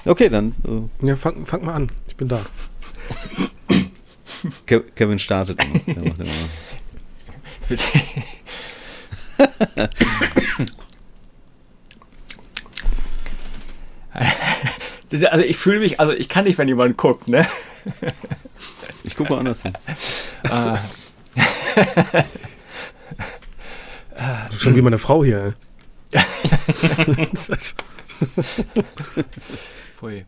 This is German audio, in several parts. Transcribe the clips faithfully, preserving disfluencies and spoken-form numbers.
Okay, dann. Äh ja, fang, fang mal an. Ich bin da. Kevin startet immer. Der macht immer. Also ich fühle mich, also ich kann nicht, wenn jemand guckt, ne? Ich gucke woanders hin. Ah. Schon wie meine Frau hier. Pfui.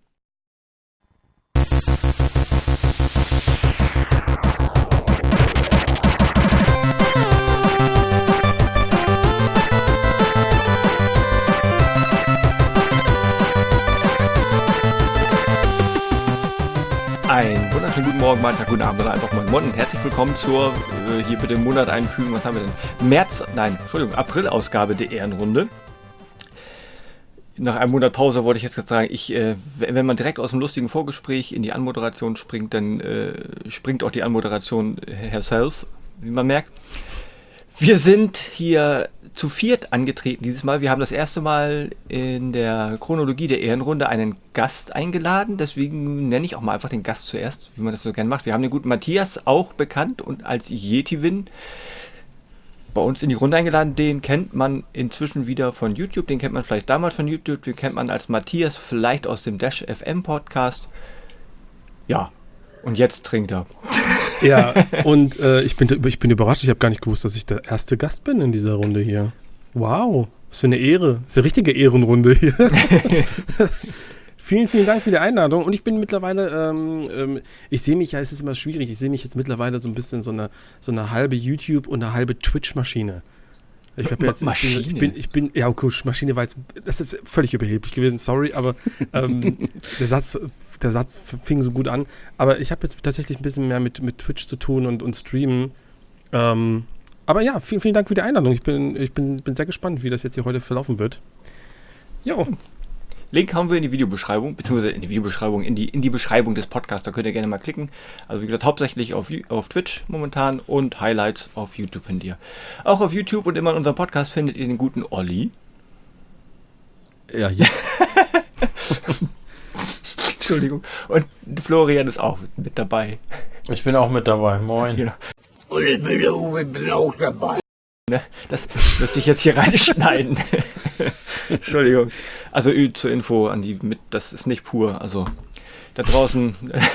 Einen wunderschönen guten Morgen, Mahlzeit, guten Abend oder einfach mal Morgen. Herzlich willkommen zur, äh, hier bitte Monat einfügen, was haben wir denn? März, nein, Entschuldigung, April-Ausgabe der Ehrenrunde. Nach einem Monat Pause wollte ich jetzt gerade sagen, ich, äh, wenn man direkt aus dem lustigen Vorgespräch in die Anmoderation springt, dann äh, springt auch die Anmoderation herself, wie man merkt. Wir sind hier zu viert angetreten dieses Mal. Wir haben das erste Mal in der Chronologie der Ehrenrunde einen Gast eingeladen. Deswegen nenne ich auch mal einfach den Gast zuerst, wie man das so gerne macht. Wir haben den guten Matthias, auch bekannt und als Yetiwin, bei uns in die Runde eingeladen. Den kennt man inzwischen wieder von YouTube. Den kennt man vielleicht damals von YouTube. Den kennt man als Matthias vielleicht aus dem Dash F M Podcast. Ja, und jetzt trinkt er. Ja, und äh, ich, bin, ich bin überrascht. Ich habe gar nicht gewusst, dass ich der erste Gast bin in dieser Runde hier. Wow, was für eine Ehre. Das ist eine richtige Ehrenrunde hier. Vielen, vielen Dank für die Einladung. Und ich bin mittlerweile, ähm, ähm, ich sehe mich, ja, es ist immer schwierig, ich sehe mich jetzt mittlerweile so ein bisschen so eine, so eine halbe YouTube- und eine halbe Twitch-Maschine. Ich habe jetzt, Maschine? Ich bin, ich bin, ja, okay, Maschine war jetzt, das ist völlig überheblich gewesen, sorry, aber ähm, der Satz, der Satz fing so gut an. Aber ich habe jetzt tatsächlich ein bisschen mehr mit, mit Twitch zu tun und, und Streamen. Ähm, aber ja, vielen, vielen Dank für die Einladung. Ich bin, ich bin, bin sehr gespannt, wie das jetzt hier heute verlaufen wird. Jo. Link haben wir in die Videobeschreibung, beziehungsweise in die Videobeschreibung, in die, in die Beschreibung des Podcasts, da könnt ihr gerne mal klicken. Also wie gesagt, hauptsächlich auf, auf Twitch momentan und Highlights auf YouTube findet ihr. Auch auf YouTube und immer in unserem Podcast findet ihr den guten Olli. Ja, hier. Entschuldigung. Und Florian ist auch mit dabei. Ich bin auch mit dabei, moin. Genau. Und ich bin auch, ich bin auch dabei. Das müsste ich jetzt hier reinschneiden. Entschuldigung. Also zur Info an die mit, das ist nicht pur. Also da draußen.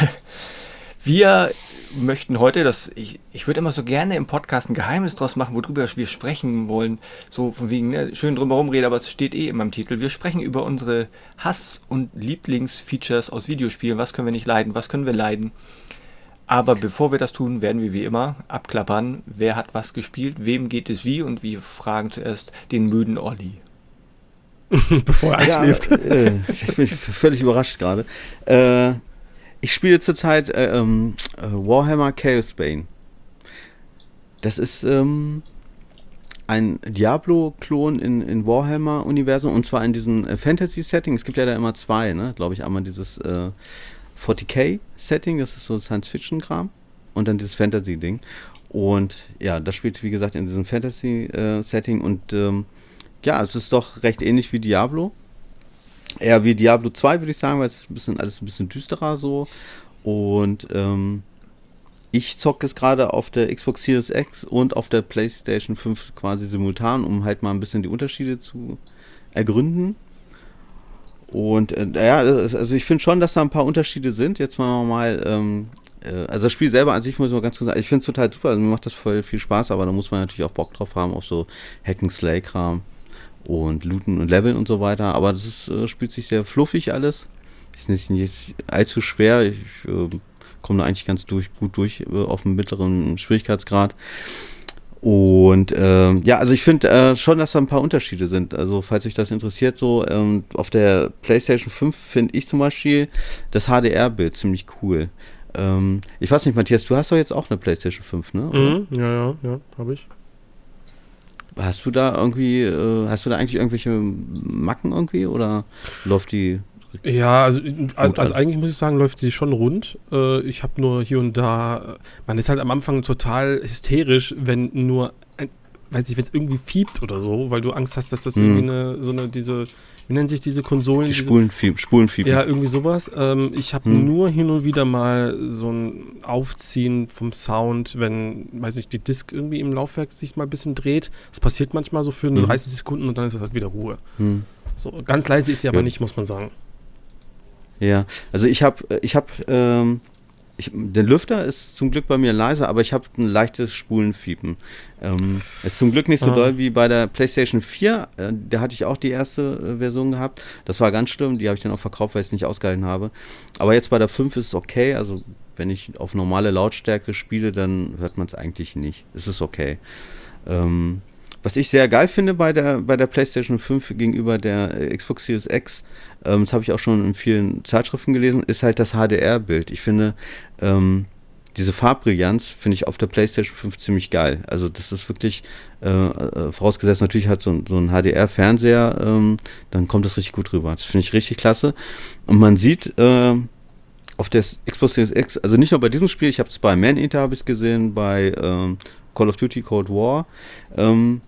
Wir möchten heute, das ich, ich würde immer so gerne im Podcast ein Geheimnis draus machen, worüber wir sprechen wollen. So von wegen, ne, schön drumherum reden, aber es steht eh in meinem Titel. Wir sprechen über unsere Hass- und Lieblingsfeatures aus Videospielen. Was können wir nicht leiden? Was können wir leiden? Aber bevor wir das tun, werden wir wie immer abklappern, wer hat was gespielt, wem geht es wie und wir fragen zuerst den müden Olli. Bevor er einschläft. Ja, äh, ich bin völlig überrascht gerade. Äh, ich spiele zurzeit äh, ähm, Warhammer Chaos Bane. Das ist ähm, ein Diablo-Klon in, in Warhammer-Universum und zwar in diesem äh, Fantasy-Setting. Es gibt ja da immer zwei, ne? Glaube ich, einmal dieses äh, forty K-Setting, das ist so Science-Fiction-Kram und dann dieses Fantasy-Ding. Und ja, das spielt, wie gesagt, in diesem Fantasy-Setting und ähm, ja, es ist doch recht ähnlich wie Diablo. Eher wie Diablo zwei, würde ich sagen, weil es ein bisschen, alles ein bisschen düsterer so. Und ähm, ich zocke es gerade auf der Xbox Series X und auf der PlayStation fünf quasi simultan, um halt mal ein bisschen die Unterschiede zu ergründen. Und äh, ja, also ich finde schon, dass da ein paar Unterschiede sind. Jetzt machen wir mal, ähm, äh, also das Spiel selber an sich muss ich mal ganz kurz sagen, ich finde es total super, also mir macht das voll viel Spaß, aber da muss man natürlich auch Bock drauf haben, auf so Hack-and-Slay-Kram und Looten und Leveln und so weiter. Aber das ist, äh, spielt sich sehr fluffig alles. Ist nicht, nicht allzu schwer. Ich äh, komme da eigentlich ganz durch, gut durch äh, auf dem mittleren Schwierigkeitsgrad. Und ähm, ja, also ich finde äh, schon, dass da ein paar Unterschiede sind. Also falls euch das interessiert, so ähm, auf der PlayStation fünf finde ich zum Beispiel das H D R-Bild ziemlich cool. Ähm, ich weiß nicht, Matthias, du hast doch jetzt auch eine PlayStation fünf, ne? Mhm, ja, ja, ja, habe ich. Hast du da irgendwie, äh, hast du da eigentlich irgendwelche Macken irgendwie oder läuft die? Ja, also, also, also eigentlich muss ich sagen, läuft sie schon rund. Äh, ich habe nur hier und da, man ist halt am Anfang total hysterisch, wenn nur ein, weiß nicht, wenn es irgendwie fiebt oder so, weil du Angst hast, dass das Mhm. irgendwie eine, so eine, diese, wie nennen sich diese Konsolen? Die diese, Spulenfieber. Spulenfieber. Ja, irgendwie sowas. Ähm, ich habe Hm. nur hin und wieder mal so ein Aufziehen vom Sound, wenn, weiß nicht, die Disk irgendwie im Laufwerk sich mal ein bisschen dreht. Das passiert manchmal so für nur Mhm. dreißig Sekunden und dann ist halt wieder Ruhe. Hm. So, ganz leise ist sie aber Ja. nicht, muss man sagen. Ja, also ich habe, ich habe, ähm, ich, der Lüfter ist zum Glück bei mir leiser, aber ich habe ein leichtes Spulenfiepen. Ähm, ist zum Glück nicht so Ah. doll wie bei der PlayStation vier. Äh, da hatte ich auch die erste äh, Version gehabt. Das war ganz schlimm. Die habe ich dann auch verkauft, weil ich es nicht ausgehalten habe. Aber jetzt bei der fünf ist es okay. Also wenn ich auf normale Lautstärke spiele, dann hört man es eigentlich nicht. Es ist okay. Ähm, was ich sehr geil finde bei der, bei der PlayStation fünf gegenüber der äh, Xbox Series X, ähm, das habe ich auch schon in vielen Zeitschriften gelesen, ist halt das H D R-Bild. Ich finde, ähm, diese Farbbrillanz finde ich auf der PlayStation fünf ziemlich geil. Also das ist wirklich, äh, äh, vorausgesetzt natürlich hat so, ein- so ein H D R-Fernseher, ähm, dann kommt das richtig gut rüber. Das finde ich richtig klasse. Und man sieht, äh, auf der Xbox Series X, also nicht nur bei diesem Spiel, ich habe es bei Man-Eater habe ich gesehen, bei ähm, Call of Duty Cold War, ähm,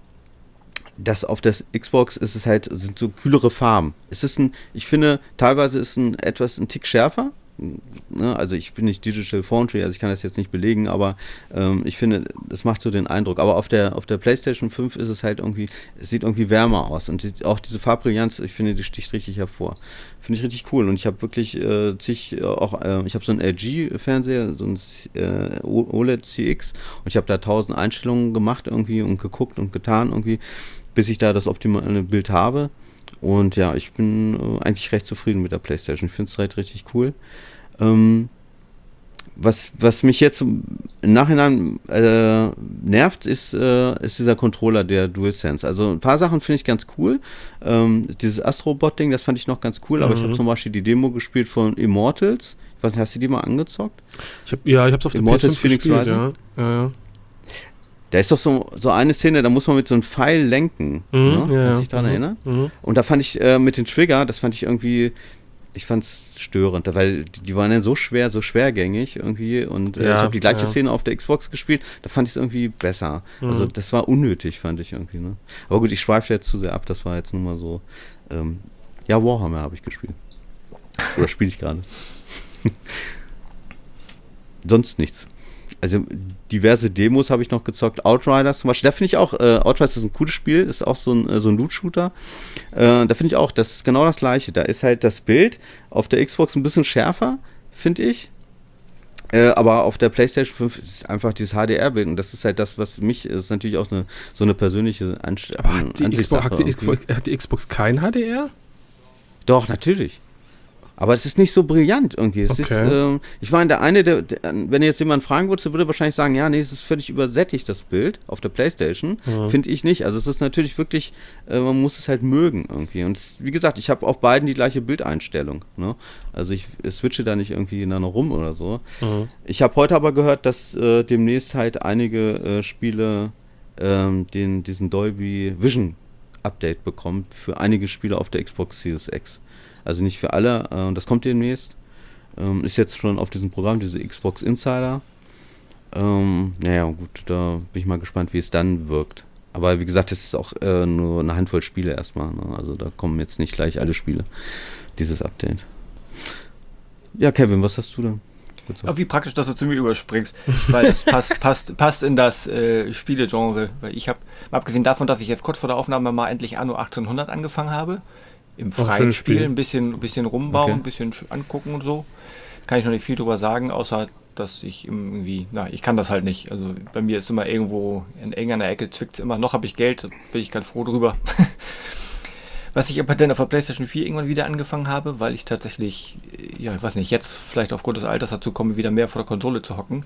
das auf der Xbox ist es halt, sind so kühlere Farben. Es ist ein, ich finde, teilweise ist ein etwas ein Tick schärfer. Ne? Also ich bin nicht Digital Foundry, also ich kann das jetzt nicht belegen, aber ähm, ich finde, das macht so den Eindruck. Aber auf der auf der PlayStation fünf ist es halt irgendwie, es sieht irgendwie wärmer aus und die, auch diese Farbbrillanz, ich finde, die sticht richtig hervor. Finde ich richtig cool und ich habe wirklich äh, zig, äh, auch, äh, ich habe so einen L G-Fernseher, so ein äh, O L E D C X und ich habe da tausend Einstellungen gemacht irgendwie und geguckt und getan irgendwie, bis ich da das optimale Bild habe. Und ja, ich bin äh, eigentlich recht zufrieden mit der PlayStation. Ich finde es halt richtig cool. Ähm, was, was mich jetzt im Nachhinein äh, nervt, ist, äh, ist dieser Controller, der DualSense. Also ein paar Sachen finde ich ganz cool. Ähm, dieses Astrobot-Ding, das fand ich noch ganz cool, aber ich habe Mhm. zum Beispiel die Demo gespielt von Immortals. Ich weiß nicht, hast du die mal angezockt? Ich hab, ja, ich hab's auf der Immortals P S fünf Phoenix gespielt, Rising? ja. Ja, ja. Da ist doch so, so eine Szene, da muss man mit so einem Pfeil lenken. Mhm, Ne? ja, Kannst ja. du dich daran Mhm. erinnern? Mhm. Und da fand ich äh, mit den Trigger, das fand ich irgendwie, ich fand's störend, weil die, die waren dann so schwer, so schwergängig irgendwie und äh, ich Ja, habe die gleiche ja. Szene auf der Xbox gespielt, da fand ich es irgendwie besser. Also Mhm. das war unnötig, fand ich irgendwie. Ne? Aber gut, ich schweife jetzt zu sehr ab, das war jetzt nur mal so. Ähm, ja, Warhammer habe ich gespielt. Oder spiele ich gerade. Sonst nichts. Also diverse Demos habe ich noch gezockt. Outriders zum Beispiel, da finde ich auch, äh, Outriders ist ein cooles Spiel, ist auch so ein, äh, so ein Loot-Shooter. Äh, da finde ich auch, das ist genau das gleiche. Da ist halt das Bild auf der Xbox ein bisschen schärfer, finde ich. Äh, aber auf der PlayStation fünf ist es einfach dieses H D R-Bild und das ist halt das, was mich, ist natürlich auch eine, so eine persönliche Anst Aber hat die, Xbox, Ansichtssache hat, die irgendwie. Xbox, hat die Xbox kein H D R? Doch, natürlich. Aber es ist nicht so brillant irgendwie. Es ist, Okay. ähm, ich meine, der eine, der, der, wenn ihr jetzt jemanden fragen würdet, würde wahrscheinlich sagen, ja, nee, es ist völlig übersättigt, das Bild auf der Playstation. Mhm. Finde ich nicht. Also es ist natürlich wirklich, äh, man muss es halt mögen irgendwie. Und es, wie gesagt, ich habe auf beiden die gleiche Bildeinstellung. Ne? Also ich switche da nicht irgendwie ineinander rum oder so. Mhm. Ich habe heute aber gehört, dass äh, demnächst halt einige äh, Spiele ähm, den, diesen Dolby Vision Update bekommen für einige Spiele auf der Xbox Series X. Also nicht für alle, äh, das kommt demnächst. Ähm, ist jetzt schon auf diesem Programm, diese Xbox Insider. Ähm, naja, gut, da bin ich mal gespannt, wie es dann wirkt. Aber wie gesagt, das ist auch äh, nur eine Handvoll Spiele erstmal. Ne? Also da kommen jetzt nicht gleich alle Spiele, dieses Update. Ja, Kevin, was hast du da? Aber wie praktisch, dass du zu mir überspringst, weil das passt, passt, passt in das äh, Spielegenre. Weil ich habe, abgesehen davon, dass ich jetzt kurz vor der Aufnahme mal endlich Anno achtzehnhundert angefangen habe, im Auch ein freien schönes Spiel Spiel. ein bisschen, ein bisschen rumbauen, Okay. ein bisschen sch- angucken und so, kann ich noch nicht viel drüber sagen, außer dass ich irgendwie, na, ich kann das halt nicht. Also bei mir ist immer irgendwo in irgendeiner Ecke zwickt es immer. Noch habe ich Geld, da bin ich ganz froh drüber. Was ich aber dann auf der PlayStation vier irgendwann wieder angefangen habe, weil ich tatsächlich, äh, ja, ich weiß nicht, jetzt vielleicht aufgrund des Alters dazu komme, wieder mehr vor der Konsole zu hocken.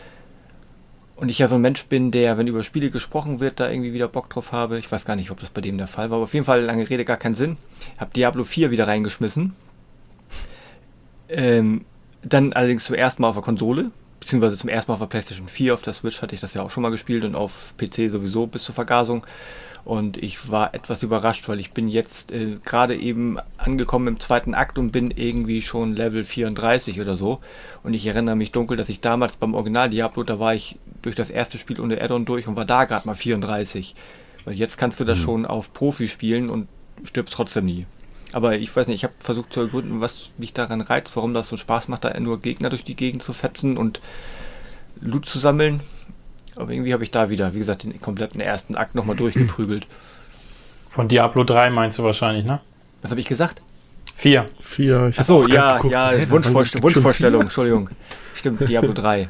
Und ich ja so ein Mensch bin, der, wenn über Spiele gesprochen wird, da irgendwie wieder Bock drauf habe. Ich weiß gar nicht, ob das bei dem der Fall war, aber auf jeden Fall, lange Rede, gar keinen Sinn. Hab Diablo vier wieder reingeschmissen. Ähm, dann allerdings zum ersten Mal auf der Konsole. beziehungsweise zum ersten Mal auf der PlayStation vier, auf der Switch hatte ich das ja auch schon mal gespielt und auf P C sowieso bis zur Vergasung. Und ich war etwas überrascht, weil ich bin jetzt äh, gerade eben angekommen im zweiten Akt und bin irgendwie schon Level vierunddreißig oder so. Und ich erinnere mich dunkel, dass ich damals beim Original Diablo, da war ich durch das erste Spiel ohne Add-on durch und war da gerade mal vierunddreißig. Weil jetzt kannst du das Mhm. schon auf Profi spielen und stirbst trotzdem nie. Aber ich weiß nicht, ich habe versucht zu ergründen, was mich daran reizt, warum das so Spaß macht, da nur Gegner durch die Gegend zu fetzen und Loot zu sammeln. Aber irgendwie habe ich da wieder, wie gesagt, den kompletten ersten Akt nochmal durchgeprügelt. Von Diablo drei meinst du wahrscheinlich, ne? Was habe ich gesagt? vier. Vier. Ich hab Achso, auch grad ja, geguckt, ja, so, hä, Wunschvorst wann gibt's schon Wunschvorstellung, vier? Entschuldigung. Stimmt, Diablo drei.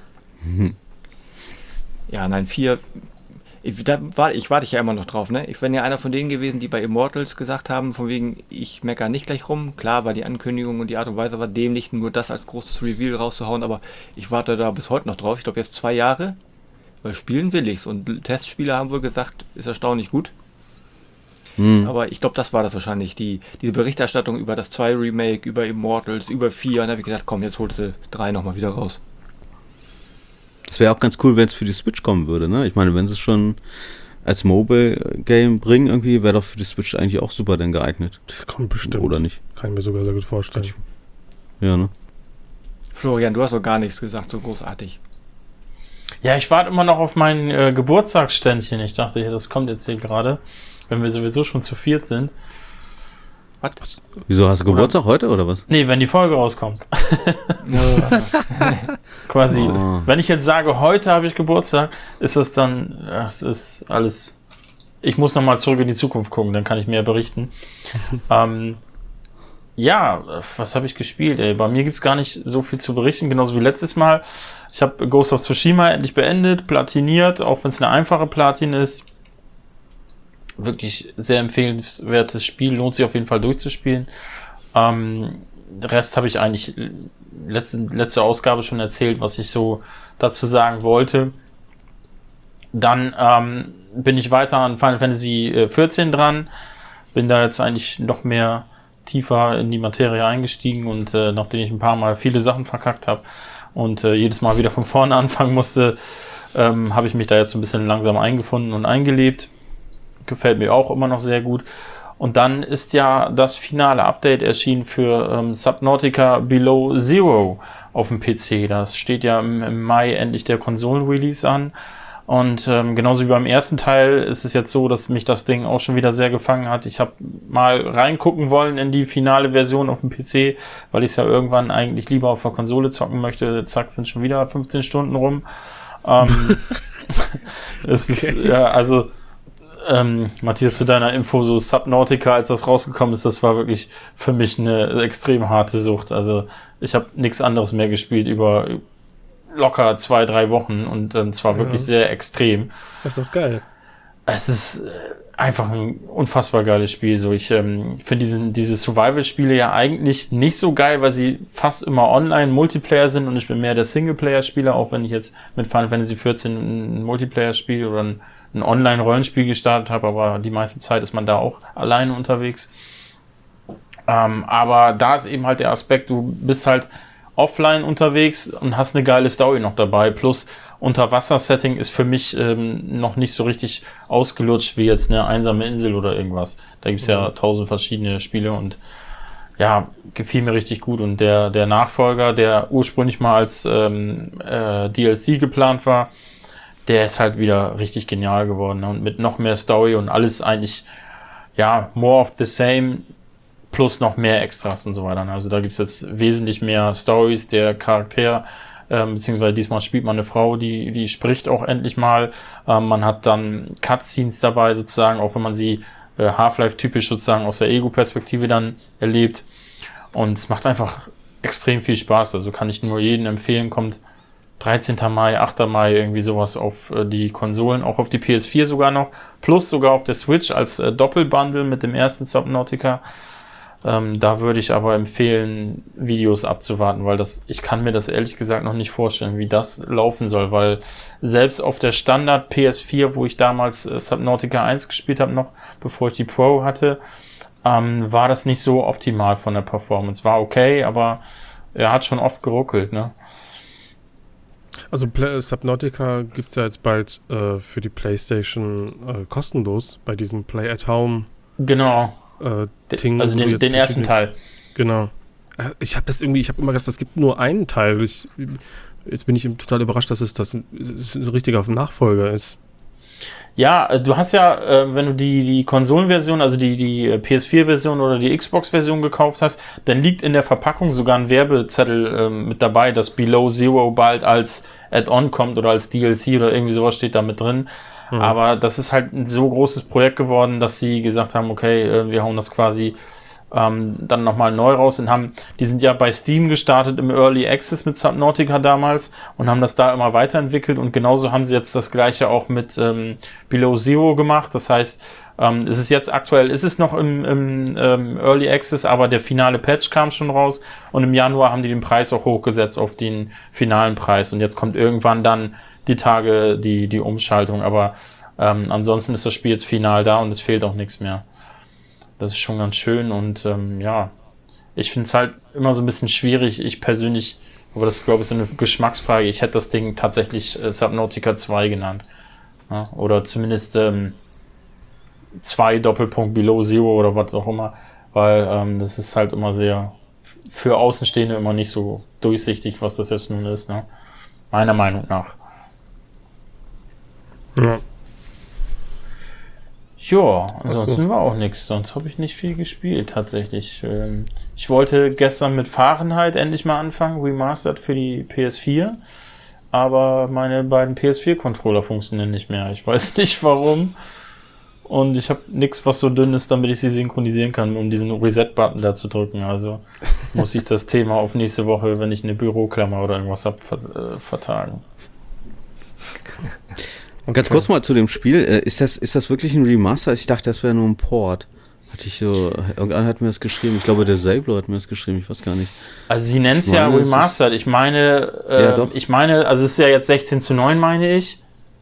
Ja, nein, vier. Ich, da war, ich warte ja immer noch drauf, ne? Ich bin ja einer von denen gewesen, die bei Immortals gesagt haben, von wegen, ich meckere nicht gleich rum. Klar, war die Ankündigung und die Art und Weise war dämlich, nur das als großes Reveal rauszuhauen, aber ich warte da bis heute noch drauf. Ich glaube jetzt zwei Jahre, weil spielen will ich's und Testspieler haben wohl gesagt, ist erstaunlich gut. Mhm. Aber ich glaube, das war das wahrscheinlich, die, diese Berichterstattung über das zwei Remake, über Immortals, über vier. Und da habe ich gedacht, komm, jetzt holst du drei nochmal wieder raus. Das wäre auch ganz cool, wenn es für die Switch kommen würde, ne? Ich meine, wenn sie es schon als Mobile-Game bringen, irgendwie, wäre doch für die Switch eigentlich auch super dann geeignet. Das kommt bestimmt. Oder nicht? Kann ich mir sogar sehr gut vorstellen. Ja, ne? Florian, du hast doch gar nichts gesagt, so großartig. Ja, ich warte immer noch auf mein äh, Geburtstagsständchen. Ich dachte, ja, das kommt jetzt hier gerade, wenn wir sowieso schon zu viert sind. Was? Wieso hast du Geburtstag heute oder was? Nee, wenn die Folge rauskommt. Quasi, Oh. wenn ich jetzt sage, heute habe ich Geburtstag, ist das dann, das ist alles, ich muss nochmal zurück in die Zukunft gucken, dann kann ich mehr berichten. ähm, ja, was habe ich gespielt, ey? Bei mir gibt es gar nicht so viel zu berichten, genauso wie letztes Mal. Ich habe Ghost of Tsushima endlich beendet, platiniert, auch wenn es eine einfache Platin ist. Wirklich sehr empfehlenswertes Spiel, lohnt sich auf jeden Fall durchzuspielen. Ähm, Rest habe ich eigentlich letzte, letzte Ausgabe schon erzählt, was ich so dazu sagen wollte. Dann ähm, bin ich weiter an Final Fantasy vierzehn dran, bin da jetzt eigentlich noch mehr tiefer in die Materie eingestiegen und äh, nachdem ich ein paar Mal viele Sachen verkackt habe und äh, jedes Mal wieder von vorne anfangen musste, ähm, habe ich mich da jetzt so ein bisschen langsam eingefunden und eingelebt. Gefällt mir auch immer noch sehr gut. Und dann ist ja das finale Update erschienen für ähm, Subnautica Below Zero auf dem P C. Das steht ja im, im Mai endlich der Konsolen-Release an. Und ähm, genauso wie beim ersten Teil ist es jetzt so, dass mich das Ding auch schon wieder sehr gefangen hat. Ich habe mal reingucken wollen in die finale Version auf dem P C, weil ich es ja irgendwann eigentlich lieber auf der Konsole zocken möchte. Zack, sind schon wieder fünfzehn Stunden rum. Ähm, es Okay. ist, ja, also Ähm, Matthias, zu deiner Info, so Subnautica, als das rausgekommen ist, das war wirklich für mich eine extrem harte Sucht. Also ich habe nichts anderes mehr gespielt über locker zwei, drei Wochen und ähm, zwar Ja. wirklich sehr extrem. Das ist doch geil. Es ist äh, einfach ein unfassbar geiles Spiel. So, ich ähm, finde diesen diese Survival-Spiele ja eigentlich nicht so geil, weil sie fast immer online Multiplayer sind und ich bin mehr der Singleplayer-Spieler, auch wenn ich jetzt mit Final Fantasy vierzehn ein Multiplayer-Spiel oder ein, ein Online-Rollenspiel gestartet habe, aber die meiste Zeit ist man da auch alleine unterwegs. Ähm, aber da ist eben halt der Aspekt, du bist halt offline unterwegs und hast eine geile Story noch dabei, plus Unterwasser-Setting ist für mich ähm, noch nicht so richtig ausgelutscht wie jetzt eine einsame Insel oder irgendwas. Da gibt's ja tausend verschiedene Spiele und ja, gefiel mir richtig gut. Und der, der Nachfolger, der ursprünglich mal als ähm, äh, D L C geplant war, der ist halt wieder richtig genial geworden, ne? Und mit noch mehr Story und alles eigentlich, ja, more of the same, plus noch mehr Extras und so weiter. Also da gibt's jetzt wesentlich mehr Stories, der Charakter, ähm, beziehungsweise diesmal spielt man eine Frau, die, die spricht auch endlich mal. Ähm, man hat dann Cutscenes dabei sozusagen, auch wenn man sie äh, Half-Life-typisch sozusagen aus der Ego-Perspektive dann erlebt. Und es macht einfach extrem viel Spaß. Also kann ich nur jedem empfehlen, kommt dreizehnten Mai, achten Mai, irgendwie sowas auf äh, die Konsolen, auch auf die P S vier sogar noch, plus sogar auf der Switch als äh, Doppelbundle mit dem ersten Subnautica. Ähm, da würde ich aber empfehlen, Videos abzuwarten, weil das, ich kann mir das ehrlich gesagt noch nicht vorstellen, wie das laufen soll, weil selbst auf der Standard P S vier, wo ich damals äh, Subnautica eins gespielt habe, noch bevor ich die Pro hatte, ähm, war das nicht so optimal von der Performance. War okay, aber er hat schon oft geruckelt, ne? Also Play- Subnautica gibt es ja jetzt bald äh, für die PlayStation äh, kostenlos bei diesem Play at Home Genau. äh, De- Ding. also wo du den, jetzt den ersten verschiedene- Teil. Genau. Äh, Ich habe das irgendwie, ich habe immer gedacht, es gibt nur einen Teil. Ich, jetzt bin ich total überrascht, dass es das ein, es ein richtiger Nachfolger ist. Ja, äh, du hast ja, äh, wenn du die, die Konsolenversion, also die, die äh, P S vier Version oder die Xbox-Version gekauft hast, dann liegt in der Verpackung sogar ein Werbezettel ähm, mit dabei, dass Below Zero bald als Add-on kommt oder als D L C oder irgendwie sowas steht da mit drin. Hm. Aber das ist halt ein so großes Projekt geworden, dass sie gesagt haben, okay, äh, wir hauen das quasi ähm, dann nochmal neu raus und haben, die sind ja bei Steam gestartet im Early Access mit Subnautica damals und haben das da immer weiterentwickelt und genauso haben sie jetzt das gleiche auch mit ähm, Below Zero gemacht. Das heißt, ähm, es ist jetzt aktuell, ist es noch im, im ähm, Early Access, aber der finale Patch kam schon raus und im Januar haben die den Preis auch hochgesetzt auf den finalen Preis und jetzt kommt irgendwann dann die Tage die, die Umschaltung, aber ähm, ansonsten ist das Spiel jetzt final da und es fehlt auch nichts mehr. Das ist schon ganz schön und ähm, ja, ich finde es halt immer so ein bisschen schwierig. Ich persönlich, aber das ist glaube ich so eine Geschmacksfrage, ich hätte das Ding tatsächlich äh, Subnautica zwei genannt. Ja, oder zumindest ähm, zwei Doppelpunkt Below Zero oder was auch immer, weil ähm, das ist halt immer sehr, für Außenstehende immer nicht so durchsichtig, was das jetzt nun ist, ne? Meiner Meinung nach. Ja. Ja, ansonsten Ach so. war auch nichts. Sonst habe ich nicht viel gespielt, tatsächlich. Ähm, ich wollte gestern mit Fahrenheit endlich mal anfangen, Remastered für die P S vier. Aber meine beiden P S vier Controller funktionieren nicht mehr. Ich weiß nicht warum. Und ich habe nichts, was so dünn ist, damit ich sie synchronisieren kann, um diesen Reset-Button da zu drücken. Also muss ich das Thema auf nächste Woche, wenn ich eine Büroklammer oder irgendwas habe, ver äh, vertagen. Und ganz kurz mal zu dem Spiel, äh, ist das, ist das wirklich ein Remaster? Ich dachte, das wäre nur ein Port. Hatte ich so, irgendeiner hat mir das geschrieben, ich glaube der Sablo hat mir das geschrieben, ich weiß gar nicht. Also sie nennt es Ich ja meine, es ist- Remastered. Ich meine, äh, Ja, doch. ich meine, also es ist ja jetzt sechzehn zu neun, meine ich.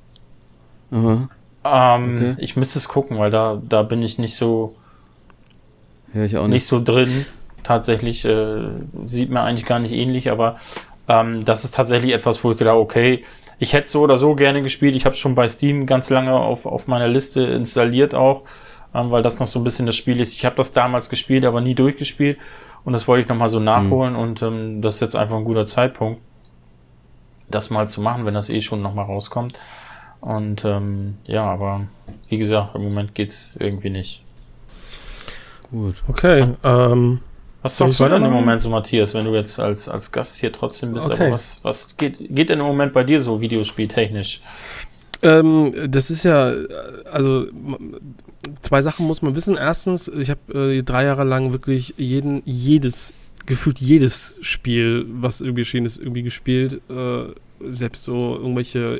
Aha. Ähm, Okay. Ich müsste es gucken, weil da, da bin ich nicht so, Ja, ich auch nicht nicht. so drin. Tatsächlich äh, sieht mir eigentlich gar nicht ähnlich, aber ähm, das ist tatsächlich etwas, wo ich gedacht, okay, ich hätte so oder so gerne gespielt. Ich habe es schon bei Steam ganz lange auf, auf meiner Liste installiert auch, ähm, weil das noch so ein bisschen das Spiel ist. Ich habe das damals gespielt, aber nie durchgespielt und das wollte ich nochmal so nachholen und ähm, das ist jetzt einfach ein guter Zeitpunkt, das mal zu machen, wenn das eh schon nochmal rauskommt. Und ähm, ja, aber wie gesagt, im Moment geht's irgendwie nicht. Gut. Okay, ähm, Was Soll ich zockst du denn im weitermachen? Moment so, Matthias, wenn du jetzt als, als Gast hier trotzdem bist? Okay. Aber was, was geht, geht denn im Moment bei dir so videospieltechnisch? Ähm, das ist ja, äh, also m- zwei Sachen muss man wissen. Erstens, ich habe äh, drei Jahre lang wirklich jeden, jedes, gefühlt jedes Spiel, was irgendwie erschienen ist, irgendwie gespielt. Äh, selbst so irgendwelche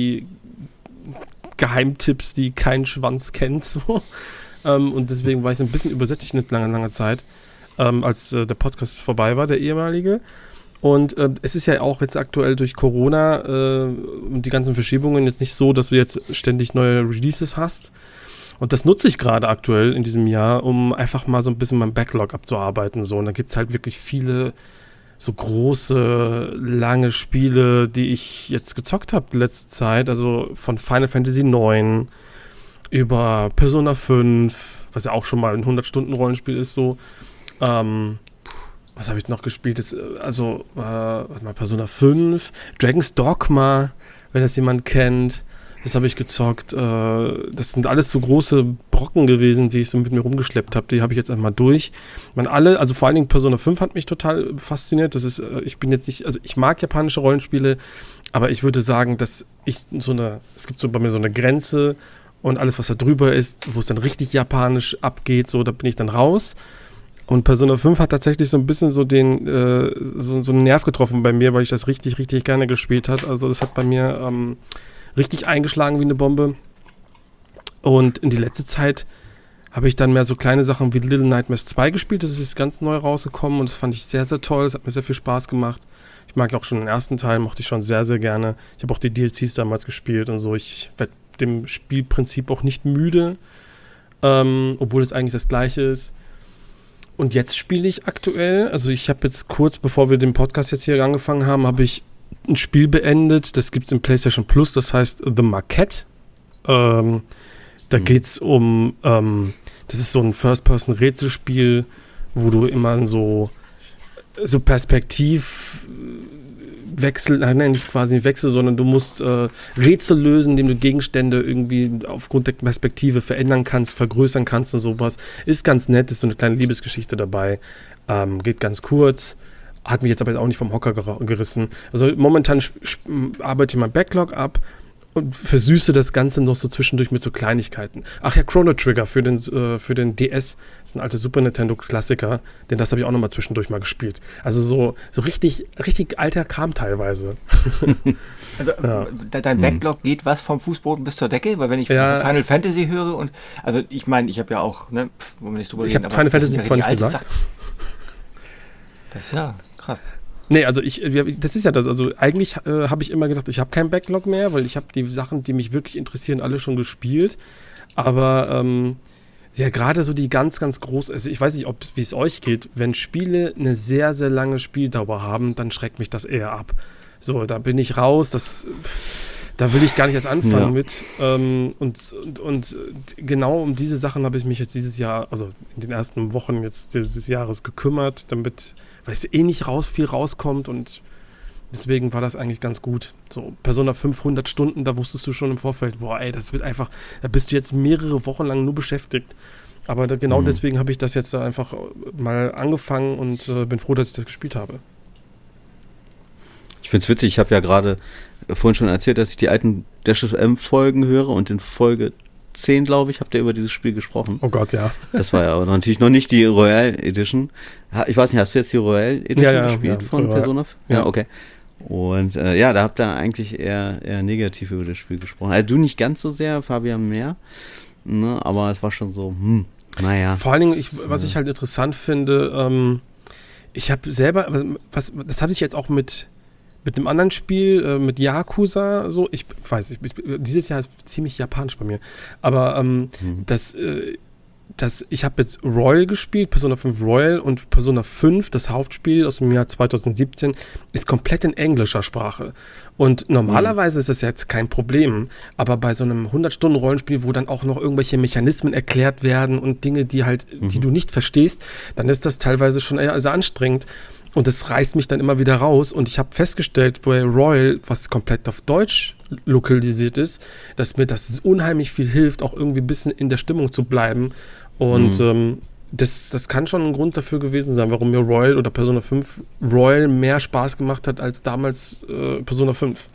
Indie-Geheimtipps, die kein Schwanz kennt, so. Ähm, und deswegen war ich so ein bisschen übersättigt eine lange, lange Zeit, ähm, als äh, der Podcast vorbei war, der ehemalige. Und äh, es ist ja auch jetzt aktuell durch Corona äh, und die ganzen Verschiebungen jetzt nicht so, dass du jetzt ständig neue Releases hast. Und das nutze ich gerade aktuell in diesem Jahr, um einfach mal so ein bisschen mein Backlog abzuarbeiten. So. Und da gibt es halt wirklich viele so große, lange Spiele, die ich jetzt gezockt habe die letzte Zeit. Also von Final Fantasy neun über Persona fünf, was ja auch schon mal ein hundert-Stunden-Rollenspiel ist, so. Ähm, was habe ich noch gespielt? Das, äh, also, äh, warte mal, Persona fünf, Dragon's Dogma, wenn das jemand kennt. Das habe ich gezockt. Äh, das sind alles so große Brocken gewesen, die ich so mit mir rumgeschleppt habe. Die habe ich jetzt einmal durch. Man alle, also vor allen Dingen Persona fünf hat mich total fasziniert. Das ist, äh, ich bin jetzt nicht, also ich mag japanische Rollenspiele, aber ich würde sagen, dass ich so eine, es gibt so bei mir so eine Grenze und alles, was da drüber ist, wo es dann richtig japanisch abgeht, so, da bin ich dann raus. Und Persona fünf hat tatsächlich so ein bisschen so den, äh, so, so einen Nerv getroffen bei mir, weil ich das richtig, richtig gerne gespielt habe. Also das hat bei mir ähm, richtig eingeschlagen wie eine Bombe. Und in die letzte Zeit habe ich dann mehr so kleine Sachen wie Little Nightmares zwei gespielt. Das ist jetzt ganz neu rausgekommen und das fand ich sehr, sehr toll. Das hat mir sehr viel Spaß gemacht. Ich mag auch schon den ersten Teil, mochte ich schon sehr, sehr gerne. Ich habe auch die D L Cs damals gespielt und so. Ich werde dem Spielprinzip auch nicht müde, ähm, obwohl es eigentlich das gleiche ist. Und jetzt spiele ich aktuell, also ich habe jetzt kurz, bevor wir den Podcast jetzt hier angefangen haben, habe ich ein Spiel beendet, das gibt es im PlayStation Plus, das heißt The Maquette. Ähm, da mhm. geht es um, ähm, das ist so ein First-Person-Rätselspiel, wo du immer so, so Perspektivwechsel, nein, nicht quasi nicht Wechsel, sondern du musst äh, Rätsel lösen, indem du Gegenstände irgendwie aufgrund der Perspektive verändern kannst, vergrößern kannst und sowas. Ist ganz nett, ist so eine kleine Liebesgeschichte dabei. Ähm, geht ganz kurz. Hat mich jetzt aber auch nicht vom Hocker ger- gerissen. Also momentan sp- sp- arbeite ich mein Backlog ab und versüße das Ganze noch so zwischendurch mit so Kleinigkeiten. Ach ja, Chrono Trigger für den, äh, für den D S. Das ist ein alter Super Nintendo-Klassiker. Denn das habe ich auch noch mal zwischendurch mal gespielt. Also so, so richtig, richtig alter Kram teilweise. Also, Ja. de- dein Backlog geht was vom Fußboden bis zur Decke? Weil wenn ich Ja. Final Fantasy höre und, also ich meine, ich habe ja auch, ne, pff, wollen wir nicht drüber Ich reden, habe aber Final das Fantasy sind ja zwar nicht richtig alte gesagt. Sachen. Das ist ja krass. Nee, also ich, das ist ja das, also eigentlich äh, habe ich immer gedacht, ich habe keinen Backlog mehr, weil ich habe die Sachen, die mich wirklich interessieren, alle schon gespielt. Aber ähm, ja, gerade so die ganz, ganz groß, also ich weiß nicht, ob wie es euch geht, wenn Spiele eine sehr, sehr lange Spieldauer haben, dann schreckt mich das eher ab. So, da bin ich raus, das, da will ich gar nicht erst anfangen Ja. mit. Ähm, und, und, und genau um diese Sachen habe ich mich jetzt dieses Jahr, also in den ersten Wochen jetzt dieses Jahres gekümmert, damit, weil es eh nicht raus, viel rauskommt und deswegen war das eigentlich ganz gut. So Persona fünfhundert Stunden, da wusstest du schon im Vorfeld, boah ey, das wird einfach, da bist du jetzt mehrere Wochen lang nur beschäftigt. Aber da, genau Mhm. deswegen habe ich das jetzt einfach mal angefangen und äh, bin froh, dass ich das gespielt habe. Ich finde es witzig, ich habe ja gerade vorhin schon erzählt, dass ich die alten Dash F M-Folgen höre und in Folge zehn, glaube ich, habt ihr über dieses Spiel gesprochen. Oh Gott, ja. Das war ja aber natürlich noch nicht die Royal Edition. Ha- Ich weiß nicht, hast du jetzt die Royal Edition Ja, ja, gespielt ja, von Royal. Persona? Ja, Ja. okay. Und äh, ja, da habt ihr eigentlich eher, eher negativ über das Spiel gesprochen. Also du nicht ganz so sehr, Fabian mehr, ne? Aber es war schon so, hm, naja. Vor allen Dingen, ich, was ich halt interessant finde, ähm, ich habe selber, was, das hatte ich jetzt auch mit, mit einem anderen Spiel, äh, mit Yakuza, so, ich weiß nicht, ich- dieses Jahr ist ziemlich japanisch bei mir, aber ähm, Mhm. das, äh, das, ich habe jetzt Royal gespielt, Persona fünf Royal und Persona fünf, das Hauptspiel aus dem Jahr zweitausendsiebzehn, ist komplett in englischer Sprache. Und normalerweise ist das jetzt kein Problem, aber bei so einem hundert-Stunden-Rollenspiel, wo dann auch noch irgendwelche Mechanismen erklärt werden und Dinge, die halt, die du nicht verstehst, dann ist das teilweise schon eher sehr anstrengend. Und das reißt mich dann immer wieder raus. Und ich habe festgestellt, bei Royal, was komplett auf Deutsch lokalisiert ist, dass mir das unheimlich viel hilft, auch irgendwie ein bisschen in der Stimmung zu bleiben. Und Mhm. ähm, das, das kann schon ein Grund dafür gewesen sein, warum mir Royal oder Persona fünf Royal mehr Spaß gemacht hat als damals äh, Persona fünf.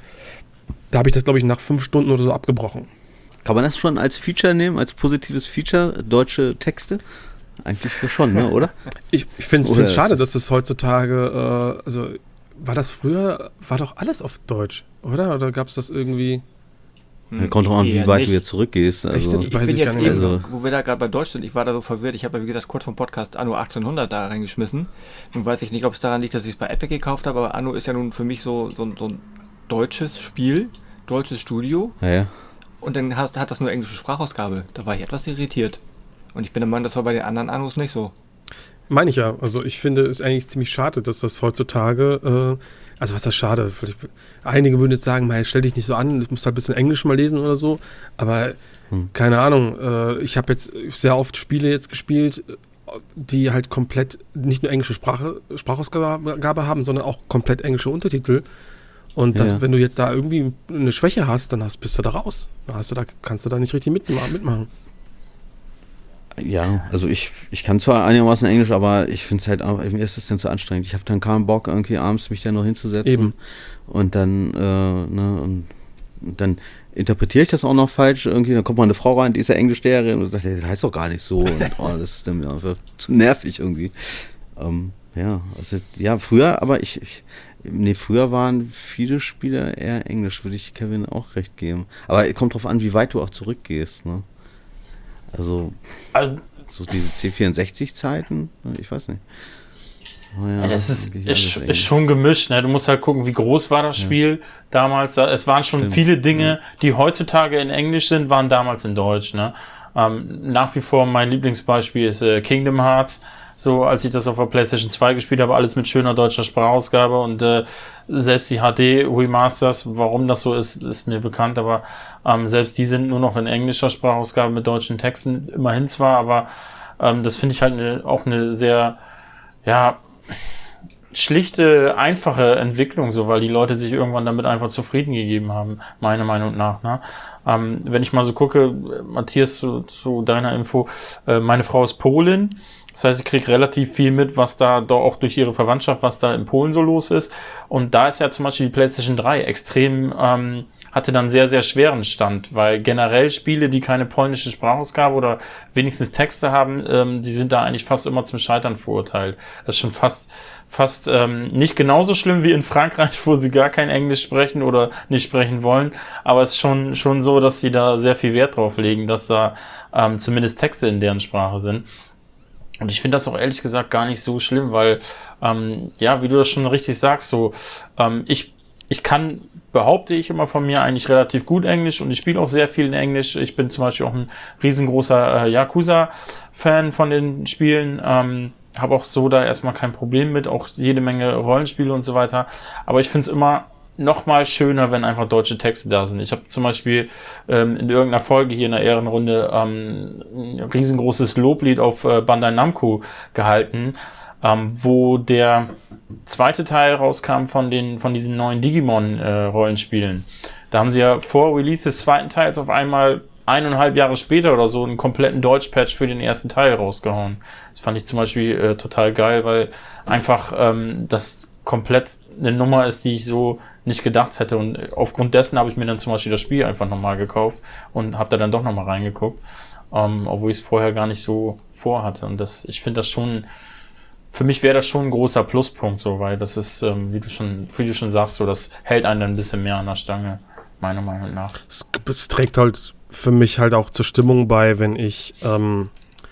Da habe ich das, glaube ich, nach fünf Stunden oder so abgebrochen. Kann man das schon als Feature nehmen, als positives Feature, deutsche Texte? Eigentlich schon, ne, oder? Ich, ich finde Oder es ist schade, es- dass das heutzutage, äh, also war das früher, war doch alles auf Deutsch, oder? Oder gab es das irgendwie? Hm, Kommt drauf an, wie Eher weit nicht. du jetzt zurückgehst. Echt Also, jetzt? Ich Weiß bin ich ja gar eben, nicht. Also- wo wir da gerade bei Deutsch sind, ich war da so verwirrt, ich habe ja wie gesagt kurz vom Podcast Anno achtzehnhundert da reingeschmissen. Nun weiß ich nicht, ob es daran liegt, dass ich es bei Epic gekauft habe, aber Anno ist ja nun für mich so, so, ein- so ein deutsches Spiel, deutsches Studio ja, ja. und dann hat, hat das nur englische Sprachausgabe. Da war ich etwas irritiert. Und ich bin der Meinung, das war bei den anderen Annos nicht so. Meine ich ja. Also ich finde es eigentlich ziemlich schade, dass das heutzutage, äh, also was ist das schade? Vielleicht, einige würden jetzt sagen, mal, stell dich nicht so an, ich muss halt ein bisschen Englisch mal lesen oder so. Aber Hm. keine Ahnung, äh, ich habe jetzt sehr oft Spiele jetzt gespielt, die halt komplett nicht nur englische Sprache, Sprachausgabe haben, sondern auch komplett englische Untertitel. Und das, Ja. wenn du jetzt da irgendwie eine Schwäche hast, dann hast, bist du da raus. Da hast du da, kannst du da nicht richtig mitma- mitmachen. Ja, also ich, ich kann zwar einigermaßen Englisch, aber ich finde es halt, auch- mir ist das dann zu anstrengend. Ich habe dann keinen Bock, irgendwie abends mich dann noch hinzusetzen. Eben. Und dann, äh, ne, und, und dann interpretiere ich das auch noch falsch. Irgendwie, dann kommt mal eine Frau rein, die ist ja Englischlehrerin und sagt, das heißt doch gar nicht so. Und oh, das ist dann mir einfach zu nervig irgendwie. Ähm, ja, also, ja, früher, aber ich, ich, nee, früher waren viele Spiele eher Englisch, würde ich Kevin auch recht geben. Aber kommt drauf an, wie weit du auch zurückgehst, ne? Also, Also, so diese C vierundsechzig-Zeiten, ich weiß nicht. Oh ja, ja, das ist, eigentlich ist, alles ist schon gemischt. Ne? Du musst halt gucken, wie groß war das Ja. Spiel damals. Da- Es waren schon Stimmt, viele Dinge, die heutzutage in Englisch sind, waren damals in Deutsch. Ne? Ähm, nach wie vor mein Lieblingsbeispiel ist äh, Kingdom Hearts. so als ich das auf der PlayStation zwei gespielt habe, alles mit schöner deutscher Sprachausgabe und äh, selbst die H D-Remasters, warum das so ist, ist mir bekannt, aber ähm, selbst die sind nur noch in englischer Sprachausgabe mit deutschen Texten, immerhin zwar, aber ähm, das finde ich halt ne, auch eine sehr, ja, schlichte, einfache Entwicklung, so, weil die Leute sich irgendwann damit einfach zufrieden gegeben haben, meiner Meinung nach. Ne? Ähm, wenn ich mal so gucke, Matthias, zu, zu deiner Info, äh, meine Frau ist Polin, das heißt, ich kriege relativ viel mit, was da doch auch durch ihre Verwandtschaft, was da in Polen so los ist. Und da ist ja zum Beispiel die PlayStation drei extrem, ähm, hatte dann sehr, sehr schweren Stand, weil generell Spiele, die keine polnische Sprachausgabe oder wenigstens Texte haben, ähm, die sind da eigentlich fast immer zum Scheitern verurteilt. Das ist schon fast fast ähm, nicht genauso schlimm wie in Frankreich, wo sie gar kein Englisch sprechen oder nicht sprechen wollen, aber es ist schon, schon so, dass sie da sehr viel Wert drauf legen, dass da ähm, zumindest Texte in deren Sprache sind. Und ich finde das auch ehrlich gesagt gar nicht so schlimm, weil, ähm, ja, wie du das schon richtig sagst, so, ähm, ich, ich kann, behaupte ich immer von mir, eigentlich relativ gut Englisch und ich spiele auch sehr viel in Englisch. Ich bin zum Beispiel auch ein riesengroßer äh, Yakuza-Fan von den Spielen, ähm, habe auch so da erstmal kein Problem mit, auch jede Menge Rollenspiele und so weiter. Aber ich finde es immer noch mal schöner, wenn einfach deutsche Texte da sind. Ich habe zum Beispiel ähm, in irgendeiner Folge hier in der Ehrenrunde ähm, ein riesengroßes Loblied auf äh, Bandai Namco gehalten, ähm, wo der zweite Teil rauskam von den von diesen neuen Digimon-Rollenspielen. Äh, da haben sie ja vor Release des zweiten Teils auf einmal eineinhalb Jahre später oder so einen kompletten Deutsch-Patch für den ersten Teil rausgehauen. Das fand ich zum Beispiel äh, total geil, weil einfach ähm, das komplett eine Nummer ist, die ich so nicht gedacht hätte. Und aufgrund dessen habe ich mir dann zum Beispiel das Spiel einfach nochmal gekauft und habe da dann doch nochmal reingeguckt, ähm, obwohl ich es vorher gar nicht so vorhatte. Und das, ich finde das schon, für mich wäre das schon ein großer Pluspunkt, so, weil das ist, ähm, wie du schon, wie du schon sagst, so, das hält einen dann ein bisschen mehr an der Stange, meiner Meinung nach. Es, es trägt halt für mich halt auch zur Stimmung bei, wenn ich, ähm,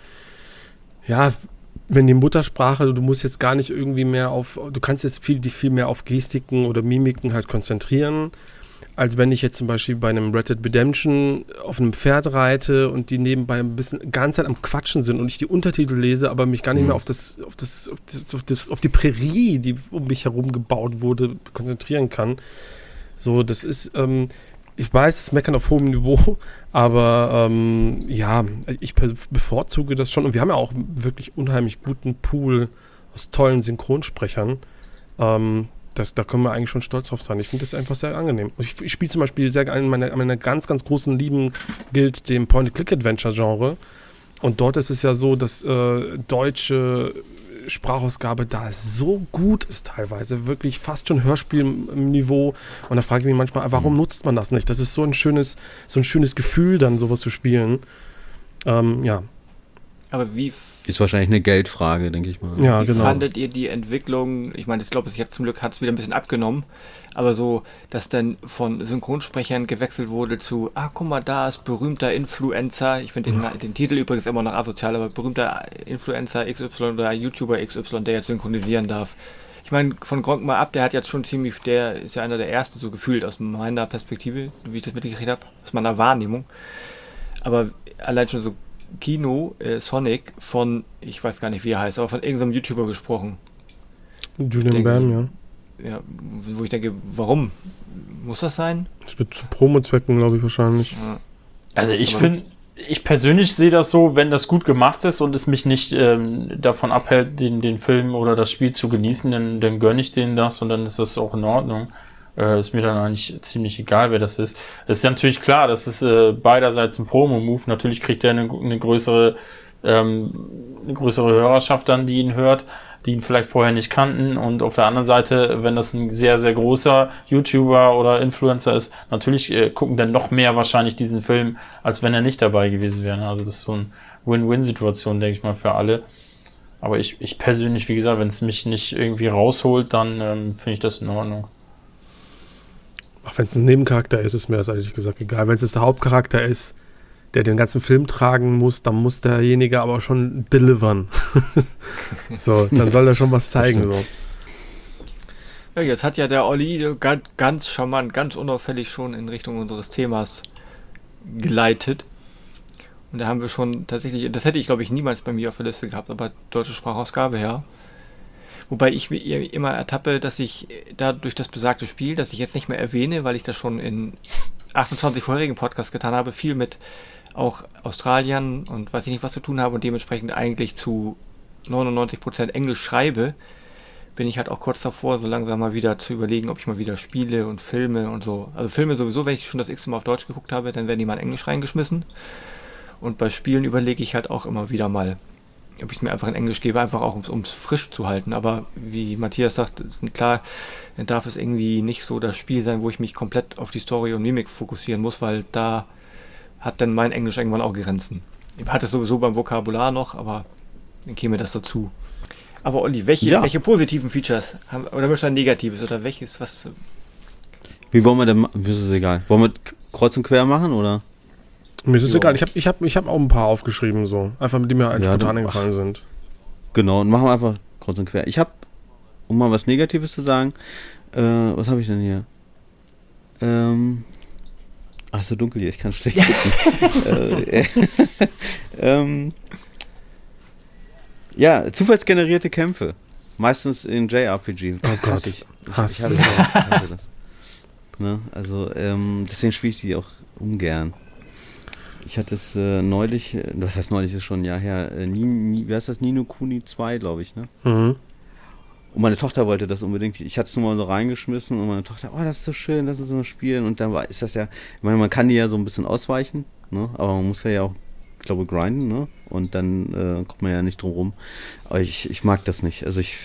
ja, wenn die Muttersprache, du musst jetzt gar nicht irgendwie mehr auf, du kannst jetzt viel, dich viel mehr auf Gestiken oder Mimiken halt konzentrieren, als wenn ich jetzt zum Beispiel bei einem Red Dead Redemption auf einem Pferd reite und die nebenbei ein bisschen ganz Zeit am Quatschen sind und ich die Untertitel lese, aber mich gar nicht Mhm. mehr auf das, auf das, auf das, auf das, auf die Prärie, die um mich herum gebaut wurde, konzentrieren kann. So, das ist, ähm, ich weiß, es meckern auf hohem Niveau, aber ähm, ja, ich pers- bevorzuge das schon. Und wir haben ja auch wirklich unheimlich guten Pool aus tollen Synchronsprechern. Ähm, das, da können wir eigentlich schon stolz drauf sein. Ich finde das einfach sehr angenehm. Und ich, ich spiele zum Beispiel sehr gerne, meine, meine ganz, ganz großen Lieben gilt dem Point-and-Click-Adventure-Genre. Und dort ist es ja so, dass äh, deutsche Sprachausgabe da so gut ist teilweise, wirklich fast schon Hörspielniveau. Und da frage ich mich manchmal, warum nutzt man das nicht? Das ist so ein schönes, so ein schönes Gefühl, dann sowas zu spielen. Ähm, ja. Aber wie, Ist wahrscheinlich eine Geldfrage, denke ich mal. Ja, wie genau. fandet ihr die Entwicklung? Ich meine, ich glaube, jetzt zum Glück hat es wieder ein bisschen abgenommen, aber so, dass dann von Synchronsprechern gewechselt wurde zu, ah, guck mal, da ist berühmter Influencer, ich finde den, den Titel übrigens immer noch asozial, aber berühmter Influencer X Y oder YouTuber X Y, der jetzt synchronisieren darf. Ich meine, von Gronkh mal ab, der hat jetzt schon ziemlich, der ist ja einer der ersten, so gefühlt aus meiner Perspektive, wie ich das mitgekriegt habe, aus meiner Wahrnehmung. Aber allein schon so Kino, äh, Sonic von, ich weiß gar nicht, wie er heißt, aber von irgendeinem YouTuber gesprochen. Julian denke Bam, so- ja. Ja, wo ich denke, warum? Muss das sein? Das wird zu Promo-Zwecken, glaube ich, wahrscheinlich. Ja. Also ich Aber- finde, ich persönlich sehe das so, wenn das gut gemacht ist und es mich nicht ähm, davon abhält, den, den Film oder das Spiel zu genießen, dann, dann gönne ich denen das und dann ist das auch in Ordnung. Äh, ist mir dann eigentlich ziemlich egal, wer das ist. Es ist natürlich klar, das ist äh, beiderseits ein Promo-Move. Natürlich kriegt er eine, eine größere ähm, eine größere Hörerschaft dann, die ihn hört, die ihn vielleicht vorher nicht kannten. Und auf der anderen Seite, wenn das ein sehr, sehr großer YouTuber oder Influencer ist, natürlich äh, gucken dann noch mehr wahrscheinlich diesen Film, als wenn er nicht dabei gewesen wäre. Also das ist so eine Win-Win-Situation, denke ich mal, für alle. Aber ich, ich persönlich, wie gesagt, wenn es mich nicht irgendwie rausholt, dann ähm, finde ich das in Ordnung. Auch wenn es ein Nebencharakter ist, ist mir das ehrlich gesagt egal. Wenn es jetzt der Hauptcharakter ist, der den ganzen Film tragen muss, dann muss derjenige aber schon delivern. So, dann soll er schon was zeigen. So. Ja, jetzt hat ja der Olli ganz, ganz charmant, ganz unauffällig schon in Richtung unseres Themas geleitet. Und da haben wir schon tatsächlich, das hätte ich glaube ich niemals bei mir auf der Liste gehabt, aber deutsche Sprachausgabe, ja. Wobei ich mir immer ertappe, dass ich da durch das besagte Spiel, das ich jetzt nicht mehr erwähne, weil ich das schon in achtundzwanzig vorherigen Podcasts getan habe, viel mit auch Australiern und weiß ich nicht was zu tun habe und dementsprechend eigentlich zu neunundneunzig Prozent Englisch schreibe, bin ich halt auch kurz davor, so langsam mal wieder zu überlegen, ob ich mal wieder Spiele und Filme und so. Also Filme sowieso, wenn ich schon das x Mal auf Deutsch geguckt habe, dann werden die mal in Englisch reingeschmissen. Und bei Spielen überlege ich halt auch immer wieder mal, ob ich es mir einfach in Englisch gebe, einfach auch um es frisch zu halten. Aber wie Matthias sagt, ist klar, dann darf es irgendwie nicht so das Spiel sein, wo ich mich komplett auf die Story und Mimik fokussieren muss, weil da hat dann mein Englisch irgendwann auch Grenzen. Ich hatte es sowieso beim Vokabular noch, aber dann käme das dazu. Aber Olli, welche, Ja. welche positiven Features haben, oder möchtest du ein negatives oder welches, was? Wie wollen wir denn, ma- mir ist es egal. Wollen wir k- kreuz und quer machen, oder? Mir ist es Jo. egal, ich habe ich hab, ich hab auch ein paar aufgeschrieben, so. Einfach, die mir halt Ja, spontan du- eingefallen sind. Genau, und machen wir einfach kreuz und quer. Ich habe, um mal was Negatives zu sagen, äh, was habe ich denn hier? Ähm, ach so dunkel hier, ich kann schlecht gucken. äh, ähm, ja, zufallsgenerierte Kämpfe. Meistens in J R P G. Oh Hasse Gott, ich. Ich, Hass. ich hasse, das. Ich hasse das. Ne? Also, ähm, deswegen spiele ich die auch ungern. Ich hatte es äh, neulich, äh, was heißt neulich, ist schon ein Jahr her, äh, Ni, Ni, wie heißt das, Ni no Kuni zwei, glaube ich, ne? Mhm. Und meine Tochter wollte das unbedingt. Ich hatte es nur mal so reingeschmissen und meine Tochter, oh, das ist so schön, lass uns mal spielen. Und dann war, ist das ja, ich meine, man kann die ja so ein bisschen ausweichen, ne? Aber man muss ja auch, ich glaube, grinden, ne? Und dann äh, kommt man ja nicht drum rum. Aber ich, ich mag das nicht. Also ich,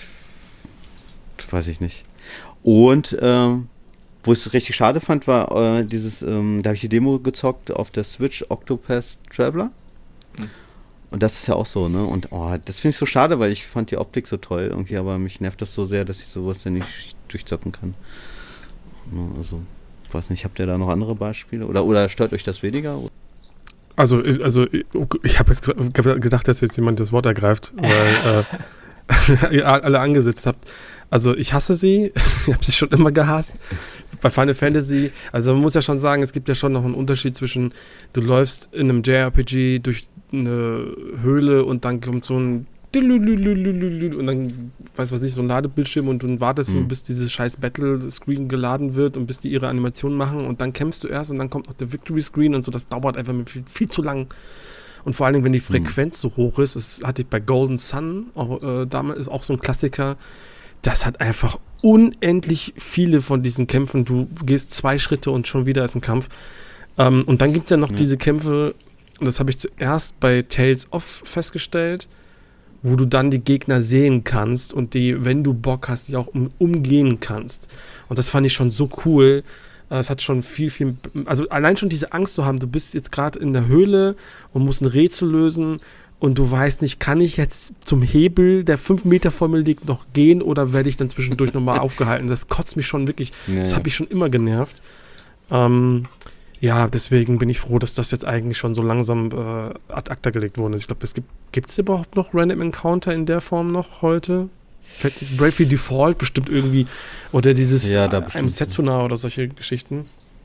weiß ich nicht. Und ähm, wo ich es richtig schade fand, war äh, dieses, ähm, da habe ich die Demo gezockt auf der Switch, Octopath Traveler. Hm. Und das ist ja auch so, ne? Und oh, das finde ich so schade, weil ich fand die Optik so toll irgendwie, aber mich nervt das so sehr, dass ich sowas ja nicht durchzocken kann. Ne, also, ich weiß nicht, habt ihr da noch andere Beispiele? Oder, oder stört euch das weniger? Also, ich- also ich- ich habe jetzt ge- gedacht, dass jetzt jemand das Wort ergreift, weil äh, ihr alle angesetzt habt. Also ich hasse sie, ich habe sie schon immer gehasst. Bei Final Fantasy, also man muss ja schon sagen, es gibt ja schon noch einen Unterschied zwischen, du läufst in einem J R P G durch eine Höhle und dann kommt so ein und dann, weiß was nicht, so ein Ladebildschirm und du wartest so, Mhm. bis dieses scheiß Battle-Screen geladen wird und bis die ihre Animationen machen und dann kämpfst du erst und dann kommt noch der Victory-Screen und so, das dauert einfach viel, viel zu lang. Und vor allen Dingen, wenn die Frequenz so hoch ist, das hatte ich bei Golden Sun, auch, äh, damals ist auch so ein Klassiker, das hat einfach unendlich viele von diesen Kämpfen. Du gehst zwei Schritte und schon wieder ist ein Kampf. Ähm, und dann gibt es ja noch Ja. diese Kämpfe, und das habe ich zuerst bei Tales of festgestellt, wo du dann die Gegner sehen kannst und die, wenn du Bock hast, die auch um, umgehen kannst. Und das fand ich schon so cool. Äh, Es hat schon viel, viel, also allein schon diese Angst zu haben, du bist jetzt gerade in der Höhle und musst ein Rätsel lösen und du weißt nicht, kann ich jetzt zum Hebel, der fünf Meter vor mir liegt, noch gehen oder werde ich dann zwischendurch nochmal aufgehalten? Das kotzt mich schon wirklich, Ja, das ja. hat mich schon immer genervt. Ähm, ja, deswegen bin ich froh, dass das jetzt eigentlich schon so langsam äh, ad acta gelegt worden ist. Ich glaube, es gibt, gibt es überhaupt noch Random Encounter in der Form noch heute? Fällt mir- Bravely Default bestimmt irgendwie, oder dieses Ja, da äh, bestimmt. einem Setsuna oder solche Geschichten.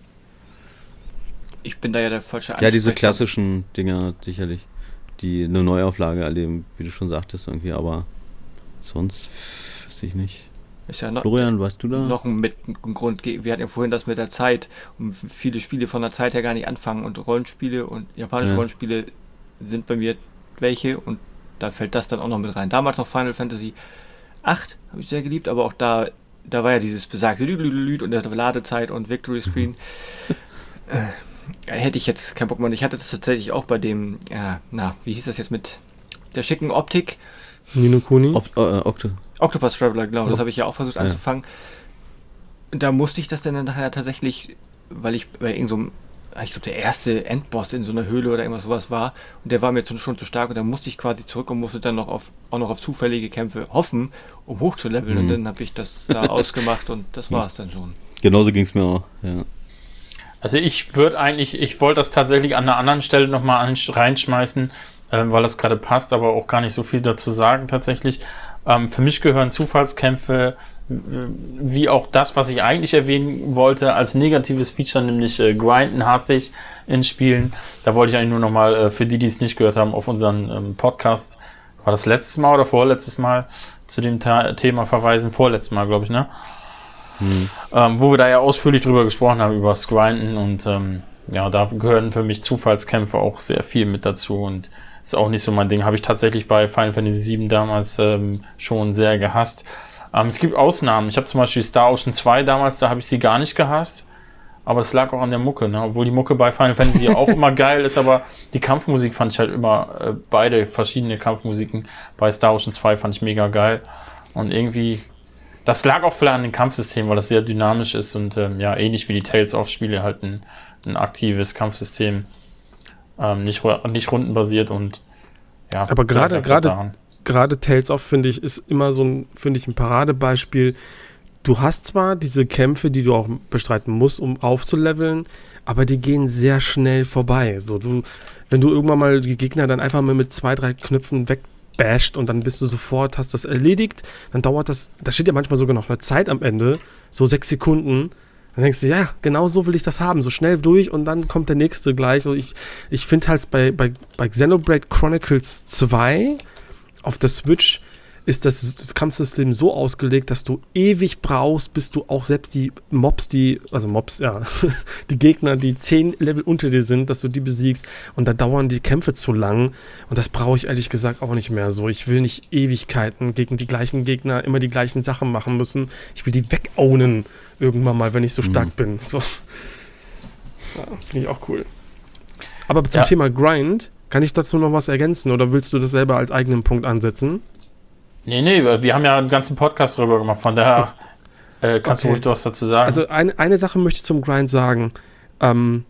Ich bin da ja der falsche Ja, diese Ansprechpartner. klassischen Dinger sicherlich, die eine Neuauflage erleben, wie du schon sagtest irgendwie, aber sonst wüsste ich nicht. Ist ja noch, Florian, weißt du da? noch ein, mit, ein Grund. Wir hatten ja vorhin das mit der Zeit und viele Spiele von der Zeit her gar nicht anfangen und Rollenspiele und japanische Ja. Rollenspiele sind bei mir welche und da fällt das dann auch noch mit rein. Damals noch Final Fantasy acht habe ich sehr geliebt, aber auch da, da war ja dieses besagte Lüd und der Ladezeit und Victory Screen. äh, hätte ich jetzt keinen Bock mehr. Und ich hatte das tatsächlich auch bei dem, ja, na, wie hieß das jetzt mit der schicken Optik? Nino Kuni. Ob, äh, Okto. Octopus Traveler, genau, das Oh. habe ich ja auch versucht Ja. anzufangen. Da musste ich das dann nachher tatsächlich, weil ich bei irgendeinem, ich glaube der erste Endboss in so einer Höhle oder irgendwas sowas war und der war mir zu, schon zu stark und dann musste ich quasi zurück und musste dann noch auf, auch noch auf zufällige Kämpfe hoffen, um hochzuleveln und Mhm. dann habe ich das da ausgemacht und das war es dann schon. Genauso ging es mir auch, ja. Also ich würde eigentlich, ich wollte das tatsächlich an einer anderen Stelle nochmal reinschmeißen, äh, weil das gerade passt, aber auch gar nicht so viel dazu sagen tatsächlich. Ähm, für mich gehören Zufallskämpfe wie auch das, was ich eigentlich erwähnen wollte, als negatives Feature, nämlich äh, Grinden hasse ich in Spielen. Da wollte ich eigentlich nur nochmal, äh, für die, die es nicht gehört haben, auf unseren ähm, Podcast, war das letztes Mal oder vorletztes Mal, zu dem Ta- Thema verweisen, vorletztes Mal, glaube ich, ne? Hm. Ähm, wo wir da ja ausführlich drüber gesprochen haben, über das Grinden und ähm, ja, da gehören für mich Zufallskämpfe auch sehr viel mit dazu und ist auch nicht so mein Ding. Habe ich tatsächlich bei Final Fantasy sieben damals ähm, schon sehr gehasst. Ähm, es gibt Ausnahmen. Ich habe zum Beispiel Star Ocean zwei damals, da habe ich sie gar nicht gehasst. Aber es lag auch an der Mucke, ne? Obwohl die Mucke bei Final Fantasy auch immer geil ist, aber die Kampfmusik fand ich halt immer, äh, beide verschiedene Kampfmusiken bei Star Ocean zwei fand ich mega geil. Und irgendwie, das lag auch vielleicht an dem Kampfsystem, weil das sehr dynamisch ist und ähm, ja, ähnlich wie die Tales-of-Spiele halt ein, ein aktives Kampfsystem, ähm, nicht, nicht rundenbasiert und ja. Aber gerade, gerade, gerade Tales of, finde ich, ist immer so ein, finde ich, ein Paradebeispiel. Du hast zwar diese Kämpfe, die du auch bestreiten musst, um aufzuleveln, aber die gehen sehr schnell vorbei. So, du, wenn du irgendwann mal die Gegner dann einfach mal mit zwei, drei Knöpfen wegbasht und dann bist du sofort, hast das erledigt, dann dauert das, da steht ja manchmal sogar noch eine Zeit am Ende, so sechs Sekunden. Dann denkst du, ja, genau so will ich das haben, so schnell durch und dann kommt der nächste gleich. So, ich ich finde halt bei, bei, bei Xenoblade Chronicles zwei auf der Switch ist das, das Kampfsystem so ausgelegt, dass du ewig brauchst, bis du auch selbst die Mobs, die, also Mobs, ja, die Gegner, die zehn Level unter dir sind, dass du die besiegst und dann dauern die Kämpfe zu lang und das brauche ich ehrlich gesagt auch nicht mehr so. Ich will nicht Ewigkeiten gegen die gleichen Gegner immer die gleichen Sachen machen müssen. Ich will die wegownen irgendwann mal, wenn ich so stark mhm. bin. So. Ja, finde ich auch cool. Aber zum ja. Thema Grind, kann ich dazu noch was ergänzen oder willst du das selber als eigenen Punkt ansetzen? Nee, nee, wir haben ja einen ganzen Podcast drüber gemacht, von daher äh, kannst okay. du ruhig was dazu sagen. Also eine, eine Sache möchte ich zum Grind sagen. Ähm,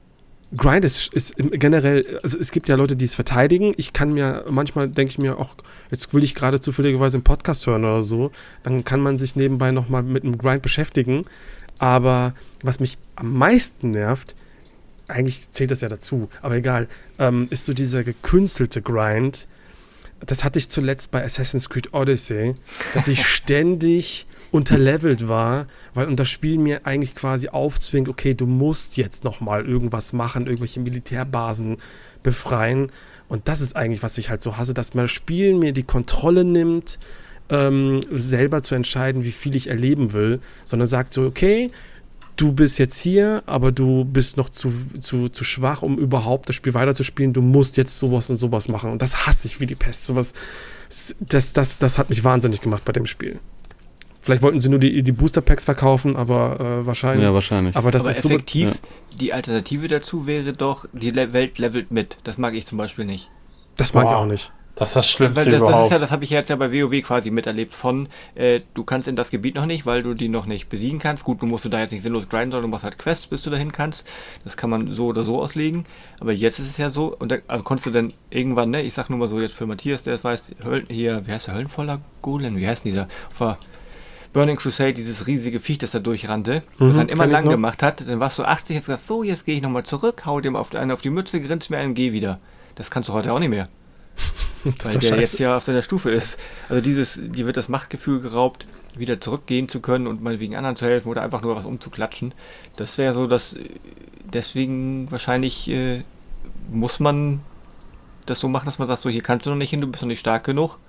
Grind ist, ist generell, also es gibt ja Leute, die es verteidigen. Ich kann mir, manchmal denke ich mir auch, jetzt will ich gerade zufälligerweise einen Podcast hören oder so, dann kann man sich nebenbei nochmal mit einem Grind beschäftigen. Aber was mich am meisten nervt, eigentlich zählt das ja dazu, aber egal, ähm, ist so dieser gekünstelte Grind. Das hatte ich zuletzt bei Assassin's Creed Odyssey, dass ich ständig unterlevelt war, weil und das Spiel mir eigentlich quasi aufzwingt, okay, du musst jetzt nochmal irgendwas machen, irgendwelche Militärbasen befreien. Und das ist eigentlich, was ich halt so hasse, dass mein Spiel mir die Kontrolle nimmt, ähm, selber zu entscheiden, wie viel ich erleben will, sondern sagt so, okay, du bist jetzt hier, aber du bist noch zu, zu, zu schwach, um überhaupt das Spiel weiterzuspielen. Du musst jetzt sowas und sowas machen. Und das hasse ich wie die Pest. Sowas, das, das, das hat mich wahnsinnig gemacht bei dem Spiel. Vielleicht wollten sie nur die, die Booster-Packs verkaufen, aber äh, wahrscheinlich. Ja, wahrscheinlich. Aber das aber ist effektiv, so, ja. Die Alternative dazu wäre doch, die Welt levelt mit. Das mag ich zum Beispiel nicht. Das mag Boah. ich auch nicht. Das ist das Schlimmste weil das, überhaupt. Das, ist ja, das habe ich jetzt ja bei WoW quasi miterlebt von, äh, du kannst in das Gebiet noch nicht, weil du die noch nicht besiegen kannst. Gut, du musst du da jetzt nicht sinnlos grinden, sondern du machst halt Quests, bis du dahin kannst. Das kann man so oder so auslegen. Aber jetzt ist es ja so, und da, also konntest du dann irgendwann, ne, ich sag nur mal so jetzt für Matthias, der es weiß, Höl, hier, wie heißt der, Höllenvoller Golem? Wie heißt denn dieser? War Burning Crusade, dieses riesige Viech, das da durchrannte, mhm, das dann immer lang gemacht hat. Dann warst du achtzig, jetzt gesagt, so, jetzt gehe ich nochmal zurück, hau dem auf, einen auf die Mütze, grinst mir einen, geh wieder. Das kannst du heute auch nicht mehr. Weil der scheiße. Jetzt ja auf deiner Stufe ist. Also dieses, dir wird das Machtgefühl geraubt, wieder zurückgehen zu können und mal wegen anderen zu helfen oder einfach nur was umzuklatschen. Das wäre so, dass deswegen wahrscheinlich äh, muss man das so machen, dass man sagt, so hier kannst du noch nicht hin, du bist noch nicht stark genug.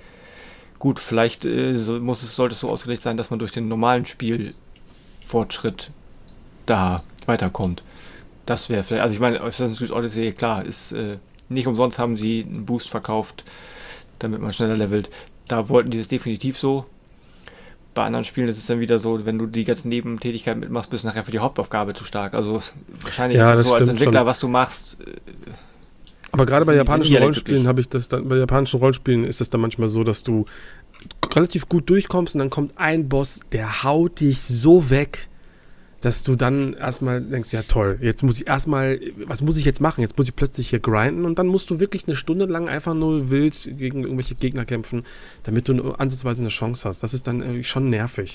Gut, vielleicht äh, so, muss es, sollte es so ausgelegt sein, dass man durch den normalen Spielfortschritt da weiterkommt. Das wäre vielleicht, also ich meine, Assassin's Creed Odyssey, klar, ist äh, nicht umsonst haben sie einen Boost verkauft, damit man schneller levelt. Da wollten die das definitiv so. Bei anderen Spielen ist es dann wieder so, wenn du die ganzen Nebentätigkeiten mitmachst, bist du nachher für die Hauptaufgabe zu stark. Also wahrscheinlich ja, ist es so als Entwickler, schon. Was du machst. Äh, Aber gerade bei japanischen Rollenspielen habe ich das dann, bei japanischen Rollenspielen ist es dann manchmal so, dass du relativ gut durchkommst und dann kommt ein Boss, der haut dich so weg, dass du dann erstmal denkst, ja toll, jetzt muss ich erstmal, was muss ich jetzt machen? Jetzt muss ich plötzlich hier grinden und dann musst du wirklich eine Stunde lang einfach nur wild gegen irgendwelche Gegner kämpfen, damit du eine, ansatzweise eine Chance hast. Das ist dann irgendwie schon nervig.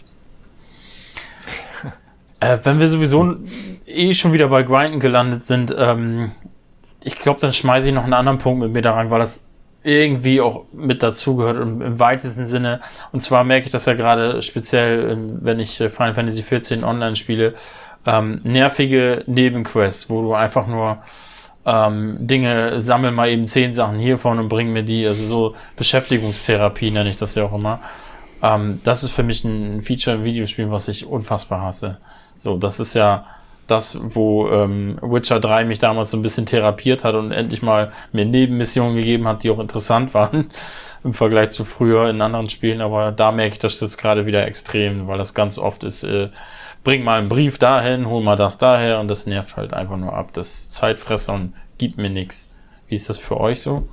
Äh, wenn wir sowieso eh schon wieder bei Grinden gelandet sind, ähm, ich glaube, dann schmeiße ich noch einen anderen Punkt mit mir da rein, weil das irgendwie auch mit dazugehört im, im weitesten Sinne. Und zwar merke ich das ja gerade speziell, wenn ich Final Fantasy vierzehn online spiele, ähm, nervige Nebenquests, wo du einfach nur ähm, Dinge, sammel mal eben zehn Sachen hiervon und bring mir die, also so Beschäftigungstherapie nenne ich das ja auch immer. Ähm, das ist für mich ein Feature im Videospiel, was ich unfassbar hasse. So, das ist ja das, wo ähm, Witcher drei mich damals so ein bisschen therapiert hat und endlich mal mir Nebenmissionen gegeben hat, die auch interessant waren im Vergleich zu früher in anderen Spielen, aber da merke ich das jetzt gerade wieder extrem, weil das ganz oft ist, äh, bring mal einen Brief dahin, hol mal das daher und das nervt halt einfach nur ab. Das ist Zeitfresser und gibt mir nichts. Wie ist das für euch so?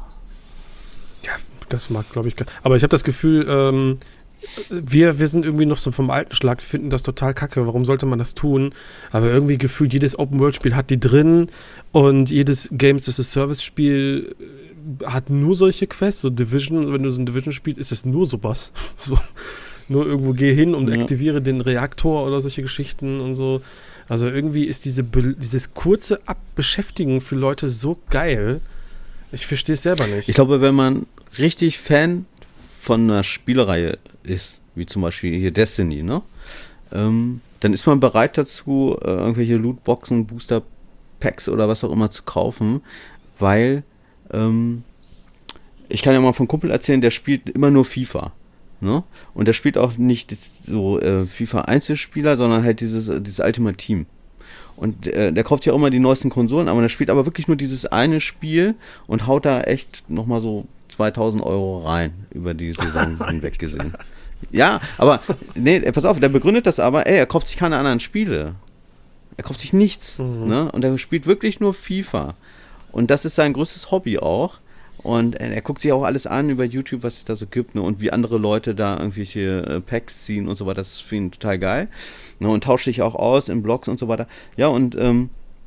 Ja, das mag, glaube ich, gar- aber ich habe das Gefühl, ähm, wir, wir sind irgendwie noch so vom alten Schlag, wir finden das total kacke, warum sollte man das tun? Aber irgendwie gefühlt, jedes Open-World-Spiel hat die drin und jedes Games-as-a-Service-Spiel äh, hat nur solche Quests, so Division, wenn du so ein Division spielst, ist es nur sowas. So, nur irgendwo geh hin und Ja. aktiviere den Reaktor oder solche Geschichten und so. Also irgendwie ist diese Be- dieses kurze Abbeschäftigen für Leute so geil. Ich verstehe es selber nicht. Ich glaube, wenn man richtig Fan von einer Spielereihe ist, wie zum Beispiel hier Destiny, ne? Ähm, dann ist man bereit dazu, äh, irgendwelche Lootboxen, Booster Packs oder was auch immer zu kaufen, weil ähm, ich kann ja mal von Kumpel erzählen, der spielt immer nur FIFA. Ne? Und der spielt auch nicht so äh, FIFA-Einzelspieler, sondern halt dieses, äh, dieses Ultimate Team. Und äh, der kauft ja auch immer die neuesten Konsolen, aber der spielt aber wirklich nur dieses eine Spiel und haut da echt nochmal so zweitausend Euro rein über die Saison hinweg gesehen. Ja, aber, nee, pass auf, der begründet das aber, ey, er kauft sich keine anderen Spiele. Er kauft sich nichts. Mhm. Ne? Und er spielt wirklich nur FIFA. Und das ist sein größtes Hobby auch. Und äh, er guckt sich auch alles an über YouTube, was es da so gibt, ne? Und wie andere Leute da irgendwelche äh, Packs ziehen und so weiter. Das ist für ihn total geil. Ne? Und tauscht sich auch aus in Blogs und so weiter. Ja, und ähm,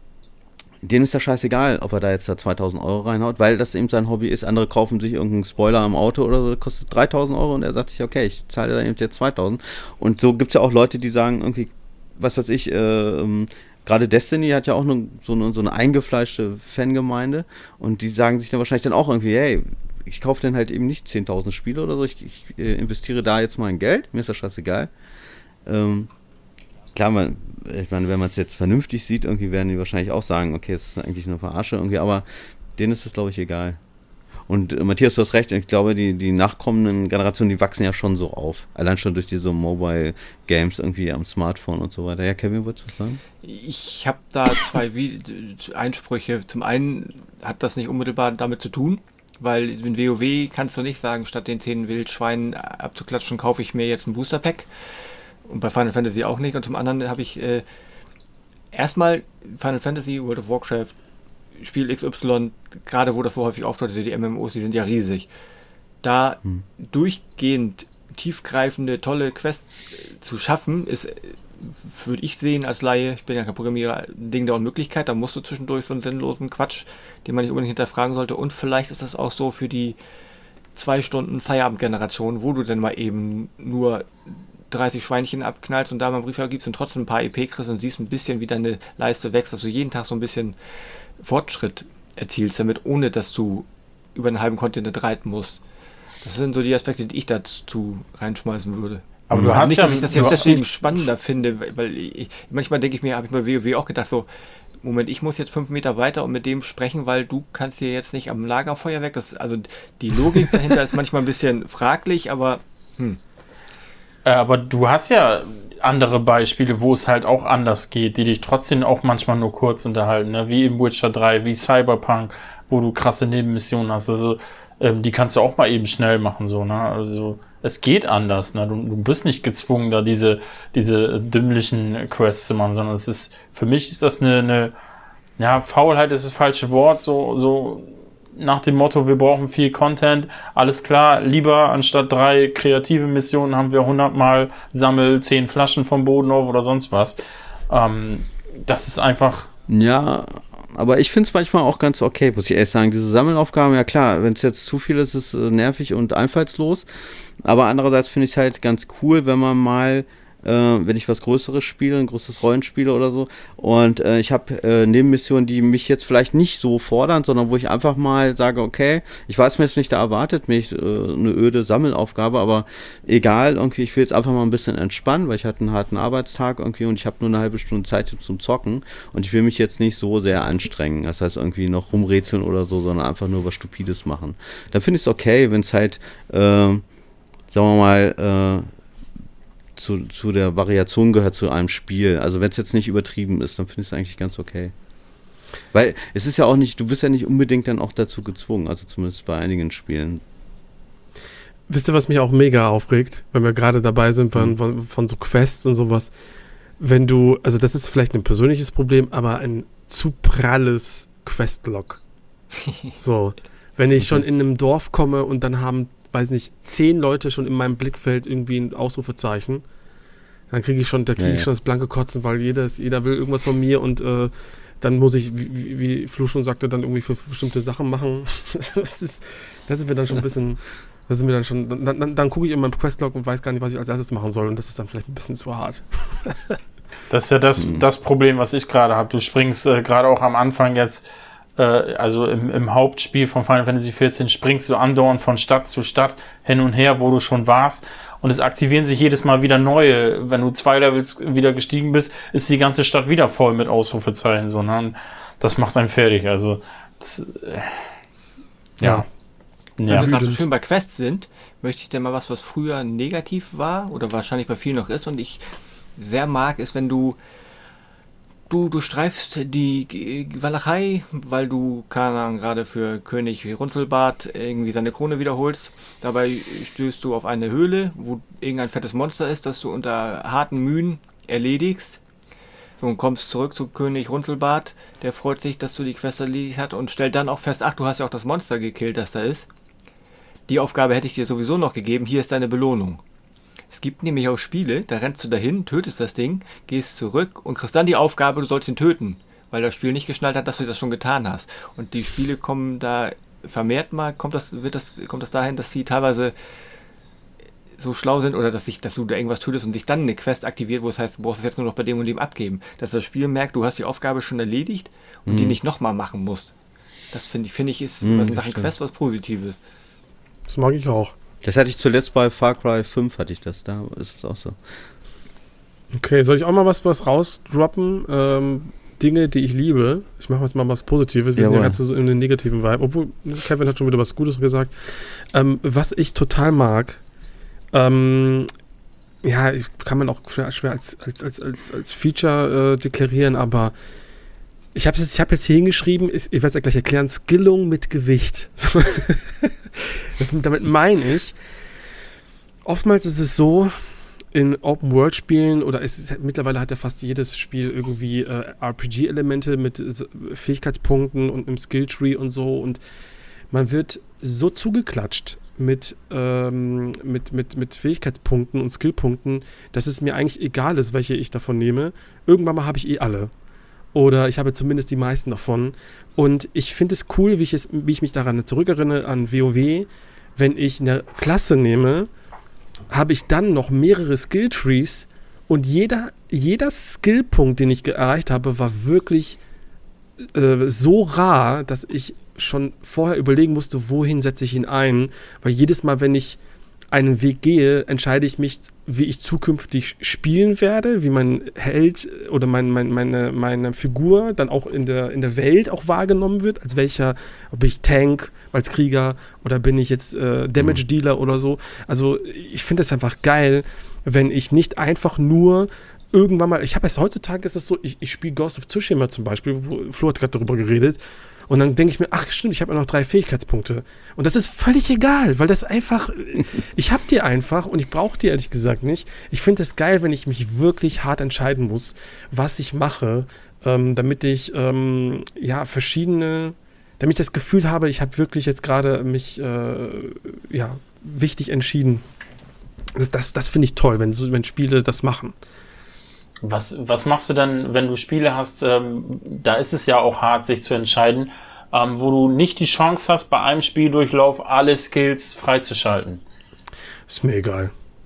dem ist das scheißegal, ob er da jetzt da zweitausend Euro reinhaut, weil das eben sein Hobby ist. Andere kaufen sich irgendeinen Spoiler am Auto oder so, das kostet dreitausend Euro und er sagt sich, okay, ich zahle da eben jetzt zweitausend. Und so gibt es ja auch Leute, die sagen irgendwie, was weiß ich, äh, ähm, gerade Destiny hat ja auch ne, so, eine, so eine eingefleischte Fangemeinde und die sagen sich dann wahrscheinlich dann auch irgendwie, hey, ich kaufe dann halt eben nicht zehntausend Spiele oder so, ich, ich äh, investiere da jetzt mein Geld, mir ist das scheißegal. Ähm, klar, man, ich meine, wenn man es jetzt vernünftig sieht, irgendwie werden die wahrscheinlich auch sagen, okay, es ist eigentlich eine Verarsche irgendwie, aber denen ist das, glaube ich, egal. Und äh, Matthias, du hast recht, ich glaube, die, die nachkommenden Generationen, die wachsen ja schon so auf. Allein schon durch diese Mobile Games irgendwie am Smartphone und so weiter. Ja, Kevin, wolltest du was sagen? Ich habe da zwei Vi- Einsprüche. Zum einen hat das nicht unmittelbar damit zu tun, weil in WoW kannst du nicht sagen, statt den zehn Wildschweinen abzuklatschen, kaufe ich mir jetzt ein Booster Pack. Und bei Final Fantasy auch nicht. Und zum anderen habe ich äh, erstmal Final Fantasy, World of Warcraft, Spiel X Y, gerade wo das so häufig auftaucht, also die M M Os, die sind ja riesig. Da Hm. durchgehend tiefgreifende, tolle Quests äh, zu schaffen, ist, äh, würde ich sehen als Laie, ich bin ja kein Programmierer, ein Ding der Unmöglichkeit. Da musst du zwischendurch so einen sinnlosen Quatsch, den man nicht unbedingt hinterfragen sollte. Und vielleicht ist das auch so für die zwei Stunden Feierabendgeneration, wo du dann mal eben nur dreißig Schweinchen abknallst und da mal einen Brief gibst und trotzdem ein paar E P kriegst und siehst ein bisschen, wie deine Leiste wächst, dass du jeden Tag so ein bisschen Fortschritt erzielst damit, ohne dass du über einen halben Kontinent reiten musst. Das sind so die Aspekte, die ich dazu reinschmeißen würde. Aber du Also hast nicht, ja, dass ich das du jetzt hast- deswegen spannender finde, weil, weil ich, manchmal denke ich mir, habe ich bei WoW auch gedacht, so, Moment, ich muss jetzt fünf Meter weiter und mit dem sprechen, weil du kannst hier jetzt nicht am Lagerfeuer weg. Das, also die Logik dahinter ist manchmal ein bisschen fraglich, aber hm. Äh, aber du hast ja andere Beispiele, wo es halt auch anders geht, die dich trotzdem auch manchmal nur kurz unterhalten, ne? Wie im Witcher drei, wie Cyberpunk, wo du krasse Nebenmissionen hast. Also ähm, die kannst du auch mal eben schnell machen, so, ne? Also es geht anders, ne? Du, du bist nicht gezwungen, da diese, diese dümmlichen Quests zu machen, sondern es ist, für mich ist das eine, eine ja, Faulheit ist das falsche Wort, so, so nach dem Motto, wir brauchen viel Content, alles klar, lieber anstatt drei kreative Missionen haben wir hundertmal sammel zehn Flaschen vom Boden auf oder sonst was. Ähm, das ist einfach, Ja, aber ich finde es manchmal auch ganz okay, muss ich ehrlich sagen. Diese Sammelaufgaben, ja klar, wenn es jetzt zu viel ist, ist es äh, nervig und einfallslos. Aber andererseits finde ich es halt ganz cool, wenn man mal äh, wenn ich was Größeres spiele, ein größeres Rollenspiel oder so. Und äh, ich habe äh, Nebenmissionen, die mich jetzt vielleicht nicht so fordern, sondern wo ich einfach mal sage, okay, ich weiß mir jetzt nicht, da erwartet mich äh, eine öde Sammelaufgabe, aber egal, irgendwie, ich will jetzt einfach mal ein bisschen entspannen, weil ich hatte einen harten Arbeitstag irgendwie und ich habe nur eine halbe Stunde Zeit zum Zocken und ich will mich jetzt nicht so sehr anstrengen. Das heißt, irgendwie noch rumrätseln oder so, sondern einfach nur was Stupides machen. Dann finde ich es okay, wenn es halt, äh, sagen wir mal, äh, zu, zu der Variation gehört zu einem Spiel. Also wenn es jetzt nicht übertrieben ist, dann finde ich es eigentlich ganz okay. Weil es ist ja auch nicht, du bist ja nicht unbedingt dann auch dazu gezwungen, also zumindest bei einigen Spielen. Wisst ihr, was mich auch mega aufregt, wenn wir gerade dabei sind von, Mhm. von, von so Quests und sowas? Wenn du, also das ist vielleicht ein persönliches Problem, aber ein zu pralles Questlog. So, wenn ich schon in einem Dorf komme und dann haben, weiß nicht, zehn Leute schon in meinem Blickfeld irgendwie ein Ausrufezeichen, dann kriege ich schon, da kriege Ja, ich ja. schon das blanke Kotzen, weil jeder, ist- jeder will irgendwas von mir und äh, dann muss ich, wie, wie- wie Flo schon sagte, dann irgendwie für bestimmte Sachen machen. Das ist, das ist mir dann schon ein bisschen, das ist mir dann schon, dann, dann, dann gucke ich in meinem Questlog und weiß gar nicht, was ich als erstes machen soll und das ist dann vielleicht ein bisschen zu hart. Das ist ja das, Mhm. das Problem, was ich gerade habe. Du springst äh, gerade auch am Anfang jetzt, äh, also im, im Hauptspiel von Final Fantasy vierzehn, springst du andauernd von Stadt zu Stadt hin und her, wo du schon warst. Und es aktivieren sich jedes Mal wieder neue. Wenn du zwei Levels wieder gestiegen bist, ist die ganze Stadt wieder voll mit Ausrufezeichen. So, ne? Und das macht einen fertig. Also, das, äh, ja. Wenn Ja. wir gerade so Wütend. schön bei Quests sind, möchte ich dir mal was, was früher negativ war oder wahrscheinlich bei vielen noch ist und ich sehr mag, ist, wenn du du, du streifst die G- Walachei, weil du, keine Ahnung, gerade für König Runzelbart irgendwie seine Krone wiederholst. Dabei stößt du auf eine Höhle, wo irgendein fettes Monster ist, das du unter harten Mühen erledigst. So, und kommst zurück zu König Runzelbart, der freut sich, dass du die Quest erledigt hast und stellt dann auch fest, ach, du hast ja auch das Monster gekillt, das da ist. Die Aufgabe hätte ich dir sowieso noch gegeben, hier ist deine Belohnung. Es gibt nämlich auch Spiele, da rennst du dahin, tötest das Ding, gehst zurück und kriegst dann die Aufgabe, du sollst ihn töten, weil das Spiel nicht geschnallt hat, dass du das schon getan hast. Und die Spiele kommen da vermehrt mal, kommt das, wird das, kommt das dahin, dass sie teilweise so schlau sind oder dass, ich, dass du da irgendwas tötest und dich dann eine Quest aktiviert, wo es heißt, du brauchst es jetzt nur noch bei dem und dem abgeben. Dass das Spiel merkt, du hast die Aufgabe schon erledigt und die Mhm. nicht nochmal machen musst. Das finde ich, finde ich, ist Mhm, was in das Sachen stimmt. Quest was Positives. Das mag ich auch. Das hatte ich zuletzt bei Far Cry fünf, hatte ich das, da ist es auch so. Okay, soll ich auch mal was, was rausdroppen? Ähm, Dinge, die ich liebe. Ich mache jetzt mal was Positives. Wir sind ja Jawohl. ganz so in den negativen Vibe. Obwohl, Kevin hat schon wieder was Gutes gesagt. Ähm, was ich total mag, ähm, ja, ich, kann man auch schwer, schwer als, als, als, als, als Feature äh, deklarieren, aber ich habe jetzt, ich hab jetzt hier hingeschrieben, ist, ich werde es ja gleich erklären, Skillung mit Gewicht. So. Das, damit meine ich, oftmals ist es so, in Open-World-Spielen, oder es ist, mittlerweile hat ja fast jedes Spiel irgendwie äh, R P G-Elemente mit äh, Fähigkeitspunkten und einem Skilltree und so, und man wird so zugeklatscht mit, ähm, mit, mit, mit Fähigkeitspunkten und Skillpunkten, dass es mir eigentlich egal ist, welche ich davon nehme. Irgendwann mal habe ich eh alle. Oder ich habe zumindest die meisten davon. Und ich finde es cool, wie ich, es, wie ich mich daran zurückerinnere an WoW, wenn ich eine Klasse nehme, habe ich dann noch mehrere Skilltrees und jeder, jeder Skillpunkt, den ich erreicht habe, war wirklich äh, so rar, dass ich schon vorher überlegen musste, wohin setze ich ihn ein, weil jedes Mal, wenn ich einen Weg gehe, entscheide ich mich, wie ich zukünftig spielen werde, wie mein Held oder mein, mein, meine, meine Figur dann auch in der, in der Welt auch wahrgenommen wird, als welcher, ob ich Tank als Krieger oder bin ich jetzt äh, Damage Dealer oder so. Also ich finde es einfach geil, wenn ich nicht einfach nur irgendwann mal, ich habe es heutzutage, ist es so, ich, ich spiele Ghost of Tsushima zum Beispiel, wo Flo hat gerade darüber geredet, und dann denke ich mir, ach stimmt, ich habe ja noch drei Fähigkeitspunkte. Und das ist völlig egal, weil das einfach, ich habe die einfach und ich brauche die ehrlich gesagt nicht. Ich finde es geil, wenn ich mich wirklich hart entscheiden muss, was ich mache, ähm, damit ich ähm, ja verschiedene, damit ich das Gefühl habe, ich habe wirklich jetzt gerade mich äh, ja wichtig entschieden. Das, das, das finde ich toll, wenn, so, wenn Spiele das machen. Was, was machst du dann, wenn du Spiele hast, ähm, da ist es ja auch hart, sich zu entscheiden, ähm, wo du nicht die Chance hast, bei einem Spieldurchlauf alle Skills freizuschalten? Ist mir egal.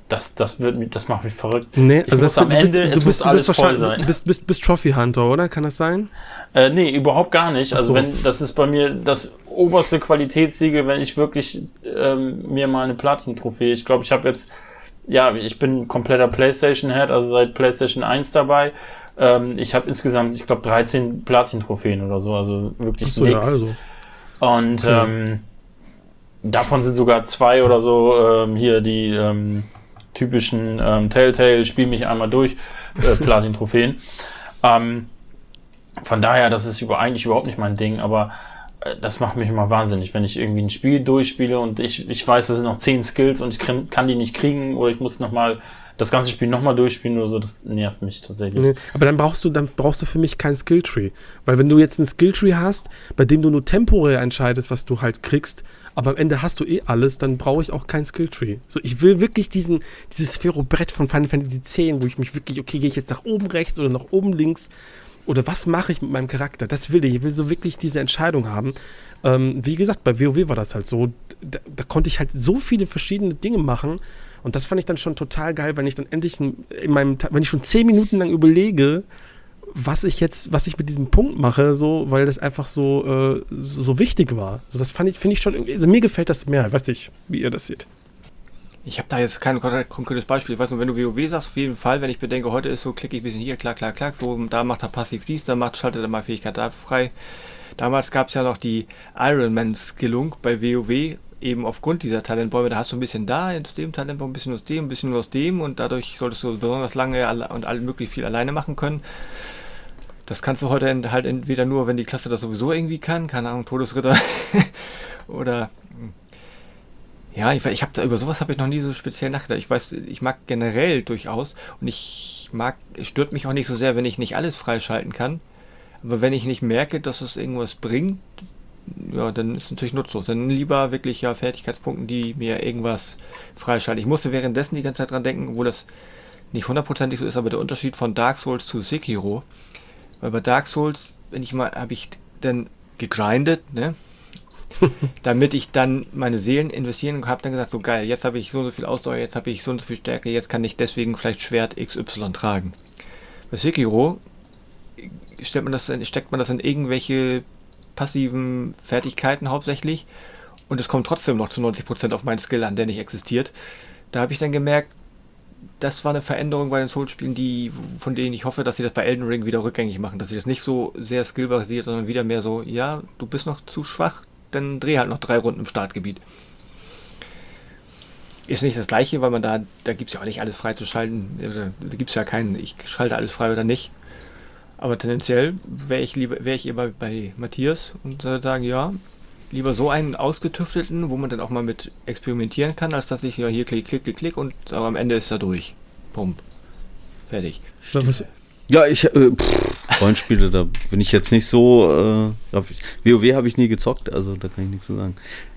das, das, wird, mich- das macht mich verrückt. Nee, Ich also muss das, am du bist, Ende, du es bist, muss du bist alles voll wahrscheinlich, sein. du bist, bist, bist Trophy Hunter, oder? Kann das sein? Äh, nee, überhaupt gar nicht. Ach Also so. wenn, das ist bei mir das oberste Qualitätssiegel, wenn ich wirklich ähm, mir mal eine Platin-Trophäe, ich glaube, ich habe jetzt, ja, ich bin kompletter PlayStation-Head, also seit PlayStation eins dabei. Ähm, ich habe insgesamt, ich glaube, dreizehn Platin-Trophäen oder so, also wirklich Achso, ja, nix. also. Und Okay. ähm, davon sind sogar zwei oder so ähm, hier die ähm, typischen ähm, Telltale, spiel mich einmal durch, äh, Platin-Trophäen. ähm, von daher, das ist über, eigentlich überhaupt nicht mein Ding, aber äh, das macht mich immer wahnsinnig, wenn ich irgendwie ein Spiel durchspiele und ich, ich weiß, das sind noch zehn Skills und ich krieg, kann die nicht kriegen oder ich muss nochmal das ganze Spiel nochmal durchspielen oder so, das nervt mich tatsächlich. Nee, aber dann brauchst du, dann brauchst du für mich kein Skilltree. Weil wenn du jetzt einen Skilltree hast, bei dem du nur temporär entscheidest, was du halt kriegst, aber am Ende hast du eh alles, dann brauche ich auch kein Skilltree. So, ich will wirklich diesen, dieses Sphärobrett von Final Fantasy X, wo ich mich wirklich, okay, gehe ich jetzt nach oben rechts oder nach oben links oder was mache ich mit meinem Charakter? Das will ich. Ich will so wirklich diese Entscheidung haben. Ähm, wie gesagt, bei WoW war das halt so. Da, da konnte ich halt so viele verschiedene Dinge machen. Und das fand ich dann schon total geil, wenn ich dann endlich in meinem, Ta- wenn ich schon zehn Minuten lang überlege, was ich jetzt, was ich mit diesem Punkt mache, so, weil das einfach so, äh, so, so wichtig war. Also das fand ich, finde ich schon irgendwie, also mir gefällt das mehr. Ich weiß nicht, wie ihr das seht. Ich habe da jetzt kein kon- konkretes Beispiel. Ich weiß nur, wenn du WoW sagst, auf jeden Fall, wenn ich bedenke, heute ist so, klicke ich ein bisschen hier, klack, klack, klack, so, da macht er passiv dies, da macht, schaltet er mal Fähigkeit da frei. Damals gab es ja noch die Ironman-Skillung bei WoW, eben aufgrund dieser Talentbäume. Da hast du ein bisschen da, aus dem Talentbaum, ein bisschen aus dem, ein bisschen aus dem und dadurch solltest du besonders lange alle- und alle möglichst viel alleine machen können. Das kannst du heute ent- halt entweder nur, wenn die Klasse das sowieso irgendwie kann, keine Ahnung, Todesritter oder ja, ich, we- ich habe über sowas habe ich noch nie so speziell nachgedacht. Ich weiß, ich mag generell durchaus und ich mag, es stört mich auch nicht so sehr, wenn ich nicht alles freischalten kann. Aber wenn ich nicht merke, dass es irgendwas bringt, ja, dann ist es natürlich nutzlos. Dann lieber wirklich ja Fertigkeitspunkten, die mir irgendwas freischalten. Ich musste währenddessen die ganze Zeit dran denken, obwohl das nicht hundertprozentig so ist, aber der Unterschied von Dark Souls zu Sekiro. Weil bei Dark Souls, wenn ich mal, habe ich dann gegrindet, ne? Damit ich dann meine Seelen investieren und habe dann gesagt, so geil, jetzt habe ich so und so viel Ausdauer, jetzt habe ich so und so viel Stärke, jetzt kann ich deswegen vielleicht Schwert X Y tragen. Bei Sekiro stellt man das in, steckt man das in irgendwelche passiven Fertigkeiten hauptsächlich und es kommt trotzdem noch zu neunzig Prozent auf meinen Skill an, der nicht existiert. Da habe ich dann gemerkt, das war eine Veränderung bei den Souls-Spielen, die, von denen ich hoffe, dass sie das bei Elden Ring wieder rückgängig machen, dass sie das nicht so sehr skillbasiert, sondern wieder mehr so, ja, du bist noch zu schwach, dann dreh halt noch drei Runden im Startgebiet. Ist nicht das gleiche, weil man da, da gibt es ja auch nicht alles freizuschalten, da gibt es ja keinen, ich schalte alles frei oder nicht. Aber tendenziell wäre ich lieber, wäre ich eher bei, bei Matthias und würde sagen, ja, lieber so einen ausgetüftelten, wo man dann auch mal mit experimentieren kann, als dass ich ja hier klick, klick, klick, klick und aber am Ende ist er durch. Pump. Fertig. Was, Ja, ich, äh, pff, Rollenspiele, da bin ich jetzt nicht so, äh, hab ich, WoW habe ich nie gezockt, also da kann ich nichts zu sagen.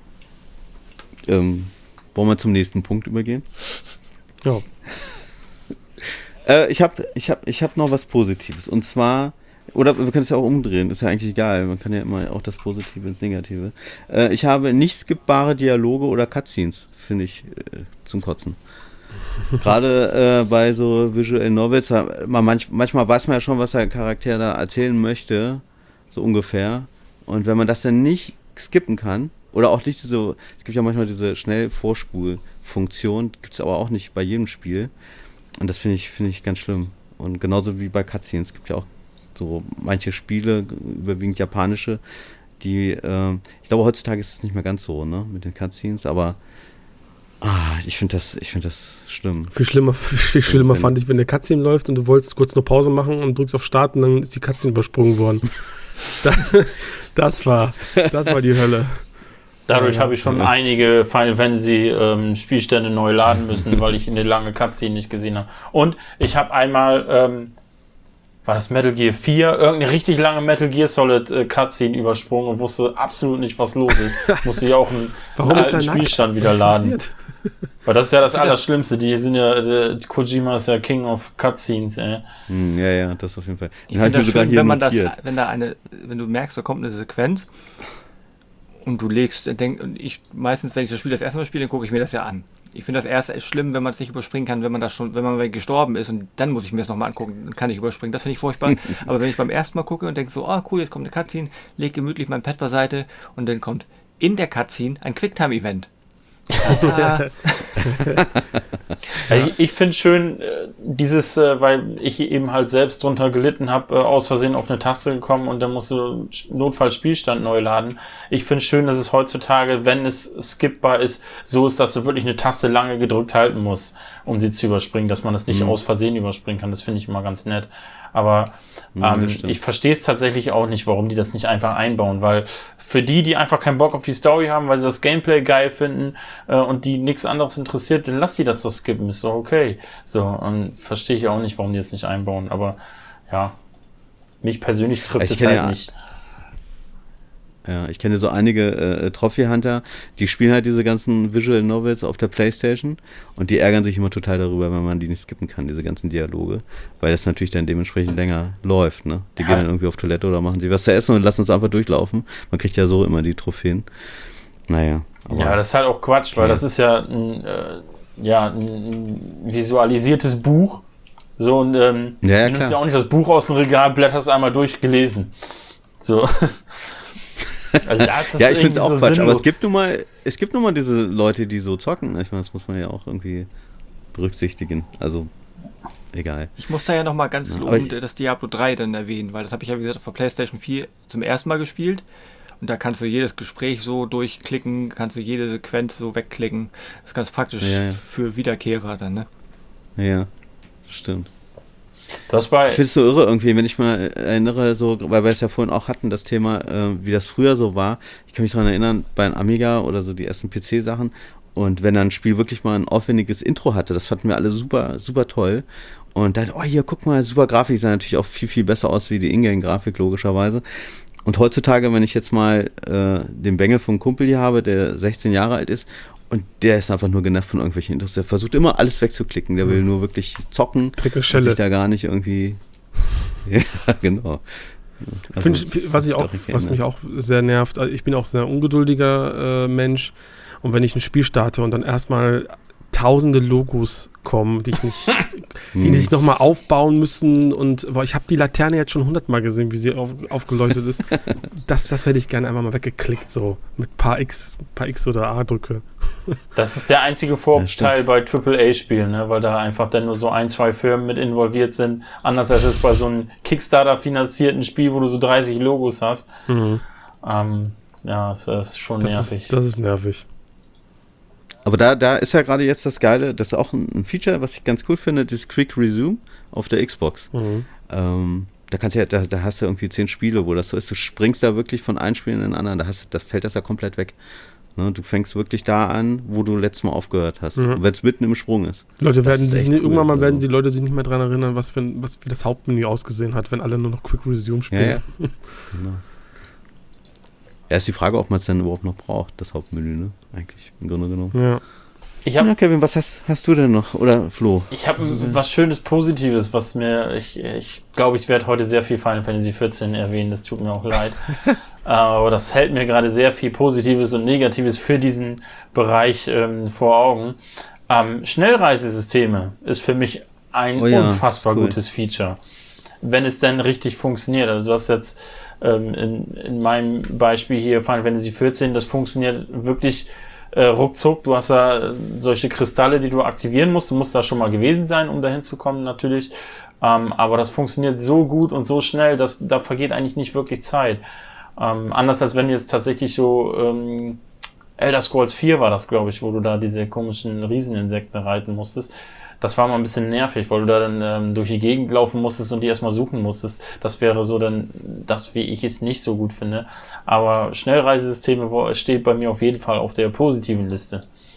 Ähm, wollen wir zum nächsten Punkt übergehen? ja. Äh, ich habe ich hab, ich hab noch was Positives. Und zwar, oder wir können es ja auch umdrehen, ist ja eigentlich egal. Man kann ja immer auch das Positive ins Negative. Äh, ich habe nicht skippbare Dialoge oder Cutscenes, finde ich, äh, zum Kotzen. Gerade äh, bei so Visual Novels, da- man manch, manchmal weiß man ja schon, was der Charakter da erzählen möchte, so ungefähr. Und wenn man das dann nicht skippen kann, oder auch nicht so, es gibt ja manchmal diese Schnell-Vorspul-Funktion, gibt es aber auch nicht bei jedem Spiel. Und das finde ich, finde ich ganz schlimm. Und genauso wie bei Cutscenes. Es gibt ja auch so manche Spiele, überwiegend japanische, die, ähm, ich glaube heutzutage ist es nicht mehr ganz so, ne, mit den Cutscenes, aber ah, ich finde das, ich finde das schlimm. Viel schlimmer, viel schlimmer Wenn- fand ich, wenn eine Cutscene läuft und du wolltest kurz eine Pause machen und drückst auf Start und dann ist die Cutscene übersprungen worden. das, das war, das war die Hölle. Dadurch Ja, habe ich schon ja. einige Final Fantasy ähm, Spielstände neu laden müssen, weil ich eine lange Cutscene nicht gesehen habe. Und ich habe einmal, ähm, war das Metal Gear vier, irgendeine richtig lange Metal Gear Solid äh, Cutscene übersprungen und wusste absolut nicht, was los ist. Musste ich auch einen, Warum einen ist da alten nackt? Spielstand wieder Was ist laden. passiert? Weil das ist ja das Allerschlimmste. Die sind ja, der, Kojima ist ja King of Cutscenes, ey. Hm, ja, ja, das auf jeden Fall. Ich Den habe finde ich mir das sogar schön, hier wenn man das, notiert. wenn da eine, wenn du merkst, da kommt eine Sequenz und du legst, denk, und ich meistens, wenn ich das Spiel das erste Mal spiele, dann gucke ich mir das ja an. Ich finde das erst schlimm, wenn man es nicht überspringen kann, wenn man das schon, wenn man gestorben ist und dann muss ich mir das nochmal angucken, dann kann ich überspringen. Das finde ich furchtbar. Aber wenn ich beim ersten Mal gucke und denke so, ah cool, jetzt kommt eine Cutscene, lege gemütlich mein Pad beiseite und dann kommt in der Cutscene ein Quicktime-Event. Ah. Ja, ich ich finde schön, äh, dieses, äh, weil ich eben halt selbst drunter gelitten habe, äh, aus Versehen auf eine Taste gekommen und dann musst du Notfallspielstand neu laden. Ich finde schön, dass es heutzutage, wenn es skippbar ist, so ist, dass du wirklich eine Taste lange gedrückt halten musst, um sie zu überspringen, dass man das nicht Mhm. aus Versehen überspringen kann. Das finde ich immer ganz nett. Aber Ja, ähm, das stimmt. ich verstehe es tatsächlich auch nicht, warum die das nicht einfach einbauen, weil für die, die einfach keinen Bock auf die Story haben, weil sie das Gameplay geil finden äh, und die nichts anderes interessiert, dann lass die das doch skippen, ist doch okay. So, und verstehe ich auch nicht, warum die das nicht einbauen, aber ja, mich persönlich trifft Ich es kenne halt ja- nicht. Ja, ich kenne so einige äh, Trophy-Hunter, die spielen halt diese ganzen Visual Novels auf der Playstation und die ärgern sich immer total darüber, wenn man die nicht skippen kann, diese ganzen Dialoge, weil das natürlich dann dementsprechend länger läuft, ne? Die Ja. gehen dann irgendwie auf Toilette oder machen sich was zu essen und lassen es einfach durchlaufen. Man kriegt ja so immer die Trophäen. Naja, aber Ja, das ist halt auch Quatsch, weil Okay. das ist ja ein, äh, ja, ein visualisiertes Buch. So, und ähm, Ja, ja, du nimmst klar. ja auch nicht das Buch aus dem Regal, blätterst einmal durchgelesen. So. Also da ist das ja, ich finde irgendwie es auch so Quatsch, aber sinnlos. es gibt nun mal, es gibt nun mal diese Leute, die so zocken. Ich meine, das muss man ja auch irgendwie berücksichtigen. Also, egal. Ich muss da ja nochmal ganz Ja, aber lobend ich- das Diablo drei dann erwähnen, weil das habe ich ja, wie gesagt, auf der PlayStation vier zum ersten Mal gespielt. Und da kannst du jedes Gespräch so durchklicken, kannst du jede Sequenz so wegklicken. Das ist ganz praktisch Ja, ja. für Wiederkehrer dann, ne? Ja, stimmt. Das bei, Ich finde es so irre irgendwie, wenn ich mal erinnere, so, weil wir es ja vorhin auch hatten, das Thema, äh, wie das früher so war. Ich kann mich daran erinnern, bei einem Amiga oder so die ersten P C-Sachen. Und wenn dann ein Spiel wirklich mal ein aufwendiges Intro hatte, das fanden wir alle super, super toll. Und dann, oh hier, guck mal, super Grafik, sah natürlich auch viel, viel besser aus wie die Ingame-Grafik, logischerweise. Und heutzutage, wenn ich jetzt mal äh, den Bengel vom Kumpel hier habe, der sechzehn Jahre alt ist, und der ist einfach nur genervt von irgendwelchen Intros. Der versucht immer alles wegzuklicken. Der will nur wirklich zocken Kriegt eine und Schelle. sich da gar nicht irgendwie. Ja, genau. Also, Find ich, was ich auch, doch nicht was geändert. mich auch sehr nervt, also ich bin auch sehr ungeduldiger äh, Mensch und wenn ich ein Spiel starte und dann erstmal tausende Logos kommen, die ich nicht, die Hm. sich nochmal aufbauen müssen und boah, ich habe die Laterne jetzt schon hundertmal gesehen, wie sie auf, aufgeleuchtet ist. Das, das hätte ich gerne einfach mal weggeklickt, so mit paar X, paar X oder A-Drücke. das ist der einzige Vorteil bei Triple A-Spielen, ne? Weil da einfach dann nur so ein, zwei Firmen mit involviert sind. Anders als es bei so einem Kickstarter-finanzierten Spiel, wo du so dreißig Logos hast. Mhm. Ähm, ja, das ist schon Das, nervig. ist, das ist nervig. Aber da, da ist ja gerade jetzt das Geile, das ist auch ein, ein Feature, was ich ganz cool finde, das Quick Resume auf der Xbox. Mhm. Ähm, da kannst du ja, da, da hast du irgendwie zehn Spiele, wo das so ist. Du springst da wirklich von einem Spiel in den anderen, da hast du, da fällt das ja komplett weg. Ne, du fängst wirklich da an, wo du letztes Mal aufgehört hast. Mhm. Wenn es mitten im Sprung ist. Leute Das werden ist sich echt nicht, cool, irgendwann mal werden also. die Leute sich nicht mehr daran erinnern, was, für, ein- was wie das Hauptmenü ausgesehen hat, wenn alle nur noch Quick Resume Ja, spielen. ja. Genau. Ja, ist die Frage, ob man es dann überhaupt noch braucht, das Hauptmenü, ne? Eigentlich, im Grunde genommen. Ja. Ich Ja, habe Kevin, was hast, hast du denn noch? Oder Flo? ich hab was Schönes, Positives, was mir, ich, ich glaube, ich werde heute sehr viel Final Fantasy vierzehn erwähnen, das tut mir auch leid. Aber das hält mir gerade sehr viel Positives und Negatives für diesen Bereich ähm, vor Augen. Ähm, Schnellreisesysteme ist für mich ein Oh ja, unfassbar cool. gutes Feature. Wenn es denn richtig funktioniert. Also du hast jetzt ähm, in, in meinem Beispiel hier Final Fantasy vierzehn, das funktioniert wirklich äh, ruckzuck. Du hast da äh, solche Kristalle, die du aktivieren musst. Du musst da schon mal gewesen sein, um dahin zu kommen natürlich. Ähm, aber das funktioniert so gut und so schnell, dass da vergeht eigentlich nicht wirklich Zeit. Ähm, anders als wenn du jetzt tatsächlich so ähm, Elder Scrolls vier war das, glaube ich, wo du da diese komischen Rieseninsekten reiten musstest. Das war mal ein bisschen nervig, weil du da dann ähm, durch die Gegend laufen musstest und die erstmal suchen musstest. Das wäre so dann das, wie ich es nicht so gut finde. Aber Schnellreisesysteme wo- steht bei mir auf jeden Fall auf der positiven Liste.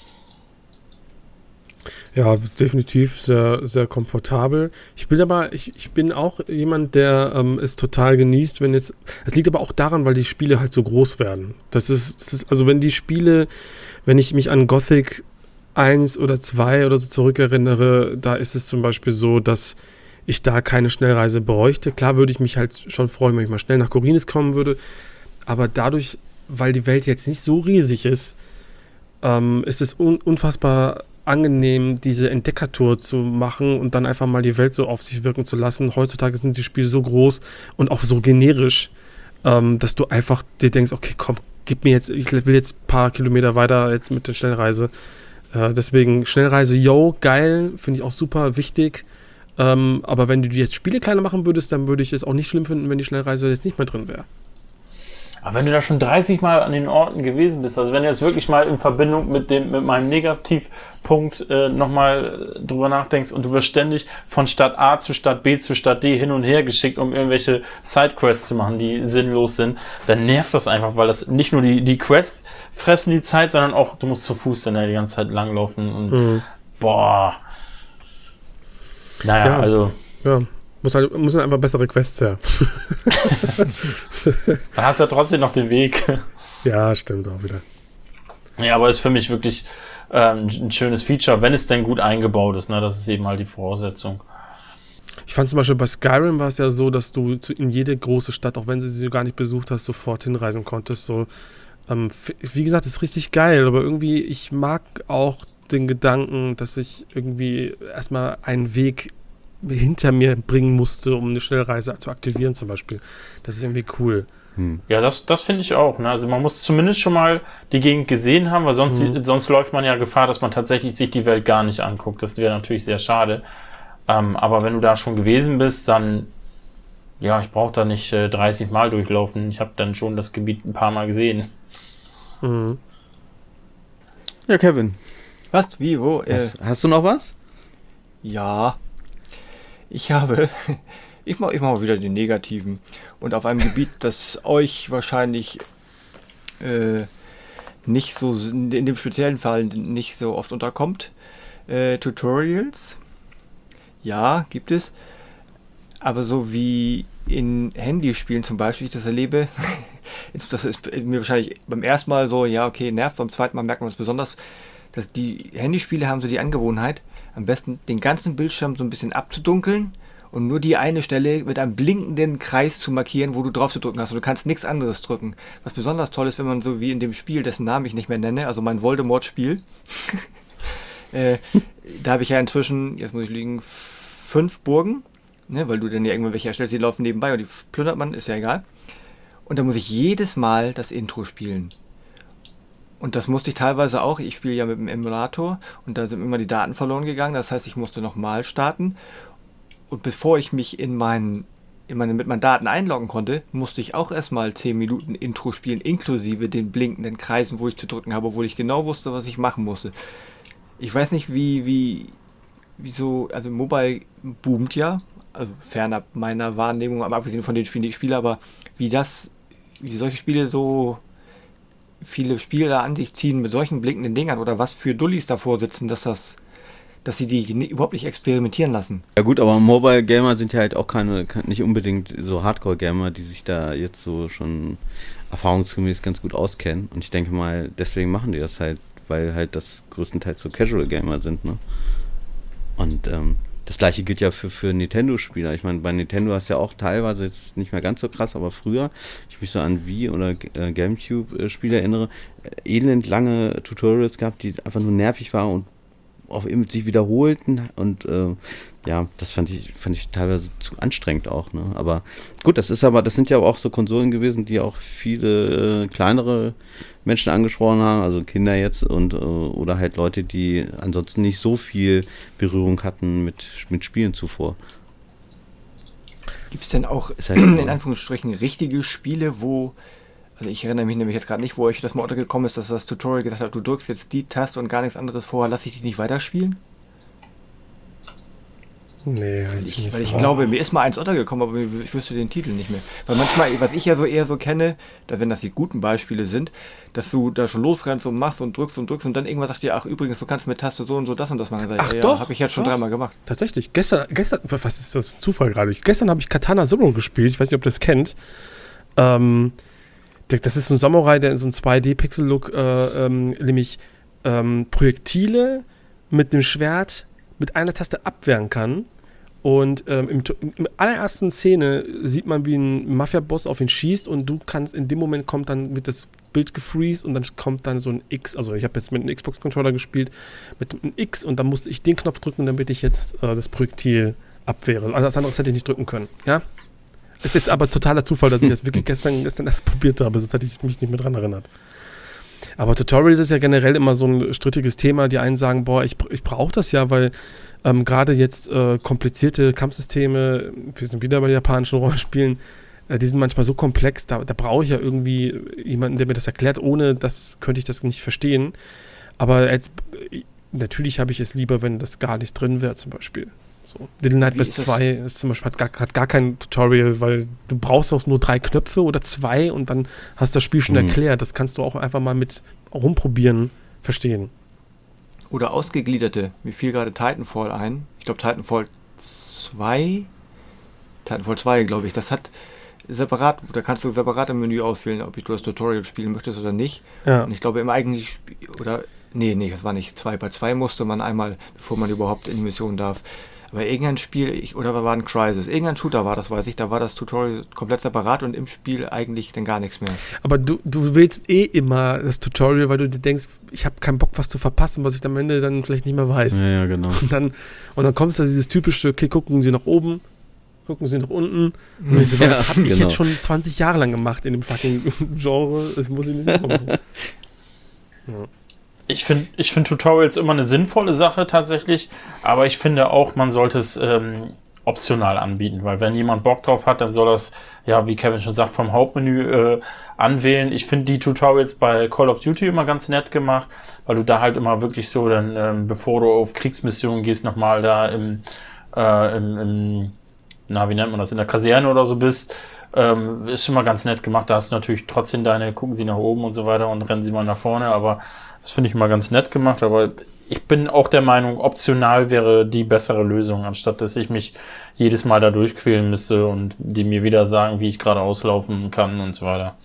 Ja, definitiv sehr, sehr komfortabel. Ich bin aber, ich, ich bin auch jemand, der ähm, es total genießt, wenn jetzt, es liegt aber auch daran, weil die Spiele halt so groß werden. Das ist, das ist, also wenn die Spiele, wenn ich mich an Gothic eins oder zwei oder so zurückerinnere, da ist es zum Beispiel so, dass ich da keine Schnellreise bräuchte. Klar würde ich mich halt schon freuen, wenn ich mal schnell nach Korinis kommen würde, aber dadurch, weil die Welt jetzt nicht so riesig ist, ähm, ist es un unfassbar angenehm, diese Entdeckertour zu machen und dann einfach mal die Welt so auf sich wirken zu lassen. Heutzutage sind die Spiele so groß und auch so generisch, ähm, dass du einfach dir denkst, okay, komm, gib mir jetzt, ich will jetzt ein paar Kilometer weiter jetzt mit der Schnellreise. Äh, deswegen Schnellreise, yo, geil, finde ich auch super wichtig. Ähm, aber wenn du jetzt Spiele kleiner machen würdest, dann würde ich es auch nicht schlimm finden, wenn die Schnellreise jetzt nicht mehr drin wäre. Aber wenn du da schon dreißig Mal an den Orten gewesen bist, also wenn du jetzt wirklich mal in Verbindung mit dem mit meinem Negativpunkt äh, nochmal drüber nachdenkst und du wirst ständig von Stadt A zu Stadt B zu Stadt D hin und her geschickt, um irgendwelche Sidequests zu machen, die sinnlos sind, dann nervt das einfach, weil das nicht nur die, die Quests fressen die Zeit, sondern auch, du musst zu Fuß dann ja die ganze Zeit langlaufen und Mhm. boah. Naja, Ja. also Ja, muss halt, müssen einfach bessere Quests her. dann hast du ja trotzdem noch den Weg. Ja, stimmt auch wieder. Ja, aber ist für mich wirklich ähm, ein schönes Feature, wenn es denn gut eingebaut ist. Ne? Das ist eben halt die Voraussetzung. Ich fand zum Beispiel bei Skyrim war es ja so, dass du zu, in jede große Stadt, auch wenn du sie gar nicht besucht hast, sofort hinreisen konntest. So, ähm, f- wie gesagt, ist richtig geil, aber irgendwie, ich mag auch den Gedanken, dass ich irgendwie erstmal einen Weg hinter mir bringen musste, um eine Schnellreise zu aktivieren zum Beispiel. Das ist irgendwie cool. Hm. Ja, das, das finde ich auch. Ne? Also man muss zumindest schon mal die Gegend gesehen haben, weil sonst, Mhm. sonst läuft man ja Gefahr, dass man tatsächlich sich die Welt gar nicht anguckt. Das wäre natürlich sehr schade. Ähm, aber wenn du da schon gewesen bist, dann, ja, ich brauche da nicht äh, dreißig Mal durchlaufen. Ich habe dann schon das Gebiet ein paar Mal gesehen. Mhm. Ja, Kevin, Was? Wie? Wo? Äh, hast, hast du noch was? ja, ich habe. Ich mache ich mach mal wieder den Negativen. Und auf einem Gebiet, das euch wahrscheinlich äh, nicht so, in dem speziellen Fall nicht so oft unterkommt. Äh, Tutorials. Ja, gibt es. Aber so wie in Handyspielen zum Beispiel, ich das erlebe, ist- das ist mir wahrscheinlich beim ersten Mal so, ja, okay, nervt, beim zweiten Mal merkt man es besonders, dass die Handyspiele haben so die Angewohnheit, am besten den ganzen Bildschirm so ein bisschen abzudunkeln und nur die eine Stelle mit einem blinkenden Kreis zu markieren, wo du drauf zu drücken hast. Und du kannst nichts anderes drücken. Was besonders toll ist, wenn man so wie in dem Spiel, dessen Namen ich nicht mehr nenne, also mein Voldemort-Spiel, äh, da habe ich ja inzwischen, jetzt muss ich liegen, fünf Burgen, ne, weil du dann ja irgendwelche erstellst, die laufen nebenbei und die plündert man, ist ja egal. Und da muss ich jedes Mal das Intro spielen. Und das musste ich teilweise auch, ich spiele ja mit dem Emulator und da sind immer die Daten verloren gegangen, das heißt, ich musste nochmal starten. Und bevor ich mich in meinen, in meine, mit meinen Daten einloggen konnte, musste ich auch erstmal zehn Minuten Intro spielen, inklusive den blinkenden Kreisen, wo ich zu drücken habe, obwohl ich genau wusste, was ich machen musste. Ich weiß nicht, wie, wie, wieso, also Mobile boomt ja, also fernab meiner Wahrnehmung, aber abgesehen von den Spielen, die ich spiele, aber wie das, wie solche Spiele so viele Spieler an sich ziehen mit solchen blinkenden Dingern oder was für Dullis davor sitzen, dass das, dass sie die ni- überhaupt nicht experimentieren lassen. Ja gut, aber Mobile Gamer sind ja halt auch keine, ke- nicht unbedingt so Hardcore Gamer, die sich da jetzt so schon erfahrungsgemäß ganz gut auskennen. Und ich denke mal, deswegen machen die das halt, weil halt das größtenteils so Casual Gamer sind, ne? Und ähm, das gleiche gilt ja für, für Nintendo-Spieler. Ich meine, bei Nintendo hast du ja auch teilweise jetzt nicht mehr ganz so krass, aber früher, ich mich so an Wii oder äh, GameCube-Spiele erinnere, äh, elend lange Tutorials gehabt, die einfach nur nervig waren und auch eben sich wiederholten und äh, ja, das fand ich, fand ich teilweise zu anstrengend auch, ne? Aber gut, das ist aber, das sind ja auch so Konsolen gewesen, die auch viele äh, kleinere Menschen angesprochen haben, also Kinder jetzt und äh, oder halt Leute, die ansonsten nicht so viel Berührung hatten mit, mit Spielen zuvor. Gibt es denn auch Ist halt in so. Anführungsstrichen richtige Spiele, wo, also ich erinnere mich nämlich jetzt gerade nicht, wo euch das mal untergekommen ist, dass das Tutorial gesagt hat, du drückst jetzt die Taste und gar nichts anderes vorher, lass ich dich nicht weiterspielen? Nee, Weil eigentlich ich, nicht. weil ich Oh. glaube, mir ist mal eins untergekommen, aber ich wüsste den Titel nicht mehr. Weil manchmal, was ich ja so eher so kenne, da wenn das die guten Beispiele sind, dass du da schon losrennst und machst und drückst und drückst und dann irgendwann sagst du dir, ach übrigens, du kannst mit Taste so und so das und das machen. Sag ich, Ach ja, doch, habe ich jetzt schon doch. dreimal gemacht. Tatsächlich, gestern, gestern, was ist das für ein Zufall gerade? Gestern habe ich Katana Zero gespielt, ich weiß nicht, ob ihr das kennt. Ähm, der- das ist so ein Samurai, der in so einem zwei D-Pixel-Look äh, ähm, nämlich ähm, Projektile mit dem Schwert mit einer Taste abwehren kann. Und ähm, im, im allerersten Szene sieht man, wie ein Mafia-Boss auf ihn schießt und du kannst, in dem Moment kommt dann, wird das Bild gefreezed und dann kommt dann so ein X, also ich habe jetzt mit einem Xbox-Controller gespielt, mit einem X und dann musste ich den Knopf drücken, damit ich jetzt äh, das Projektil abwehre. Also das andere hätte ich nicht drücken können, ja? Ist jetzt aber totaler Zufall, dass ich das wirklich gestern, gestern erst probiert habe, sonst hätte ich mich nicht mehr dran erinnert. Aber Tutorials ist ja generell immer so ein strittiges Thema. Die einen sagen, boah, ich, ich brauche das ja, weil ähm, gerade jetzt äh, komplizierte Kampfsysteme, wir sind wieder bei japanischen Rollenspielen, äh, die sind manchmal so komplex, da, da brauche ich ja irgendwie jemanden, der mir das erklärt. Ohne das könnte ich das nicht verstehen. Aber jetzt, natürlich habe ich es lieber, wenn das gar nicht drin wäre, zum Beispiel. So. Little Nightmares zwei ist zum Beispiel, hat gar, hat gar kein Tutorial, weil du brauchst auch nur drei Knöpfe oder zwei und dann hast du das Spiel schon mhm. erklärt. Das kannst du auch einfach mal mit rumprobieren, verstehen. Oder ausgegliederte. Mir fiel gerade Titanfall ein. Ich glaube Titanfall zwei. Titanfall zwei, glaube ich. Das hat separat, da kannst du separat im Menü auswählen, ob du das Tutorial spielen möchtest oder nicht. Ja. Und ich glaube im eigentlichen Spiel, oder, nee, nee, das war nicht zwei. Bei zwei musste man einmal, bevor man überhaupt in die Mission darf. Aber irgendein Spiel, ich, oder war ein Crisis, irgendein Shooter war das, weiß ich, da war das Tutorial komplett separat und im Spiel eigentlich dann gar nichts mehr. Aber du, du willst eh immer das Tutorial, weil du dir denkst, ich habe keinen Bock, was zu verpassen, was ich am Ende dann vielleicht nicht mehr weiß. Ja, ja, genau. Und dann, und dann kommst du dieses typische, okay, gucken Sie nach oben, gucken Sie nach unten. Und ich so, Ja, das habe ich genau. jetzt schon zwanzig Jahre lang gemacht in dem fucking Genre, das muss ich nicht mehr machen. Ja. Ich finde ich find Tutorials immer eine sinnvolle Sache tatsächlich, aber ich finde auch, man sollte es ähm, optional anbieten, weil wenn jemand Bock drauf hat, dann soll das, ja, wie Kevin schon sagt, vom Hauptmenü äh, anwählen. Ich finde die Tutorials bei Call of Duty immer ganz nett gemacht, weil du da halt immer wirklich so dann, ähm, bevor du auf Kriegsmissionen gehst, nochmal da im, äh, im, im, na, wie nennt man das, in der Kaserne oder so bist, ähm, ist schon mal ganz nett gemacht. Da hast du natürlich trotzdem deine, gucken sie nach oben und so weiter und rennen sie mal nach vorne, aber das finde ich mal ganz nett gemacht, aber ich bin auch der Meinung, optional wäre die bessere Lösung, anstatt dass ich mich jedes Mal da durchquälen müsste und die mir wieder sagen, wie ich gerade auslaufen kann und so weiter.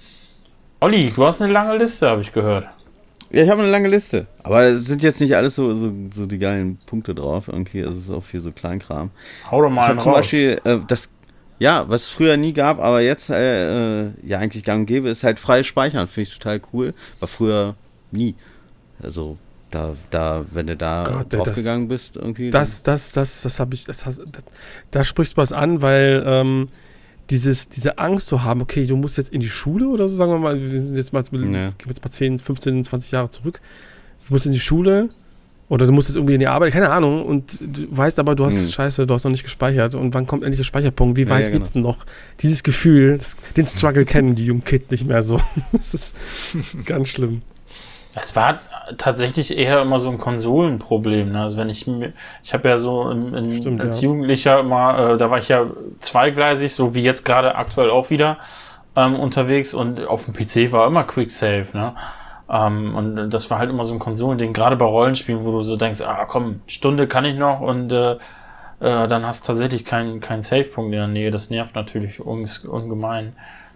Olli, du hast eine lange Liste, habe ich gehört. Ja, ich habe eine lange Liste. Aber es sind jetzt nicht alles so, so, so die geilen Punkte drauf. Irgendwie ist es auch viel so Kleinkram. Hau doch mal Ich einen habe zum raus. Beispiel äh, das, ja, was es früher nie gab, aber jetzt äh, äh, ja eigentlich gang und gäbe, ist halt freies Speichern. Finde ich total cool. War früher nie. Also, da, da, wenn du da Gott, draufgegangen bist, irgendwie. Das, das, das, das habe ich, das hast, das, da sprichst du was an, weil ähm, dieses, diese Angst zu haben, okay, du musst jetzt in die Schule oder so, sagen wir mal, wir sind jetzt mal, Ja. gehen jetzt mal zehn, fünfzehn, zwanzig Jahre zurück, du musst in die Schule oder du musst jetzt irgendwie in die Arbeit, keine Ahnung, und du weißt aber, du hast, Mhm. scheiße, du hast noch nicht gespeichert und wann kommt endlich der Speicherpunkt, wie Ja, weit ja, geht's denn noch? Dieses Gefühl, das, den Struggle kennen die jungen Kids nicht mehr so. Das ist ganz schlimm. Es war tatsächlich eher immer so ein Konsolenproblem. Ne? Also wenn ich mir, ich habe ja so in, in, Stimmt, als ja. Jugendlicher immer, äh, da war ich ja zweigleisig, so wie jetzt gerade aktuell auch wieder ähm, unterwegs und auf dem P C war immer Quick Save. Ne? Ähm, und das war halt immer so ein Konsolending, gerade bei Rollenspielen, wo du so denkst, ah komm, Stunde kann ich noch und äh, äh, dann hast du tatsächlich keinen keinen Save-Punkt in der Nähe. Das nervt natürlich unge- ungemein.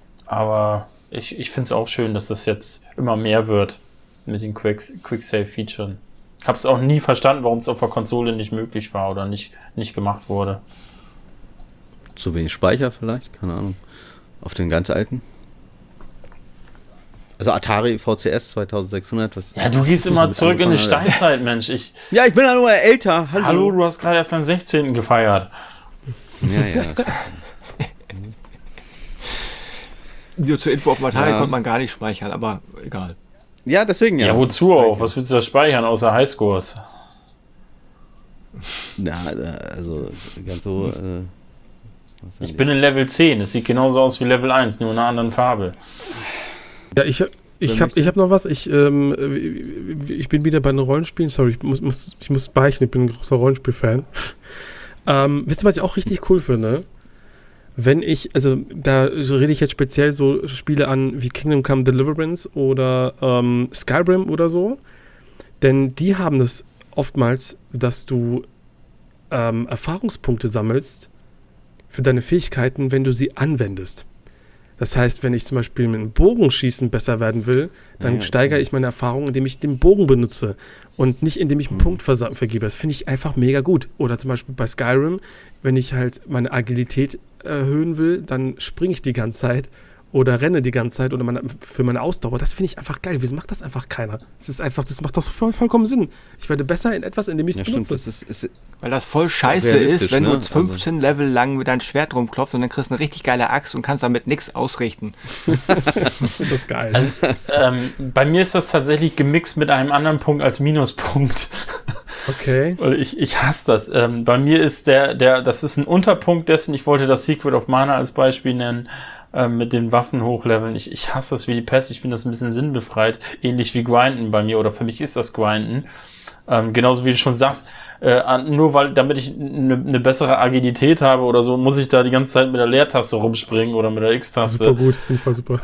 Aber ich, ich finde es auch schön, dass das jetzt immer mehr wird mit den Quick-Save-Features. Ich habe es auch nie verstanden, warum es auf der Konsole nicht möglich war oder nicht, nicht gemacht wurde. Zu wenig Speicher vielleicht, keine Ahnung. Auf den ganz alten. Also Atari V C S zweitausendsechshundert. Was Ja, du gehst immer damit zurück in die angefangen hat. Steinzeit, Mensch. Ich, Ja, ich bin ja nur älter. Hallo. hallo, du hast gerade erst deinen sechzehnten gefeiert. Ja, ja. Nur zur Info, auf dem Atari Ja. konnte man gar nicht speichern, aber egal. Ja, deswegen ja. Ja, wozu auch? Was willst du da speichern, außer Highscores? Ja, also ganz so. Äh, was Ich bin in Level zehn. Es sieht genauso aus wie Level eins, nur in einer anderen Farbe. Ja, ich, ich habe ich hab noch was. Ich, ähm, ich bin wieder bei den Rollenspielen. Sorry, ich muss, muss, ich muss beichten, ich bin ein großer Rollenspiel-Fan. Ähm, wisst ihr, was ich auch richtig cool finde? Wenn ich, also da rede ich jetzt speziell so Spiele an wie Kingdom Come Deliverance oder ähm, Skyrim oder so. Denn die haben das oftmals, dass du ähm, Erfahrungspunkte sammelst für deine Fähigkeiten, wenn du sie anwendest. Das heißt, wenn ich zum Beispiel mit dem Bogenschießen besser werden will, dann Ja, ja, steigere okay. ich meine Erfahrung, indem ich den Bogen benutze und nicht indem ich einen Mhm. Punkt versa- vergebe. Das finde ich einfach mega gut. Oder zum Beispiel bei Skyrim, wenn ich halt meine Agilität erhöhen will, dann springe ich die ganze Zeit oder renne die ganze Zeit oder meine, für meine Ausdauer. Das finde ich einfach geil. Wieso macht das einfach keiner? Das ist einfach, das macht doch voll, vollkommen Sinn. Ich werde besser in etwas, in dem ich es Ja, stimmt. benutze. Das ist, ist, Weil das voll scheiße realistisch, ist, wenn ne? du Also- fünfzehn Level lang mit deinem Schwert rumklopfst und dann kriegst du eine richtig geile Axt und kannst damit nichts ausrichten. Ich finde das geil. Also, ähm, bei mir ist das tatsächlich gemixt mit einem anderen Punkt als Minuspunkt. Okay. Weil Ich, ich hasse das. Ähm, bei mir ist der, der, das ist ein Unterpunkt dessen, ich wollte das Secret of Mana als Beispiel nennen, ähm, mit den Waffen hochleveln. Ich, ich hasse das wie die Pest, ich finde das ein bisschen sinnbefreit, ähnlich wie Grinden bei mir, oder für mich ist das Grinden. Ähm, genauso wie du schon sagst, äh, an- nur weil, damit ich eine ne bessere Agilität habe oder so, muss ich da die ganze Zeit mit der Leertaste rumspringen oder mit der X-Taste. Super gut, finde ich voll super.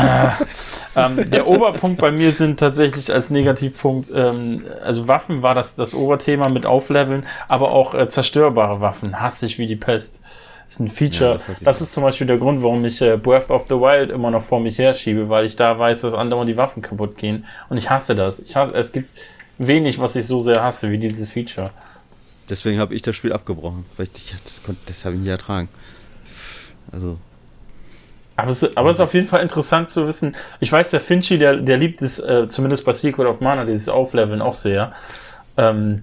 Ähm, der Oberpunkt bei mir sind tatsächlich als Negativpunkt, ähm, also Waffen war das, das Oberthema mit Aufleveln, aber auch äh, zerstörbare Waffen, hasse ich wie die Pest. Das ist ein Feature, Ja, das das, hasse ich auch. ist zum Beispiel der Grund, warum ich äh, Breath of the Wild immer noch vor mich herschiebe, weil ich da weiß, dass andauernd die Waffen kaputt gehen und ich hasse das. Ich hasse, es gibt wenig, was ich so sehr hasse wie dieses Feature. Deswegen habe ich das Spiel abgebrochen. Weil ich, ja, das konnte, das habe ich nie ertragen. Also, Aber es, aber es ist auf jeden Fall interessant zu wissen. Ich weiß, der Finchi, der, der liebt es, äh, zumindest bei Secret of Mana, dieses Aufleveln auch sehr. Ähm,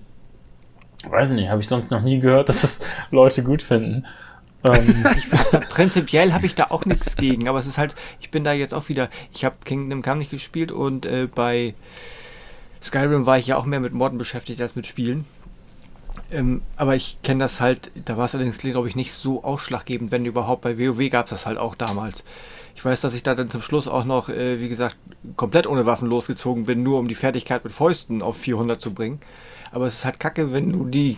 weiß nicht, habe ich sonst noch nie gehört, dass das Leute gut finden. Ähm, Prinzipiell habe ich da auch nichts gegen, aber es ist halt, ich bin da jetzt auch wieder, ich habe Kingdom Come nicht gespielt und äh, bei Skyrim war ich ja auch mehr mit Morden beschäftigt als mit Spielen. Ähm, aber ich kenne das halt, da war es allerdings, glaube ich, nicht so ausschlaggebend, wenn überhaupt. Bei WoW gab es das halt auch damals. Ich weiß, dass ich da dann zum Schluss auch noch, äh, wie gesagt, komplett ohne Waffen losgezogen bin, nur um die Fertigkeit mit Fäusten auf vierhundert zu bringen. Aber es ist halt kacke, wenn du die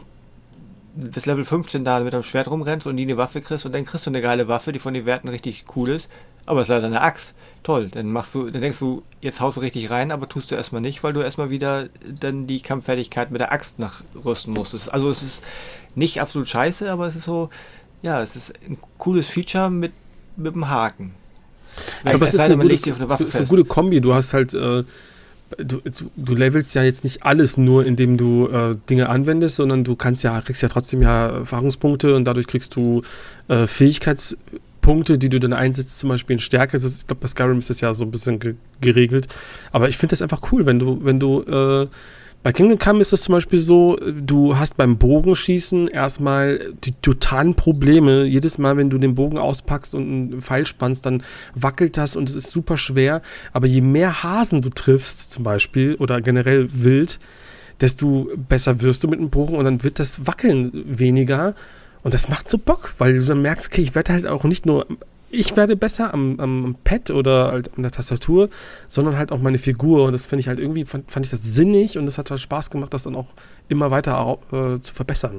bis Level fünfzehn da mit einem Schwert rumrennst und nie eine Waffe kriegst und dann kriegst du eine geile Waffe, die von den Werten richtig cool ist. Aber es ist leider eine Axt. Toll, dann machst du, dann denkst du, jetzt haust du richtig rein, aber tust du erstmal nicht, weil du erstmal wieder dann die Kampffertigkeit mit der Axt nachrüsten musst. Es- Also es ist nicht absolut scheiße, aber es ist so, ja, es ist ein cooles Feature mit, mit einem Haken. Ich glaube, das Es ist sei eine denn, man gute, legt sich auf eine Waffe so, so eine fest. gute Kombi. Du hast halt, äh, du, du, du levelst ja jetzt nicht alles nur, indem du äh, Dinge anwendest, sondern du kannst ja, kriegst ja trotzdem ja Erfahrungspunkte und dadurch kriegst du äh, Fähigkeitspunkte, die du dann einsetzt, zum Beispiel in Stärke. Das ist, ich glaube, bei Skyrim ist das ja so ein bisschen ge geregelt. Aber ich finde das einfach cool, wenn du, wenn du, äh, bei Kingdom Come ist es zum Beispiel so, du hast beim Bogenschießen erstmal die totalen Probleme. Jedes Mal, wenn du den Bogen auspackst und einen Pfeil spannst, dann wackelt das und es ist super schwer. Aber je mehr Hasen du triffst zum Beispiel oder generell Wild, desto besser wirst du mit dem Bogen und dann wird das Wackeln weniger. Und das macht so Bock, weil du dann merkst, okay, ich werde halt auch nicht nur, ich werde besser am, am Pad oder halt an der Tastatur, sondern halt auch meine Figur. Und das finde ich halt irgendwie, fand, fand ich das sinnig und es hat halt Spaß gemacht, das dann auch immer weiter au- äh, zu verbessern.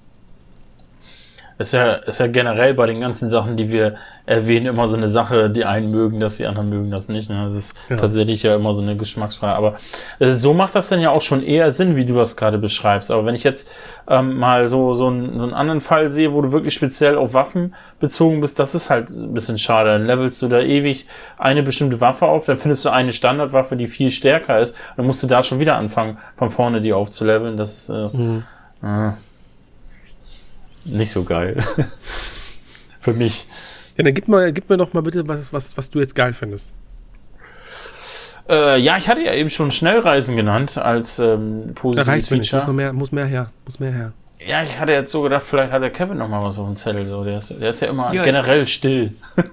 Ist ja, ist ja generell bei den ganzen Sachen, die wir erwähnen, immer so eine Sache, die einen mögen das, die anderen mögen das nicht. Ne? Das ist Ja. tatsächlich ja immer so eine Geschmacksfrage. Aber äh, so macht das dann ja auch schon eher Sinn, wie du das gerade beschreibst. Aber wenn ich jetzt ähm, mal so, so, einen, so einen anderen Fall sehe, wo du wirklich speziell auf Waffen bezogen bist, das ist halt ein bisschen schade. Dann levelst du da ewig eine bestimmte Waffe auf, dann findest du eine Standardwaffe, die viel stärker ist. Dann musst du da schon wieder anfangen, von vorne die aufzuleveln. Das ist äh, Mhm. äh, nicht so geil. Für mich. Ja, dann gib, mal, gib mir doch mal bitte was, was, was du jetzt geil findest. Äh, ja, ich hatte ja eben schon Schnellreisen genannt als ähm, Da positives reicht mir nicht, muss, noch Feature. mehr, muss mehr her, muss mehr her. Ja, ich hatte jetzt so gedacht, vielleicht hat der Kevin noch mal was auf dem Zettel. So. Der, ist, der ist ja immer Ja. generell still.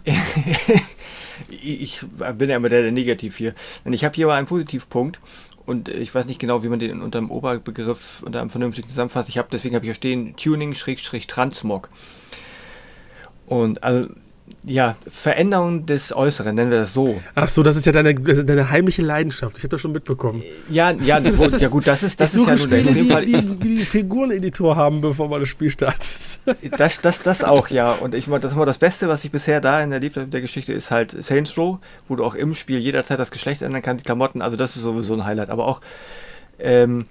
Ich bin ja immer der, der negativ hier. Denn ich habe hier aber einen Positivpunkt und ich weiß nicht genau, wie man den unter dem Oberbegriff, unter einem vernünftigen zusammenfasst. Ich habe, deswegen habe ich hier stehen, Tuning-Transmog. Und also, ja, Veränderung des Äußeren, nennen wir das so. Ach so, das ist ja deine, deine heimliche Leidenschaft. Ich habe das schon mitbekommen. Ja, ja, gut, ja gut, das ist, das ich ist ja suche nur der Spiele, die, Extremfall. die, Ich, die, die Figureneditor haben, bevor man das Spiel startet. Das, das, das auch, ja. Und ich meine, das ist immer das Beste, was ich bisher da in erlebt habe mit der Geschichte, ist halt Saints Row, wo du auch im Spiel jederzeit das Geschlecht ändern kannst, die Klamotten, also das ist sowieso ein Highlight. Aber auch ähm,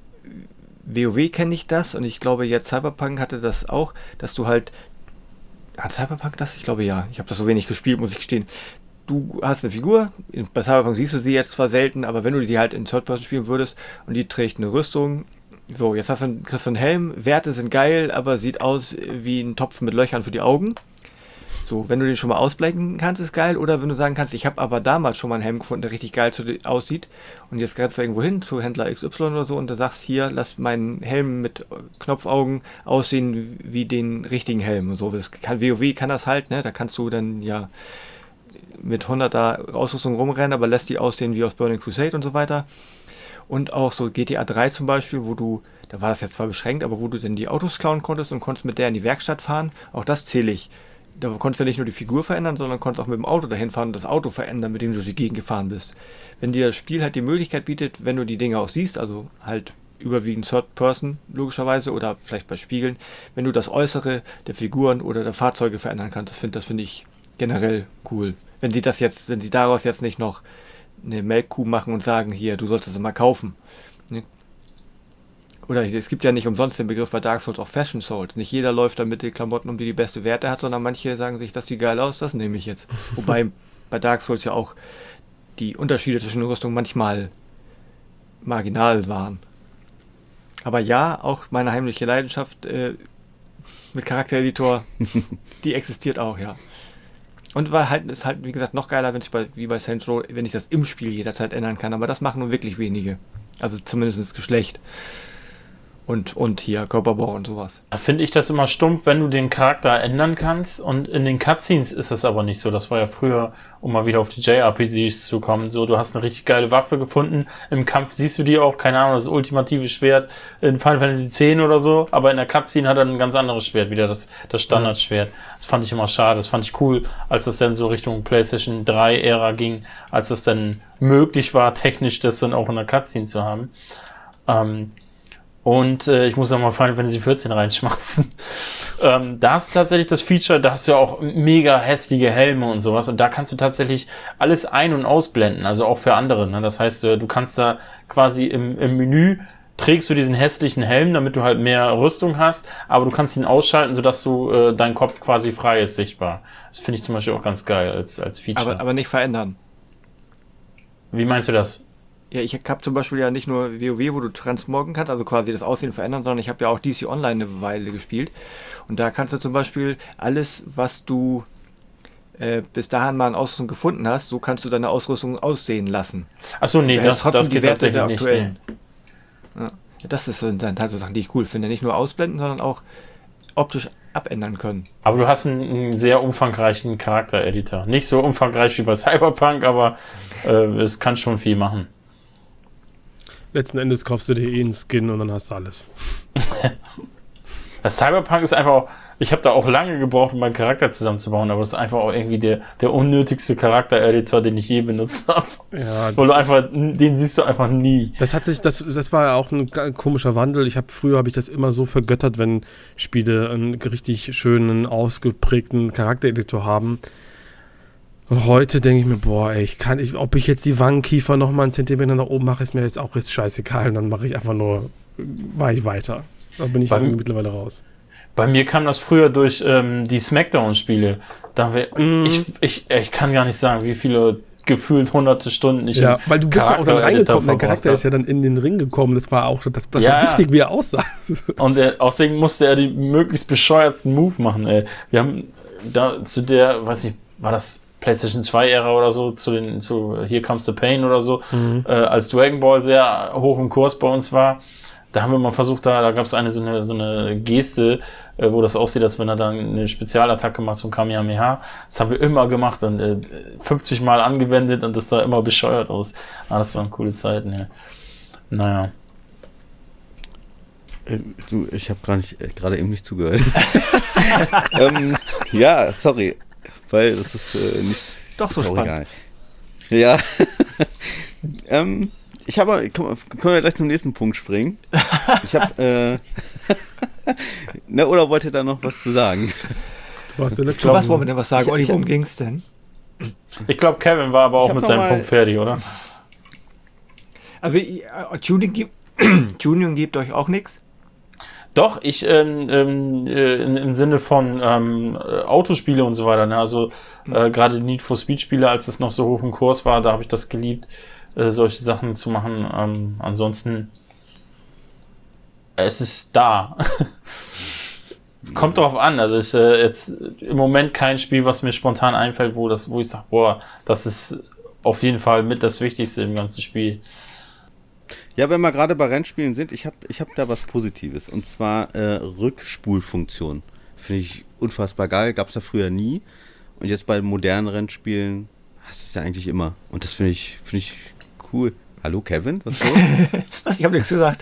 WoW kenne ich das und ich glaube jetzt Cyberpunk hatte das auch, dass du halt Hat Cyberpunk das? Ich glaube ja. Ich habe das so wenig gespielt, muss ich gestehen. Du hast eine Figur, bei Cyberpunk siehst du sie jetzt zwar selten, aber wenn du die halt in Third Person spielen würdest und die trägt eine Rüstung, so, jetzt hast du einen, kriegst du einen Helm, Werte sind geil, aber sieht aus wie ein Topf mit Löchern für die Augen. So, wenn du den schon mal ausblenden kannst, ist geil. Oder wenn du sagen kannst, ich habe aber damals schon mal einen Helm gefunden, der richtig geil zu, aussieht. Und jetzt rennst du irgendwo hin zu Händler X Y oder so und du sagst, hier, lass meinen Helm mit Knopfaugen aussehen wie den richtigen Helm. Und so, das kann, WoW kann das halt, ne? Da kannst du dann ja mit hunderter Ausrüstung rumrennen, aber lässt die aussehen wie aus Burning Crusade und so weiter. Und auch so G T A drei zum Beispiel, wo du, da war das jetzt zwar beschränkt, aber wo du dann die Autos klauen konntest und konntest mit der in die Werkstatt fahren. Auch das zähle ich. Da konntest du nicht nur die Figur verändern, sondern konntest auch mit dem Auto dahin fahren und das Auto verändern, mit dem du durch die Gegend gefahren bist. Wenn dir das Spiel halt die Möglichkeit bietet, wenn du die Dinge auch siehst, also halt überwiegend Third Person logischerweise oder vielleicht bei Spiegeln, wenn du das Äußere der Figuren oder der Fahrzeuge verändern kannst, das finde das finde ich generell cool. Wenn sie das jetzt, wenn sie daraus jetzt nicht noch eine Melkkuh machen und sagen, hier, du solltest es mal kaufen. Ne? Oder es gibt ja nicht umsonst den Begriff bei Dark Souls auch Fashion Souls. Nicht jeder läuft da mit den Klamotten um, die die beste Werte hat, sondern manche sagen sich, das sieht geil aus, das nehme ich jetzt. Wobei bei Dark Souls ja auch die Unterschiede zwischen Rüstungen manchmal marginal waren. Aber ja, auch meine heimliche Leidenschaft äh, mit Charaktereditor, die existiert auch, ja. Und war halt, ist halt, wie gesagt, noch geiler, wenn ich bei, wie bei Saints Row, wenn ich das im Spiel jederzeit ändern kann. Aber das machen nur wirklich wenige. Also zumindest das Geschlecht. Und, und hier Körperbau und sowas. Da finde ich das immer stumpf, wenn du den Charakter ändern kannst. Und in den Cutscenes ist das aber nicht so. Das war ja früher, um mal wieder auf die J R P Gs zu kommen. So, du hast eine richtig geile Waffe gefunden. Im Kampf siehst du die auch, keine Ahnung, das ultimative Schwert in Final Fantasy zehn oder so. Aber in der Cutscene hat er ein ganz anderes Schwert, wieder das, das Standardschwert. Das fand ich immer schade. Das fand ich cool, als das dann so Richtung PlayStation drei Ära ging, als das dann möglich war, technisch das dann auch in der Cutscene zu haben. Ähm, Und äh, ich muss nochmal Final Fantasy vierzehn reinschmeißen. ähm, da hast du tatsächlich das Feature, da hast du ja auch mega hässliche Helme und sowas. Und da kannst du tatsächlich alles ein- und ausblenden, also auch für andere. Ne? Das heißt, äh, du kannst da quasi im, im Menü trägst du diesen hässlichen Helm, damit du halt mehr Rüstung hast, aber du kannst ihn ausschalten, sodass du äh, dein Kopf quasi frei ist, sichtbar. Das finde ich zum Beispiel auch ganz geil als, als Feature. Aber, aber nicht verändern. Wie meinst du das? Ja, ich habe zum Beispiel ja nicht nur WoW, wo du transmoggen kannst, also quasi das Aussehen verändern, sondern ich habe ja auch D C Online eine Weile gespielt. Und da kannst du zum Beispiel alles, was du äh, bis dahin mal an Ausrüstung gefunden hast, so kannst du deine Ausrüstung aussehen lassen. Achso, nee, Du das, hältst trotzdem das die geht Werte tatsächlich der nicht. Nee. aktuellen. Ja, das ist so dann halt so Sachen, die ich cool finde. Nicht nur ausblenden, sondern auch optisch abändern können. Aber du hast einen, einen sehr umfangreichen Charaktereditor. Nicht so umfangreich wie bei Cyberpunk, aber äh, es kann schon viel machen. Letzten Endes kaufst du dir eh einen Skin und dann hast du alles. Das Cyberpunk ist einfach auch, ich habe da auch lange gebraucht, um meinen Charakter zusammenzubauen, aber das ist einfach auch irgendwie der, der unnötigste Charaktereditor, den ich je benutzt habe. Ja, Weil du das einfach, den siehst du einfach nie. Das hat sich, das, das war ja auch ein ga- komischer Wandel. Ich habe früher habe ich das immer so vergöttert, wenn Spiele einen richtig schönen, ausgeprägten Charaktereditor haben. Und heute denke ich mir, boah, ey, ich kann, ich, ob ich jetzt die Wangenkiefer noch mal einen Zentimeter nach oben mache, ist mir jetzt auch jetzt scheißegal. Und dann mache ich einfach nur, mache ich weiter. Da bin ich Beim- irgendwie mittlerweile raus. Bei mir kam das früher durch ähm, die Smackdown-Spiele. Da wir, Mhm. ich, ich, ich kann gar nicht sagen, wie viele gefühlt hunderte Stunden ich Ja, im weil du bist ja auch dann Charaktereditor reingekommen, dein verbracht Charakter hab. ist ja dann in den Ring gekommen. Das war auch, das, das Ja, war ja. wichtig, wie er aussah. Und er, außerdem musste er die möglichst bescheuertsten Move machen, ey. Wir haben da zu der, weiß nicht, war das PlayStation zwei Ära oder so, zu den, zu Here Comes the Pain oder so, Mhm. äh, als Dragon Ball sehr hoch im Kurs bei uns war, da haben wir mal versucht, da, da gab es eine so eine, so eine Geste, äh, wo das aussieht, als wenn er dann eine Spezialattacke macht, so ein Kamehameha. Das haben wir immer gemacht und äh, fünfzig Mal angewendet und das sah immer bescheuert aus. Ah, das waren coole Zeiten, ja. Naja. Äh, Du, ich habe gerade nicht, äh, gerade eben nicht zugehört. ähm, ja, sorry, weil das ist äh, nicht Doch so ist auch spannend. egal. Ja. ähm, ich habe, können wir- können wir gleich zum nächsten Punkt springen? Ich habe, äh, ne, oder wollt ihr da noch was zu sagen? Du warst ja nicht Zu was wollen wir denn was sagen? Ich- Olli, ich- worum ging's denn? Ich glaube, Kevin war aber Ich auch hab mit noch seinem mal- Punkt fertig, oder? Also äh, Tuning gibt, Tuning gibt euch auch nichts. Doch, ich ähm, ähm, äh, im, im Sinne von ähm, äh, Autospiele und so weiter. Ne? Also äh, gerade Need for Speed Spiele, als es noch so hoch im Kurs war, da habe ich das geliebt, äh, solche Sachen zu machen. Ähm, ansonsten, es ist da. Kommt drauf an. Also ich äh, jetzt im Moment kein Spiel, was mir spontan einfällt, wo das, wo ich sage, boah, das ist auf jeden Fall mit das Wichtigste im ganzen Spiel. Ja, wenn wir gerade bei Rennspielen sind, ich habe ich hab da was Positives. Und zwar äh, Rückspulfunktion. Finde ich unfassbar geil. Gab es ja früher nie. Und jetzt bei modernen Rennspielen hast du es ja eigentlich immer. Und das finde ich, finde ich cool. Hallo Kevin, was so? Was? Ich habe nichts gesagt.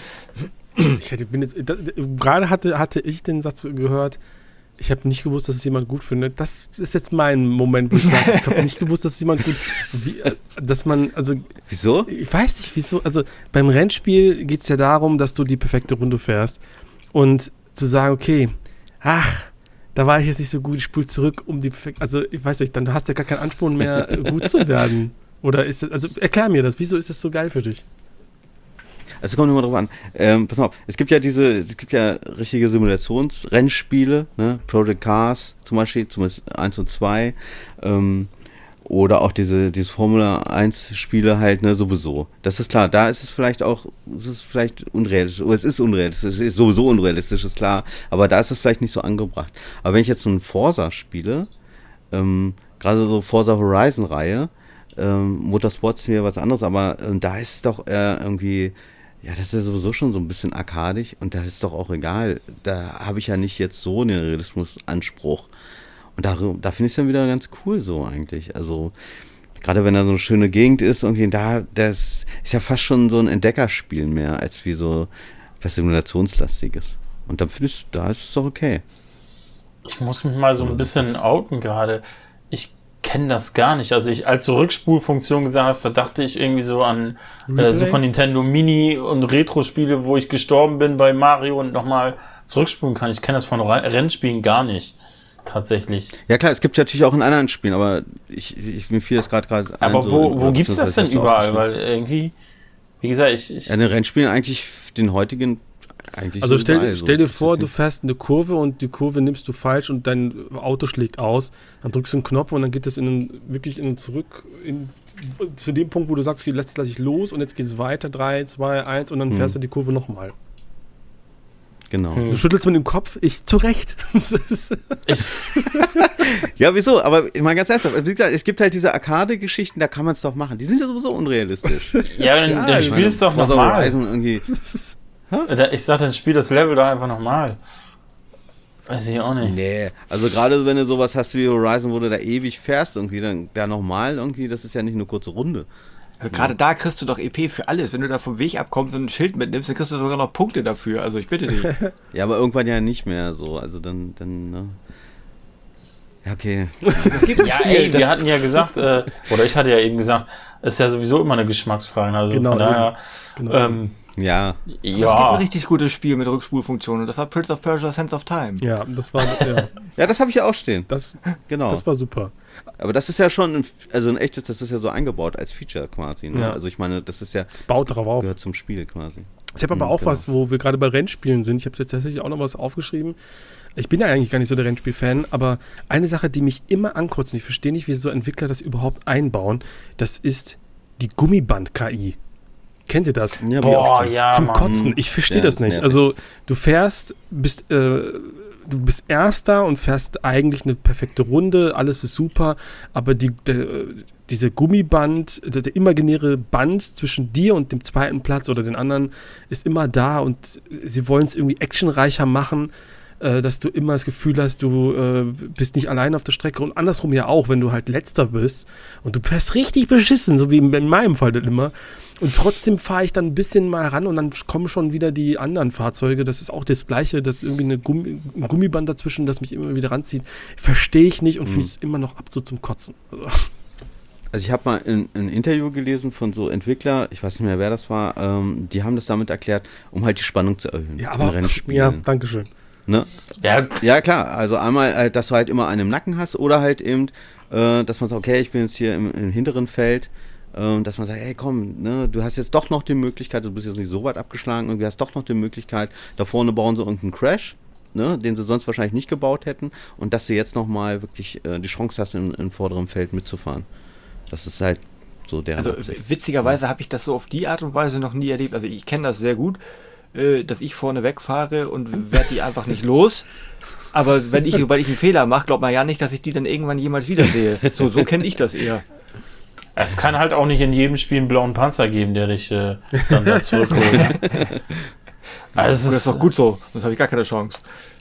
Ich hätte, bin jetzt, da, gerade hatte, hatte ich den Satz gehört, ich habe nicht gewusst, dass es jemand gut findet. Das ist jetzt mein Moment, wo ich sage, ich habe nicht gewusst, dass es jemand gut, wie, äh, dass man, also, Wieso? ich weiß nicht, wieso, also beim Rennspiel geht es ja darum, dass du die perfekte Runde fährst und zu sagen, okay, ach, da war ich jetzt nicht so gut, ich spule zurück, um die perfekte, also ich weiß nicht, dann hast du ja gar keinen Ansporn mehr, äh, gut zu werden. Oder ist das, also erklär mir das, wieso ist das so geil für dich? Also kommt immer drauf an. Ähm, pass mal auf, es gibt ja diese, es gibt ja richtige Simulationsrennspiele, ne? Project Cars zum Beispiel, zumindest eins und zwei, ähm, oder auch diese, diese Formula eins Spiele halt, ne, sowieso. Das ist klar, da ist es vielleicht auch, es ist vielleicht unrealistisch, oder es ist unrealistisch, es ist sowieso unrealistisch, ist klar, aber da ist es vielleicht nicht so angebracht. Aber wenn ich jetzt so einen Forza spiele, ähm, gerade so Forza Horizon Reihe, ähm, Motorsport ist mir was anderes, aber ähm, da ist es doch äh, irgendwie, ja, das ist ja sowieso schon so ein bisschen arkadisch und da ist doch auch egal. Da habe ich ja nicht jetzt so einen Realismusanspruch. Und da, da finde ich es dann wieder ganz cool so eigentlich. Also, gerade wenn da so eine schöne Gegend ist, irgendwie da, das ist ja fast schon so ein Entdeckerspiel mehr, als wie so was Simulationslastiges. Und dann finde ich, da ist es doch okay. Ich muss mich mal so ein bisschen outen gerade. Ich kenne das gar nicht. Also ich, als du Rückspulfunktion gesagt hast, da dachte ich irgendwie so an äh, Super Nintendo Mini und Retro-Spiele, wo ich gestorben bin bei Mario und nochmal zurückspulen kann. Ich kenne das von Rennspielen gar nicht. Tatsächlich. Ja klar, es gibt ja natürlich auch in anderen Spielen, aber ich, ich mir fiel das gerade gerade ein. Aber so wo, in- wo oder gibt's das beziehungsweise denn ich hab's überall? aufgeschrieben. Weil irgendwie, wie gesagt, ich, ich Ja, in den Rennspielen eigentlich den heutigen eigentlich Also so stell, überall so. stell dir Das ist vor, jetzt du nicht- fährst eine Kurve und die Kurve nimmst du falsch und dein Auto schlägt aus. Dann drückst du einen Knopf und dann geht es in einen, wirklich in einen zurück in, zu dem Punkt, wo du sagst, okay, jetzt lasse ich los und jetzt geht es weiter, drei, zwei, eins und dann Hm. fährst du die Kurve nochmal. Genau. Hm. Du schüttelst mit dem Kopf, ich zu Recht. ich, Ja, wieso? Aber mal ganz ernsthaft, wie gesagt, es gibt halt diese Arcade-Geschichten, da kann man es doch machen. Die sind ja sowieso unrealistisch. ja, dann, Ja, dann ich spiel es doch Forza nochmal. Horizon irgendwie. Ich sag, dann spiel das Level doch einfach nochmal. Weiß ich auch nicht. Nee, also gerade wenn du sowas hast wie Horizon, wo du da ewig fährst, irgendwie, dann da nochmal irgendwie, das ist ja nicht eine kurze Runde. Also gerade da kriegst du doch E P für alles. Wenn du da vom Weg abkommst und ein Schild mitnimmst, dann kriegst du sogar noch Punkte dafür. Also ich bitte dich. Ja, aber irgendwann ja nicht mehr so. Also dann, dann, ne? Ja, okay. Ja, ey, wir hatten ja gesagt, äh, oder ich hatte ja eben gesagt, es ist ja sowieso immer eine Geschmacksfrage. Also Genau, von daher, Genau. ähm, Ja. Es gibt ein ja, richtig gutes Spiel mit Rückspulfunktion und das war Prince of Persia Sands of Time. Ja, das war, ja, Ja, das habe ich ja auch stehen. das, Genau. das war super. Aber das ist ja schon, ein, also ein echtes, das ist ja so eingebaut als Feature quasi. Ne? Ja. Also ich meine, das ist ja, Das baut darauf auf. gehört zum Spiel quasi. Ich habe aber Mhm, auch genau. was, wo wir gerade bei Rennspielen sind. Ich habe jetzt tatsächlich auch noch was aufgeschrieben. Ich bin ja eigentlich gar nicht so der Rennspiel-Fan, aber eine Sache, die mich immer ankotzt, und ich verstehe nicht, wieso Entwickler das überhaupt einbauen, das ist die Gummiband-K I. Kennt ihr das? Ja, hab ich auch boah, stehen. ja, Zum Mann. Kotzen. Ich verstehe Ja, das nicht. nervig. Also du fährst, bist, äh, du bist Erster und fährst eigentlich eine perfekte Runde, alles ist super, aber die, der, diese Gummiband, der, der imaginäre Band zwischen dir und dem zweiten Platz oder den anderen ist immer da und sie wollen es irgendwie actionreicher machen, äh, dass du immer das Gefühl hast, du äh, bist nicht allein auf der Strecke und andersrum ja auch, wenn du halt Letzter bist und du fährst richtig beschissen, so wie in meinem Fall dann immer. Und trotzdem fahre ich dann ein bisschen mal ran und dann kommen schon wieder die anderen Fahrzeuge. Das ist auch das Gleiche, dass irgendwie eine Gummi, ein Gummiband dazwischen, das mich immer wieder ranzieht. Verstehe ich nicht und finde es immer noch absolut zum Kotzen. Also, Also ich habe mal ein, ein Interview gelesen von so Entwickler, ich weiß nicht mehr, wer das war, ähm, die haben das damit erklärt, um halt die Spannung zu erhöhen. ja, in aber ja, Rennspielen. danke schön. Ne? Ja, Ja, klar, also einmal, halt, dass du halt immer einen im Nacken hast oder halt eben, äh, dass man sagt, okay, ich bin jetzt hier im, im hinteren Feld, ähm, dass man sagt, hey komm, ne, du hast jetzt doch noch die Möglichkeit, du bist jetzt nicht so weit abgeschlagen und du hast doch noch die Möglichkeit, da vorne bauen sie irgendeinen Crash, ne, den sie sonst wahrscheinlich nicht gebaut hätten und dass du jetzt nochmal wirklich äh, die Chance hast, im, im vorderen Feld mitzufahren. Das ist halt so der Also Absicht. witzigerweise habe ich das so auf die Art und Weise noch nie erlebt. Also ich kenne das sehr gut, äh, dass ich vorne wegfahre und werde die einfach nicht los. Aber wenn ich, weil ich einen Fehler mache, glaubt man ja nicht, dass ich die dann irgendwann jemals wiedersehe. So, so kenne ich das eher. Es kann halt auch nicht in jedem Spiel einen blauen Panzer geben, der dich äh, dann da zurückholt. Ne? Also Das ist doch gut so, sonst habe ich gar keine Chance.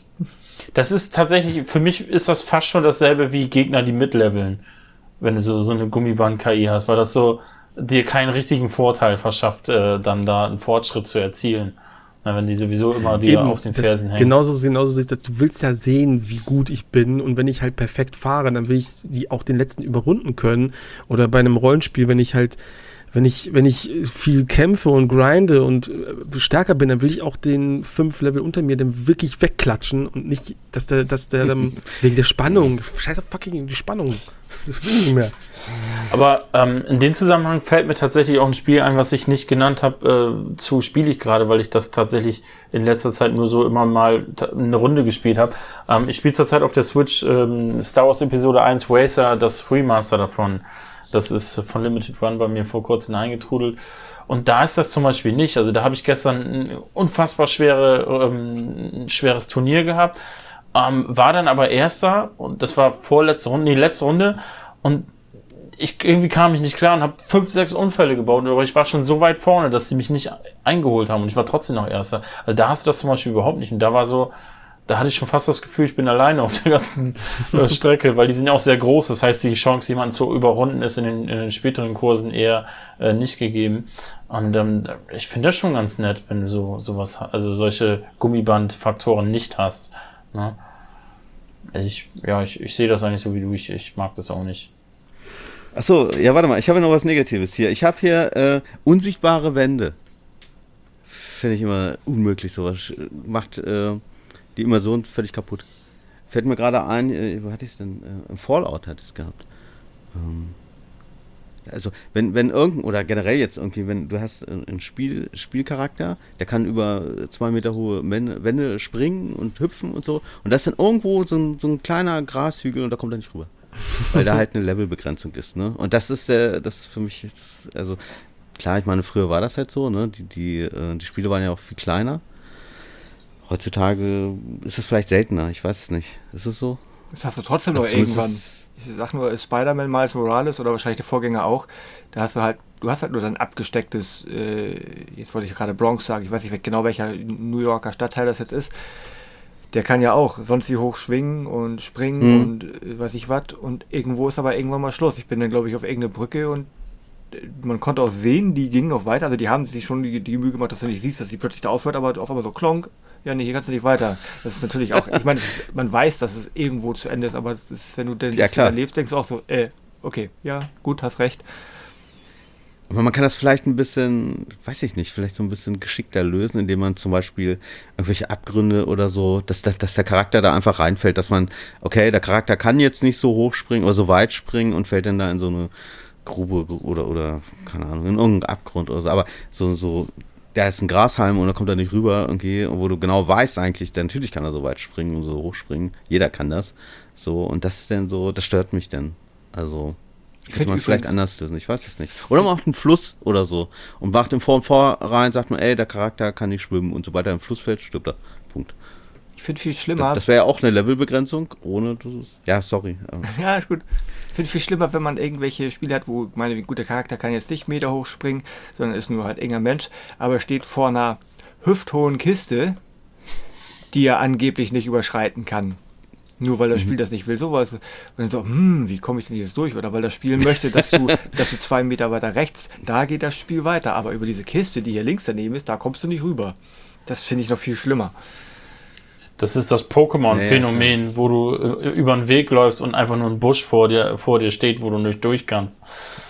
Das ist tatsächlich, für mich ist das fast schon dasselbe wie Gegner, die mitleveln, wenn du so, so eine Gummiband-K I hast, weil das so dir keinen richtigen Vorteil verschafft, äh, dann da einen Fortschritt zu erzielen. Na, wenn die sowieso immer dir Eben, auf den das Fersen hängen. Genauso, genauso sehe ich das. Du willst ja sehen, wie gut ich bin und wenn ich halt perfekt fahre, dann will ich die auch den letzten überrunden können. Oder bei einem Rollenspiel, wenn ich halt, wenn ich, wenn ich viel kämpfe und grinde und äh, stärker bin, dann will ich auch den fünf Level unter mir dann wirklich wegklatschen und nicht, dass der, dass der dann wegen der Spannung, scheiße fucking die Spannung, das will ich nicht mehr. Aber ähm, in dem Zusammenhang fällt mir tatsächlich auch ein Spiel ein, was ich nicht genannt habe, äh, zu spiele ich gerade, weil ich das tatsächlich in letzter Zeit nur so immer mal ta- eine Runde gespielt habe. Ähm, ich spiele zurzeit auf der Switch ähm, Star Wars Episode eins Racer, das Remaster davon. Das ist von Limited Run bei mir vor kurzem eingetrudelt. Und da ist das zum Beispiel nicht. Also da habe ich gestern ein unfassbar schwere, ähm, schweres Turnier gehabt, ähm, war dann aber Erster und das war vorletzte Runde, nee, letzte Runde und ich irgendwie kam ich nicht klar und habe fünf, sechs Unfälle gebaut, aber ich war schon so weit vorne, dass sie mich nicht eingeholt haben und ich war trotzdem noch Erster. Also da hast du das zum Beispiel überhaupt nicht und da war so, da hatte ich schon fast das Gefühl, ich bin alleine auf der ganzen äh, Strecke, weil die sind ja auch sehr groß, das heißt, die Chance, jemanden zu überrunden, ist in den, in den späteren Kursen eher äh, nicht gegeben. Und ähm, ich finde das schon ganz nett, wenn du so sowas, also solche Gummibandfaktoren nicht hast. Ne? Also ich, ja, ich, ich sehe das eigentlich so wie du, ich, ich mag das auch nicht. Achso, ja, warte mal, ich habe noch was Negatives hier. Ich habe hier äh, unsichtbare Wände. Finde ich immer unmöglich, sowas. Macht äh, die Immersion völlig kaputt. Fällt mir gerade ein, äh, wo hatte ich es denn? Äh, Im Fallout hatte ich es gehabt. Ähm, also, wenn, wenn irgendein, oder generell jetzt irgendwie, wenn du hast einen Spiel, Spielcharakter, der kann über zwei Meter hohe Wände, Wände springen und hüpfen und so, und das ist dann irgendwo so ein, so ein kleiner Grashügel und da kommt er nicht rüber. Weil da halt eine Levelbegrenzung ist, ne? Und das ist der, das ist für mich, das, also klar, ich meine, früher war das halt so, ne? Die, die, äh, die Spiele waren ja auch viel kleiner. Heutzutage ist es vielleicht seltener, ich weiß es nicht. Ist es so? Das hast du trotzdem noch Also zumindest irgendwann. ist- Ich sag nur, Spider-Man Miles Morales oder wahrscheinlich der Vorgänger auch, da hast du halt, du hast halt nur dein abgestecktes, äh, jetzt wollte ich gerade Bronx sagen, ich weiß nicht genau welcher New Yorker Stadtteil das jetzt ist. Der kann ja auch sonst wie hoch schwingen und springen Mhm. und äh, weiß ich was. Und irgendwo ist aber irgendwann mal Schluss. Ich bin dann, glaube ich, auf irgendeine Brücke und äh, man konnte auch sehen, die gingen noch weiter. Also die haben sich schon die, die Mühe gemacht, dass du nicht siehst, dass sie plötzlich da aufhört, aber auf einmal so klonk. Ja, nee, hier kannst du nicht weiter. Das ist natürlich auch, ich meine, das ist- man weiß, dass es irgendwo zu Ende ist, aber es ist, wenn du denn Ja, das klar. erlebst, denkst du auch so, äh, okay, ja, gut, hast recht. Aber man kann das vielleicht ein bisschen, weiß ich nicht, vielleicht so ein bisschen geschickter lösen, indem man zum Beispiel irgendwelche Abgründe oder so, dass, der- dass der Charakter da einfach reinfällt, dass man, okay, der Charakter kann jetzt nicht so hoch springen oder so weit springen und fällt dann da in so eine Grube oder, oder keine Ahnung, in irgendeinen Abgrund oder so. Aber so, so, da ist ein Grashalm und da kommt er nicht rüber, irgendwie, wo du genau weißt eigentlich, denn natürlich kann er so weit springen und so hoch springen. Jeder kann das. So, und das ist dann so, das stört mich dann. Also. Ich Könnte finde man vielleicht übrigens, anders lösen, ich weiß es nicht. Oder man macht einen Fluss oder so und macht im Vor- Vorrein, sagt man, ey, der Charakter kann nicht schwimmen und sobald er im Fluss fällt, stirbt er. Punkt. ich finde viel Das, schlimmer, das wäre ja auch eine Levelbegrenzung, ohne dass es. Ja, sorry. aber- ja, ist gut. Ich finde viel schlimmer, wenn man irgendwelche Spiele hat, wo, ich meine, ein guter Charakter kann jetzt nicht Meter hoch springen, sondern ist nur halt enger Mensch, aber steht vor einer hüfthohen Kiste, die er angeblich nicht überschreiten kann. Nur weil das Spiel das nicht will, sowas. Und dann so, hm, wie komme ich denn jetzt durch? Oder weil das Spiel möchte, dass du, dass du zwei Meter weiter rechts, da geht das Spiel weiter. Aber über diese Kiste, die hier links daneben ist, da kommst du nicht rüber. Das finde ich noch viel schlimmer. Das ist das Pokémon-Phänomen, wo du äh, über den Weg läufst und einfach nur ein Busch vor dir, vor dir steht, wo du nicht durch kannst.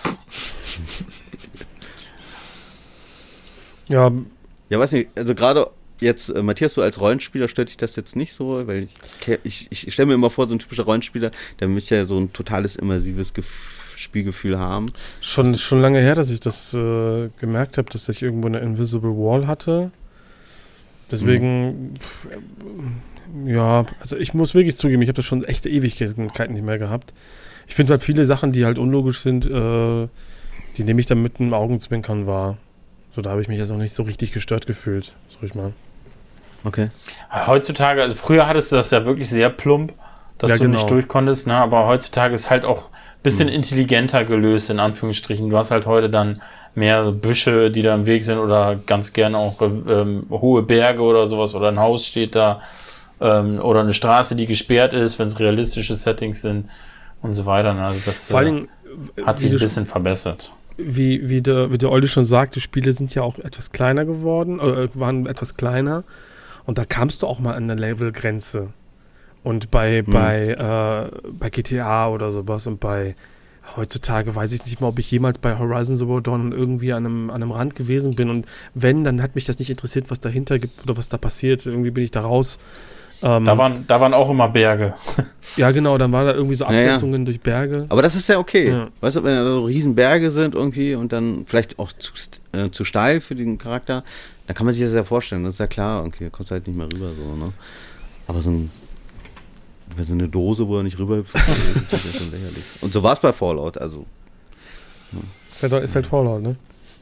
Ja, Ja, weiß nicht, also gerade jetzt, äh, Matthias, du als Rollenspieler stört dich das jetzt nicht so, weil ich, ke- ich, ich stelle mir immer vor, so ein typischer Rollenspieler, der möchte ja so ein totales immersives Gef Spielgefühl haben. Schon, schon lange her, dass ich das äh, gemerkt habe, dass ich irgendwo eine Invisible Wall hatte. Deswegen, mhm. pf, ja, also ich muss wirklich zugeben, ich habe das schon echte Ewigkeiten nicht mehr gehabt. Ich finde halt viele Sachen, die halt unlogisch sind, äh, die nehme ich dann mit einem Augenzwinkern wahr. So, da habe ich mich jetzt auch nicht so richtig gestört gefühlt, sag ich mal. Okay. Heutzutage, also früher hattest du das ja wirklich sehr plump, dass Ja, du genau. nicht durch konntest, ne? Aber heutzutage ist halt auch ein bisschen Hm. intelligenter gelöst, in Anführungsstrichen. Du hast halt heute dann mehr Büsche, die da im Weg sind oder ganz gerne auch ähm, hohe Berge oder sowas oder ein Haus steht da ähm, oder eine Straße, die gesperrt ist, wenn es realistische Settings sind und so weiter. Ne? Also das Vor allen äh, Dingen, hat wie sich ein du- bisschen verbessert. Wie, wie, der, wie der Olli schon sagt, die Spiele sind ja auch etwas kleiner geworden, äh, waren etwas kleiner. Und da kamst du auch mal an eine Levelgrenze. Und bei, Mhm. bei, äh, bei G T A oder sowas und bei heutzutage weiß ich nicht mal, ob ich jemals bei Horizon Zero Dawn irgendwie an einem, an einem Rand gewesen bin. Und wenn, dann hat mich das nicht interessiert, was dahinter gibt oder was da passiert. Irgendwie bin ich da raus. Ähm, Da waren, da waren auch immer Berge. ja, genau, dann war da irgendwie so Ja, ja. Abkürzungen durch Berge. Aber das ist ja okay. Ja. Weißt du, wenn da so riesen Berge sind irgendwie und dann vielleicht auch zu, st- äh, zu steil für den Charakter, dann kann man sich das ja vorstellen. Das ist ja klar, okay, da kommst du halt nicht mehr rüber so, ne? Aber so ein wenn so eine Dose, wo er nicht rüber hüpft, das ist ja schon lächerlich. Und so war es bei Fallout, also. Ist halt, ist halt Fallout, ne?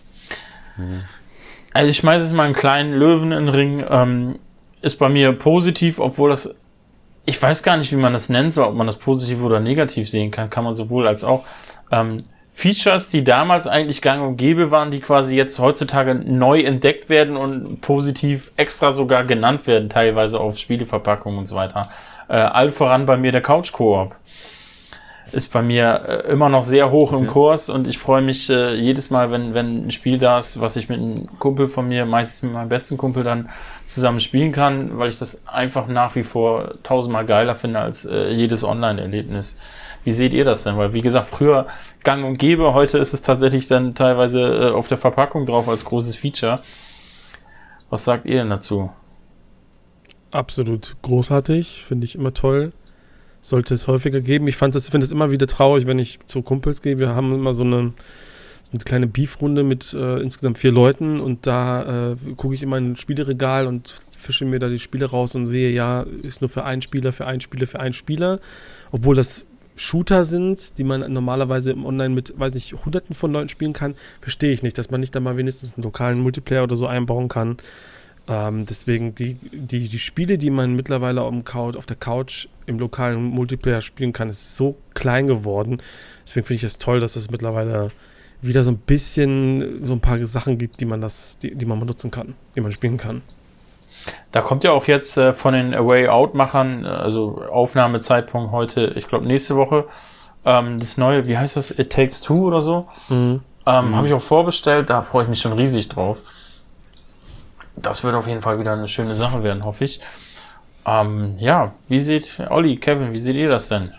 Also ich schmeiße jetzt mal einen kleinen Löwen in den Ring. Ähm, ist bei mir positiv, obwohl das, ich weiß gar nicht, wie man das nennen soll, ob man das positiv oder negativ sehen kann, kann man sowohl als auch. Ähm, Features, die damals eigentlich gang und gäbe waren, die quasi jetzt heutzutage neu entdeckt werden und positiv extra sogar genannt werden, teilweise auf Spieleverpackungen und so weiter. Äh, all voran bei mir der Couch-Koop. Ist bei mir äh, immer noch sehr hoch Okay. im Kurs und ich freue mich äh, jedes Mal, wenn, wenn ein Spiel da ist, was ich mit einem Kumpel von mir, meistens mit meinem besten Kumpel dann zusammen spielen kann, weil ich das einfach nach wie vor tausendmal geiler finde als äh, jedes Online-Erlebnis. Wie seht ihr das denn? Weil, wie gesagt, früher gang und gäbe, heute ist es tatsächlich dann teilweise äh, auf der Verpackung drauf als großes Feature. Was sagt ihr denn dazu? Absolut großartig, finde ich immer toll. Sollte es häufiger geben. Ich fand das, finde es immer wieder traurig, wenn ich zu Kumpels gehe. Wir haben immer so eine, so eine kleine Beef-Runde mit äh, insgesamt vier Leuten und da äh, gucke ich immer in ein Spieleregal und fische mir da die Spiele raus und sehe, ja, ist nur für einen Spieler, für einen Spieler, für einen Spieler. Obwohl das Shooter sind, die man normalerweise im Online mit, weiß nicht, hunderten von Leuten spielen kann, verstehe ich nicht, dass man nicht da mal wenigstens einen lokalen Multiplayer oder so einbauen kann. Ähm, deswegen die, die, die Spiele, die man mittlerweile auf, dem Couch, auf der Couch im lokalen Multiplayer spielen kann, ist so klein geworden. Deswegen finde ich es toll, dass es mittlerweile wieder so ein bisschen so ein paar Sachen gibt, die man das, die, die man benutzen kann, die man spielen kann. Da kommt ja auch jetzt äh, von den A Way Out-Machern, äh, also Aufnahmezeitpunkt heute, ich glaube nächste Woche, ähm, das neue, wie heißt das, It Takes Two oder so, Mhm. ähm, Mhm. habe ich auch vorbestellt, da freue ich mich schon riesig drauf. Das wird auf jeden Fall wieder eine schöne Sache werden, hoffe ich. Ähm, ja, wie seht, Olli, Kevin, wie seht ihr das denn?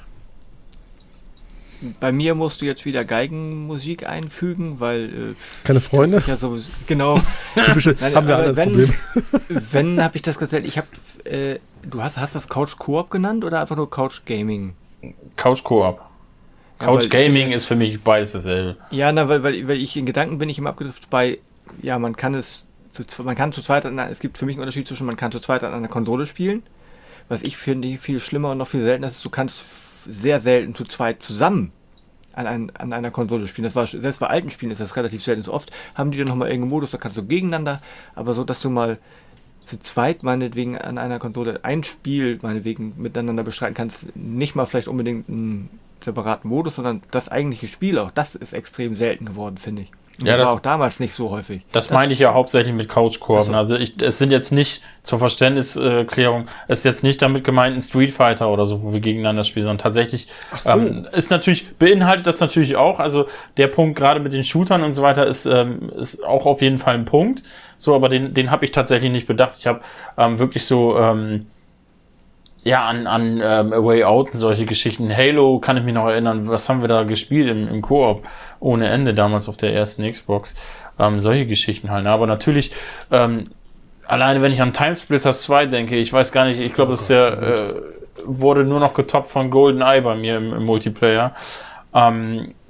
Bei mir musst du jetzt wieder Geigenmusik einfügen, weil äh, Keine Freunde? ich ja sowieso genau. Typische, Nein, haben wir aber alle das wenn, Problem. wenn habe ich das gesagt, ich habe, äh, du hast, hast das Couch Koop genannt oder einfach nur Couch Gaming? Couch Koop. Ja, Couch weil- Gaming ist für mich beides dasselbe. Ja, na, weil, weil, weil ich in Gedanken bin ich immer abgedriftet bei, ja, man kann es, zu, zwe- man kann zu zweit, an, einer- es gibt für mich einen Unterschied zwischen, man kann zu zweit an einer Konsole spielen, was ich finde viel schlimmer und noch viel seltener ist, du kannst f- sehr selten zu zweit zusammen an, ein, an einer Konsole spielen. Das war sch- selbst bei alten Spielen ist das relativ selten. So oft haben die dann nochmal irgendeinen Modus, da kannst du gegeneinander, aber so, dass du mal zu zweit meinetwegen an einer Konsole ein Spiel meinetwegen miteinander bestreiten kannst, nicht mal vielleicht unbedingt einen separaten Modus, sondern das eigentliche Spiel auch, das ist extrem selten geworden, finde ich. Und Ja, das, das- war auch damals nicht so häufig. Das, meine ich ja hauptsächlich mit Couch Koop. Ach so. Also ich, es sind jetzt nicht, zur Verständniserklärung, es ist jetzt nicht damit gemeint ein Street Fighter oder so, wo wir gegeneinander spielen, sondern tatsächlich so. ähm, ist natürlich, beinhaltet das natürlich auch, also der Punkt gerade mit den Shootern und so weiter ist, ähm, ist auch auf jeden Fall ein Punkt, so, aber den, den habe ich tatsächlich nicht bedacht. Ich habe ähm, wirklich so, ähm, ja, an, an ähm, A Way Out und solche Geschichten. Halo kann ich mich noch erinnern, was haben wir da gespielt im, im Koop ohne Ende damals auf der ersten Xbox. Ähm, solche Geschichten halt. Aber natürlich, ähm, alleine wenn ich an Timesplitters zwei denke, ich weiß gar nicht, ich glaube, Oh das ist der äh, wurde nur noch getoppt von GoldenEye bei mir im, im Multiplayer. Ähm,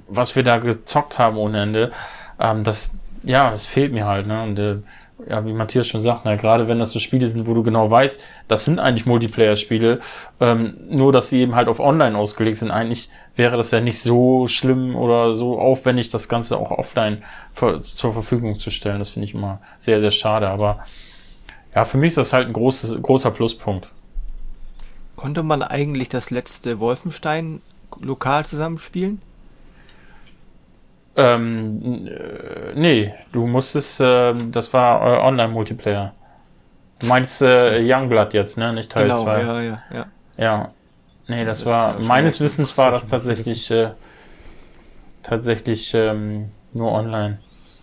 was wir da gezockt haben ohne Ende, ähm, das, ja, das fehlt mir halt, ne? Und äh, ja, wie Matthias schon sagt, na, gerade wenn das so Spiele sind, wo du genau weißt, das sind eigentlich Multiplayer-Spiele, ähm, nur dass sie eben halt auf Online ausgelegt sind. Eigentlich wäre das ja nicht so schlimm oder so aufwendig, das Ganze auch offline für, zur Verfügung zu stellen. Das finde ich immer sehr, sehr schade. Aber ja, für mich ist das halt ein großes, großer Pluspunkt. Konnte man eigentlich das letzte Wolfenstein lokal zusammenspielen? Ähm, äh, nee, du musstest, äh, das war äh, Online-Multiplayer. Du meinst äh, Youngblood jetzt, ne? Nicht Teil Genau, zwei. ja, ja, ja. Ja. Nee, das, Das war, ist ja schon meines echt Wissens war das schon tatsächlich, äh, tatsächlich ähm, nur online.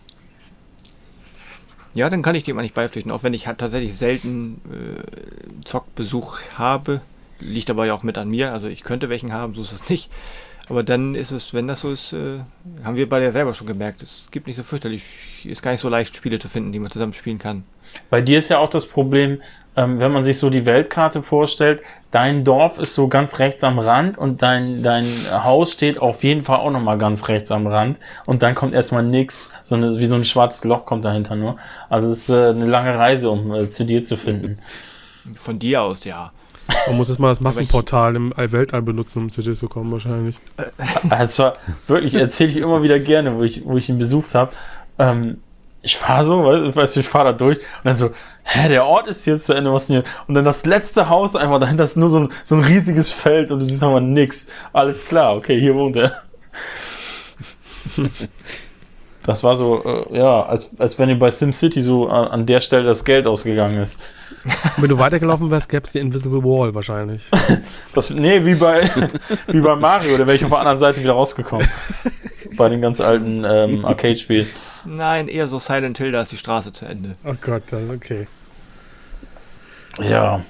Ja, dann kann ich dem eigentlich beipflichten, auch wenn ich halt tatsächlich selten äh, Zockbesuch habe. Liegt aber ja auch mit an mir, also ich könnte welchen haben, so ist es nicht. Aber dann ist es, wenn das so ist, äh, haben wir beide ja selber schon gemerkt, es gibt nicht so fürchterlich, ist gar nicht so leicht, Spiele zu finden, die man zusammen spielen kann. Bei dir ist ja auch das Problem, ähm, wenn man sich so die Weltkarte vorstellt, dein Dorf ist so ganz rechts am Rand und dein, dein Haus steht auf jeden Fall auch nochmal ganz rechts am Rand und dann kommt erstmal nix, so eine, wie so ein schwarzes Loch kommt dahinter nur. Also es ist äh, eine lange Reise, um äh, zu dir zu finden. Von dir aus, ja. Man muss jetzt mal das Aber ich- Massenportal im Weltall benutzen, um zu dir zu kommen, wahrscheinlich. Also wirklich, erzähle ich immer wieder gerne, wo ich, wo ich ihn besucht habe. Ähm, ich fahre so, weißt, weißt du, ich fahre da durch und dann so, hä, der Ort ist hier zu Ende, was denn hier? Und dann das letzte Haus einfach, dahinter ist nur so ein, so ein riesiges Feld und du siehst aber nix. Alles klar, okay, hier wohnt er. Das war so, äh, ja, als, als wenn ihr bei SimCity so an, an der Stelle das Geld ausgegangen ist. Und wenn du weitergelaufen wärst, gäbe es die Invisible Wall wahrscheinlich. Das, nee, wie bei, wie bei Mario, da wäre ich auf der anderen Seite wieder rausgekommen. Bei den ganz alten ähm, Arcade-Spielen. Nein, eher so Silent Hill, da ist die Straße zu Ende. Oh Gott, dann okay. Ja.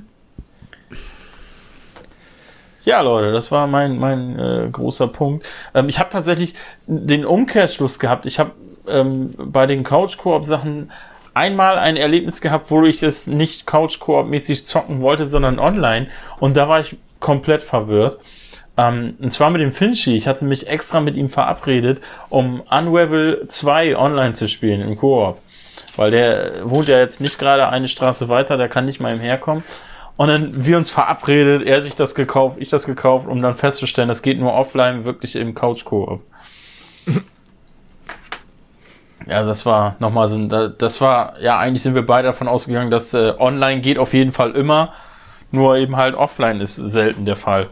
Ja, Leute, das war mein, mein äh, großer Punkt. Ähm, ich habe tatsächlich den Umkehrschluss gehabt. Ich habe ähm, bei den Couch-Koop-Sachen einmal ein Erlebnis gehabt, wo ich es nicht Couch-Koop-mäßig zocken wollte, sondern online. Und da war ich komplett verwirrt. Ähm, und zwar mit dem Finchi. Ich hatte mich extra mit ihm verabredet, um Unravel zwei online zu spielen im Koop. Weil der wohnt ja jetzt nicht gerade eine Straße weiter, der kann nicht mal im Herkommen. Und dann wir uns verabredet, er sich das gekauft, ich das gekauft, um dann festzustellen, das geht nur offline, wirklich im Couch-Koop. Ja, das war nochmal so ein, das war, ja, eigentlich sind wir beide davon ausgegangen, dass äh, online geht auf jeden Fall immer, nur eben halt offline ist selten der Fall.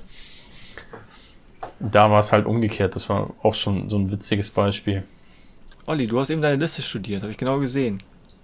Da war es halt umgekehrt, das war auch schon so ein witziges Beispiel. Olli, du hast eben deine Liste studiert, habe ich genau gesehen.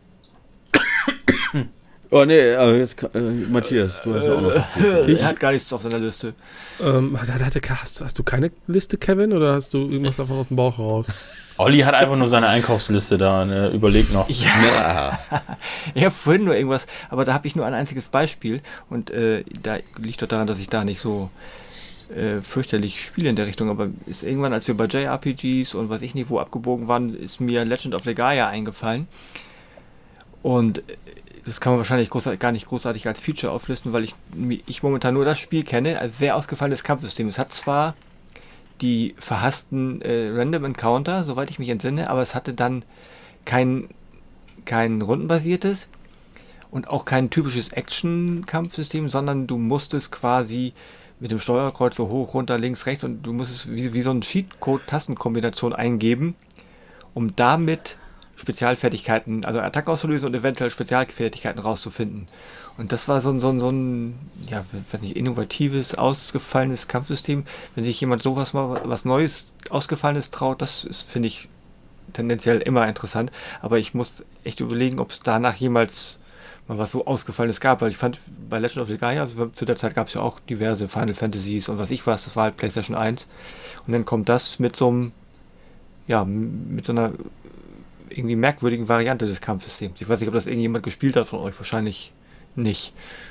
Oh nee, aber jetzt äh, Matthias, du hast ja auch noch. Er hat gar nichts auf seiner Liste. Ähm, hat, hat, hast, hast du keine Liste, Kevin, oder hast du irgendwas einfach aus dem Bauch raus? Olli hat einfach nur seine Einkaufsliste da, ne, überlegt noch. Ja. Ich habe vorhin nur irgendwas, aber da habe ich nur ein einziges Beispiel und äh, da liegt doch daran, dass ich da nicht so äh, fürchterlich spiele in der Richtung, aber ist irgendwann, als wir bei J R P Gs und weiß ich nicht wo abgebogen waren, ist mir Legend of Legaia eingefallen und das kann man wahrscheinlich großartig, gar nicht großartig als Feature auflisten, weil ich, ich momentan nur das Spiel kenne, als sehr ausgefallenes Kampfsystem. Es hat zwar die verhassten äh, Random Encounter, soweit ich mich entsinne, aber es hatte dann kein, kein rundenbasiertes und auch kein typisches Action-Kampfsystem, sondern du musstest quasi mit dem Steuerkreuz so hoch, runter, links, rechts und du musstest wie, wie so ein Cheatcode-Tastenkombination eingeben, um damit Spezialfertigkeiten, also Attacken auszulösen und eventuell Spezialfertigkeiten rauszufinden. Und das war so ein, so ein, so ein ja, weiß nicht, innovatives, ausgefallenes Kampfsystem. Wenn sich jemand sowas mal, was Neues, Ausgefallenes traut, das ist, finde ich, tendenziell immer interessant. Aber ich muss echt überlegen, ob es danach jemals mal was so Ausgefallenes gab, weil ich fand, bei Legend of Legaia, also zu der Zeit gab es ja auch diverse Final Fantasies und was ich weiß, das war halt PlayStation eins. Und dann kommt das mit so einem, ja, mit so einer irgendwie merkwürdigen Variante des Kampfsystems. Ich weiß nicht, ob das irgendjemand gespielt hat von euch, wahrscheinlich nicht.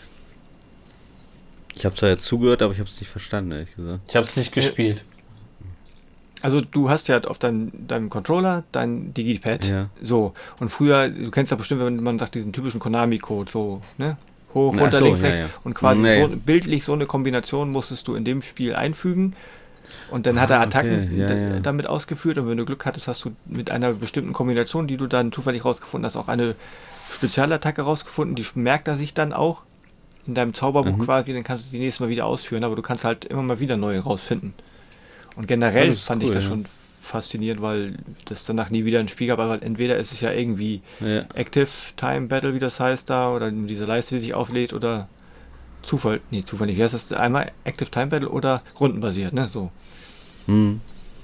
Ich habe zwar jetzt zugehört, aber ich habe es nicht verstanden, ehrlich gesagt. Ich habe es nicht gespielt. Also du hast ja auf deinem, deinem Controller dein Digipad, Ja. so, und früher, du kennst ja bestimmt, wenn man sagt, diesen typischen Konami-Code, so, ne? Hoch, Ach runter, so, links, ja, rechts, ja. und quasi Nee. so, bildlich so eine Kombination musstest du in dem Spiel einfügen, Und dann hat er Ah, Attacken okay, ja, d- ja. damit ausgeführt und wenn du Glück hattest, hast du mit einer bestimmten Kombination, die du dann zufällig rausgefunden hast, auch eine Spezialattacke rausgefunden, die merkt er sich dann auch in deinem Zauberbuch Mhm. quasi, dann kannst du sie nächstes Mal wieder ausführen, aber du kannst halt immer mal wieder neue rausfinden. Und Ja, generell das ist fand ich cool, das ja. schon faszinierend, weil das danach nie wieder ein Spiel gab, aber entweder ist es ja irgendwie Ja. Active Time Battle, wie das heißt da, oder diese Leiste, die sich auflädt, oder Zufall, nee, Zufall nicht, wie heißt das? Einmal Active Time Battle oder rundenbasiert, ne, so. Hm.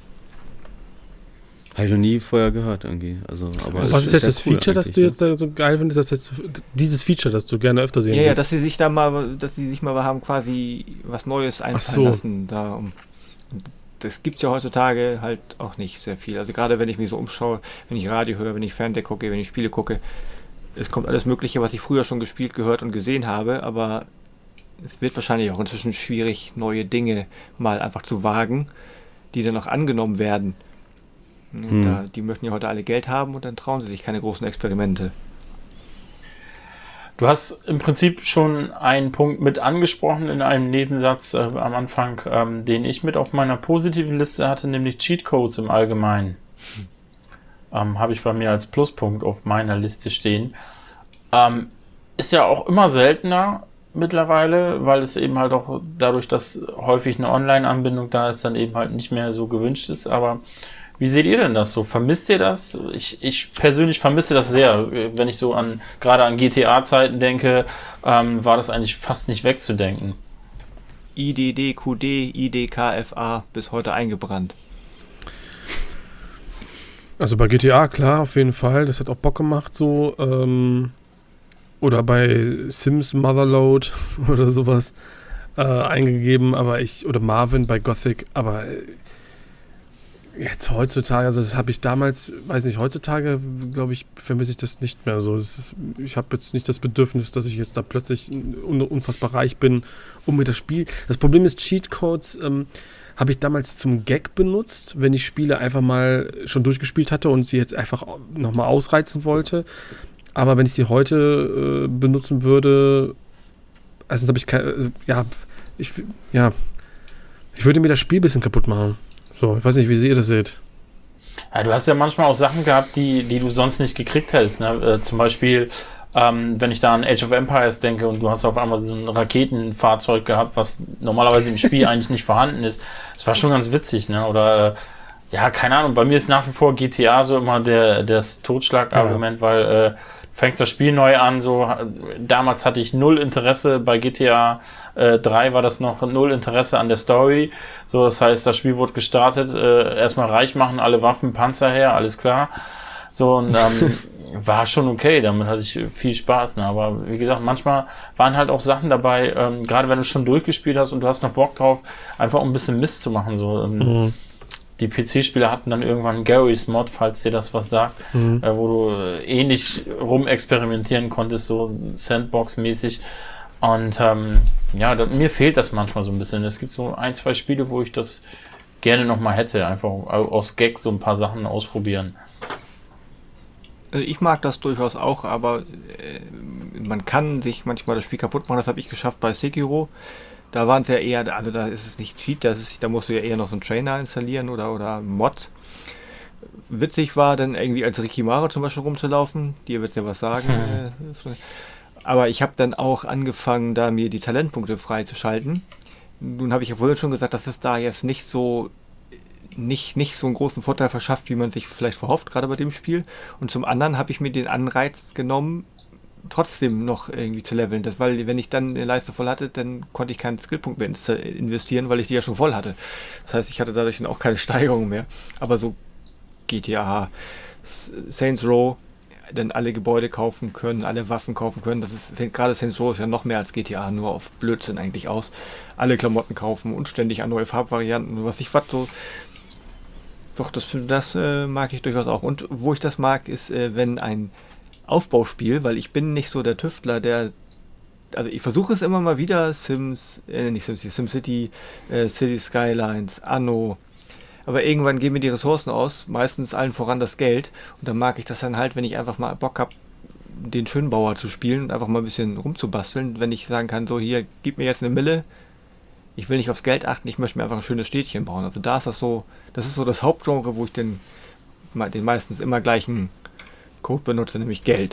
Habe ich noch nie vorher gehört irgendwie. Also, aber Also Was es ist ist jetzt ja das cool Feature, das eigentlich, du ne? jetzt da so geil findest, das jetzt dieses Feature, das du gerne öfter sehen Ja, ja, willst? dass sie sich da mal, dass sie sich mal haben quasi was Neues Ach einfallen so. lassen, da um. Das gibt's ja heutzutage halt auch nicht sehr viel. Also gerade wenn ich mich so umschaue, wenn ich Radio höre, wenn ich Fernsehen gucke, wenn ich Spiele gucke, es kommt alles Mögliche, was ich früher schon gespielt, gehört und gesehen habe, aber es wird wahrscheinlich auch inzwischen schwierig, neue Dinge mal einfach zu wagen, die dann auch angenommen werden. Und Hm. da, die möchten ja heute alle Geld haben und dann trauen sie sich keine großen Experimente. Du hast im Prinzip schon einen Punkt mit angesprochen in einem Nebensatz äh, am Anfang, ähm, den ich mit auf meiner positiven Liste hatte, nämlich Cheatcodes im Allgemeinen. Ähm, habe ich bei mir als Pluspunkt auf meiner Liste stehen. Ähm, ist ja auch immer seltener mittlerweile, weil es eben halt auch dadurch, dass häufig eine Online-Anbindung da ist, dann eben halt nicht mehr so gewünscht ist. Aber wie seht ihr denn das so? Vermisst ihr das? Ich, ich persönlich vermisse das sehr. Wenn ich so an gerade an G T A-Zeiten denke, ähm, war das eigentlich fast nicht wegzudenken. I D D Q D, I D K F A bis heute eingebrannt. Also bei G T A, klar, auf jeden Fall. Das hat auch Bock gemacht so. Ähm, oder bei Sims Motherload oder sowas äh, eingegeben, aber ich, oder Marvin bei Gothic, aber äh, jetzt heutzutage, also das habe ich damals, weiß nicht, heutzutage, glaube ich, vermisse ich das nicht mehr so. Es ist, ich habe jetzt nicht das Bedürfnis, dass ich jetzt da plötzlich un unfassbar reich bin, um mir das Spiel. Das Problem ist, Cheatcodes ähm, habe ich damals zum Gag benutzt, wenn ich Spiele einfach mal schon durchgespielt hatte und sie jetzt einfach nochmal ausreizen wollte. Aber wenn ich die heute äh, benutzen würde, erstens habe ich keine, äh, ja, ich, ja, ich würde mir das Spiel ein bisschen kaputt machen. So, ich weiß nicht, wie ihr das seht. Ja, du hast ja manchmal auch Sachen gehabt, die, die du sonst nicht gekriegt hättest. Ne? Äh, zum Beispiel, ähm, wenn ich da an Age of Empires denke und du hast auf einmal so ein Raketenfahrzeug gehabt, was normalerweise im Spiel eigentlich nicht vorhanden ist. Das war schon ganz witzig, ne? Oder, äh, ja, keine Ahnung, bei mir ist nach wie vor G T A so immer der, das Totschlagargument, ja. Weil äh, fängt das Spiel neu an, so damals hatte ich null Interesse, bei G T A äh, drei war das noch null Interesse an der Story, so das heißt, das Spiel wurde gestartet, äh, erstmal reich machen, alle Waffen, Panzer her, alles klar, so und ähm, war schon okay, damit hatte ich viel Spaß, ne? Aber wie gesagt, manchmal waren halt auch Sachen dabei, ähm, gerade wenn du schon durchgespielt hast und du hast noch Bock drauf, einfach um ein bisschen Mist zu machen, so ähm, Mhm. Die P C-Spieler hatten dann irgendwann Garry's Mod, falls dir das was sagt, Mhm. äh, wo du äh, ähnlich rumexperimentieren konntest, so Sandbox-mäßig. Und ähm, ja, da, mir fehlt das manchmal so ein bisschen. Es gibt so ein, zwei Spiele, wo ich das gerne nochmal hätte, einfach aus Gag so ein paar Sachen ausprobieren. Also ich mag das durchaus auch, aber äh, man kann sich manchmal das Spiel kaputt machen. Das habe ich geschafft bei Sekiro. Da waren es ja eher, also da ist es nicht Cheat, das ist, da musst du ja eher noch so einen Trainer installieren oder, oder Mods. Witzig war dann irgendwie als Rikimaro zum Beispiel rumzulaufen. Dir wird ja was sagen. Hm. Äh, aber ich habe dann auch angefangen, da mir die Talentpunkte freizuschalten. Nun habe ich ja vorhin schon gesagt, dass es da jetzt nicht so nicht, nicht so einen großen Vorteil verschafft, wie man sich vielleicht verhofft, gerade bei dem Spiel. Und zum anderen habe ich mir den Anreiz genommen, trotzdem noch irgendwie zu leveln. Das, weil wenn ich dann eine Leiste voll hatte, dann konnte ich keinen Skillpunkt mehr investieren, weil ich die ja schon voll hatte. Das heißt, ich hatte dadurch dann auch keine Steigerung mehr. Aber so G T A, Saints Row, dann alle Gebäude kaufen können, alle Waffen kaufen können. Das ist gerade Saints Row ist ja noch mehr als G T A, nur auf Blödsinn eigentlich aus. Alle Klamotten kaufen und ständig an neue Farbvarianten, was ich was so. Doch, das, das äh, mag ich durchaus auch. Und wo ich das mag, ist, äh, wenn ein Aufbauspiel, weil ich bin nicht so der Tüftler, der, also ich versuche es immer mal wieder, Sims, äh, nicht Sims, SimCity, äh, City Skylines, Anno, aber irgendwann gehen mir die Ressourcen aus, meistens allen voran das Geld, und dann mag ich das dann halt, wenn ich einfach mal Bock habe, den Schönbauer zu spielen und einfach mal ein bisschen rumzubasteln, wenn ich sagen kann, so hier, gib mir jetzt eine Mille, ich will nicht aufs Geld achten, ich möchte mir einfach ein schönes Städtchen bauen. Also da ist das so, das ist so das Hauptgenre, wo ich den, den meistens immer gleichen Code benutze, nämlich Geld.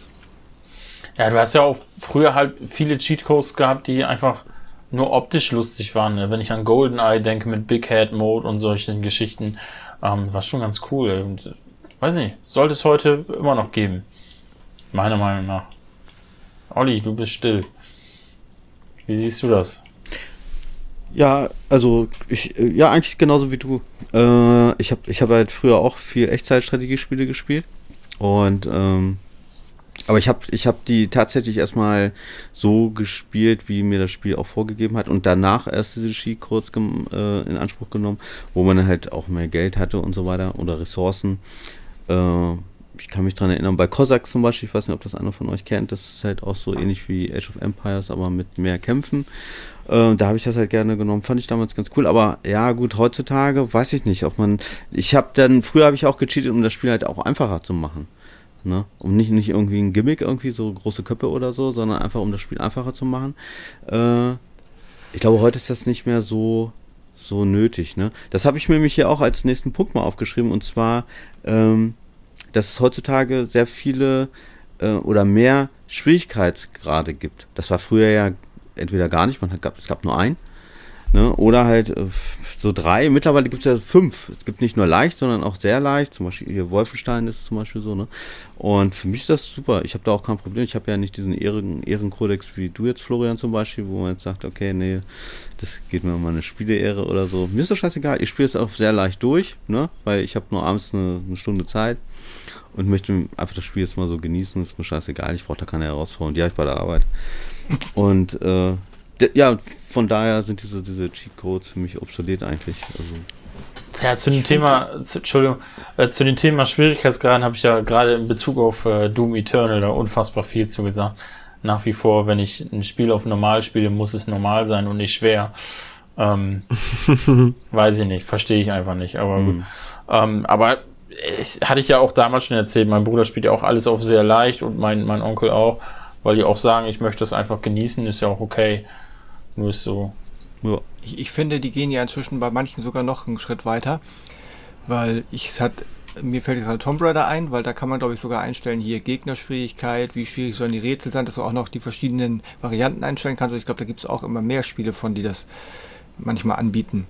Ja, du hast ja auch früher halt viele Cheatcodes gehabt, die einfach nur optisch lustig waren. Ne? Wenn ich an GoldenEye denke mit Big Head Mode und solchen Geschichten, ähm, war schon ganz cool. Und, weiß nicht, sollte es heute immer noch geben. Meiner Meinung nach. Olli, du bist still. Wie siehst du das? Ja, also ich, äh, ja, eigentlich genauso wie du. Äh, ich habe ich hab halt früher auch viel Echtzeitstrategiespiele gespielt. Und, ähm, aber ich habe ich hab die tatsächlich erstmal so gespielt, wie mir das Spiel auch vorgegeben hat. Und danach erst diese Cheat-Codes gem- äh, in Anspruch genommen, wo man halt auch mehr Geld hatte und so weiter oder Ressourcen. Äh, ich kann mich dran erinnern, bei Cossacks zum Beispiel, ich weiß nicht, ob das einer von euch kennt, das ist halt auch so ähnlich wie Age of Empires, aber mit mehr Kämpfen. Äh, da habe ich das halt gerne genommen, fand ich damals ganz cool, aber ja gut, heutzutage weiß ich nicht, ob man, ich habe dann, früher habe ich auch gecheatet, um das Spiel halt auch einfacher zu machen, ne? Um nicht, nicht irgendwie ein Gimmick, irgendwie so große Köpfe oder so, sondern einfach um das Spiel einfacher zu machen. Äh, ich glaube, heute ist das nicht mehr so, so nötig, ne? Das habe ich mir nämlich hier auch als nächsten Punkt mal aufgeschrieben, und zwar, ähm, dass es heutzutage sehr viele äh, oder mehr Schwierigkeitsgrade gibt. Das war früher ja entweder gar nicht, man hat, gab, es gab nur einen, ne? Oder halt äh, so drei. Mittlerweile gibt es ja fünf. Es gibt nicht nur leicht, sondern auch sehr leicht. Zum Beispiel hier Wolfenstein ist es zum Beispiel so, ne? Und für mich ist das super. Ich habe da auch kein Problem. Ich habe ja nicht diesen Ehren, Ehrenkodex wie du jetzt, Florian, zum Beispiel, wo man jetzt sagt, okay, nee, das geht mir um meine Spieleehre oder so. Mir ist das scheißegal. Ich spiele es auch sehr leicht durch, ne? Weil ich habe nur abends eine, eine Stunde Zeit und möchte einfach das Spiel jetzt mal so genießen. Ist mir scheißegal. Ich brauche da keine Herausforderung. Die habe ich bei der Arbeit. Und äh, d- ja, von daher sind diese, diese Cheat-Codes für mich obsolet eigentlich. Also, Ja, zu dem Thema, zu, Entschuldigung, äh, zu dem Thema Schwierigkeitsgraden habe ich ja gerade in Bezug auf äh, Doom Eternal da unfassbar viel zu gesagt. Nach wie vor, wenn ich ein Spiel auf normal spiele, muss es normal sein und nicht schwer. Ähm, weiß ich nicht, verstehe ich einfach nicht. Aber gut. Mhm. Ähm, aber ich, hatte ich ja auch damals schon erzählt, mein Bruder spielt ja auch alles auf sehr leicht und mein, mein Onkel auch, weil die auch sagen, ich möchte das einfach genießen, ist ja auch okay. Nur ist so. ja. Ich, ich finde, die gehen ja inzwischen bei manchen sogar noch einen Schritt weiter, weil ich es hat, mir fällt jetzt gerade Tomb Raider ein, weil da kann man, glaube ich, sogar einstellen, hier Gegnerschwierigkeit, wie schwierig sollen die Rätsel sein, dass du auch noch die verschiedenen Varianten einstellen kannst. Und ich glaube, da gibt es auch immer mehr Spiele von, die das manchmal anbieten.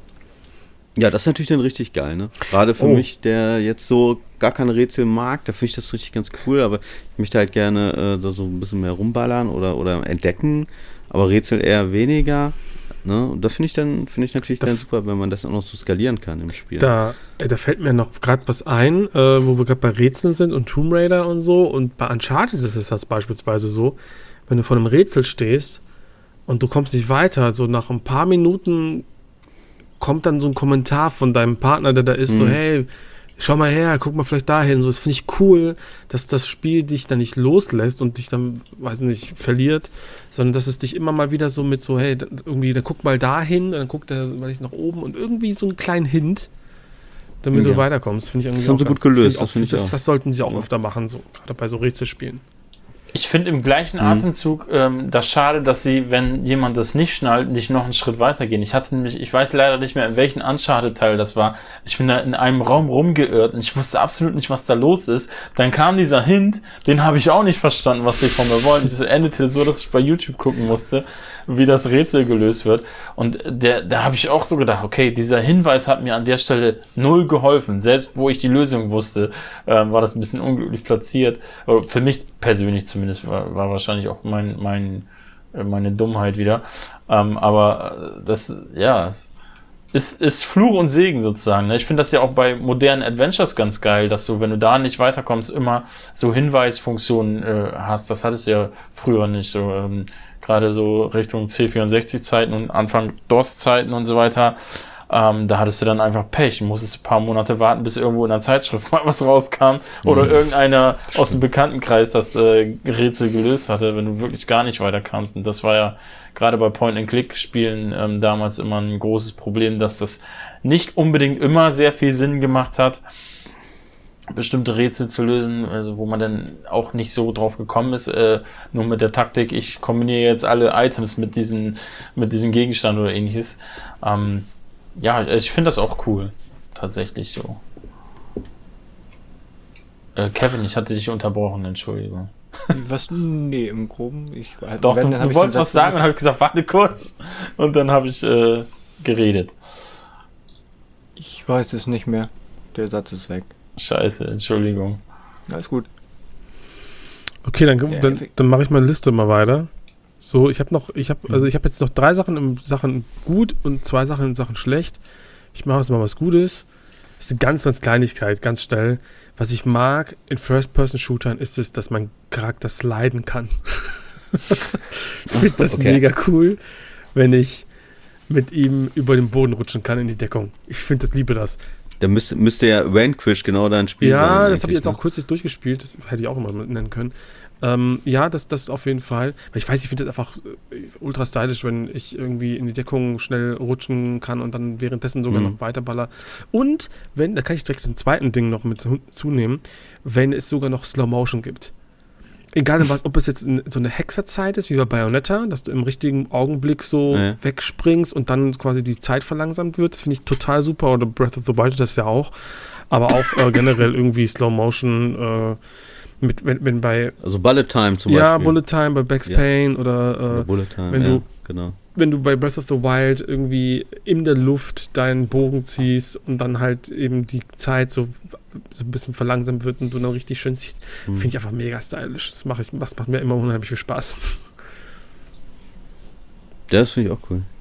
Ja, das ist natürlich dann richtig geil, ne? Gerade für Oh. mich, der jetzt so gar keine Rätsel mag, da finde ich das richtig ganz cool, aber ich möchte halt gerne äh, da so ein bisschen mehr rumballern oder, oder entdecken, aber Rätsel eher weniger, ne? Und da finde ich dann, finde ich natürlich Da dann f- super, wenn man das auch noch so skalieren kann im Spiel. Da, äh, da fällt mir noch gerade was ein, äh, wo wir gerade bei Rätseln sind und Tomb Raider und so. Und bei Uncharted ist es das beispielsweise so, wenn du vor einem Rätsel stehst und du kommst nicht weiter, so nach ein paar Minuten kommt dann so ein Kommentar von deinem Partner, der da ist, so, Mhm. hey, schau mal her, guck mal vielleicht dahin. So, das finde ich cool, dass das Spiel dich dann nicht loslässt und dich dann, weiß nicht, verliert, sondern dass es dich immer mal wieder so mit so, hey, da- irgendwie, dann guck mal dahin, dann guckt er, weiß ich, nach oben und irgendwie so einen kleinen Hint, damit Ja. du weiterkommst. Finde ich irgendwie Das haben auch sie ganz- gut gelöst, find ich das auch- finde ich das, auch. das sollten sie auch Ja. öfter machen, so, gerade bei so Rätselspielen. Ich finde im gleichen Atemzug ähm, das schade, dass sie, wenn jemand das nicht schnallt, nicht noch einen Schritt weitergehen. Ich hatte nämlich, ich weiß leider nicht mehr, in welchem Uncharted-Teil das war. Ich bin da in einem Raum rumgeirrt und ich wusste absolut nicht, was da los ist. Dann kam dieser Hint, den habe ich auch nicht verstanden, was sie von mir wollen. Das endete so, dass ich bei YouTube gucken musste, wie das Rätsel gelöst wird. Und der, da habe ich auch so gedacht, okay, dieser Hinweis hat mir an der Stelle null geholfen. Selbst wo ich die Lösung wusste, ähm, war das ein bisschen unglücklich platziert. Aber für mich persönlich zumindest war, war wahrscheinlich auch mein, mein, äh, meine Dummheit wieder. Ähm, aber äh, das, ja, es ist, ist Fluch und Segen sozusagen. Ne? Ich finde das ja auch bei modernen Adventures ganz geil, dass du, wenn du da nicht weiterkommst, immer so Hinweisfunktionen äh, hast. Das hattest du ja früher nicht so. Ähm, gerade so Richtung C vierundsechzig-Zeiten und Anfang DOS-Zeiten und so weiter. Ähm, da hattest du dann einfach Pech. Musstest ein paar Monate warten, bis irgendwo in der Zeitschrift mal was rauskam oder irgendeiner aus dem Bekanntenkreis das äh, Rätsel gelöst hatte, wenn du wirklich gar nicht weiterkamst. Und das war ja gerade bei Point-and-Click-Spielen ähm, damals immer ein großes Problem, dass das nicht unbedingt immer sehr viel Sinn gemacht hat. bestimmte Rätsel zu lösen, also wo man dann auch nicht so drauf gekommen ist, äh, nur mit der Taktik, ich kombiniere jetzt alle Items mit diesem, mit diesem Gegenstand oder ähnliches. Ähm, ja, ich finde das auch cool, tatsächlich so. Äh, Kevin, ich hatte dich unterbrochen, Entschuldigung. Was? Nee, im Groben. Ich, Doch, wenn, du, dann hab du ich wolltest den was Satz sagen und habe ich gesagt, warte kurz. Und dann habe ich äh, geredet. Ich weiß es nicht mehr. Der Satz ist weg. Scheiße, Entschuldigung. Alles gut. Okay, dann, Ja, dann, dann mache ich meine Liste mal weiter. So, ich habe noch, ich habe, Mhm. also ich habe jetzt noch drei Sachen in Sachen gut und zwei Sachen in Sachen schlecht. Ich mache jetzt mal was Gutes. Das ist eine ganz, ganz Kleinigkeit, ganz schnell. Was ich mag in First-Person-Shootern ist es, dass man Charakter sliden kann. Ich finde das Okay. mega cool, wenn ich mit ihm über den Boden rutschen kann in die Deckung. Ich finde das, liebe das. Da müsste, müsste ja Vanquish genau dein Spiel sein. Ja, das habe ich eigentlich, jetzt auch kürzlich durchgespielt. Das hätte ich auch immer nennen können. Ähm, ja, das, das auf jeden Fall. Weil ich weiß, ich finde das einfach äh, ultra stylisch, wenn ich irgendwie in die Deckung schnell rutschen kann und dann währenddessen sogar Mhm. noch weiterballer. Und wenn, da kann ich direkt den zweiten Ding noch mit hin- zunehmen, wenn es sogar noch Slow Motion gibt. Egal, was, ob es jetzt in, so eine Hexerzeit ist, wie bei Bayonetta, dass du im richtigen Augenblick so Ja. wegspringst und dann quasi die Zeit verlangsamt wird. Das finde ich total super. Oder Breath of the Wild das ja auch. Aber auch äh, generell irgendwie Slow Motion äh, mit, wenn, wenn bei Also Bullet Time zum ja, Beispiel. Bullet Time bei Max Ja. Payne oder Oder äh, Bullet Time, wenn ja, du- genau. wenn du bei Breath of the Wild irgendwie in der Luft deinen Bogen ziehst und dann halt eben die Zeit so, so ein bisschen verlangsamt wird und du dann richtig schön siehst, Hm. finde ich einfach mega stylisch. Das mache ich, das macht mir immer unheimlich viel Spaß. Das finde ich auch cool.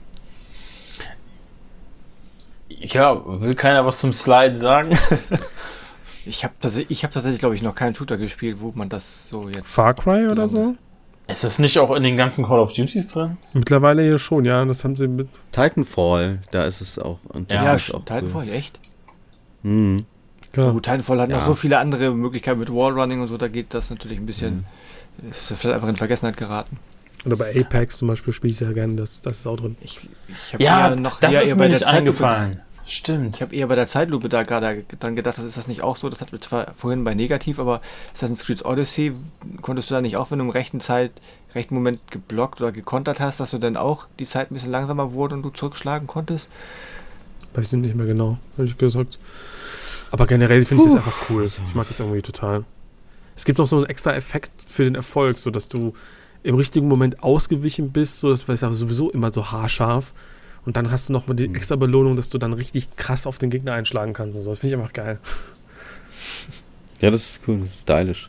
Ja, will keiner was zum Slide sagen? Ich habe tatsächlich, ich hab tatsächlich glaube ich, noch keinen Shooter gespielt, wo man das so jetzt. Far Cry oder so? Ist es nicht auch in den ganzen Call of Duties drin? Mittlerweile hier schon, ja. Das haben sie mit. Titanfall, da ist es auch. Und Ja, Ja, das ist auch Titanfall, echt? Cool. Mhm. Klar. Gut, Titanfall hat noch Ja. so viele andere Möglichkeiten mit Wallrunning und so, da geht das natürlich ein bisschen. Ist vielleicht einfach in Vergessenheit geraten. Oder bei Apex zum Beispiel spiele ich sehr gerne, das, das ist auch drin. Ich, ich habe Ja, eher noch das eher, ist eher mir bei der nicht Zeitlupe. eingefallen. Stimmt. Ich habe eher bei der Zeitlupe da gerade dran gedacht, das ist das nicht auch so? Das hatten wir zwar vorhin bei negativ, aber Assassin's Creed Odyssey, konntest du da nicht auch, wenn du im rechten Zeit, rechten Moment geblockt oder gekontert hast, dass du dann auch die Zeit ein bisschen langsamer wurde und du zurückschlagen konntest? Weiß ich nicht mehr genau, ehrlich gesagt. Aber generell finde ich das einfach cool. Ich mag das irgendwie total. Es gibt noch so einen extra Effekt für den Erfolg, so dass du im richtigen Moment ausgewichen bist, so das war ja sowieso immer so haarscharf. Und dann hast du noch mal die extra Belohnung, dass du dann richtig krass auf den Gegner einschlagen kannst und so. Das finde ich einfach geil. Ja, das ist cool, das ist stylisch.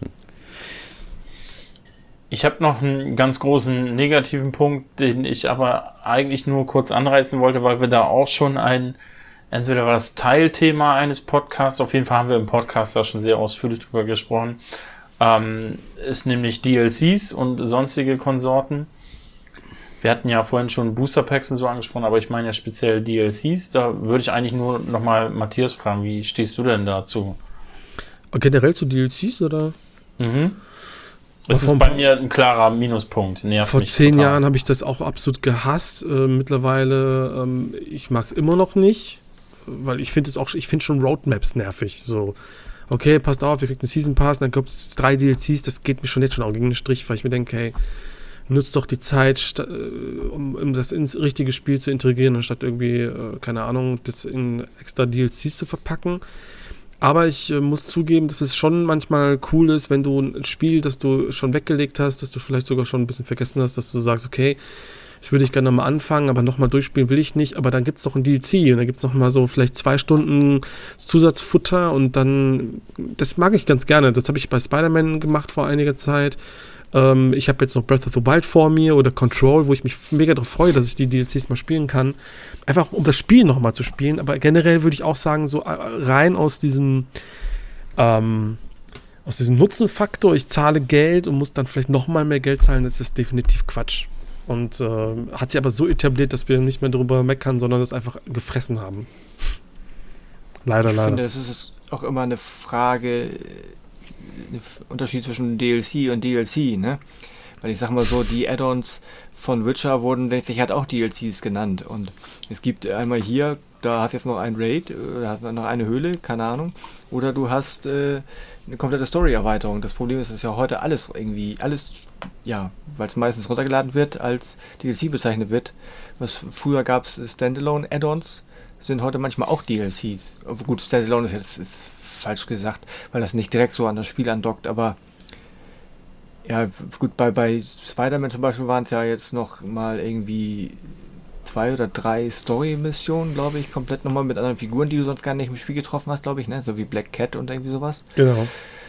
Ich habe noch einen ganz großen negativen Punkt, den ich aber eigentlich nur kurz anreißen wollte, weil wir da auch schon ein, entweder war das Teilthema eines Podcasts, auf jeden Fall haben wir im Podcast da schon sehr ausführlich drüber gesprochen, ähm, ist nämlich D L Cs und sonstige Konsorten. Wir hatten ja vorhin schon Booster Packs und so angesprochen, aber ich meine ja speziell D L Cs. Da würde ich eigentlich nur nochmal Matthias fragen, wie stehst du denn dazu? Generell zu D L Cs oder? Mhm. Das vor ist ein bei paar- mir ein klarer Minuspunkt. Nervt Vor mich zehn total. Jahren habe ich das auch absolut gehasst. Äh, mittlerweile, ähm, ich mag es immer noch nicht, weil ich finde es auch, ich finde schon Roadmaps nervig. So, okay, passt auf, ihr kriegt einen Season Pass, dann gibt es drei D L Cs, das geht mir schon jetzt schon auch gegen den Strich, weil ich mir denke, hey, nutzt doch die Zeit, sta- äh, um, um das ins richtige Spiel zu integrieren, anstatt irgendwie, äh, keine Ahnung, das in extra D L Cs zu verpacken. Aber ich äh, muss zugeben, dass es schon manchmal cool ist, wenn du ein Spiel, das du schon weggelegt hast, das du vielleicht sogar schon ein bisschen vergessen hast, dass du sagst, okay, ich würde ich gerne nochmal anfangen, aber nochmal durchspielen will ich nicht, aber dann gibt es noch ein D L C und dann gibt es nochmal so vielleicht zwei Stunden Zusatzfutter und dann, das mag ich ganz gerne. Das habe ich bei Spider-Man gemacht vor einiger Zeit. Ähm, ich habe jetzt noch Breath of the Wild vor mir oder Control, wo ich mich mega darauf freue, dass ich die D L Cs mal spielen kann. Einfach um das Spiel nochmal zu spielen, aber generell würde ich auch sagen, so äh, rein aus diesem ähm, aus diesem Nutzenfaktor, ich zahle Geld und muss dann vielleicht nochmal mehr Geld zahlen, das ist definitiv Quatsch. Und äh, hat sich aber so etabliert, dass wir nicht mehr darüber meckern, sondern das einfach gefressen haben. Leider, Ich leider. finde, das ist auch immer eine Frage, ein Unterschied zwischen D L C und D L C, ne? Weil ich sag mal so, die Add-ons von Witcher wurden, denke ich, hat auch D L Cs genannt. Und es gibt einmal hier, da hast jetzt noch ein Raid, äh, da hast noch eine Höhle, keine Ahnung. Oder du hast äh, eine komplette Story-Erweiterung. Das Problem ist, dass ja heute alles irgendwie, alles, ja, weil es meistens runtergeladen wird, als D L C bezeichnet wird. Was früher gab es Standalone-Add-ons, sind heute manchmal auch D L Cs. Aber gut, Standalone ist jetzt ist falsch gesagt, weil das nicht direkt so an das Spiel andockt, aber ja, gut, bei, bei Spider-Man zum Beispiel waren es ja jetzt noch mal irgendwie zwei oder drei Story-Missionen, glaube ich, komplett nochmal mit anderen Figuren, die du sonst gar nicht im Spiel getroffen hast, glaube ich, ne? So wie Black Cat und irgendwie sowas. Genau.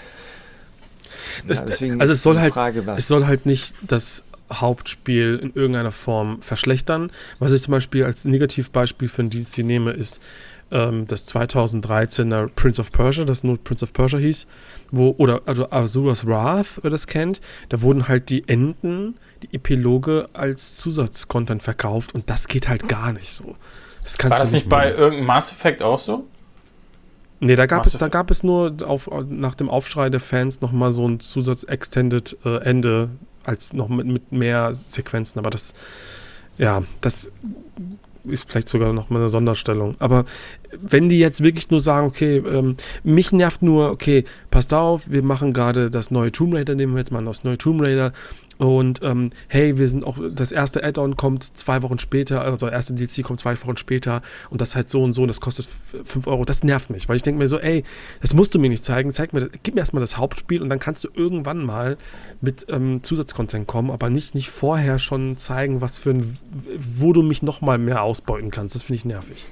Das, Ja, deswegen also ist es soll die halt, Frage, was. es soll halt nicht das Hauptspiel in irgendeiner Form verschlechtern. Was ich zum Beispiel als Negativbeispiel für ein D L C nehme, ist ähm, das zweitausenddreizehner Prince of Persia, das nur Prince of Persia hieß, wo, oder also Asura's Wrath, wer das kennt, da wurden halt die Enden, die Epiloge als Zusatzcontent verkauft und das geht halt gar nicht so. Das kannst War du das nicht bei irgendeinem Mass Effect auch so? Nee, da gab Mass es, da gab es nur auf, nach dem Aufschrei der Fans nochmal so ein Zusatz-Extended äh, Ende, als noch mit, mit mehr Sequenzen, aber das, ja, das ist vielleicht sogar noch mal eine Sonderstellung. Aber wenn die jetzt wirklich nur sagen, okay, ähm, mich nervt nur, okay, passt auf, wir machen gerade das neue Tomb Raider, nehmen wir jetzt mal das neue Tomb Raider und ähm, hey, wir sind auch, das erste Add-on kommt zwei Wochen später, also der erste D L C kommt zwei Wochen später und das halt so und so und das kostet fünf Euro. Das nervt mich, weil ich denke mir so, ey, das musst du mir nicht zeigen, zeig mir das, gib mir erstmal das Hauptspiel und dann kannst du irgendwann mal mit ähm, Zusatzcontent kommen, aber nicht, nicht vorher schon zeigen, was für ein, wo du mich noch mal mehr ausbeuten kannst. Das finde ich nervig.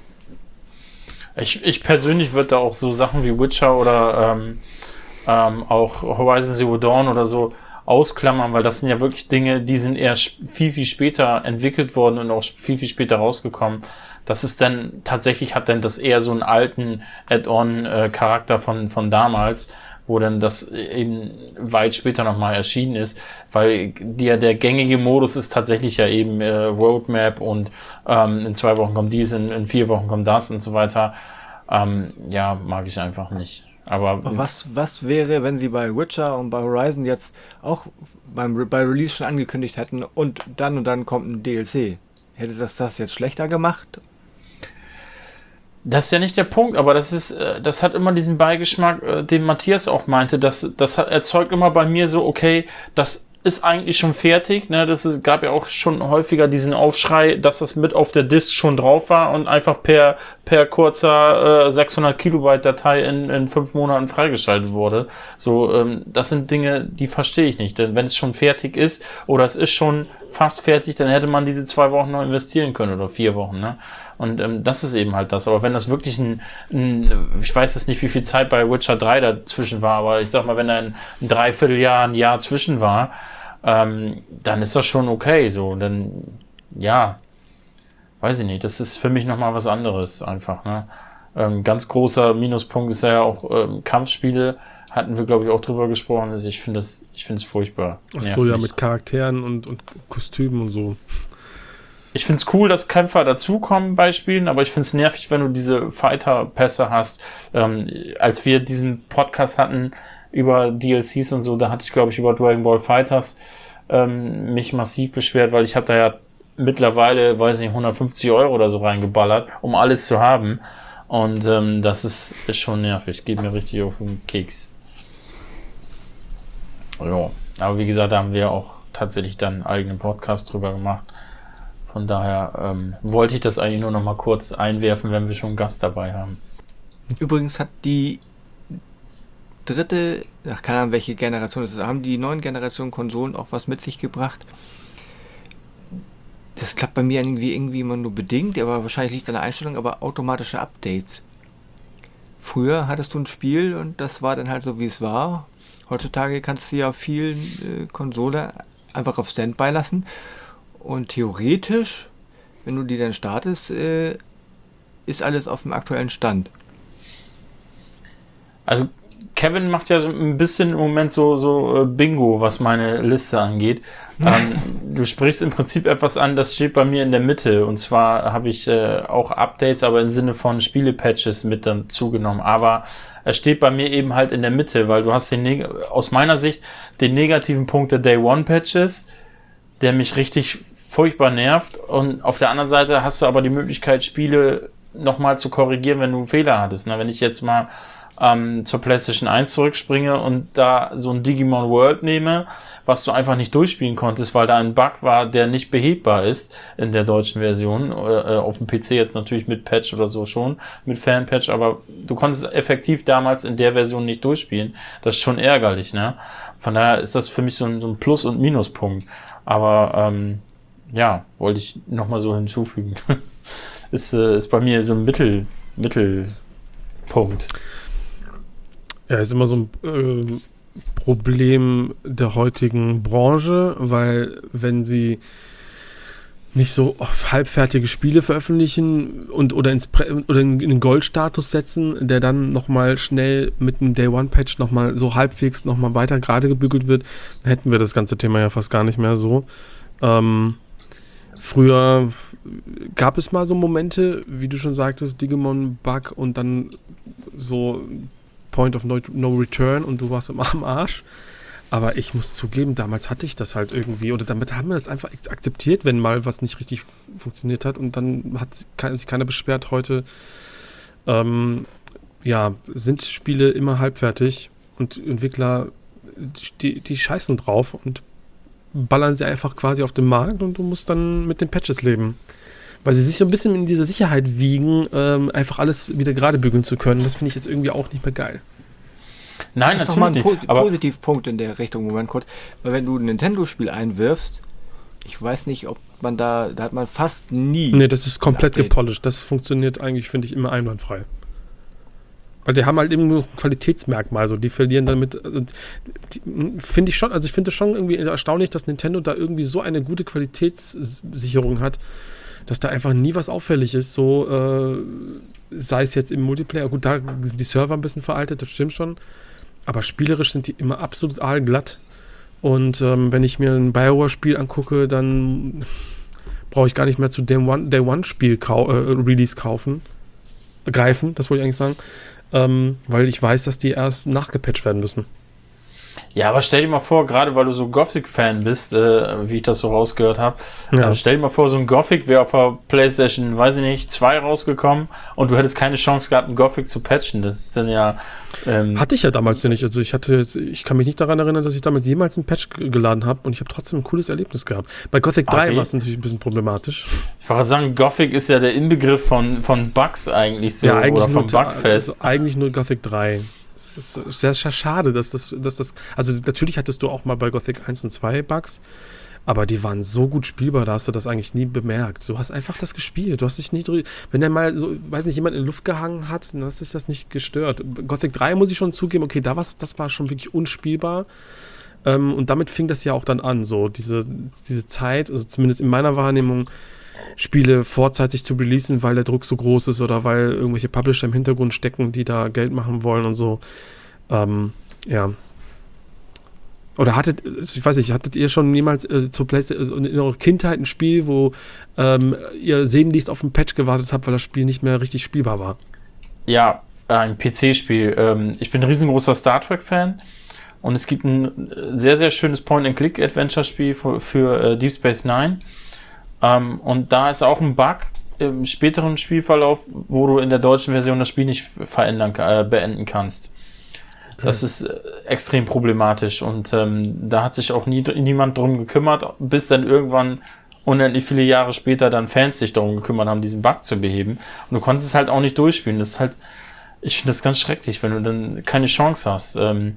Ich, ich persönlich würde da auch so Sachen wie Witcher oder ähm, ähm, auch Horizon Zero Dawn oder so ausklammern, weil das sind ja wirklich Dinge, die sind erst viel, viel später entwickelt worden und auch viel, viel später rausgekommen. Das ist dann, tatsächlich hat dann das eher so einen alten Add-on-Charakter von, von damals, wo dann das eben weit später nochmal erschienen ist, weil der, der gängige Modus ist tatsächlich ja eben äh, Roadmap und ähm, in zwei Wochen kommt dies, in, in vier Wochen kommt das und so weiter. Ähm, ja, mag ich einfach nicht. Aber Aber was, was wäre, wenn sie bei Witcher und bei Horizon jetzt auch beim, Re- bei Release schon angekündigt hätten und dann und dann kommt ein D L C? Hätte das das jetzt schlechter gemacht? das ist ja nicht der Punkt, aber das ist, äh, das hat immer diesen Beigeschmack, äh, den Matthias auch meinte. Das, das hat, erzeugt immer bei mir so, okay, das ist eigentlich schon fertig. Ne? Das ist, gab ja auch schon häufiger diesen Aufschrei, dass das mit auf der Disk schon drauf war und einfach per, per kurzer äh, sechshundert Kilobyte Datei in, in fünf Monaten freigeschaltet wurde. So, ähm, das sind Dinge, die verstehe ich nicht. Denn wenn es schon fertig ist oder es ist schon fast fertig, dann hätte man diese zwei Wochen noch investieren können oder vier Wochen. Ne? Und ähm, das ist eben halt das. Aber wenn das wirklich ein, ein, ich weiß jetzt nicht, wie viel Zeit bei Witcher drei dazwischen war, aber ich sag mal, wenn da ein, ein Dreivierteljahr, ein Jahr zwischen war, ähm, dann ist das schon okay. So, dann, ja, weiß ich nicht. Das ist für mich nochmal was anderes einfach. Ne? Ähm, ganz großer Minuspunkt ist ja auch ähm, Kampfspiele. Hatten wir, glaube ich, auch drüber gesprochen. Also ich finde das, ich finde es furchtbar. Ach Nervt so, ja, mich. mit Charakteren und, und Kostümen und so. Ich finde es cool, dass Kämpfer dazukommen bei Spielen, aber ich finde es nervig, wenn du diese Fighter-Pässe hast. Ähm, als wir diesen Podcast hatten über D L Cs und so, da hatte ich, glaube ich, über Dragon Ball Fighters ähm, mich massiv beschwert, weil ich habe da ja mittlerweile, weiß nicht, hundertfünfzig Euro oder so reingeballert, um alles zu haben. Und ähm, das ist, ist schon nervig, geht mir richtig auf den Keks. Ja, aber wie gesagt, da haben wir auch tatsächlich dann einen eigenen Podcast drüber gemacht. Von daher ähm, wollte ich das eigentlich nur noch mal kurz einwerfen, wenn wir schon einen Gast dabei haben. Übrigens hat die dritte, ach, keine Ahnung, welche Generation es ist, haben die neuen Generationen Konsolen auch was mit sich gebracht. Das klappt bei mir irgendwie, irgendwie immer nur bedingt, aber wahrscheinlich liegt es an der Einstellung, aber automatische Updates. Früher hattest du ein Spiel und das war dann halt so, wie es war. Heutzutage kannst du ja vielen äh, Konsole einfach auf Standby lassen. Und theoretisch, wenn du die dann startest, äh, ist alles auf dem aktuellen Stand. Also Kevin macht ja so ein bisschen im Moment so, so Bingo, was meine Liste angeht. ähm, du sprichst im Prinzip etwas an, das steht bei mir in der Mitte. Und zwar habe ich äh, auch Updates, aber im Sinne von Spiele-Patches mit dazu genommen. Aber es steht bei mir eben halt in der Mitte, weil du hast den neg- aus meiner Sicht den negativen Punkt der Day-One-Patches, der mich richtig furchtbar nervt. Und auf der anderen Seite hast du aber die Möglichkeit, Spiele nochmal zu korrigieren, wenn du einen Fehler hattest. Na, wenn ich jetzt mal ähm, zur PlayStation eins zurückspringe und da so ein Digimon World nehme, was du einfach nicht durchspielen konntest, weil da ein Bug war, der nicht behebbar ist in der deutschen Version, äh, auf dem P C jetzt natürlich mit Patch oder so schon, mit Fan-Patch, aber du konntest effektiv damals in der Version nicht durchspielen. Das ist schon ärgerlich, ne? Von daher ist das für mich so ein, so ein Plus- und Minuspunkt. Aber ähm, ja, wollte ich nochmal so hinzufügen. ist, äh, ist bei mir so ein Mittel, Mittelpunkt. Ja, ist immer so ein ähm, Problem der heutigen Branche, weil wenn sie nicht so halbfertige Spiele veröffentlichen und oder, ins Pre- oder in den Goldstatus setzen, der dann nochmal schnell mit einem Day-One-Patch nochmal so halbwegs nochmal weiter gerade gebügelt wird, dann hätten wir das ganze Thema ja fast gar nicht mehr so. Ähm, früher gab es mal so Momente, wie du schon sagtest, Digimon-Bug und dann so Point of no, no Return und du warst im am Arsch. Aber ich muss zugeben, damals hatte ich das halt irgendwie, oder damit haben wir das einfach akzeptiert, wenn mal was nicht richtig funktioniert hat und dann hat sich keiner beschwert. Heute ähm, ja, sind Spiele immer halbfertig und Entwickler, die, die scheißen drauf und ballern sie einfach quasi auf den Markt und du musst dann mit den Patches leben. Weil sie sich so ein bisschen in dieser Sicherheit wiegen, ähm, einfach alles wieder gerade bügeln zu können. Das finde ich jetzt irgendwie auch nicht mehr geil. Nein, das ist doch mal ein Posit- Positivpunkt in der Richtung, Moment kurz. Weil wenn du ein Nintendo-Spiel einwirfst, ich weiß nicht, ob man da, da hat man fast nie... Nee, das ist komplett gepolished. Das funktioniert eigentlich, finde ich, immer einwandfrei. Weil die haben halt eben nur ein Qualitätsmerkmal, so die verlieren damit, also finde ich schon, also ich finde es schon irgendwie erstaunlich, dass Nintendo da irgendwie so eine gute Qualitätssicherung hat, dass da einfach nie was auffällig ist, so äh, sei es jetzt im Multiplayer, gut, da sind die Server ein bisschen veraltet, das stimmt schon, aber spielerisch sind die immer absolut aalglatt und ähm, wenn ich mir ein BioWare-Spiel angucke, dann brauche ich gar nicht mehr zu dem One, Day One-Spiel kau- äh, Release kaufen, greifen, das wollte ich eigentlich sagen, ähm, weil ich weiß, dass die erst nachgepatcht werden müssen. Ja, aber stell dir mal vor, gerade weil du so Gothic-Fan bist, äh, wie ich das so rausgehört habe, Ja. äh, stell dir mal vor, so ein Gothic wäre auf der PlayStation, weiß ich nicht, zwei rausgekommen und du hättest keine Chance gehabt, ein Gothic zu patchen. Das ist dann ja... Ähm, Hatte ich ja damals ja nicht. Also ich hatte jetzt, ich kann mich nicht daran erinnern, dass ich damals jemals einen Patch g- geladen habe und ich habe trotzdem ein cooles Erlebnis gehabt. Bei Gothic drei Okay. war es natürlich ein bisschen problematisch. ich wollte sagen, Gothic ist ja der Inbegriff von, von Bugs eigentlich so, oder vom Bugfest. also eigentlich nur Gothic drei. Es ist sehr sch- schade, dass das, dass das, also natürlich hattest du auch mal bei Gothic eins und zwei Bugs, aber die waren so gut spielbar, da hast du das eigentlich nie bemerkt. Du hast einfach das gespielt, du hast dich nicht drü- wenn der mal so, weiß nicht, jemand in die Luft gehangen hat, dann hast dich das nicht gestört. Gothic drei muss ich schon zugeben, okay, da war's, das war schon wirklich unspielbar. Ähm, und damit fing das ja auch dann an, so diese, diese Zeit, also zumindest in meiner Wahrnehmung, Spiele vorzeitig zu releasen, weil der Druck so groß ist oder weil irgendwelche Publisher im Hintergrund stecken, die da Geld machen wollen und so. Ähm, ja. Oder hattet, ich weiß nicht, hattet ihr schon jemals äh, zur PlayStation, also in eurer Kindheit ein Spiel, wo ähm, ihr sehnlichst auf ein Patch gewartet habt, weil das Spiel nicht mehr richtig spielbar war? Ja, ein P C-Spiel. Ähm, ich bin ein riesengroßer Star Trek-Fan und es gibt ein sehr, sehr schönes Point-and-Click-Adventure-Spiel für, für äh, Deep Space Nine. Ähm, und da ist auch ein Bug im späteren Spielverlauf, wo du in der deutschen Version das Spiel nicht verändern, äh, beenden kannst. Okay. Das ist äh, extrem problematisch und ähm, da hat sich auch nie, niemand drum gekümmert, bis dann irgendwann unendlich viele Jahre später dann Fans sich darum gekümmert haben, diesen Bug zu beheben. Und du konntest es halt auch nicht durchspielen. Das ist halt, ich finde das ganz schrecklich, wenn du dann keine Chance hast. Ähm,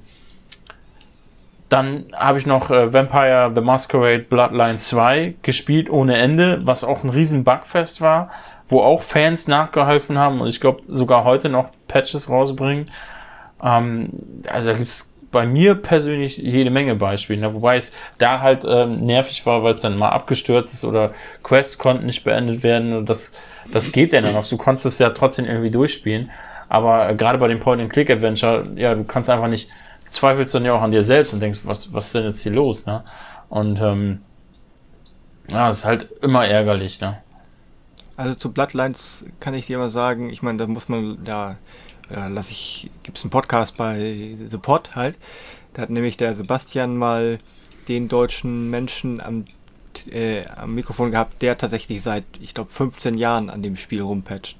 Dann habe ich noch äh, Vampire the Masquerade Bloodline zwei gespielt ohne Ende, was auch ein riesen Bugfest war, wo auch Fans nachgeholfen haben und ich glaube sogar heute noch Patches rausbringen. Ähm, also da gibt es bei mir persönlich jede Menge Beispiele, ne? Wobei es da halt ähm, nervig war, weil es dann mal abgestürzt ist oder Quests konnten nicht beendet werden und das, das geht ja dann noch. Du konntest es ja trotzdem irgendwie durchspielen. Aber äh, gerade bei dem Point-and-Click-Adventure, ja, du kannst einfach nicht, du zweifelst dann ja auch an dir selbst und denkst, was, was ist denn jetzt hier los, ne? Und ähm, ja, es ist halt immer ärgerlich, ne? Also zu Bloodlines kann ich dir mal sagen, ich meine, da muss man, da ja, lass ich, gibt es einen Podcast bei The Pod halt, da hat nämlich der Sebastian mal den deutschen Menschen am, äh, am Mikrofon gehabt, der tatsächlich seit, ich glaube, fünfzehn Jahren an dem Spiel rumpatcht.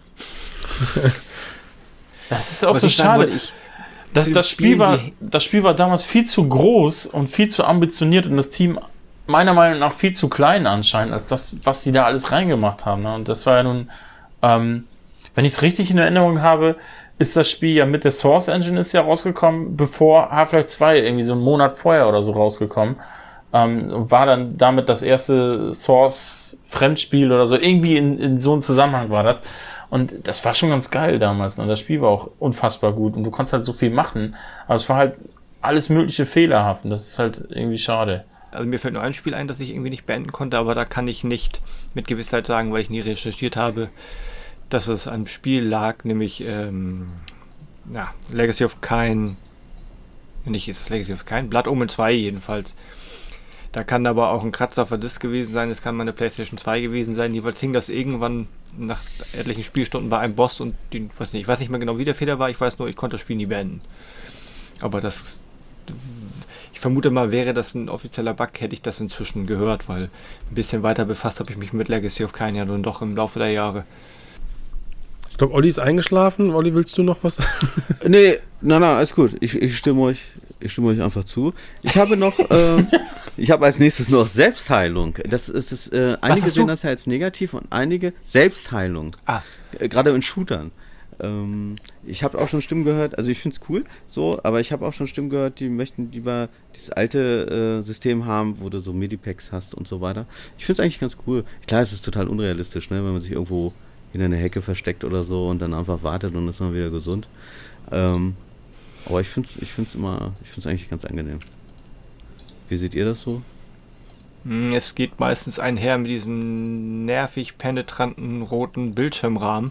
Das ist auch Was so ich sagen schade. wollte, ich, Das, zu den das, Spiel Spielen, war, die- das Spiel war damals viel zu groß und viel zu ambitioniert und das Team meiner Meinung nach viel zu klein anscheinend, als das, was sie da alles reingemacht haben. Ne? Und das war ja nun, ähm, wenn ich es richtig in Erinnerung habe, ist das Spiel ja mit der Source Engine ist ja rausgekommen, bevor Half-Life zwei irgendwie so einen Monat vorher oder so rausgekommen. Ähm, und war dann damit das erste Source-Fremdspiel oder so. Irgendwie in, in so einem Zusammenhang war das. Und das war schon ganz geil damals. Und das Spiel war auch unfassbar gut. Und du konntest halt so viel machen. Aber es war halt alles mögliche fehlerhaft. Und das ist halt irgendwie schade. Also mir fällt nur ein Spiel ein, das ich irgendwie nicht beenden konnte, aber da kann ich nicht mit Gewissheit sagen, weil ich nie recherchiert habe, dass es an einem Spiel lag, nämlich ähm, ja, Legacy of Kain, nicht ist es Legacy of Kain, Blood Omen zwei jedenfalls. Da kann aber auch ein Kratzer auf der Disk gewesen sein, es kann mal eine PlayStation zwei gewesen sein, jeweils hing das irgendwann nach etlichen Spielstunden bei einem Boss und den, weiß nicht, ich weiß nicht mehr genau, wie der Fehler war, ich weiß nur, ich konnte das Spiel nie beenden. Aber das, ich vermute mal, wäre das ein offizieller Bug, hätte ich das inzwischen gehört, weil ein bisschen weiter befasst habe ich mich mit Legacy of Kain ja dann doch im Laufe der Jahre. Ich glaube, Olli ist eingeschlafen. Olli, willst du noch was sagen? Nee, nein, nein, alles gut. Ich, ich stimme euch, ich stimme euch einfach zu. Ich habe noch, ähm, ich habe als nächstes noch Selbstheilung. Das ist das, äh, einige hast du? sehen das ja als negativ und einige Selbstheilung. Ah, Äh, Gerade in Shootern. Ähm, ich habe auch schon Stimmen gehört, also ich finde es cool, so, aber ich habe auch schon Stimmen gehört, die möchten lieber dieses alte äh, System haben, wo du so Medipacks hast und so weiter. Ich finde es eigentlich ganz cool. Klar, es ist total unrealistisch, ne, wenn man sich irgendwo in eine Hecke versteckt oder so und dann einfach wartet und ist man wieder gesund. Ähm, aber ich finde es ich find's immer, ich finde es eigentlich ganz angenehm. Wie seht ihr das so? mh, es geht meistens einher mit diesem nervig penetranten roten Bildschirmrahmen.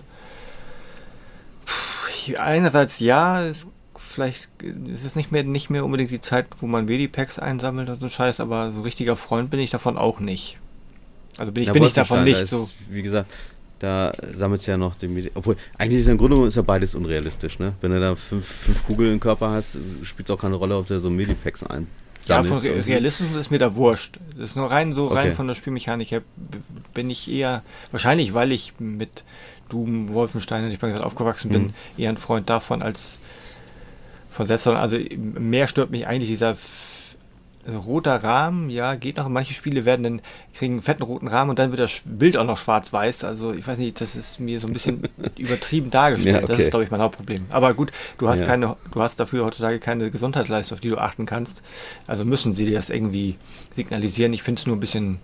Puh, einerseits ja, es vielleicht ist es nicht mehr nicht mehr unbedingt die Zeit, wo man Medipacks einsammelt und so Scheiß, aber so richtiger Freund bin ich davon auch nicht. Also bin ich Ja, bin ich davon Wolfenstein, da nicht ist, so. wie gesagt, da sammelst du ja noch den Medi obwohl, eigentlich ist ja im Grunde genommen ist ja beides unrealistisch, ne? Wenn du da fünf, fünf Kugeln im Körper hast, spielt es auch keine Rolle, ob du so Medipacks ein. Ja, von sammelst Re irgendwie. Realismus ist mir da wurscht. Das ist nur rein so rein Okay. von der Spielmechanik her b- bin ich eher, wahrscheinlich weil ich mit Doom, Wolfenstein, hätte ich mal gesagt, aufgewachsen bin, Mhm. eher ein Freund davon als von Selbstzweifel. Also mehr stört mich eigentlich dieser f- also roter Rahmen, ja, geht noch. Manche Spiele werden dann, kriegen einen fetten roten Rahmen und dann wird das Sch- Bild auch noch schwarz-weiß. Also ich weiß nicht, das ist mir so ein bisschen übertrieben dargestellt. Ja, Das okay. ist, glaube ich, mein Hauptproblem. Aber gut, du hast Ja. keine, du hast dafür heutzutage keine Gesundheitsleistung, auf die du achten kannst. Also müssen sie dir das irgendwie signalisieren. Ich finde es nur ein bisschen,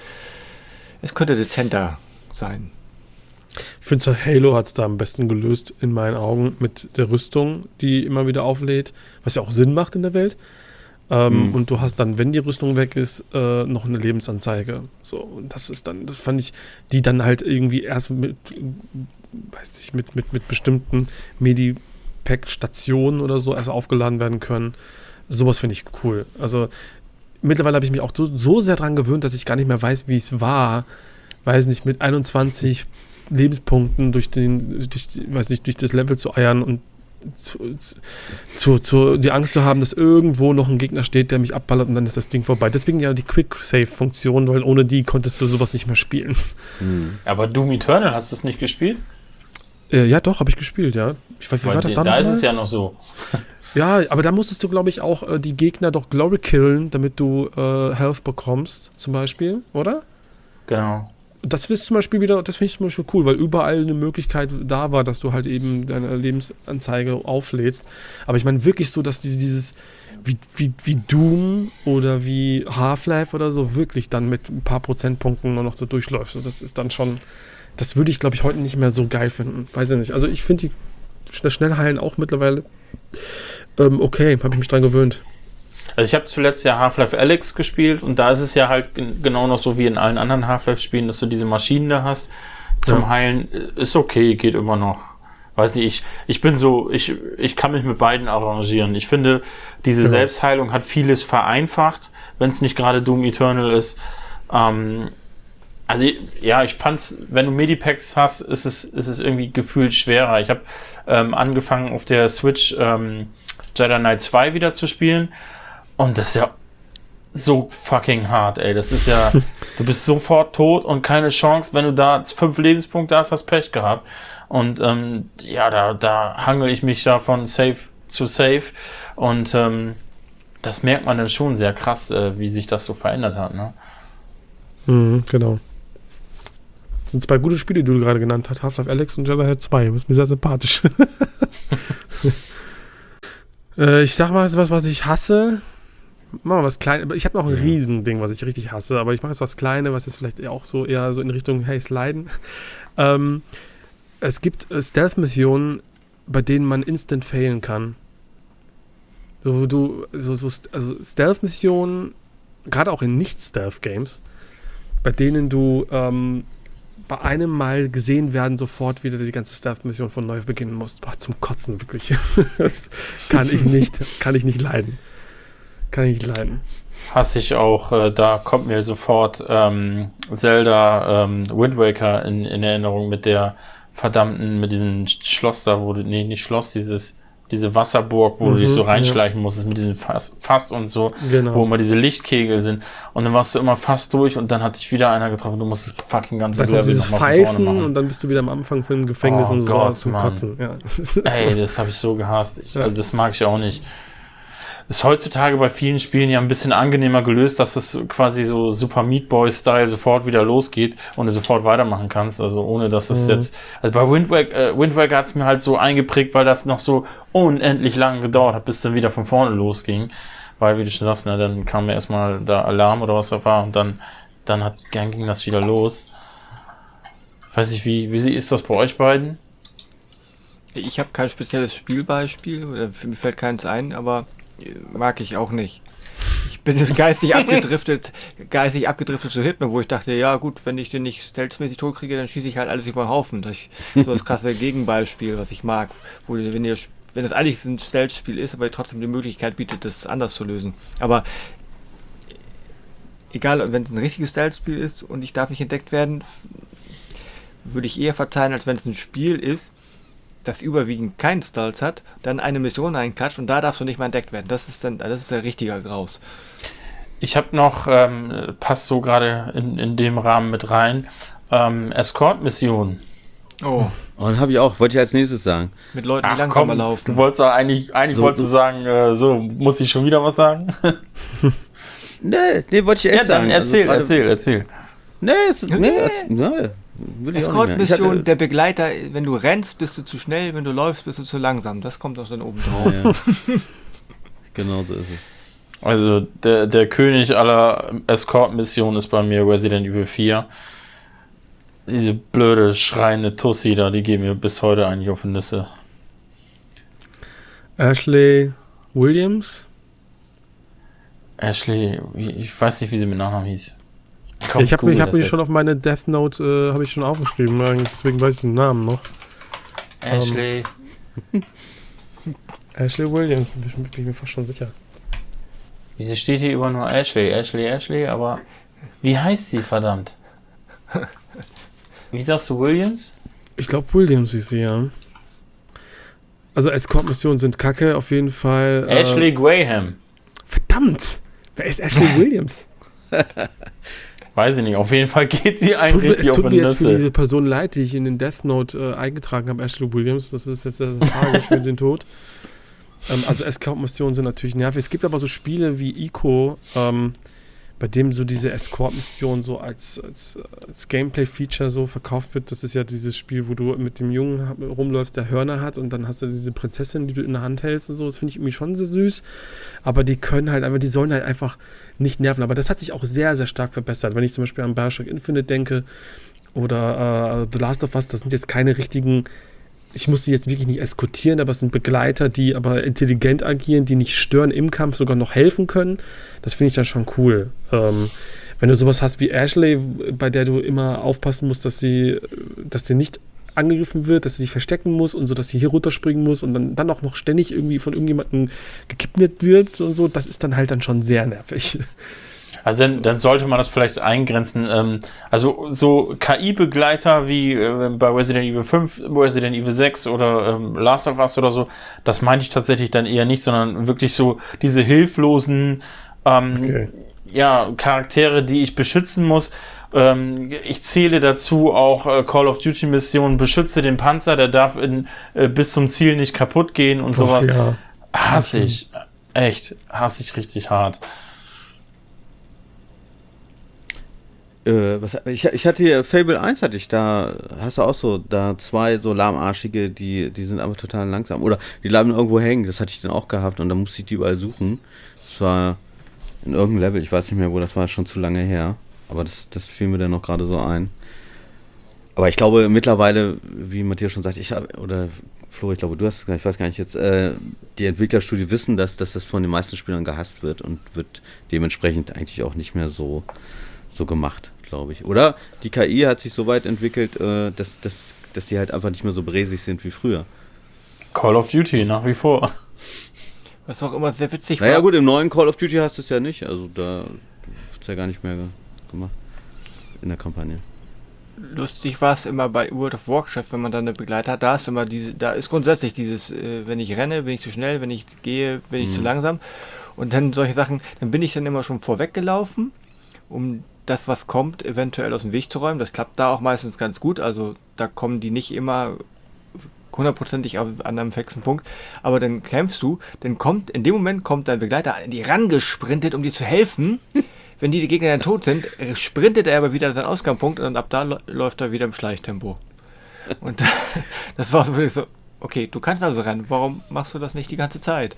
es könnte dezenter sein. Ich finde, zwar Halo hat es da am besten gelöst, in meinen Augen, mit der Rüstung, die immer wieder auflädt, was ja auch Sinn macht in der Welt. Ähm, Mhm. Und du hast dann, wenn die Rüstung weg ist, äh, noch eine Lebensanzeige. So, und das ist dann, das fand ich, die dann halt irgendwie erst mit, äh, weiß ich, mit, mit, mit bestimmten Medipack-Stationen oder so erst aufgeladen werden können. Sowas finde ich cool. Also mittlerweile habe ich mich auch so, so sehr dran gewöhnt, dass ich gar nicht mehr weiß, wie es war. Weiß nicht, mit einundzwanzig Lebenspunkten durch den, durch, die- weiß nicht, durch das Level zu eiern und zu, zu, zu, die Angst zu haben, dass irgendwo noch ein Gegner steht, der mich abballert und dann ist das Ding vorbei. Deswegen ja die Quick-Save-Funktion, weil ohne die konntest du sowas nicht mehr spielen. Mhm. Aber Doom Eternal, hast du es nicht gespielt? Äh, ja, doch, habe ich gespielt, ja. Ich weiß, wie Weil war das da da da ist nochmal? es ja noch so. Ja, aber da musstest du, glaube ich, auch äh, die Gegner doch Glory killen, damit du äh, Health bekommst, zum Beispiel, oder? Genau. Das ist zum Beispiel wieder, das finde ich zum Beispiel cool, weil überall eine Möglichkeit da war, dass du halt eben deine Lebensanzeige auflädst. Aber ich meine wirklich so, dass die, dieses, wie, wie, wie Doom oder wie Half-Life oder so, wirklich dann mit ein paar Prozentpunkten nur noch so durchläuft. So, das ist dann schon, das würde ich, glaube ich, heute nicht mehr so geil finden. Weiß ich nicht. Also ich finde die das Schnellheilen auch mittlerweile ähm, okay, habe ich mich dran gewöhnt. Also ich habe zuletzt ja Half-Life Alyx gespielt und da ist es ja halt gen- genau noch so wie in allen anderen Half-Life-Spielen, dass du diese Maschinen da hast zum Ja. Heilen. Ist okay, geht immer noch. weiß nicht, ich, ich bin so, ich, ich kann mich mit beiden arrangieren. Ich finde, diese Genau. Selbstheilung hat vieles vereinfacht, wenn es nicht gerade Doom Eternal ist. Ähm, also ja, ich fand's, wenn du Medipacks hast, ist es, ist es irgendwie gefühlt schwerer. Ich habe ähm, angefangen auf der Switch ähm, Jedi Knight zwei wieder zu spielen und das ist ja so fucking hart, ey. Das ist ja, du bist sofort tot und keine Chance, wenn du da fünf Lebenspunkte hast, hast Pech gehabt. Und ähm, ja, da, da hangel ich mich da von Safe zu Safe und ähm, das merkt man dann schon sehr krass, äh, wie sich das so verändert hat, ne? Mhm, genau. Das sind zwei gute Spiele, die du gerade genannt hast. Half-Life Alyx und Jedi Knight zwei. Das ist mir sehr sympathisch. äh, ich sag mal, was, was ich hasse. Machen wir was Kleines. Ich habe noch ein Ja. Riesending, was ich richtig hasse. Aber ich mache jetzt was Kleines, was jetzt vielleicht eher auch so eher so in Richtung Hey, Sliden. Ähm, es gibt äh, Stealth-Missionen, bei denen man instant failen kann. So, wo du, so, so, also Stealth-Missionen, gerade auch in Nicht-Stealth-Games, bei denen du ähm, bei einem Mal gesehen werden, sofort wieder die ganze Stealth-Mission von neu beginnen musst. Boah, zum Kotzen, wirklich. Das kann ich nicht, kann ich nicht leiden. Kann ich nicht leiden. Hasse ich auch, äh, da kommt mir sofort ähm, Zelda ähm, Wind Waker in, in Erinnerung mit der verdammten, mit diesem Schloss da, wo du, nee, nicht Schloss, dieses, diese Wasserburg, wo Mhm, du dich so ja. reinschleichen musstest mit diesem Fass, Fass und so, Genau. wo immer diese Lichtkegel sind. Und dann warst du immer fast durch und dann hat dich wieder einer getroffen. Du musst das fucking ganze Da kommt Level dieses nochmal von vorne Pfeifen machen. und dann bist du wieder am Anfang von dem Gefängnis Oh und so Gott, zum Mann. Kotzen. Ja. Das ist Ey, so. das habe ich so gehasst. Ich, Ja. also das mag ich auch nicht. Ist heutzutage bei vielen Spielen ja ein bisschen angenehmer gelöst, dass es quasi so Super Meat Boy-Style sofort wieder losgeht und du sofort weitermachen kannst. Also ohne, dass es Mhm. jetzt... Also bei Wind Waker, äh, Wind Waker hat es mir halt so eingeprägt, weil das noch so unendlich lange gedauert hat, bis dann wieder von vorne losging. Weil, wie du schon sagst, ne, dann kam ja erstmal da Alarm oder was da war und dann, dann, hat, dann ging das wieder los. Ich weiß nicht, wie, wie ist das bei euch beiden? Ich habe kein spezielles Spielbeispiel, oder für mir fällt keins ein, aber äh, mag ich auch nicht. Ich bin geistig abgedriftet, geistig abgedriftet zu Hitman, wo ich dachte, ja gut, wenn ich den nicht stealthmäßig tot kriege, dann schieße ich halt alles über den Haufen. Das ist so das krasse Gegenbeispiel, was ich mag. Wo, wenn, ihr, wenn das eigentlich ein Stealth-Spiel ist, aber trotzdem die Möglichkeit bietet, das anders zu lösen. Aber egal, wenn es ein richtiges Stealth-Spiel ist und ich darf nicht entdeckt werden, würde ich eher verzeihen, als wenn es ein Spiel ist, das überwiegend keinen Stealth hat, dann eine Mission reinklatscht und da darfst du nicht mal entdeckt werden. Das ist dann, das ist der richtige Graus. Ich habe noch, ähm, passt so gerade in, in dem Rahmen mit rein, ähm, Escort-Mission. Oh, Und habe ich auch, wollte ich als nächstes sagen. mit Leuten, die Ach langsamer komm, laufen. du wolltest doch eigentlich, eigentlich So, wolltest du so- sagen, äh, so, muss ich schon wieder was sagen? Nee, nee, wollte ich echt Ja, dann sagen. erzähl, Also gerade- erzähl, erzähl. Nee, es, nee, Nee. erz- nee, will ich auch nicht mehr. Ich Escort-Mission, hatte- der Begleiter, wenn du rennst, bist du zu schnell, wenn du läufst, bist du zu langsam. Das kommt auch dann oben drauf. Ja, ja. Genau so ist es. Also, der, der König aller Escort-Missionen ist bei mir Resident Evil vier. Diese blöde, schreiende Tussi da, die gehen mir bis heute eigentlich auf die Nüsse. Ashley Williams. Ashley, wie- ich weiß nicht, wie sie mit Nachnamen hieß. ich habe mich, google hab das mich jetzt. schon auf meine Death Note äh, habe ich schon aufgeschrieben, eigentlich, deswegen weiß ich den Namen noch. Ashley. Ashley Williams, bin, ich- bin ich mir fast schon sicher. Wieso steht hier über nur Ashley, Ashley, Ashley, aber wie heißt sie, verdammt? Wie sagst du, Williams? Ich glaube Williams ist sie, ja. Also Escort-Missionen sind kacke, auf jeden Fall. äh, Ashley Graham. Verdammt! Wer ist Ashley Williams? Weiß ich nicht, auf jeden Fall geht sie einem Tut mir, es richtig auf tut die mir jetzt für Nüsse. diese Person leid, die ich in den Death Note äh, eingetragen habe, Ashley Williams. Das ist jetzt sehr tragisch für den Tod. Ähm, also Escort-Missionen sind natürlich nervig. Es gibt aber so Spiele wie Ico, ähm, bei dem so diese Escort-Mission so als, als, als Gameplay-Feature so verkauft wird. Das ist ja dieses Spiel, wo du mit dem Jungen rumläufst, der Hörner hat und dann hast du diese Prinzessin, die du in der Hand hältst und so. Das finde ich irgendwie schon so süß. Aber die können halt einfach, die sollen halt einfach nicht nerven. Aber das hat sich auch sehr, sehr stark verbessert. Wenn ich zum Beispiel an Bioshock Infinite denke oder äh, The Last of Us, das sind jetzt keine richtigen, ich muss die jetzt wirklich nicht eskortieren, aber es sind Begleiter, die aber intelligent agieren, die nicht stören im Kampf, sogar noch helfen können. Das finde ich dann schon cool. Ähm, wenn du sowas hast wie Ashley, bei der du immer aufpassen musst, dass sie, dass sie nicht angegriffen wird, dass er sich verstecken muss und so, dass sie hier runterspringen muss und dann, dann auch noch ständig irgendwie von irgendjemandem gekidnappt wird und so, das ist dann halt dann schon sehr nervig. Also dann, dann sollte man das vielleicht eingrenzen. Ähm, also so K I-Begleiter wie äh, bei Resident Evil fünf, Resident Evil sechs oder ähm, Last of Us oder so, das meinte ich tatsächlich dann eher nicht, sondern wirklich so diese hilflosen ähm, Okay. ja, Charaktere, die ich beschützen muss. Ähm, ich zähle dazu auch äh, Call of Duty Missionen, beschütze den Panzer, der darf in, äh, bis zum Ziel nicht kaputt gehen und Doch, sowas. ja. Hasse ich. Echt, hasse ich richtig hart. Äh, was, ich, ich hatte hier Fable eins hatte ich da, hast du auch so, da zwei so lahmarschige, die, die sind aber total langsam. Oder die bleiben irgendwo hängen, das hatte ich dann auch gehabt und dann musste ich die überall suchen. Das war in irgendeinem Level, ich weiß nicht mehr wo, das war schon zu lange her. Aber das, das fiel mir dann noch gerade so ein. Aber ich glaube mittlerweile, wie Matthias schon sagt, ich hab, oder Flo, ich glaube, du hast, ich weiß gar nicht jetzt, äh, die Entwicklerstudie wissen, dass, dass das von den meisten Spielern gehasst wird und wird dementsprechend eigentlich auch nicht mehr so, so gemacht, glaube ich. Oder die K I hat sich so weit entwickelt, äh, dass, dass, dass die halt einfach nicht mehr so bräsig sind wie früher. Call of Duty nach wie vor. Was auch immer sehr witzig Naja war. gut, im neuen Call of Duty hast du es ja nicht, also da wird es ja gar nicht mehr ge- gemacht in der Kampagne. Lustig war es immer bei World of Warcraft, wenn man dann eine Begleiter hat, da ist immer diese, da ist grundsätzlich dieses, äh, wenn ich renne, bin ich zu schnell, wenn ich gehe, bin ich Mhm. zu langsam. Und dann solche Sachen, dann bin ich dann immer schon vorweggelaufen, um das, was kommt, eventuell aus dem Weg zu räumen. Das klappt da auch meistens ganz gut, also da kommen die nicht immer hundertprozentig an einem fixen Punkt, aber dann kämpfst du, dann kommt, in dem Moment kommt dein Begleiter an die rangesprintet, um dir zu helfen. Wenn die Gegner dann tot sind, äh, sprintet er aber wieder an seinen Ausgangspunkt und ab da lo- läuft er wieder im Schleichtempo. Und das war wirklich so, okay, du kannst also rennen, warum machst du das nicht die ganze Zeit?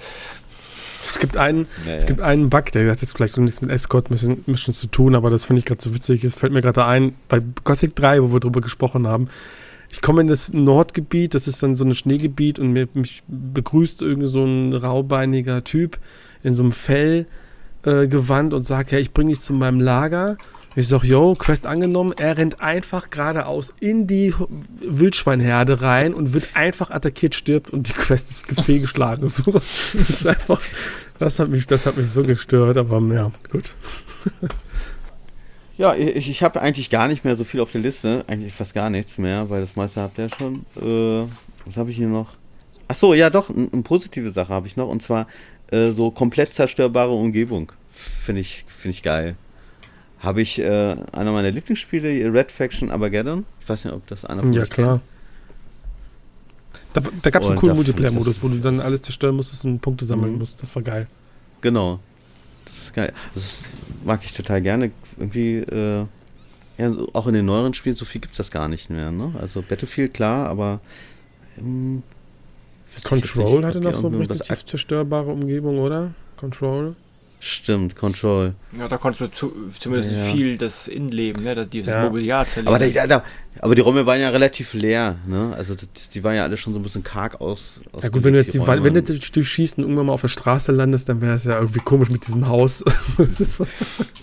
Es gibt einen, Naja. es gibt einen Bug, der hat jetzt vielleicht so nichts mit Escort-Missions zu tun, aber das finde ich gerade so witzig. Es fällt mir gerade ein, bei Gothic drei, wo wir drüber gesprochen haben. Ich komme in das Nordgebiet, das ist dann so ein Schneegebiet und mir, mich begrüßt irgend so ein raubeiniger Typ in so einem Fell äh, Gewand und sagt, ja, ich bringe dich zu meinem Lager. Ich sag, yo, Quest angenommen. Er rennt einfach geradeaus in die Wildschweinherde rein und wird einfach attackiert, stirbt und die Quest ist fehlgeschlagen. So, das ist einfach, das hat mich, das hat mich so gestört, aber ja, gut. Ja, ich, ich habe eigentlich gar nicht mehr so viel auf der Liste, eigentlich fast gar nichts mehr, weil das meiste habt ihr ja schon. Äh, was habe ich hier noch? Ach so, ja doch, eine positive Sache habe ich noch und zwar äh, so komplett zerstörbare Umgebung. Finde ich, finde ich geil. Habe ich äh, einer meiner Lieblingsspiele, Red Faction Armageddon. Ich weiß nicht, ob das einer von Ja, euch klar. Da, da gab es einen Und coolen da fand ich Multiplayer-Modus, das- wo du dann alles zerstören musstest und Punkte sammeln Mhm. musst. Das war geil. kennt. Genau. Das ist geil. Das mag ich total gerne. Irgendwie, äh, ja, so- auch in den neueren Spielen, so viel gibt es das gar nicht mehr. Ne? Also Battlefield, klar, aber ähm, wüsste ich jetzt Control nicht, hatte ob noch die so eine irgendwas richtig zerstörbare Umgebung, oder? Control? Stimmt, Control. Ja, da konntest du zu, zumindest Ja. viel das Innenleben, ne, das, dieses Ja. Mobiliar zerlegen. Aber, da, da, aber die Räume waren ja relativ leer, ne? Also das, die waren ja alle schon so ein bisschen karg aus. Ja gut, wenn du jetzt die, Räume. wenn du durch- durchschießt und irgendwann mal auf der Straße landest, dann wäre es ja irgendwie komisch mit diesem Haus. Das ist so-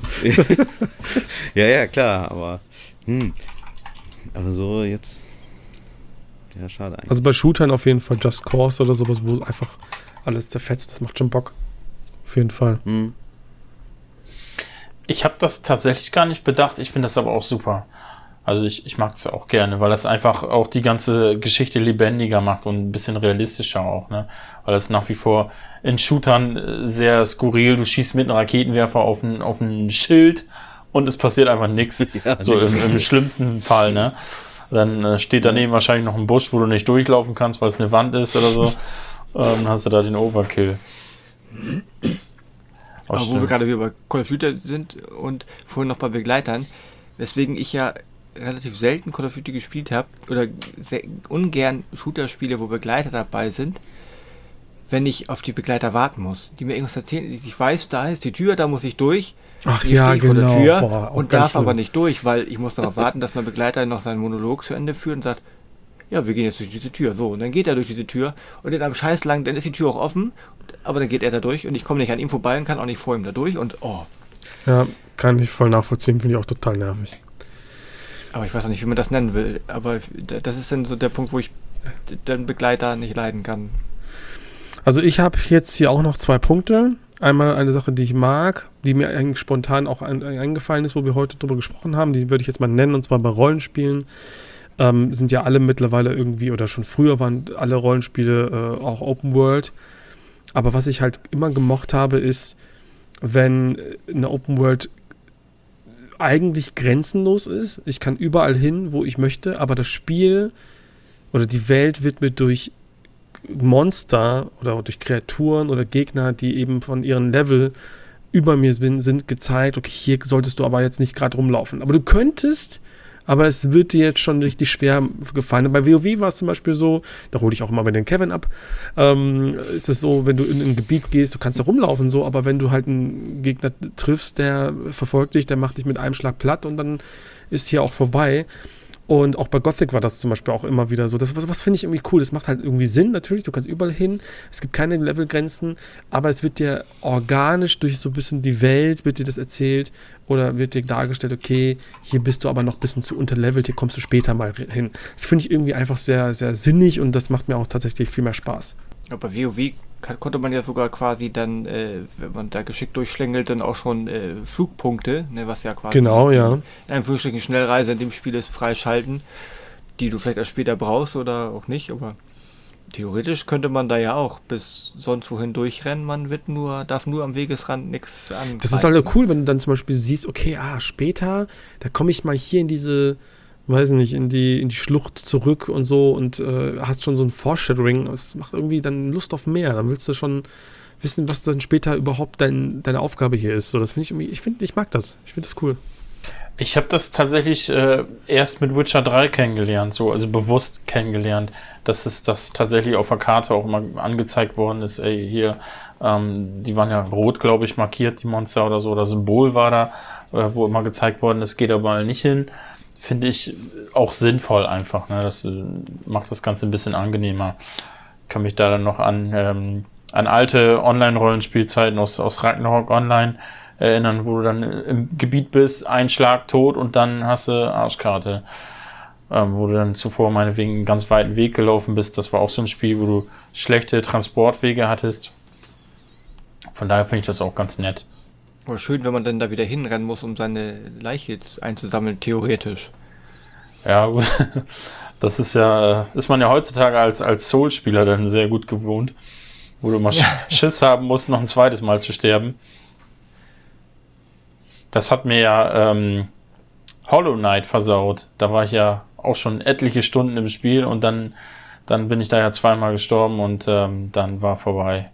Ja, ja, klar, aber hm. Aber so jetzt. Ja, schade eigentlich. Also bei Shootern auf jeden Fall Just Cause oder sowas, wo einfach alles zerfetzt, das macht schon Bock. Auf jeden Fall. Hm. Ich habe das tatsächlich gar nicht bedacht, ich finde das aber auch super. Also ich, ich mag es auch gerne, weil das einfach auch die ganze Geschichte lebendiger macht und ein bisschen realistischer auch, ne? Weil das nach wie vor in Shootern äh, sehr skurril, du schießt mit einem Raketenwerfer auf ein, auf ein Schild und es passiert einfach nichts. Ja, so nichts. im, im schlimmsten Fall, ne? Dann äh, steht daneben wahrscheinlich noch ein Busch, wo du nicht durchlaufen kannst, weil es eine Wand ist oder so. Ähm, hast du da den Overkill. Aber wo stimmt. wir gerade wieder bei Call of Duty sind und vorhin noch bei Begleitern, weswegen ich ja relativ selten Call of Duty gespielt habe oder sehr ungern Shooter spiele, wo Begleiter dabei sind, wenn ich auf die Begleiter warten muss. Die mir irgendwas erzählen, ich weiß, da ist die Tür, da muss ich durch. Ach Jetzt ja, stehe ich vor genau. der Tür Boah, auch und ganz darf schlimm. aber nicht durch, weil ich muss darauf warten, dass mein Begleiter noch seinen Monolog zu Ende führt und sagt, ja, wir gehen jetzt durch diese Tür. So, und dann geht er durch diese Tür und in einem Scheiß lang, dann ist die Tür auch offen, aber dann geht er da durch und ich komme nicht an ihm vorbei und kann auch nicht vor ihm da durch und oh. Ja, kann ich voll nachvollziehen, finde ich auch total nervig. Aber ich weiß auch nicht, wie man das nennen will. Aber das ist dann so der Punkt, wo ich den Begleiter nicht leiden kann. Also ich habe jetzt hier auch noch zwei Punkte. Einmal eine Sache, die ich mag, die mir eigentlich spontan auch ein, eingefallen ist, wo wir heute drüber gesprochen haben. Die würde ich jetzt mal nennen, und zwar bei Rollenspielen. Ähm, sind ja alle mittlerweile irgendwie, oder schon früher waren alle Rollenspiele äh, auch Open World. Aber was ich halt immer gemocht habe, ist, wenn eine Open World eigentlich grenzenlos ist. Ich kann überall hin, wo ich möchte, aber das Spiel oder die Welt wird mir durch Monster oder durch Kreaturen oder Gegner, die eben von ihrem Level über mir sind, sind gezeigt, okay, hier solltest du aber jetzt nicht gerade rumlaufen. Aber du könntest, aber es wird dir jetzt schon richtig schwer gefallen. Bei WoW war es zum Beispiel so, da hole ich auch immer mit den Kevin ab, ähm, ist es so, wenn du in ein Gebiet gehst, du kannst da rumlaufen so, aber wenn du halt einen Gegner triffst, der verfolgt dich, der macht dich mit einem Schlag platt und dann ist hier auch vorbei. Und auch bei Gothic war das zum Beispiel auch immer wieder so. Das was, was finde ich irgendwie cool. Das macht halt irgendwie Sinn, natürlich. Du kannst überall hin. Es gibt keine Levelgrenzen, aber es wird dir organisch durch so ein bisschen die Welt, wird dir das erzählt oder wird dir dargestellt, okay, hier bist du aber noch ein bisschen zu unterlevelt, hier kommst du später mal hin. Das finde ich irgendwie einfach sehr, sehr sinnig und das macht mir auch tatsächlich viel mehr Spaß. Ja, bei WoW kann, konnte man ja sogar quasi dann, äh, wenn man da geschickt durchschlängelt, dann auch schon äh, Flugpunkte, ne, was ja quasi Genau, ja. in Anführungsstrichen Schnellreise in dem Spiel ist, freischalten, die du vielleicht erst später brauchst oder auch nicht, aber theoretisch könnte man da ja auch bis sonst wohin durchrennen, man wird nur, darf nur am Wegesrand nichts angreifen. Das ist halt cool, wenn du dann zum Beispiel siehst, okay, ah, später, da komme ich mal hier in diese, weiß nicht, in die, in die Schlucht zurück und so und äh, hast schon so ein Foreshadowing. Das macht irgendwie dann Lust auf mehr. Dann willst du schon wissen, was dann später überhaupt dein, deine Aufgabe hier ist. So, das finde ich irgendwie, ich finde, ich mag das. Ich finde das cool. Ich habe das tatsächlich äh, erst mit Witcher drei kennengelernt, so, also bewusst kennengelernt, dass es das tatsächlich auf der Karte auch immer angezeigt worden ist. Ey, hier, ähm, die waren ja rot, glaube ich, markiert, die Monster oder so, oder Symbol war da, äh, wo immer gezeigt worden ist, geht aber mal nicht hin. Finde ich auch sinnvoll einfach, ne? Das äh, macht das Ganze ein bisschen angenehmer. Kann mich da dann noch an, ähm, an alte Online-Rollenspielzeiten aus, aus Ragnarok Online erinnern, wo du dann im Gebiet bist, ein Schlag tot und dann hast du Arschkarte. Ähm, wo du dann zuvor meinetwegen einen ganz weiten Weg gelaufen bist. Das war auch so ein Spiel, wo du schlechte Transportwege hattest. Von daher finde ich das auch ganz nett. Aber schön, wenn man dann da wieder hinrennen muss, um seine Leiche einzusammeln, theoretisch. Ja, gut. Das ist ja, ist man ja heutzutage als, als Soul-Spieler dann sehr gut gewohnt, wo du mal ja. Schiss haben musst, noch ein zweites Mal zu sterben. Das hat mir ja ähm, Hollow Knight versaut. Da war ich ja auch schon etliche Stunden im Spiel und dann, dann bin ich da ja zweimal gestorben und ähm, dann war vorbei.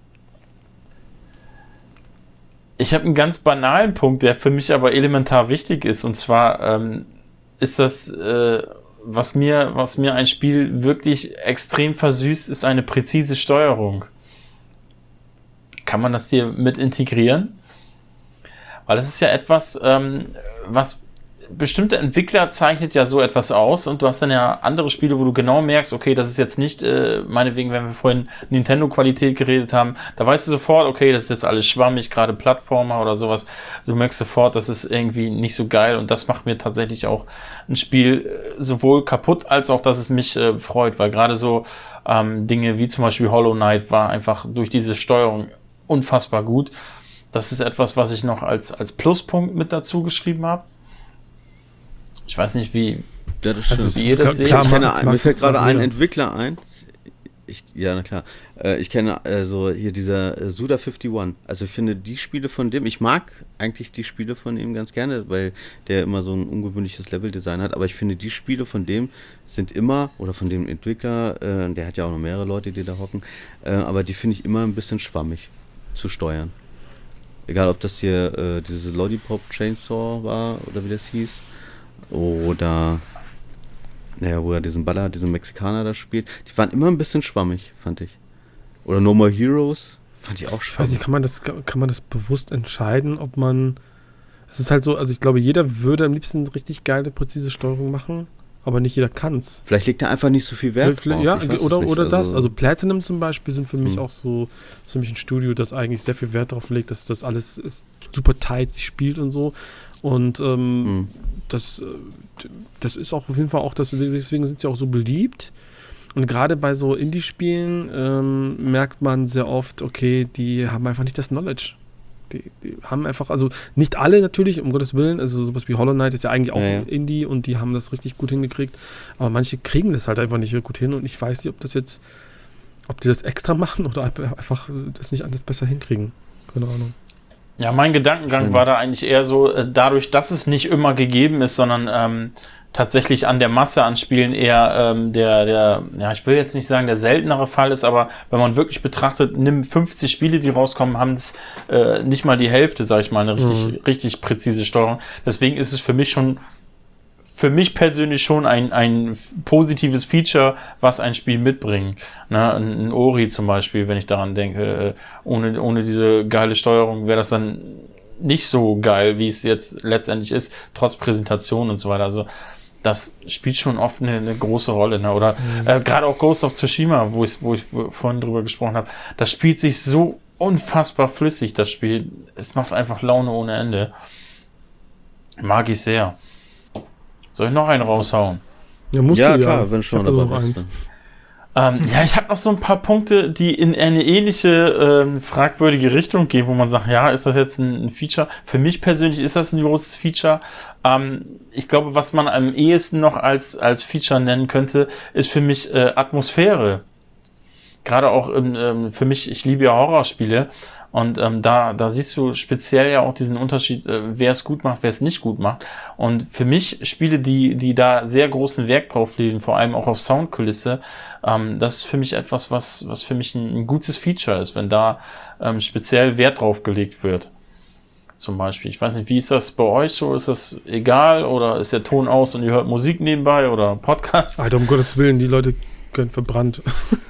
Ich habe einen ganz banalen Punkt, der für mich aber elementar wichtig ist, und zwar ähm, ist das, äh, was mir, was mir ein Spiel wirklich extrem versüßt, ist eine präzise Steuerung. Kann man das hier mit integrieren? Weil das ist ja etwas, ähm, was bestimmte Entwickler zeichnet ja so etwas aus und du hast dann ja andere Spiele, wo du genau merkst, okay, das ist jetzt nicht, äh, meinetwegen, wenn wir vorhin Nintendo-Qualität geredet haben, da weißt du sofort, okay, das ist jetzt alles schwammig, gerade Plattformer oder sowas, du merkst sofort, das ist irgendwie nicht so geil und das macht mir tatsächlich auch ein Spiel äh, sowohl kaputt, als auch, dass es mich äh, freut, weil gerade so ähm, Dinge wie zum Beispiel Hollow Knight war einfach durch diese Steuerung unfassbar gut. Das ist etwas, was ich noch als, als Pluspunkt mit dazu geschrieben habe. Ich weiß nicht, wie, ja, das stimmt. also, wie ihr das seht. Klar, ich kenne, mir fällt gerade ein Entwickler ein. Ich, ja, na klar. Äh, ich kenne also hier dieser äh, Suda einundfünfzig. Also ich finde die Spiele von dem, ich mag eigentlich die Spiele von ihm ganz gerne, weil der immer so ein ungewöhnliches Leveldesign hat, aber ich finde die Spiele von dem sind immer, oder von dem Entwickler, äh, der hat ja auch noch mehrere Leute, die da hocken, äh, aber die finde ich immer ein bisschen schwammig zu steuern. Egal, ob das hier äh, diese Lollipop Chainsaw war oder wie das hieß. Oder, naja, wo er diesen Baller, diesen Mexikaner da spielt. Die waren immer ein bisschen schwammig, fand ich. Oder No More Heroes, fand ich auch schwammig. Ich weiß nicht, kann man das, kann man das bewusst entscheiden, ob man, es ist halt so, also ich glaube, jeder würde am liebsten richtig geile, präzise Steuerung machen, aber nicht jeder kann's. Vielleicht legt er einfach nicht so viel Wert drauf. Ja, oder, oder also das. Also Platinum zum Beispiel sind für mich hm. auch so, für mich ein Studio, das eigentlich sehr viel Wert darauf legt, dass das alles ist super tight sich spielt und so. Und ähm, hm. das, äh, das ist auch auf jeden Fall auch, das, deswegen sind sie auch so beliebt. Und gerade bei so Indie-Spielen ähm, merkt man sehr oft, okay, die haben einfach nicht das Knowledge. Die, die haben einfach, also nicht alle natürlich, um Gottes Willen, also sowas wie Hollow Knight ist ja eigentlich auch Ja, ja. Indie und die haben das richtig gut hingekriegt, aber manche kriegen das halt einfach nicht gut hin und ich weiß nicht, ob das jetzt, ob die das extra machen oder einfach das nicht anders besser hinkriegen. Keine Ahnung. Ja, mein Gedankengang Schön. war da eigentlich eher so, äh, dadurch, dass es nicht immer gegeben ist, sondern ähm, tatsächlich an der Masse an Spielen eher ähm, der, der, ja, ich will jetzt nicht sagen, der seltenere Fall ist, aber wenn man wirklich betrachtet, nimm fünfzig Spiele, die rauskommen, haben es äh, nicht mal die Hälfte, sag ich mal, eine richtig, Mhm. richtig präzise Steuerung. Deswegen ist es für mich schon, für mich persönlich schon ein, ein positives Feature, was ein Spiel mitbringt. Ne, ein, ein Ori zum Beispiel, wenn ich daran denke, äh, ohne, ohne diese geile Steuerung wäre das dann nicht so geil, wie es jetzt letztendlich ist, trotz Präsentation und so weiter. Also das spielt schon oft eine, eine große Rolle. Ne? Oder äh, gerade auch Ghost of Tsushima, wo ich, wo ich vorhin drüber gesprochen habe, das spielt sich so unfassbar flüssig, das Spiel. Es macht einfach Laune ohne Ende. Mag ich sehr. Soll ich noch einen raushauen? Ja, musst Ja, du klar, wenn schon ich hab da dabei noch bist. eins. Ähm, ja, ich habe noch so ein paar Punkte, die in eine ähnliche ähm, fragwürdige Richtung gehen, wo man sagt, ja, ist das jetzt ein, ein Feature? Für mich persönlich ist das ein großes Feature. Ähm, ich glaube, was man am ehesten noch als, als Feature nennen könnte, ist für mich äh, Atmosphäre. Gerade auch im, ähm, für mich, ich liebe ja Horrorspiele und ähm, da, da siehst du speziell ja auch diesen Unterschied, äh, wer es gut macht, wer es nicht gut macht. Und für mich Spiele, die, die da sehr großen Wert drauf legen, vor allem auch auf Soundkulisse, ähm, das ist für mich etwas, was, was für mich ein, ein gutes Feature ist, wenn da ähm, speziell Wert drauf gelegt wird. Zum Beispiel. Ich weiß nicht, wie ist das bei euch so? Ist das egal oder ist der Ton aus und ihr hört Musik nebenbei oder Podcasts? Alter, um Gottes Willen, die Leute können verbrannt.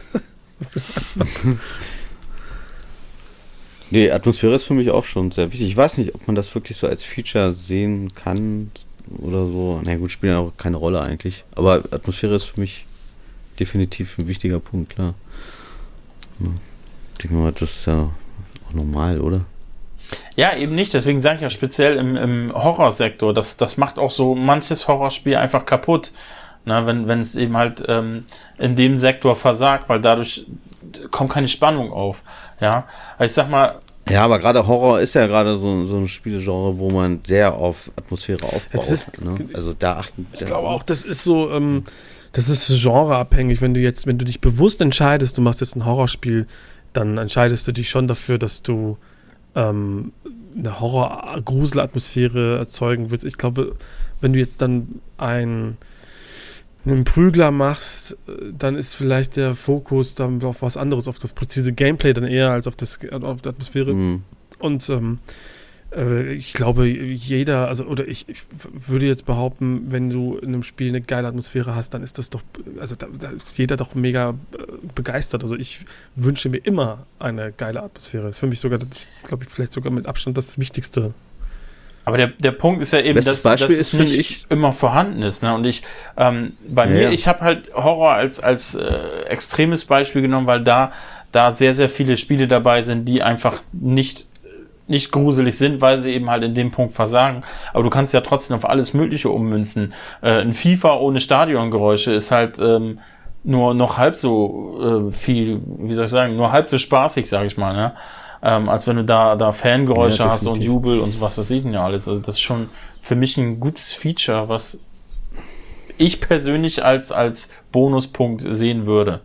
Nee, Atmosphäre ist für mich auch schon sehr wichtig. Ich weiß nicht, ob man das wirklich so als Feature sehen kann oder so. Na gut, spielt ja auch keine Rolle eigentlich. Aber Atmosphäre ist für mich definitiv ein wichtiger Punkt, klar. Ja. Ich denke mal, das ist ja auch normal, oder? Ja, eben nicht. Deswegen sage ich ja speziell im, im Horrorsektor, das, das macht auch so manches Horrorspiel einfach kaputt. Na, wenn, wenn es eben halt ähm, in dem Sektor versagt, weil dadurch kommt keine Spannung auf. Ja, aber ich sag mal, Ja, aber gerade Horror ist ja gerade so, so ein Spielegenre, wo man sehr auf Atmosphäre aufbaut. Es ist- ne? Also da achten. Ich glaube auch, das ist so, ähm, das ist genreabhängig. Wenn du jetzt, wenn du dich bewusst entscheidest, du machst jetzt ein Horrorspiel, dann entscheidest du dich schon dafür, dass du ähm, eine Horror-Grusel-Atmosphäre erzeugen willst. Ich glaube, wenn du jetzt dann ein einen Prügler machst, äh, dann ist vielleicht der Fokus dann auf was anderes, auf das präzise Gameplay dann eher als auf, das, auf die Atmosphäre. Mhm. Und ähm, äh, ich glaube, jeder, also oder ich, ich würde jetzt behaupten, wenn du in einem Spiel eine geile Atmosphäre hast, dann ist das doch, also da, da ist jeder doch mega äh, begeistert. Also ich wünsche mir immer eine geile Atmosphäre. Das ist für mich sogar, das glaube ich, vielleicht sogar mit Abstand das Wichtigste. aber der, der Punkt ist ja eben, Bestes dass, dass Beispiel es ist, finde nicht ich- immer vorhanden ist. Ne? Und ich, ähm, bei Ja, mir, ja. ich habe halt Horror als, als äh, extremes Beispiel genommen, weil da, da sehr, sehr viele Spiele dabei sind, die einfach nicht, nicht gruselig sind, weil sie eben halt in dem Punkt versagen. Aber du kannst ja trotzdem auf alles Mögliche ummünzen. Äh, ein FIFA ohne Stadiongeräusche ist halt ähm, nur noch halb so äh, viel, wie soll ich sagen, nur halb so spaßig, sage ich mal, ne? Ähm, als wenn du da, da Fangeräusche Ja, hast und definitiv. Jubel und was weiß ich denn ja alles. Also das ist schon für mich ein gutes Feature, was ich persönlich als, als Bonuspunkt sehen würde.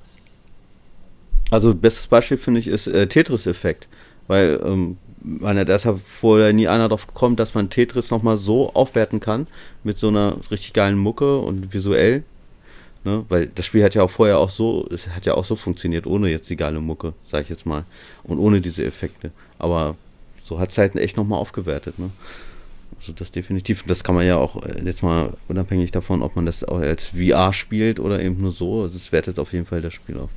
Also bestes Beispiel finde ich ist äh, Tetris-Effekt, weil ähm, man hat deshalb vorher nie einer drauf gekommen, dass man Tetris nochmal so aufwerten kann mit so einer richtig geilen Mucke und visuell, ne? Weil das Spiel hat ja auch vorher auch so, es hat ja auch so funktioniert, ohne jetzt die geile Mucke, sag ich jetzt mal, und ohne diese Effekte. Aber so hat es halt echt nochmal aufgewertet, ne? Also das definitiv, das kann man ja auch äh, jetzt mal unabhängig davon, ob man das auch als V R spielt oder eben nur so, also es wertet auf jeden Fall das Spiel auf.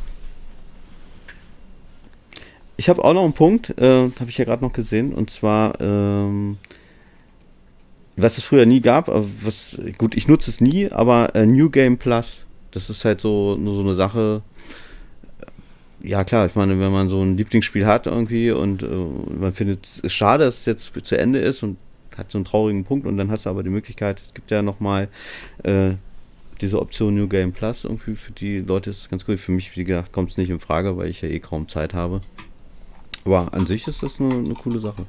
Ich habe auch noch einen Punkt, äh, habe ich ja gerade noch gesehen, und zwar, ähm, was es früher nie gab, aber was, gut, ich nutze es nie, aber äh, New Game Plus, das ist halt so nur so eine Sache. Ja klar, ich meine, wenn man so ein Lieblingsspiel hat irgendwie und äh, man findet es schade, dass es jetzt zu Ende ist und hat so einen traurigen Punkt und dann hast du aber die Möglichkeit, es gibt ja nochmal äh, diese Option New Game Plus, irgendwie für die Leute ist es ganz gut. Für mich, wie gesagt, kommt es nicht in Frage, weil ich ja eh kaum Zeit habe. Aber an sich ist das eine, eine coole Sache.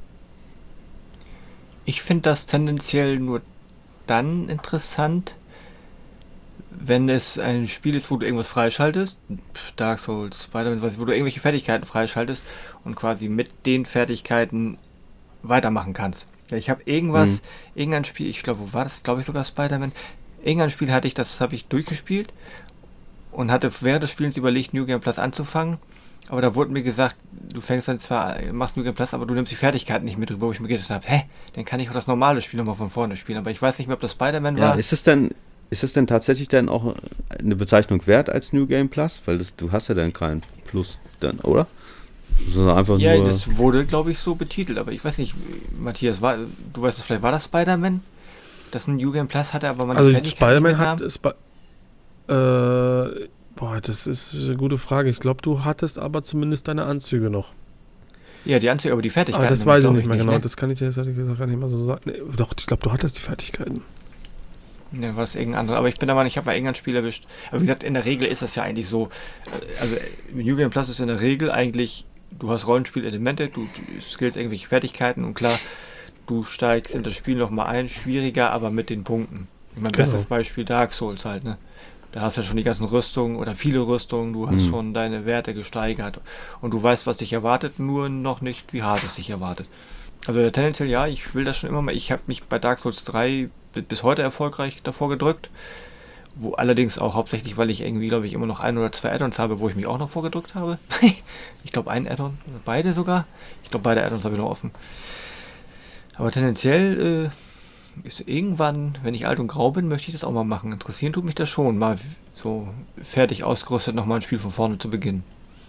Ich finde das tendenziell nur dann interessant, wenn es ein Spiel ist, wo du irgendwas freischaltest, Dark Souls, Spider-Man, wo du irgendwelche Fertigkeiten freischaltest und quasi mit den Fertigkeiten weitermachen kannst. Ja, ich habe irgendwas, Mhm. irgendein Spiel, ich glaube, wo war das? Glaube ich sogar Spider-Man. Irgendein Spiel hatte ich, das habe ich durchgespielt und hatte während des Spielens überlegt, New Game Plus anzufangen. Aber da wurde mir gesagt, du fängst dann zwar, machst New Game Plus, aber du nimmst die Fertigkeiten nicht mit rüber, wo ich mir gedacht habe, hä, dann kann ich auch das normale Spiel nochmal von vorne spielen. Aber ich weiß nicht mehr, ob das Spider-Man Ja, war. ist es denn, ist es denn tatsächlich dann auch eine Bezeichnung wert als New Game Plus? Weil das, du hast ja dann kein Plus dann, oder? Sondern einfach Ja, nur. das wurde, glaube ich, so betitelt, aber ich weiß nicht, Matthias, war, du weißt es vielleicht, war das Spider-Man? Das ein New Game Plus hatte, aber man die Also Fertigkeiten nicht Spider-Man hat mitnahm? Sp äh, boah, das ist eine gute Frage. Ich glaube, du hattest aber zumindest deine Anzüge noch. Ja, die Anzüge, aber die Aber Fertigkeiten das nämlich, weiß ich glaube nicht ich mehr nicht, genau. ne? Das kann ich dir jetzt ehrlich gesagt gar nicht mal so sagen. Nee, doch, ich glaube, du hattest die Fertigkeiten. Ja, war es irgendein anderer. Aber ich bin der Meinung, ich habe mal irgendein Spiel erwischt. Aber wie gesagt, in der Regel ist das ja eigentlich so. äh, Also, äh, New Game Plus ist in der Regel eigentlich, du hast Rollenspielelemente, du, du skillst irgendwelche Fertigkeiten und klar, du steigst in das Spiel nochmal ein, schwieriger, aber mit den Punkten. Ich mein Genau. bestes Beispiel Dark Souls halt, ne? Da hast du ja schon die ganzen Rüstungen oder viele Rüstungen, du hast Hm. schon deine Werte gesteigert und du weißt, was dich erwartet, nur noch nicht, wie hart es dich erwartet. Also tendenziell ja, ich will das schon immer mal. Ich habe mich bei Dark Souls drei bi- bis heute erfolgreich davor gedrückt. Wo allerdings auch hauptsächlich, weil ich irgendwie, glaube ich, immer noch ein oder zwei Add-ons habe, wo ich mich auch noch vorgedrückt habe. Ich glaube, ein Add-on, oder beide sogar. Ich glaube, beide Add-ons habe ich noch offen. Aber tendenziell äh, ist irgendwann, wenn ich alt und grau bin, möchte ich das auch mal machen. Interessieren tut mich das schon, mal w- so fertig ausgerüstet nochmal ein Spiel von vorne zu beginnen.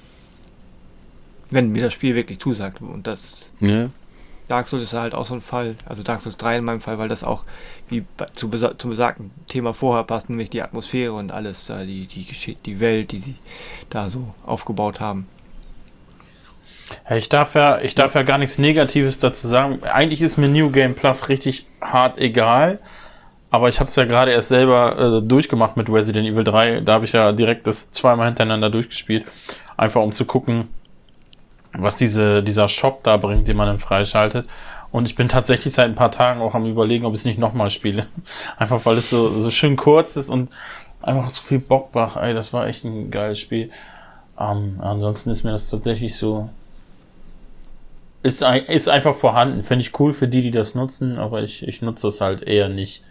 Wenn mir das Spiel wirklich zusagt. Und das Ja. Dark Souls ist halt auch so ein Fall, also Dark Souls drei in meinem Fall, weil das auch wie bei- zu besa zum besagten Thema vorher passt, nämlich die Atmosphäre und alles, äh, die, die, Geschi- die Welt, die sie da so aufgebaut haben. Ja, ich darf ja, ich darf ja gar nichts Negatives dazu sagen. Eigentlich ist mir New Game Plus richtig hart egal, aber ich habe es ja gerade erst selber äh, durchgemacht mit Resident Evil drei. Da habe ich ja direkt das zweimal hintereinander durchgespielt, einfach um zu gucken, was diese, dieser Shop da bringt, den man dann freischaltet. Und ich bin tatsächlich seit ein paar Tagen auch am Überlegen, ob ich es nicht nochmal spiele. Einfach weil es so, so schön kurz ist und einfach so viel Bock macht. Ey, das war echt ein geiles Spiel. Ähm, ansonsten ist mir das tatsächlich so. Ist, ein- ist einfach vorhanden. Finde ich cool für die, die das nutzen, aber ich, ich nutze es halt eher nicht.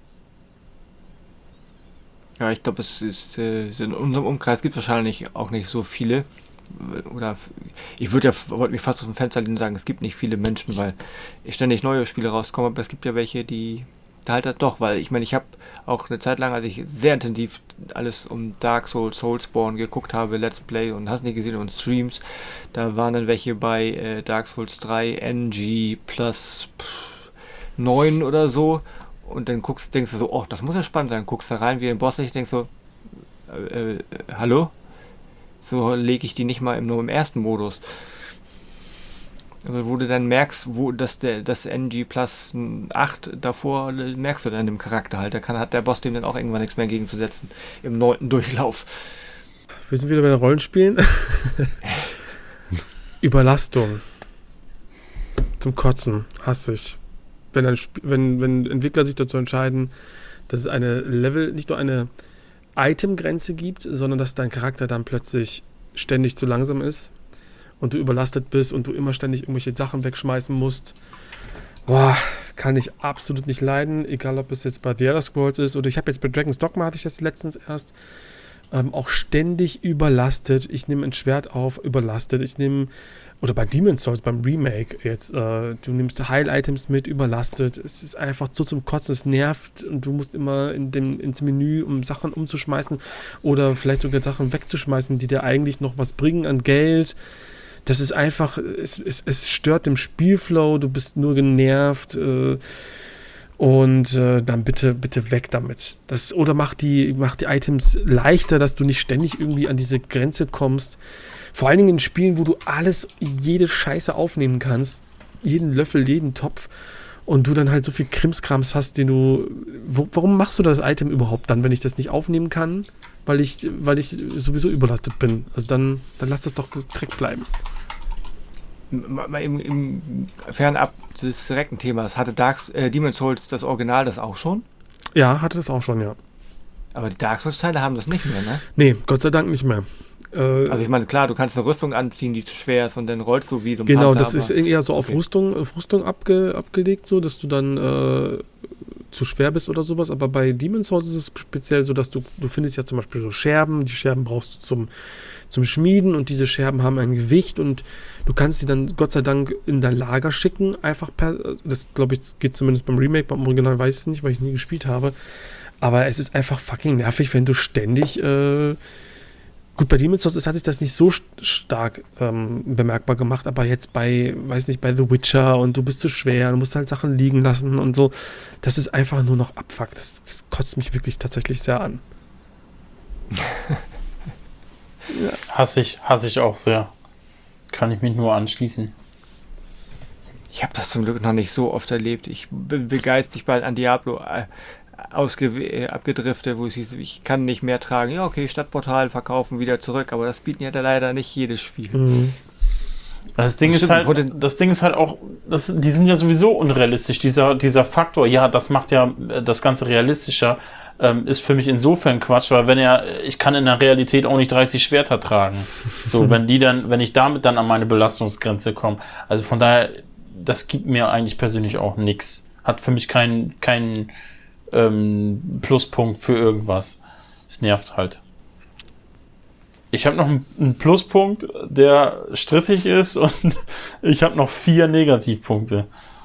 Ja, ich glaube, es ist äh, so in unserem Umkreis gibt es wahrscheinlich auch nicht so viele. Oder f- ich würde ja wollte mich fast aus dem Fenster lehnen und sagen, es gibt nicht viele Menschen, weil ständig neue Spiele rauskommen, aber es gibt ja welche, die da halt das doch, weil ich meine, ich habe auch eine Zeit lang, als ich sehr intensiv alles um Dark Souls, Soulsborne geguckt habe, Let's Play und hast nicht gesehen und Streams, da waren dann welche bei äh, Dark Souls drei, N G plus pff, neun oder so und dann guckst, denkst du so, oh, das muss ja spannend sein, guckst da rein wie ein Boss, ich denk so, äh, äh, hallo? So lege ich die nicht mal im, nur im ersten Modus. Also wo du dann merkst, wo das der das N G plus acht davor äh, merkst du dann dem Charakter halt. Da kann, hat der Boss dem dann auch irgendwann nichts mehr gegenzusetzen im neunten Durchlauf. Wir sind wieder bei den Rollenspielen. Überlastung. Zum Kotzen. Hasse ich. Wenn, ein Sp wenn, wenn Entwickler sich dazu entscheiden, dass es eine Level, nicht nur eine Itemgrenze gibt, sondern dass dein Charakter dann plötzlich ständig zu langsam ist und du überlastet bist und du immer ständig irgendwelche Sachen wegschmeißen musst. Boah, kann ich absolut nicht leiden, egal ob es jetzt bei The Elder Scrolls ist oder ich habe jetzt bei Dragon's Dogma, hatte ich das letztens erst, ähm, auch ständig überlastet. Ich nehme ein Schwert auf, überlastet. Ich nehme, oder bei Demon's Souls, beim Remake jetzt, äh, du nimmst Heil-Items mit, überlastet. Es ist einfach so zum Kotzen, es nervt und du musst immer in dem, ins Menü, um Sachen umzuschmeißen oder vielleicht sogar Sachen wegzuschmeißen, die dir eigentlich noch was bringen an Geld. Das ist einfach, es, es, es stört den Spielflow, du bist nur genervt, äh, und äh, dann bitte, bitte weg damit. Das, oder mach die, mach die Items leichter, dass du nicht ständig irgendwie an diese Grenze kommst. Vor allen Dingen in Spielen, wo du alles, jede Scheiße aufnehmen kannst. Jeden Löffel, jeden Topf. und du dann halt so viel Krimskrams hast, den du, wo, warum machst du das Item überhaupt dann, wenn ich das nicht aufnehmen kann? Weil ich, weil ich sowieso überlastet bin. Also dann, dann lass das doch direkt bleiben. Mal im, im fernab des direkten Themas, hatte Dark, äh, Demon's Souls das Original das auch schon? Ja, hatte das auch schon, ja. Aber die Dark Souls-Teile haben das nicht mehr, ne? Nee, Gott sei Dank nicht mehr. Äh, Also ich meine, klar, du kannst eine Rüstung anziehen, die zu schwer ist und dann rollst du wie so ein genau, Panzer, das ist aber- eher so auf okay. Rüstung, auf Rüstung abge, abgelegt, so, dass du dann äh, zu schwer bist oder sowas. Aber bei Demon's Souls ist es speziell so, dass du, du findest ja zum Beispiel so Scherben, die Scherben brauchst du zum, zum Schmieden und diese Scherben haben ein Gewicht und du kannst sie dann Gott sei Dank in dein Lager schicken, einfach per, das glaube ich geht zumindest beim Remake, beim Original weiß ich es nicht, weil ich nie gespielt habe. Aber es ist einfach fucking nervig, wenn du ständig, äh, gut, bei Demon's Souls hat sich das nicht so st- stark ähm, bemerkbar gemacht, aber jetzt bei, weiß nicht, bei The Witcher und du bist zu schwer, du musst halt Sachen liegen lassen und so, das ist einfach nur noch Abfuck. Das, das kotzt mich wirklich tatsächlich sehr an. Hasse ich, hasse ich auch sehr. Kann ich mich nur anschließen. Ich habe das zum Glück noch nicht so oft erlebt. Ich bin begeistert bald an Diablo äh, ausge äh, abgedriftet, wo es hieß, ich kann nicht mehr tragen. Ja, okay, Stadtportal verkaufen, wieder zurück. Aber das bieten ja da leider nicht jedes Spiel. Mhm. Das Ding Das ist stimmt, halt, Poten- das Ding ist halt auch, das, die sind ja sowieso unrealistisch. Dieser, dieser Faktor, ja, das macht ja äh, das Ganze realistischer, ähm, ist für mich insofern Quatsch, weil wenn er, ich kann in der Realität auch nicht dreißig Schwerter tragen. So, wenn die dann, wenn ich damit dann an meine Belastungsgrenze komme. Also von daher, das gibt mir eigentlich persönlich auch nichts. Hat für mich keinen, keinen ähm, Pluspunkt für irgendwas. Es nervt halt. Ich habe noch einen, einen Pluspunkt, der strittig ist und ich habe noch vier Negativpunkte.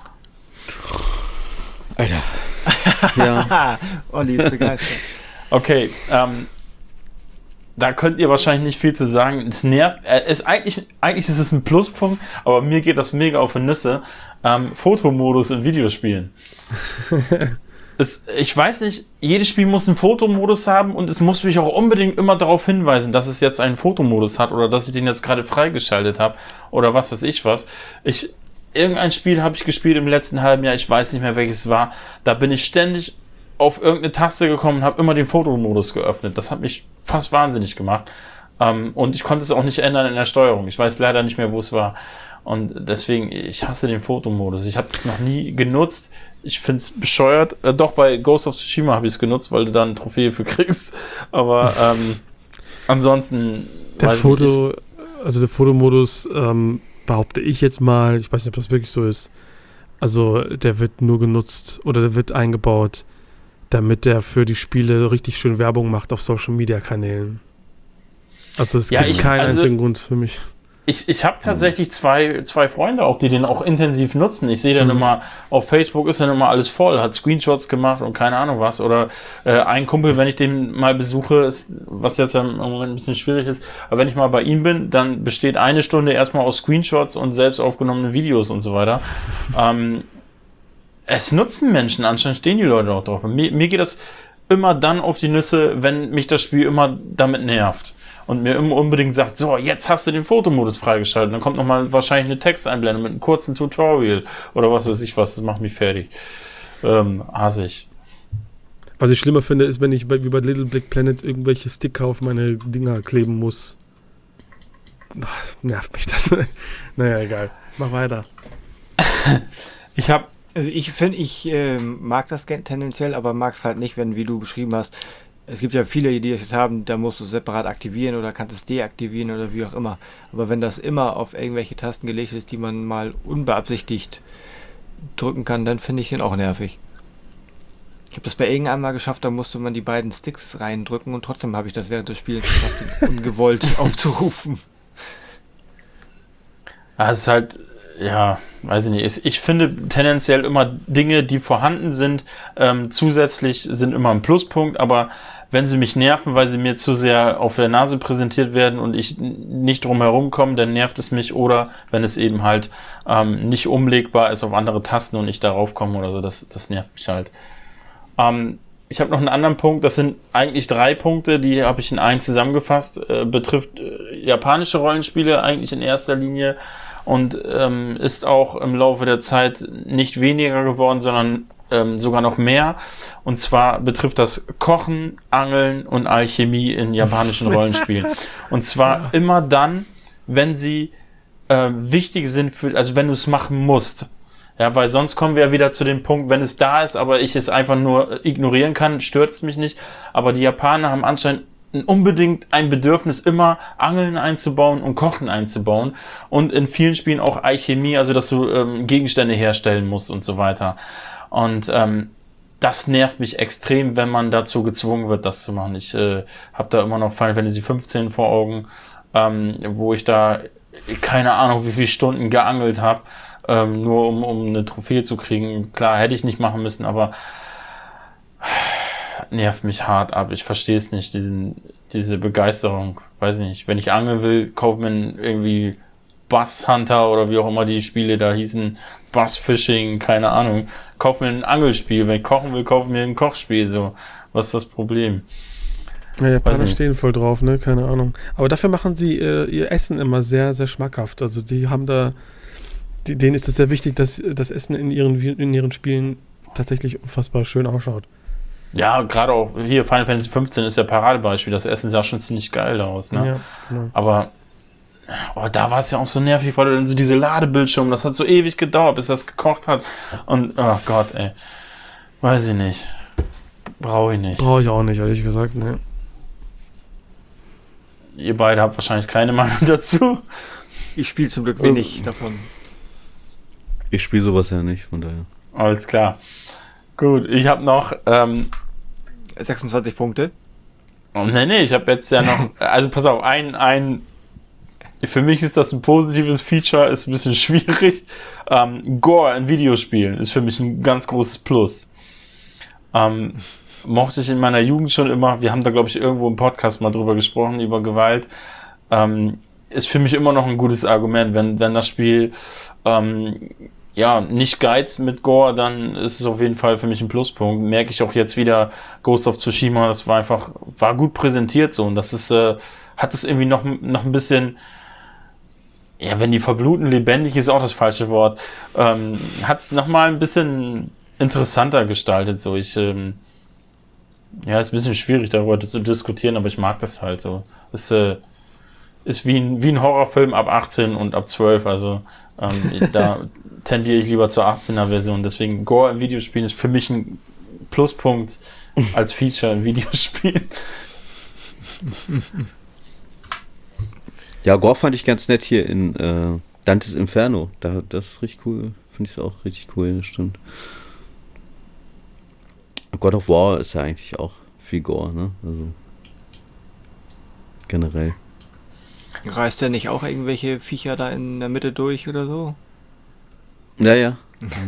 Alter. Ja. Ha, Olli ist begeistert. Okay, ähm, da könnt ihr wahrscheinlich nicht viel zu sagen. Es nervt, äh, es eigentlich, eigentlich ist es ein Pluspunkt, aber mir geht das mega auf die Nüsse. Ähm, Fotomodus in Videospielen. Es, ich weiß nicht, jedes Spiel muss einen Fotomodus haben und es muss mich auch unbedingt immer darauf hinweisen, dass es jetzt einen Fotomodus hat oder dass ich den jetzt gerade freigeschaltet habe oder was weiß ich was. Ich, irgendein Spiel habe ich gespielt im letzten halben Jahr, ich weiß nicht mehr welches es war, da bin ich ständig auf irgendeine Taste gekommen und habe immer den Fotomodus geöffnet. Das hat mich fast wahnsinnig gemacht. Ähm, und ich konnte es auch nicht ändern in der Steuerung. Ich weiß leider nicht mehr, wo es war. Und deswegen, ich hasse den Fotomodus. Ich habe das noch nie genutzt. Ich finde es bescheuert. Äh, doch, bei Ghost of Tsushima habe ich es genutzt, weil du da eine Trophäe für kriegst. Aber ähm, ansonsten... Der weiß ich nicht, Foto, also der Fotomodus, ähm, behaupte ich jetzt mal, ich weiß nicht, ob das wirklich so ist, also der wird nur genutzt oder der wird eingebaut, damit der für die Spiele richtig schön Werbung macht auf Social Media Kanälen. Also es Ja, gibt ich- keinen also- einzigen Grund für mich. Ich, ich habe tatsächlich zwei, zwei Freunde auch, die den auch intensiv nutzen. Ich sehe dann Mhm. immer, auf Facebook ist dann immer alles voll, hat Screenshots gemacht und keine Ahnung was. Oder äh, ein Kumpel, wenn ich den mal besuche, ist, was jetzt im Moment ein bisschen schwierig ist, aber wenn ich mal bei ihm bin, dann besteht eine Stunde erstmal aus Screenshots und selbst aufgenommenen Videos und so weiter. ähm, es nutzen Menschen, anscheinend stehen die Leute auch drauf. Und mir, mir geht das immer dann auf die Nüsse, wenn mich das Spiel immer damit nervt. Und mir immer unbedingt sagt, so, jetzt hast du den Fotomodus freigeschaltet. Dann kommt nochmal wahrscheinlich eine Texteinblendung mit einem kurzen Tutorial oder was weiß ich was. Das macht mich fertig. Ähm, hasse ich. Was ich schlimmer finde, ist, wenn ich bei, wie bei Little Big Planet irgendwelche Sticker auf meine Dinger kleben muss. Ach, nervt mich das. Naja, egal. Mach weiter. Ich habe Also ich finde, ich ähm, mag das gen- tendenziell, aber mag es halt nicht, wenn, wie du beschrieben hast, es gibt ja viele, die es jetzt haben, da musst du separat aktivieren oder kannst es deaktivieren oder wie auch immer. Aber wenn das immer auf irgendwelche Tasten gelegt ist, die man mal unbeabsichtigt drücken kann, dann finde ich den auch nervig. Ich habe das bei irgendeinem mal geschafft, da musste man die beiden Sticks reindrücken und trotzdem habe ich das während des Spiels geschafft, den ungewollt aufzurufen. Ja, es ist halt, ja, weiß ich nicht. Es- Ich finde tendenziell immer Dinge, die vorhanden sind, ähm, zusätzlich sind immer ein Pluspunkt, aber wenn sie mich nerven, weil sie mir zu sehr auf der Nase präsentiert werden und ich n- nicht drum herum komme, dann nervt es mich. Oder wenn es eben halt ähm, nicht umlegbar ist auf andere Tasten und ich darauf komme oder so, das, das nervt mich halt. Ähm, ich habe noch einen anderen Punkt, das sind eigentlich drei Punkte, die habe ich in einen zusammengefasst, äh, betrifft äh, japanische Rollenspiele eigentlich in erster Linie und ähm, ist auch im Laufe der Zeit nicht weniger geworden, sondern ähm, sogar noch mehr. Und zwar betrifft das Kochen, Angeln und Alchemie in japanischen Rollenspielen. Und zwar ja. immer dann, wenn sie äh, wichtig sind, für, also wenn du es machen musst. Ja, weil sonst kommen wir ja wieder zu dem Punkt, wenn es da ist, aber ich es einfach nur ignorieren kann, stört es mich nicht. Aber die Japaner haben anscheinend unbedingt ein Bedürfnis, immer Angeln einzubauen und Kochen einzubauen. Und in vielen Spielen auch Alchemie, also dass du ähm, Gegenstände herstellen musst und so weiter. Und ähm, das nervt mich extrem, wenn man dazu gezwungen wird, das zu machen. Ich äh, habe da immer noch Final Fantasy fünfzehn vor Augen, ähm, wo ich da keine Ahnung, wie viele Stunden geangelt habe. Ähm, nur um, um eine Trophäe zu kriegen. Klar, hätte ich nicht machen müssen, aber nervt mich hart ab. Ich verstehe es nicht, diesen, diese Begeisterung. Weiß nicht, wenn ich angeln will, kauft man irgendwie Bass Hunter oder wie auch immer die Spiele da hießen, Bass Fishing, keine Ahnung. Kauft mir ein Angelspiel. Wenn ich kochen will, kauft mir ein Kochspiel. So, was ist das Problem? Ja, Japaner stehen voll drauf, ne? Keine Ahnung. Aber dafür machen sie äh, ihr Essen immer sehr, sehr schmackhaft. Also die haben da Die, denen ist es sehr wichtig, dass das Essen in ihren, in ihren Spielen tatsächlich unfassbar schön ausschaut. Ja, gerade auch hier Final Fantasy fünfzehn ist ja Paradebeispiel. Das Essen sah schon ziemlich geil aus, ne? Ja, genau. Aber oh, da war es ja auch so nervig, weil dann so diese Ladebildschirme, das hat so ewig gedauert, bis das gekocht hat. Und oh Gott, ey. Weiß ich nicht. Brauche ich nicht. Brauche ich auch nicht, ehrlich gesagt, ne. Ihr beide habt wahrscheinlich keine Meinung dazu. Ich spiele zum Glück wenig oh. davon. Ich spiele sowas ja nicht, von daher. Alles klar. Gut, ich habe noch ähm, sechsundzwanzig Punkte. Oh, nee, nee, ich habe jetzt ja noch, also pass auf, ein, ein, für mich ist das ein positives Feature, ist ein bisschen schwierig. Ähm, Gore in Videospielen ist für mich ein ganz großes Plus. Ähm, mochte ich in meiner Jugend schon immer, wir haben da glaube ich irgendwo im Podcast mal drüber gesprochen, über Gewalt. Ähm, ist für mich immer noch ein gutes Argument, wenn, wenn das Spiel ähm, ja, nicht geizt mit Gore, dann ist es auf jeden Fall für mich ein Pluspunkt. Merke ich auch jetzt wieder Ghost of Tsushima, das war einfach, war gut präsentiert so und das ist, äh, hat es irgendwie noch, noch ein bisschen, ja, wenn die verbluten, lebendig ist auch das falsche Wort, ähm, hat es nochmal ein bisschen interessanter gestaltet, so ich, ähm, ja, ist ein bisschen schwierig darüber zu diskutieren, aber ich mag das halt so. Ist, äh, ist wie ein, wie ein Horrorfilm ab achtzehn und ab zwölf, also ähm, da tendiere ich lieber zur achtzehner Version, deswegen Gore im Videospielen ist für mich ein Pluspunkt als Feature im Videospiel. Ja, Gore fand ich ganz nett hier in äh, Dantes Inferno, da, das ist richtig cool, finde ich auch richtig cool, das stimmt. God of War ist ja eigentlich auch viel Gore, ne, also generell. Reißt der nicht auch irgendwelche Viecher da in der Mitte durch oder so? Ja, ja.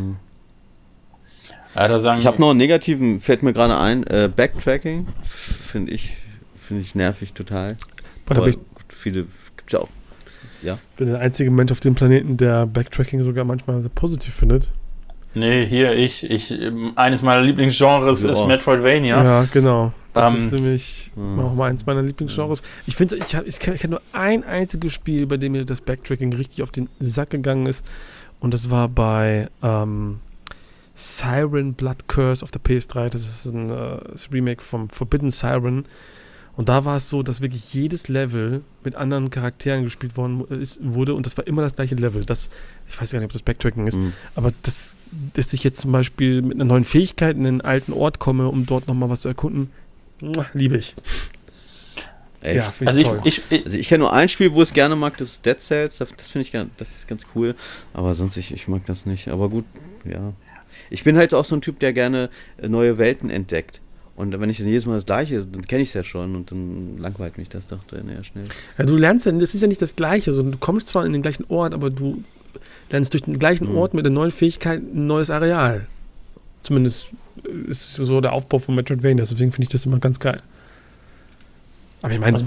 ja da sagen ich habe noch einen negativen, fällt mir gerade ein, äh, Backtracking, finde ich, finde ich nervig total. Aber ich, gut, viele, gibt's ja auch, ja. Ich bin der einzige Mensch auf dem Planeten, der Backtracking sogar manchmal sehr positiv findet. Nee, hier, ich, ich, eines meiner Lieblingsgenres ja. ist Metroidvania. Ja, genau. Das um, ist nämlich hm. auch mal eins meiner Lieblingsgenres. Ich finde, ich, ich kenne kenn nur ein einziges Spiel, bei dem mir das Backtracking richtig auf den Sack gegangen ist. Und das war bei ähm, Siren Blood Curse auf der P S drei. Das ist ein äh, das Remake vom Forbidden Siren. Und da war es so, dass wirklich jedes Level mit anderen Charakteren gespielt worden ist, wurde und das war immer das gleiche Level. Das, ich weiß gar nicht, ob das Backtracking ist, mhm. aber das, dass ich jetzt zum Beispiel mit einer neuen Fähigkeit in einen alten Ort komme, um dort nochmal was zu erkunden, liebe ich. Echt? Ja, finde also ich toll. Ich, ich, also ich kenne nur ein Spiel, wo ich es gerne mag, das ist Dead Cells, das, das finde ich ganz, das ist ganz cool, aber sonst, ich, ich mag das nicht, aber gut, ja. Ich bin halt auch so ein Typ, der gerne neue Welten entdeckt. Und wenn ich dann jedes Mal das Gleiche, dann kenne ich es ja schon und dann langweilt mich das doch dann eher schnell. Ja, du lernst ja, das ist ja nicht das Gleiche, sondern du kommst zwar in den gleichen Ort, aber du lernst durch den gleichen mhm. Ort mit der neuen Fähigkeit ein neues Areal. Zumindest ist so der Aufbau von Metroidvania, deswegen finde ich das immer ganz geil. Aber ich meine, also bei,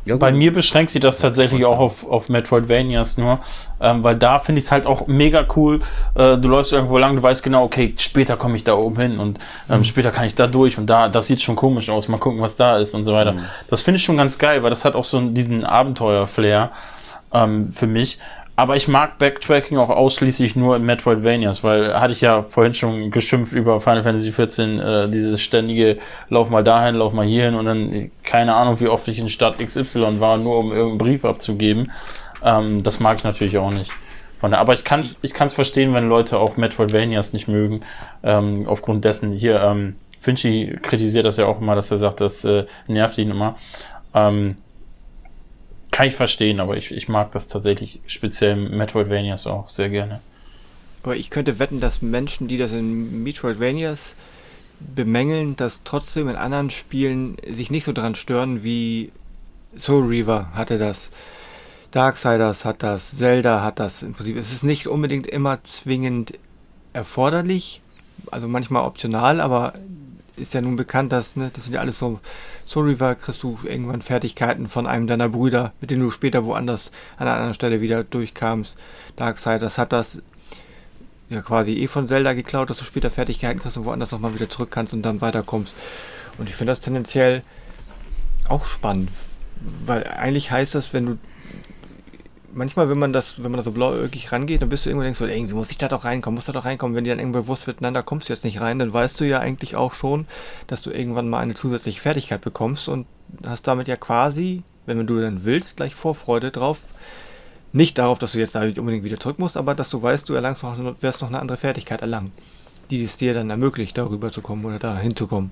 Ja, Bei gut. mir beschränkt sich das tatsächlich auch auf, auf Metroidvanias nur, ähm, weil da finde ich es halt auch mega cool. Äh, du läufst irgendwo lang, du weißt genau, okay, später komme ich da oben hin und ähm, später kann ich da durch und da, das sieht schon komisch aus, mal gucken, was da ist und so weiter. Mhm. Das finde ich schon ganz geil, weil das hat auch so einen- diesen Abenteuer-Flair ähm, für mich. Aber ich mag Backtracking auch ausschließlich nur in Metroidvanias, weil hatte ich ja vorhin schon geschimpft über Final Fantasy vierzehn, äh, dieses ständige Lauf mal dahin, lauf mal hierhin und dann äh, keine Ahnung, wie oft ich in Stadt X Y war, nur um irgendeinen Brief abzugeben. Ähm, das mag ich natürlich auch nicht. Von der, aber ich kann es ich kann's verstehen, wenn Leute auch Metroidvanias nicht mögen, ähm, aufgrund dessen. Hier, ähm, Finchi kritisiert das ja auch immer, dass er sagt, das äh, nervt ihn immer. Ähm, Kann ich verstehen, aber ich, ich mag das tatsächlich speziell Metroidvanias auch sehr gerne. Aber ich könnte wetten, dass Menschen, die das in Metroidvanias bemängeln, dass trotzdem in anderen Spielen sich nicht so dran stören wie Soul Reaver hatte das, Darksiders hat das, Zelda hat das im Prinzip. Es ist nicht unbedingt immer zwingend erforderlich, also manchmal optional, aber ist ja nun bekannt, dass, ne, das sind ja alles so, Soul Reaver kriegst du irgendwann Fertigkeiten von einem deiner Brüder, mit denen du später woanders an einer anderen Stelle wieder durchkamst. Darksiders hat das ja quasi eh von Zelda geklaut, dass du später Fertigkeiten kriegst und woanders nochmal wieder zurück kannst und dann weiterkommst. Und ich finde das tendenziell auch spannend, weil eigentlich heißt das, wenn du manchmal, wenn man das, wenn man da so blauäugig rangeht, dann bist du irgendwo denkst so, irgendwie muss ich da doch reinkommen, muss da doch reinkommen. Wenn dir dann irgendwo bewusst wird, nein, da kommst du jetzt nicht rein, dann weißt du ja eigentlich auch schon, dass du irgendwann mal eine zusätzliche Fertigkeit bekommst und hast damit ja quasi, wenn du dann willst, gleich Vorfreude drauf. Nicht darauf, dass du jetzt da unbedingt wieder zurück musst, aber dass du weißt, du erlangst noch, wirst noch eine andere Fertigkeit erlangen, die es dir dann ermöglicht, darüber zu kommen oder da hinzukommen.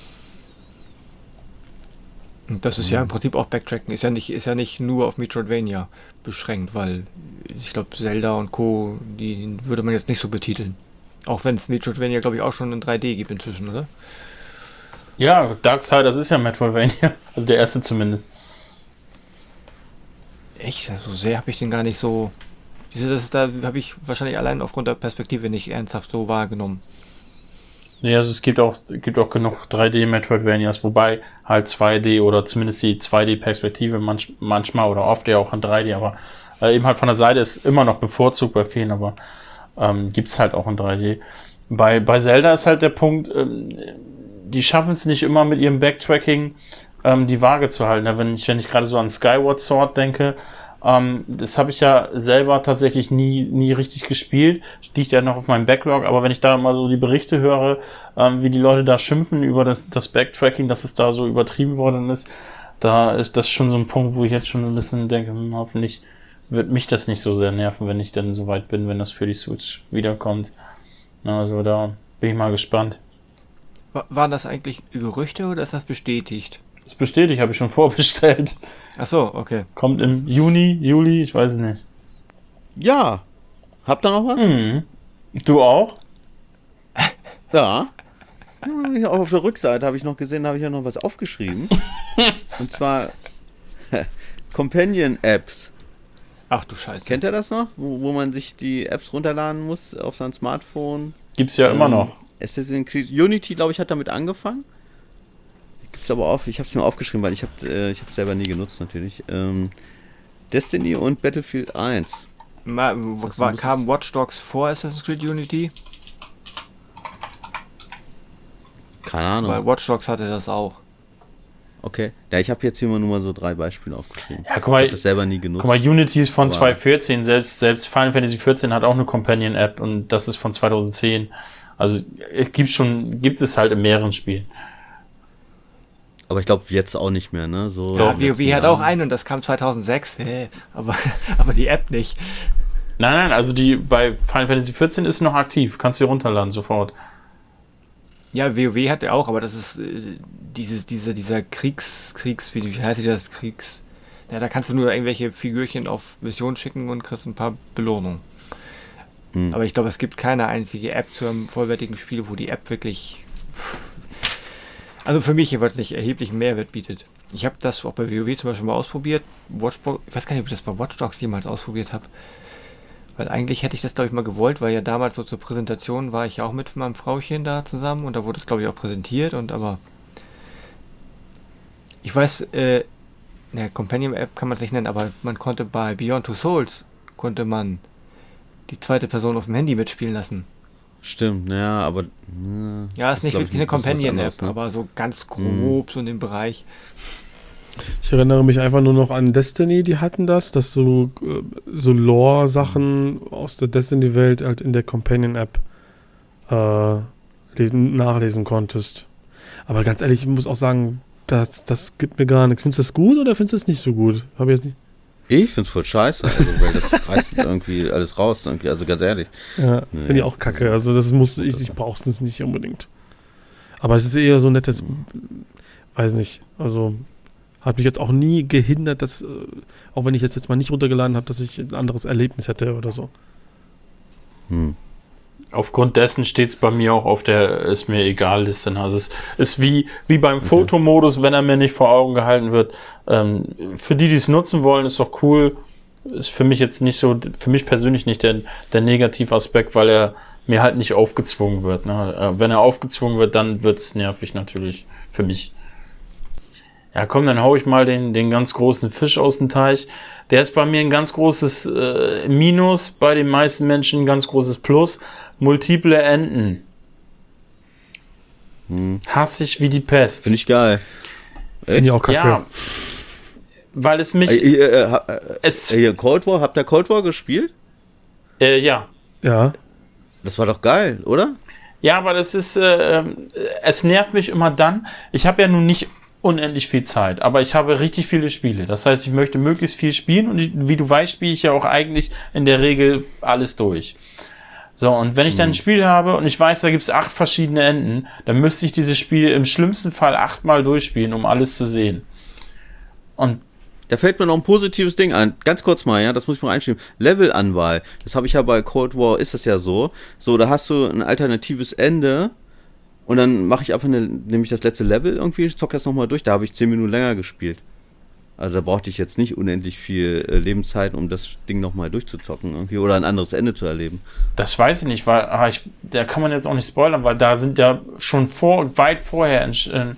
Und das ist ja im Prinzip auch Backtracken. Ist ja nicht, ist ja nicht nur auf Metroidvania beschränkt, weil ich glaube, Zelda und Co., die würde man jetzt nicht so betiteln. Auch wenn es Metroidvania, glaube ich, auch schon in drei D gibt inzwischen, oder? Ja, Darksiders ist ja Metroidvania, also der erste zumindest. Echt? So sehr habe ich den gar nicht so. Diese, das ist, da habe ich wahrscheinlich allein aufgrund der Perspektive nicht ernsthaft so wahrgenommen. Nee, also es gibt auch, gibt auch genug drei D-Metroidvanias, wobei halt zwei D oder zumindest die zwei D-Perspektive manch, manchmal oder oft ja auch in drei D, aber äh, eben halt von der Seite ist immer noch bevorzugt bei vielen, aber ähm, gibt es halt auch in drei D. Bei, bei Zelda ist halt der Punkt, ähm, die schaffen es nicht immer mit ihrem Backtracking ähm, die Waage zu halten. Ne? Wenn ich, wenn ich gerade so an Skyward Sword denke, ähm, das habe ich ja selber tatsächlich nie, nie richtig gespielt. Liegt ja noch auf meinem Backlog, aber wenn ich da mal so die Berichte höre, ähm, wie die Leute da schimpfen über das, das Backtracking, dass es da so übertrieben worden ist, da ist das schon so ein Punkt, wo ich jetzt schon ein bisschen denke, hm, hoffentlich wird mich das nicht so sehr nerven, wenn ich dann so weit bin, wenn das für die Switch wiederkommt. Na, also da bin ich mal gespannt. Wa- Waren das eigentlich Gerüchte oder ist das bestätigt? Das bestätigt, habe ich schon vorbestellt. Ach so, okay. Kommt im Juni, Juli, ich weiß es nicht. Ja. Habt ihr noch was? Mhm. Du auch? Ja. Ja, auch auf der Rückseite habe ich noch gesehen, da habe ich ja noch was aufgeschrieben. Und zwar Companion Apps. Ach du Scheiße. Kennt ihr das noch? Wo, wo man sich die Apps runterladen muss auf sein Smartphone? Gibt's ja immer Ähm, noch. Assassin's Creed Unity, glaube ich, hat damit angefangen. Gibt's aber auch, ich habe es mir aufgeschrieben, weil ich habe äh, ich habe selber nie genutzt natürlich. Ähm, Destiny und Battlefield eins. Ma, Das war, muss kam Watch Dogs vor Assassin's Creed Unity? Keine Ahnung. Weil Watch Dogs hatte das auch. Okay. Ja, ich habe jetzt hier nur mal so drei Beispiele aufgeschrieben. Ja, guck Ich mal, habe das selber nie genutzt. guck mal, Unity ist von Aber- zwanzig vierzehn, selbst, selbst Final Fantasy vierzehn hat auch eine Companion-App und das ist von zwanzig zehn. Also es gibt schon, gibt es halt in mehreren Spielen. Aber ich glaube jetzt auch nicht mehr, ne? So Ja, in den letzten WoW hat Jahren. auch einen und das kam zweitausendsechs. Hä, aber, aber die App nicht. Nein, nein, also die bei Final Fantasy vierzehn ist noch aktiv, kannst du dir runterladen sofort. Ja, WoW hat er auch, aber das ist äh, dieses, dieser, dieser Kriegs, Kriegs, wie, wie heißt das? Kriegs. Ja, da kannst du nur irgendwelche Figürchen auf Missionen schicken und kriegst ein paar Belohnungen. Hm. Aber ich glaube, es gibt keine einzige App zu einem vollwertigen Spiel, wo die App wirklich, also für mich jeweils nicht erheblichen Mehrwert bietet. Ich habe das auch bei WoW zum Beispiel mal ausprobiert. Watch, ich weiß gar nicht, ob ich das bei Watch Dogs jemals ausprobiert habe. Weil eigentlich hätte ich das, glaube ich, mal gewollt, weil ja damals so zur Präsentation war ich ja auch mit meinem Frauchen da zusammen und da wurde es, glaube ich, auch präsentiert und aber ich weiß, äh, ne, Companion-App kann man es nicht nennen, aber man konnte bei Beyond Two Souls, konnte man die zweite Person auf dem Handy mitspielen lassen. Stimmt, ja, aber. Ja, ist nicht glaub wirklich eine was anderes, Companion-App, ne? aber so ganz grob so in dem Bereich. Ich erinnere mich einfach nur noch an Destiny, die hatten das, dass du äh, so Lore-Sachen aus der Destiny-Welt halt in der Companion-App äh, lesen, nachlesen konntest. Aber ganz ehrlich, ich muss auch sagen, das, das gibt mir gar nichts. Findest du das gut oder findest du das nicht so gut? Hab ich jetzt nicht. Ich find's voll scheiße, also, weil das reißt irgendwie alles raus, irgendwie, also ganz ehrlich. Ja, Nee. finde ich auch kacke. Also das muss ich, ich brauch's das nicht unbedingt. Aber es ist eher so ein nettes, weiß nicht, also hat mich jetzt auch nie gehindert, dass, äh, auch wenn ich jetzt, jetzt mal nicht runtergeladen habe, dass ich ein anderes Erlebnis hätte oder so. Hm. Aufgrund dessen steht es bei mir auch auf der ist mir egal Liste. Also es ist wie, wie beim Fotomodus, wenn er mir nicht vor Augen gehalten wird. Ähm, für die, die es nutzen wollen, ist doch cool. Ist für mich jetzt nicht so, für mich persönlich nicht der, der Negativaspekt, weil er mir halt nicht aufgezwungen wird. Ne? Äh, wenn er aufgezwungen wird, dann wird es nervig natürlich für mich. Ja, komm, dann hau ich mal den, den ganz großen Fisch aus dem Teich. Der ist bei mir ein ganz großes äh, Minus, bei den meisten Menschen ein ganz großes Plus. Multiple Enden. Hm. Hasse ich wie die Pest. Finde ich geil. Finde ich auch kacke. Ja, weil es mich... Äh, äh, äh, äh, es, äh, hier, Cold War, habt ihr Cold War gespielt? äh, ja. Ja. Das war doch geil, oder? Ja, aber das ist... Äh, es nervt mich immer dann. Ich habe ja nun nicht unendlich viel Zeit, aber ich habe richtig viele Spiele. Das heißt, ich möchte möglichst viel spielen und ich, wie du weißt, spiele ich ja auch eigentlich in der Regel alles durch. So, und wenn ich dann ein Spiel habe und ich weiß, da gibt es acht verschiedene Enden, dann müsste ich dieses Spiel im schlimmsten Fall achtmal durchspielen, um alles zu sehen. Und Da fällt mir noch ein positives Ding ein. Ganz kurz mal, ja, das muss ich mal einschieben. Levelanwahl. Das habe ich ja bei Cold War, ist das ja so. So, da hast du ein alternatives Ende und dann mache ich einfach eine, nämlich das letzte Level irgendwie, ich zocke das nochmal durch. Da habe ich zehn Minuten länger gespielt. Also da brauchte ich jetzt nicht unendlich viel äh, Lebenszeit, um das Ding nochmal durchzuzocken irgendwie oder ein anderes Ende zu erleben. das weiß ich nicht, weil ah, ich, da kann man jetzt auch nicht spoilern, weil da sind ja schon vor, weit vorher entsch- äh,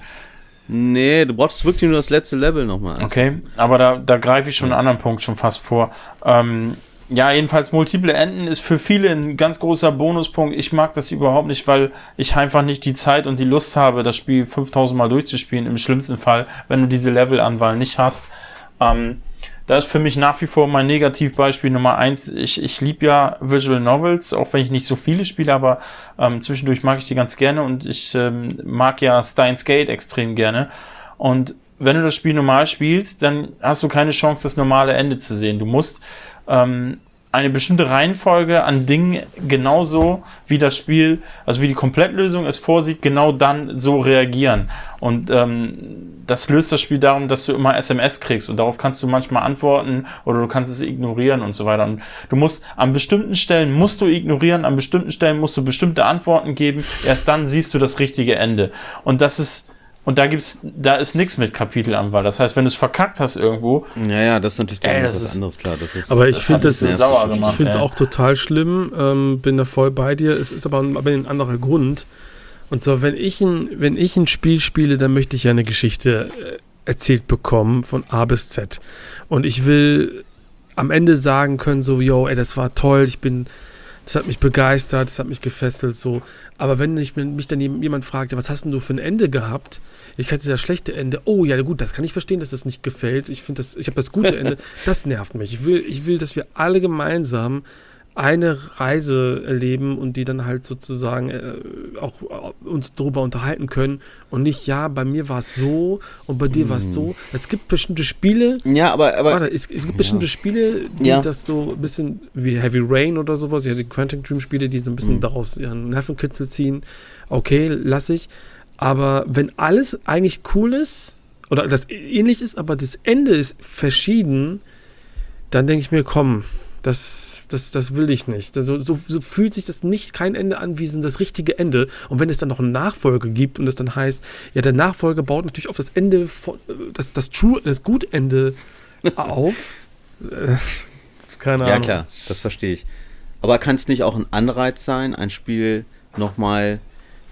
Nee, du brauchst wirklich nur das letzte Level nochmal. okay, aber da, da greife ich schon einen anderen Punkt schon fast vor. Ähm, ja, jedenfalls multiple Enden ist für viele ein ganz großer Bonuspunkt. Ich mag das überhaupt nicht, weil ich einfach nicht die Zeit und die Lust habe, das Spiel fünftausend Mal durchzuspielen. Im schlimmsten Fall, wenn du diese Levelanwahl nicht hast. Ähm, da ist für mich nach wie vor mein Negativbeispiel Nummer eins. Ich, ich liebe ja Visual Novels, auch wenn ich nicht so viele spiele, aber ähm, zwischendurch mag ich die ganz gerne und ich ähm, mag ja Steins Gate extrem gerne. Und wenn du das Spiel normal spielst, dann hast du keine Chance, das normale Ende zu sehen. Du musst ähm, eine bestimmte Reihenfolge an Dingen genauso wie das Spiel, also wie die Komplettlösung es vorsieht, genau dann so reagieren. Und ähm, das löst das Spiel darum, dass du immer S M S kriegst und darauf kannst du manchmal antworten oder du kannst es ignorieren und so weiter. Und du musst an bestimmten Stellen musst du ignorieren, an bestimmten Stellen musst du bestimmte Antworten geben, erst dann siehst du das richtige Ende. Und das ist Und da gibt's, da ist nichts mit Kapitelanwahl. Das heißt, wenn du es verkackt hast irgendwo, Ja, ja, das ist natürlich Ey, dann das was ist- anderes, klar. Das ist, Aber ich Das finde hat das, mich ich so sauer gemacht, finde es ey. auch total schlimm. Ähm, bin da voll bei dir. Es ist aber ein, aber ein anderer Grund. Und zwar, wenn ich ein, wenn ich ein Spiel spiele, dann möchte ich ja eine Geschichte äh, erzählt bekommen von A bis Z. Und ich will am Ende sagen können, so, yo, ey, das war toll, ich bin, das hat mich begeistert, das hat mich gefesselt, so. Aber wenn ich, wenn mich dann jemand fragt, ja, was hast denn du für ein Ende gehabt? Ich hatte das schlechte Ende. Oh ja, gut, das kann ich verstehen, dass das nicht gefällt. Ich finde das, ich habe das gute Ende. Das nervt mich. Ich will, ich will, dass wir alle gemeinsam eine Reise erleben und die dann halt sozusagen äh, auch äh, uns darüber unterhalten können und nicht, ja, bei mir war es so und bei dir war es so. Es gibt bestimmte Spiele, ja, aber, aber warte, es, es gibt bestimmte Spiele, die Ja. das so ein bisschen wie Heavy Rain oder sowas, ja, die Quantum Dream Spiele, die so ein bisschen daraus ihren Nervenkitzel ziehen. Okay, lass ich. Aber wenn alles eigentlich cool ist oder das ähnlich ist, aber das Ende ist verschieden, dann denke ich mir, komm, das, das, das will ich nicht. So, so, so fühlt sich das nicht kein Ende an wie so das richtige Ende. Und wenn es dann noch eine Nachfolge gibt und es dann heißt, ja, der Nachfolger baut natürlich auf das Ende, von- das, das True, das Gutende auf. Äh, keine Ahnung. ja klar, das verstehe ich. Aber kann es nicht auch ein Anreiz sein, ein Spiel nochmal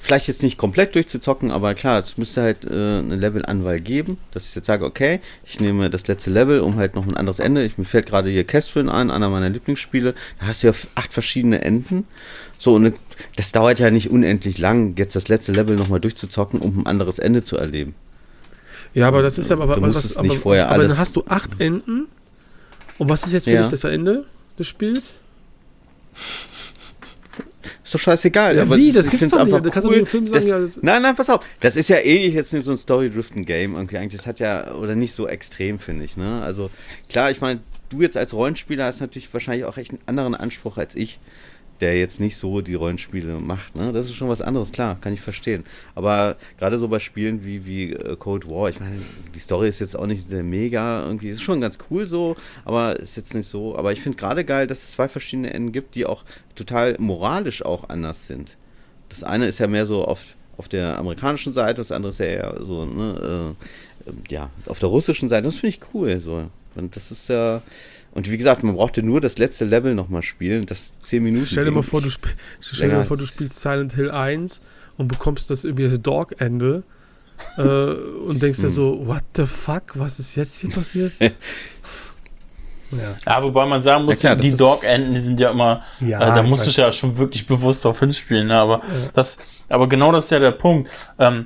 vielleicht jetzt nicht komplett durchzuzocken, aber klar, es müsste halt äh, eine Level-Anwahl geben, dass ich jetzt sage, okay, ich nehme das letzte Level, um halt noch ein anderes Ende. Ich, mir fällt gerade hier Catherine ein, einer meiner Lieblingsspiele. Da hast du ja acht verschiedene Enden. So, und das dauert ja nicht unendlich lang, jetzt das letzte Level nochmal durchzuzocken, um ein anderes Ende zu erleben. Ja, aber das ist ja, aber, Du was, musstest aber, nicht vorher aber alles- dann hast du acht Enden. Und was ist jetzt für Ja. dich das Ende des Spiels? Ist doch scheißegal. Ja, aber wie? es ist- Das ich gibt's find's doch nicht. einfach Du kannst doch cool, nicht im Film sagen, das, ja, das- Nein, nein, pass auf. Das ist ja eh jetzt nicht so ein Story-Driven-Game irgendwie eigentlich. Das hat ja, oder nicht so extrem, finde ich. Ne? Also klar, ich meine, du jetzt als Rollenspieler hast natürlich wahrscheinlich auch echt einen anderen Anspruch als ich, der jetzt nicht so die Rollenspiele macht. Ne? Das ist schon was anderes, klar, kann ich verstehen. Aber gerade so bei Spielen wie, wie äh, Cold War, ich meine, die Story ist jetzt auch nicht der mega, irgendwie ist schon ganz cool so, aber ist jetzt nicht so. Aber ich finde gerade geil, dass es zwei verschiedene Enden gibt, die auch total moralisch auch anders sind. Das eine ist ja mehr so auf, auf der amerikanischen Seite, das andere ist ja eher so, ne, äh, äh, ja, auf der russischen Seite. Das finde ich cool. So. Und das ist ja. Und wie gesagt, man brauchte nur das letzte Level nochmal spielen, das zehn Minuten. Stell dir mal ging. vor, du, sp stell dir mal vor, du spielst Silent Hill eins und bekommst das irgendwie das Dog-Ende äh, und denkst Hm. dir so, what the fuck, was ist jetzt hier passiert? ja. Ja, wobei man sagen muss, Ja, klar, die das ist- Dog-Enden, die sind ja immer, Ja, äh, da ich musst du weiß. ja schon wirklich bewusst drauf hinspielen, ne? aber, Ja. das, aber genau das ist ja der Punkt. Ähm,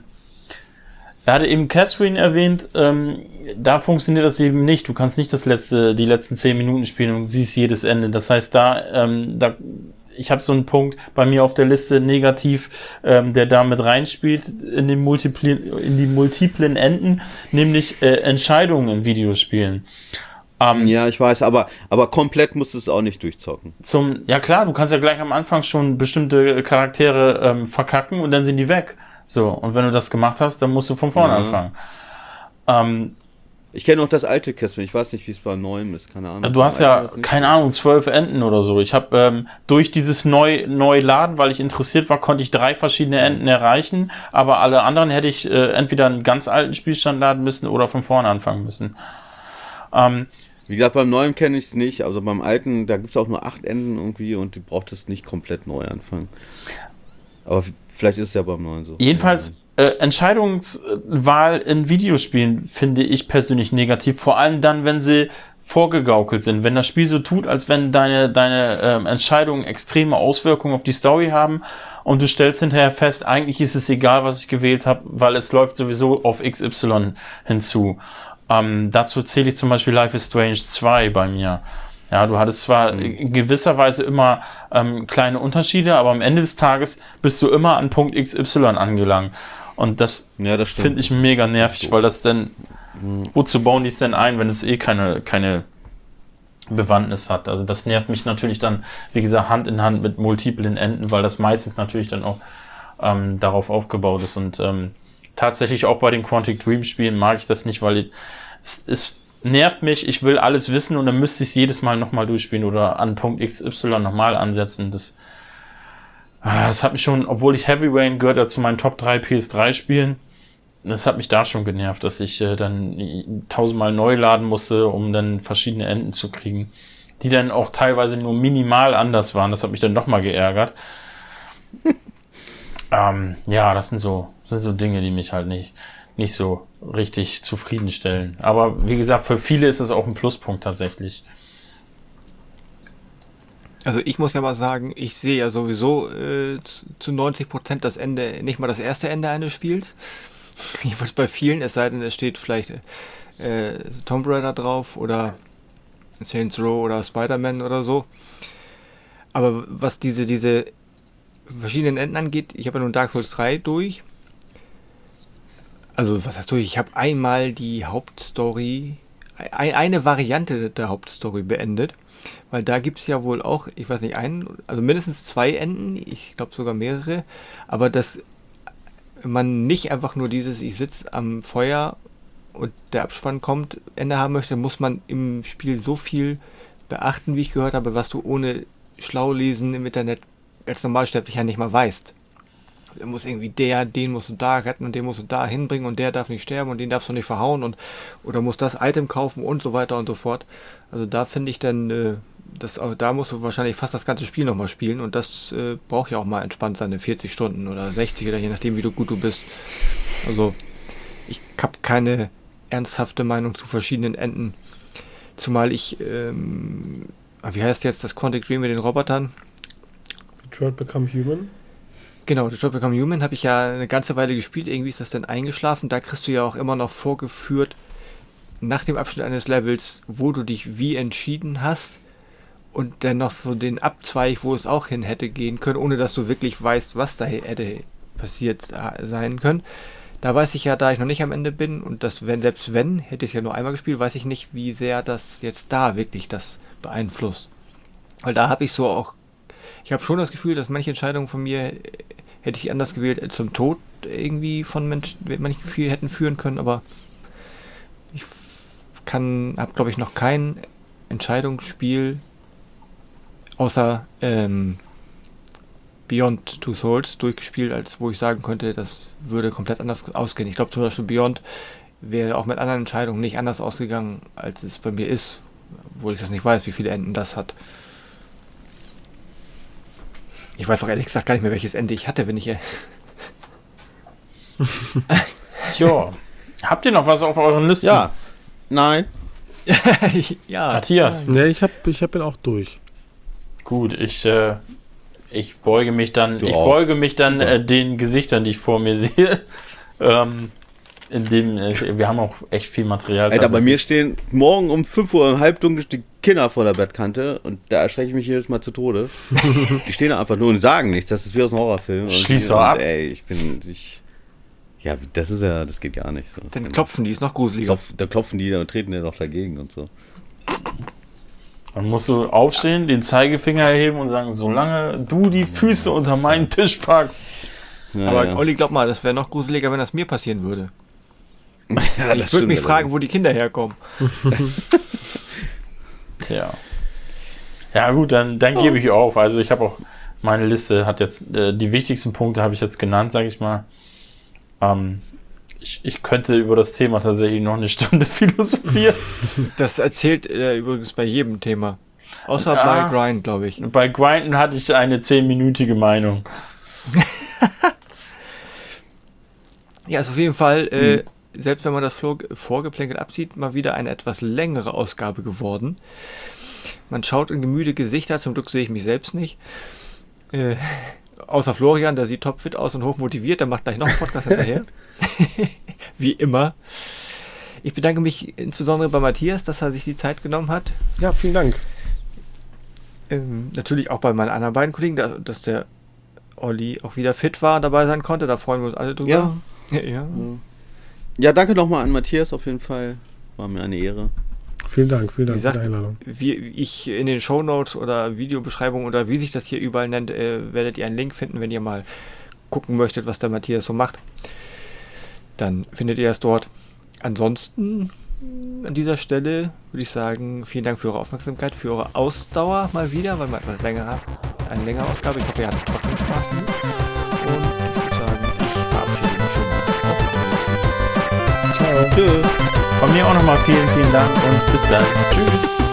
er hatte eben Catherine erwähnt, ähm, da funktioniert das eben nicht. Du kannst nicht das letzte, die letzten zehn Minuten spielen und siehst jedes Ende. Das heißt, da, ähm, da ich habe so einen Punkt bei mir auf der Liste negativ, ähm, der da mit reinspielt in, den multiplen, in die multiplen Enden, nämlich äh, Entscheidungen in Videospielen. Ähm, Ja, ich weiß, aber, aber komplett musst du es auch nicht durchzocken. zum, ja klar, du kannst ja gleich am Anfang schon bestimmte Charaktere ähm, verkacken und dann sind die weg. So, und wenn du das gemacht hast, dann musst du von vorne Ja. anfangen. Ähm, Ich kenne noch das alte Casper, ich weiß nicht, wie es beim neuen ist, keine Ahnung. du hast Beim ja, alten war's nicht keine so. Ahnung, zwölf Enden oder so. Ich habe ähm, durch dieses neu, Neuladen, weil ich interessiert war, konnte ich drei verschiedene Enden erreichen, aber alle anderen hätte ich äh, entweder einen ganz alten Spielstand laden müssen oder von vorne anfangen müssen. Ähm, Wie gesagt, beim neuen kenne ich es nicht, also beim alten, da gibt es auch nur acht Enden irgendwie und du brauchst es nicht komplett neu anfangen. Aber f- vielleicht ist es ja beim neuen so. Jedenfalls, äh, Entscheidungswahl in Videospielen finde ich persönlich negativ, vor allem dann, wenn sie vorgegaukelt sind. Wenn das Spiel so tut, als wenn deine, deine ähm, Entscheidungen extreme Auswirkungen auf die Story haben und du stellst hinterher fest, eigentlich ist es egal, was ich gewählt habe, weil es läuft sowieso auf X Y hinzu. Ähm, dazu zähle ich zum Beispiel Life is Strange zwei bei mir. Ja, du hattest zwar Mhm. in gewisser Weise immer ähm, kleine Unterschiede, aber am Ende des Tages bist du immer an Punkt X Y angelangt. Und das Ja, das stimmt. finde ich mega nervig, weil das dann, Mhm. wozu bauen die es denn ein, wenn es eh keine, keine Bewandtnis hat? Also das nervt mich natürlich dann, wie gesagt, Hand in Hand mit multiplen Enden, weil das meistens natürlich dann auch ähm, darauf aufgebaut ist. Und ähm, tatsächlich auch bei den Quantic Dream Spielen mag ich das nicht, weil ich, es, es nervt mich, ich will alles wissen und dann müsste ich es jedes Mal nochmal durchspielen oder an Punkt X Y nochmal ansetzen. Das, ah, das hat mich schon, obwohl ich Heavy Rain gehört ja zu meinen Top drei P S drei Spielen, das hat mich da schon genervt, dass ich äh, dann tausendmal neu laden musste, um dann verschiedene Enden zu kriegen, die dann auch teilweise nur minimal anders waren. Das hat mich dann nochmal geärgert. ähm, ja, das sind so, das sind so Dinge, die mich halt nicht, nicht so richtig zufriedenstellen. Aber wie gesagt, für viele ist es auch ein Pluspunkt tatsächlich. Also ich muss ja mal sagen, ich sehe ja sowieso äh, zu zu neunzig Prozent das Ende, nicht mal das erste Ende eines Spiels. Jedenfalls bei vielen, es sei denn, es steht vielleicht äh, Tomb Raider drauf oder Saints Row oder Spider-Man oder so. Aber was diese, diese verschiedenen Enden angeht, ich habe ja nun Dark Souls drei durch. Also was heißt durch? Ich habe einmal die Hauptstory, ein, eine Variante der Hauptstory beendet. Weil da gibt es ja wohl auch, ich weiß nicht, einen, also mindestens zwei Enden, ich glaube sogar mehrere, aber dass man nicht einfach nur dieses, ich sitze am Feuer und der Abspann kommt, Ende haben möchte, muss man im Spiel so viel beachten, wie ich gehört habe, was du ohne Schlaulesen im Internet als Normalsterblicher nicht mal weißt. Da muss irgendwie der, den musst du da retten und den musst du da hinbringen und der darf nicht sterben und den darfst du nicht verhauen und oder musst das Item kaufen und so weiter und so fort. Also da finde ich dann, äh, das, auch- da musst du wahrscheinlich fast das ganze Spiel nochmal spielen und das äh, braucht ja auch mal entspannt seine vierzig Stunden oder sechzig oder je nachdem, wie du gut du bist. Also ich habe keine ernsthafte Meinung zu verschiedenen Enden. Zumal ich, ähm, ah, wie heißt jetzt das Quantic Dream mit den Robotern? Detroit Become Human. Genau, Detroit Become Human habe ich ja eine ganze Weile gespielt. Irgendwie ist das dann eingeschlafen. Da kriegst du ja auch immer noch vorgeführt, nach dem Abschnitt eines Levels, wo du dich wie entschieden hast und dann noch so den Abzweig, wo es auch hin hätte gehen können, ohne dass du wirklich weißt, was da hätte passiert äh, sein können. Da weiß ich ja, da ich noch nicht am Ende bin und das, wenn, selbst wenn, hätte ich es ja nur einmal gespielt, weiß ich nicht, wie sehr das jetzt da wirklich das beeinflusst. Weil da habe ich so auch, ich habe schon das Gefühl, dass manche Entscheidungen von mir äh, hätte ich anders gewählt, äh, zum Tod irgendwie von Menschen, manchen viel hätten führen können, aber ich kann, habe glaube ich noch kein Entscheidungsspiel außer ähm, Beyond Two Souls durchgespielt, als wo ich sagen könnte, das würde komplett anders ausgehen. Ich glaube zum Beispiel Beyond wäre auch mit anderen Entscheidungen nicht anders ausgegangen, als es bei mir ist, obwohl ich das nicht weiß, wie viele Enden das hat. Ich weiß auch ehrlich gesagt gar nicht mehr, welches Ende ich hatte, wenn ich... Ja. Habt ihr noch was auf euren Listen? Ja, nein. ja. Matthias. Ne, ich hab, ich hab ihn auch durch. Gut, ich, äh, ich beuge mich dann, Du ich auch. beuge mich dann Super. äh, den Gesichtern, die ich vor mir sehe. ähm, in dem, äh, wir haben auch echt viel Material. Alter, bei mir tatsächlich. stehen morgen um fünf Uhr im Halbdunkel die Kinder vor der Bettkante und da erschrecke ich mich jedes Mal zu Tode. Die stehen da einfach nur und sagen nichts, das ist wie aus einem Horrorfilm. Und Schließ die- doch und, ab. Ey, ich bin, ich, ja, das ist ja, das geht gar nicht so. Dann klopfen die, ist noch gruseliger. Klopf, da klopfen die und treten ja doch dagegen und so. Dann musst du aufstehen, den Zeigefinger erheben und sagen, solange du die Füße unter meinen Tisch packst. Ja, Aber ja. Olli, glaub mal, das wäre noch gruseliger, wenn das mir passieren würde. Ja, ich das würde stimmt mich fragen, allerdings. wo die Kinder herkommen. Tja. Ja gut, dann, dann gebe ich auf. Also ich habe auch, meine Liste hat jetzt, äh, die wichtigsten Punkte habe ich jetzt genannt, sage ich mal. Ähm, ich, ich könnte über das Thema tatsächlich noch eine Stunde philosophieren. Das erzählt er übrigens bei jedem Thema. Außer Ah. bei Grind, glaube ich. Bei Grinden hatte ich eine zehnminütige Meinung. Ja, ist auf jeden Fall, äh, selbst wenn man das Vor- Vorgeplänkel absieht, mal wieder eine etwas längere Ausgabe geworden. Man schaut in gemüde Gesichter, zum Glück sehe ich mich selbst nicht. Äh, außer Florian, der sieht topfit aus und hochmotiviert, der macht gleich noch einen Podcast hinterher. Wie immer. Ich bedanke mich insbesondere bei Matthias, dass er sich die Zeit genommen hat. Ja, vielen Dank. Ähm, natürlich auch bei meinen anderen beiden Kollegen, da, dass der Olli auch wieder fit war und dabei sein konnte. Da freuen wir uns alle drüber. Ja. Ja, ja. Ja, danke nochmal an Matthias auf jeden Fall. War mir eine Ehre. Vielen Dank, vielen Wie Dank gesagt, für die Einladung. wie ich in den Shownotes oder Videobeschreibungen oder wie sich das hier überall nennt, äh, werdet ihr einen Link finden, wenn ihr mal gucken möchtet, was der Matthias so macht. Dann findet ihr es dort. Ansonsten mh, an dieser Stelle würde ich sagen, vielen Dank für eure Aufmerksamkeit, für eure Ausdauer mal wieder, weil wir etwas länger haben. Eine längere Ausgabe. Ich hoffe, ihr hattet trotzdem Spaß. Und ich würde sagen, ich verabschiede mich schon mal. Auf Wiedersehen. Ciao. Tschüss. Von mir auch nochmal vielen, vielen Dank und bis dann. Tschüss.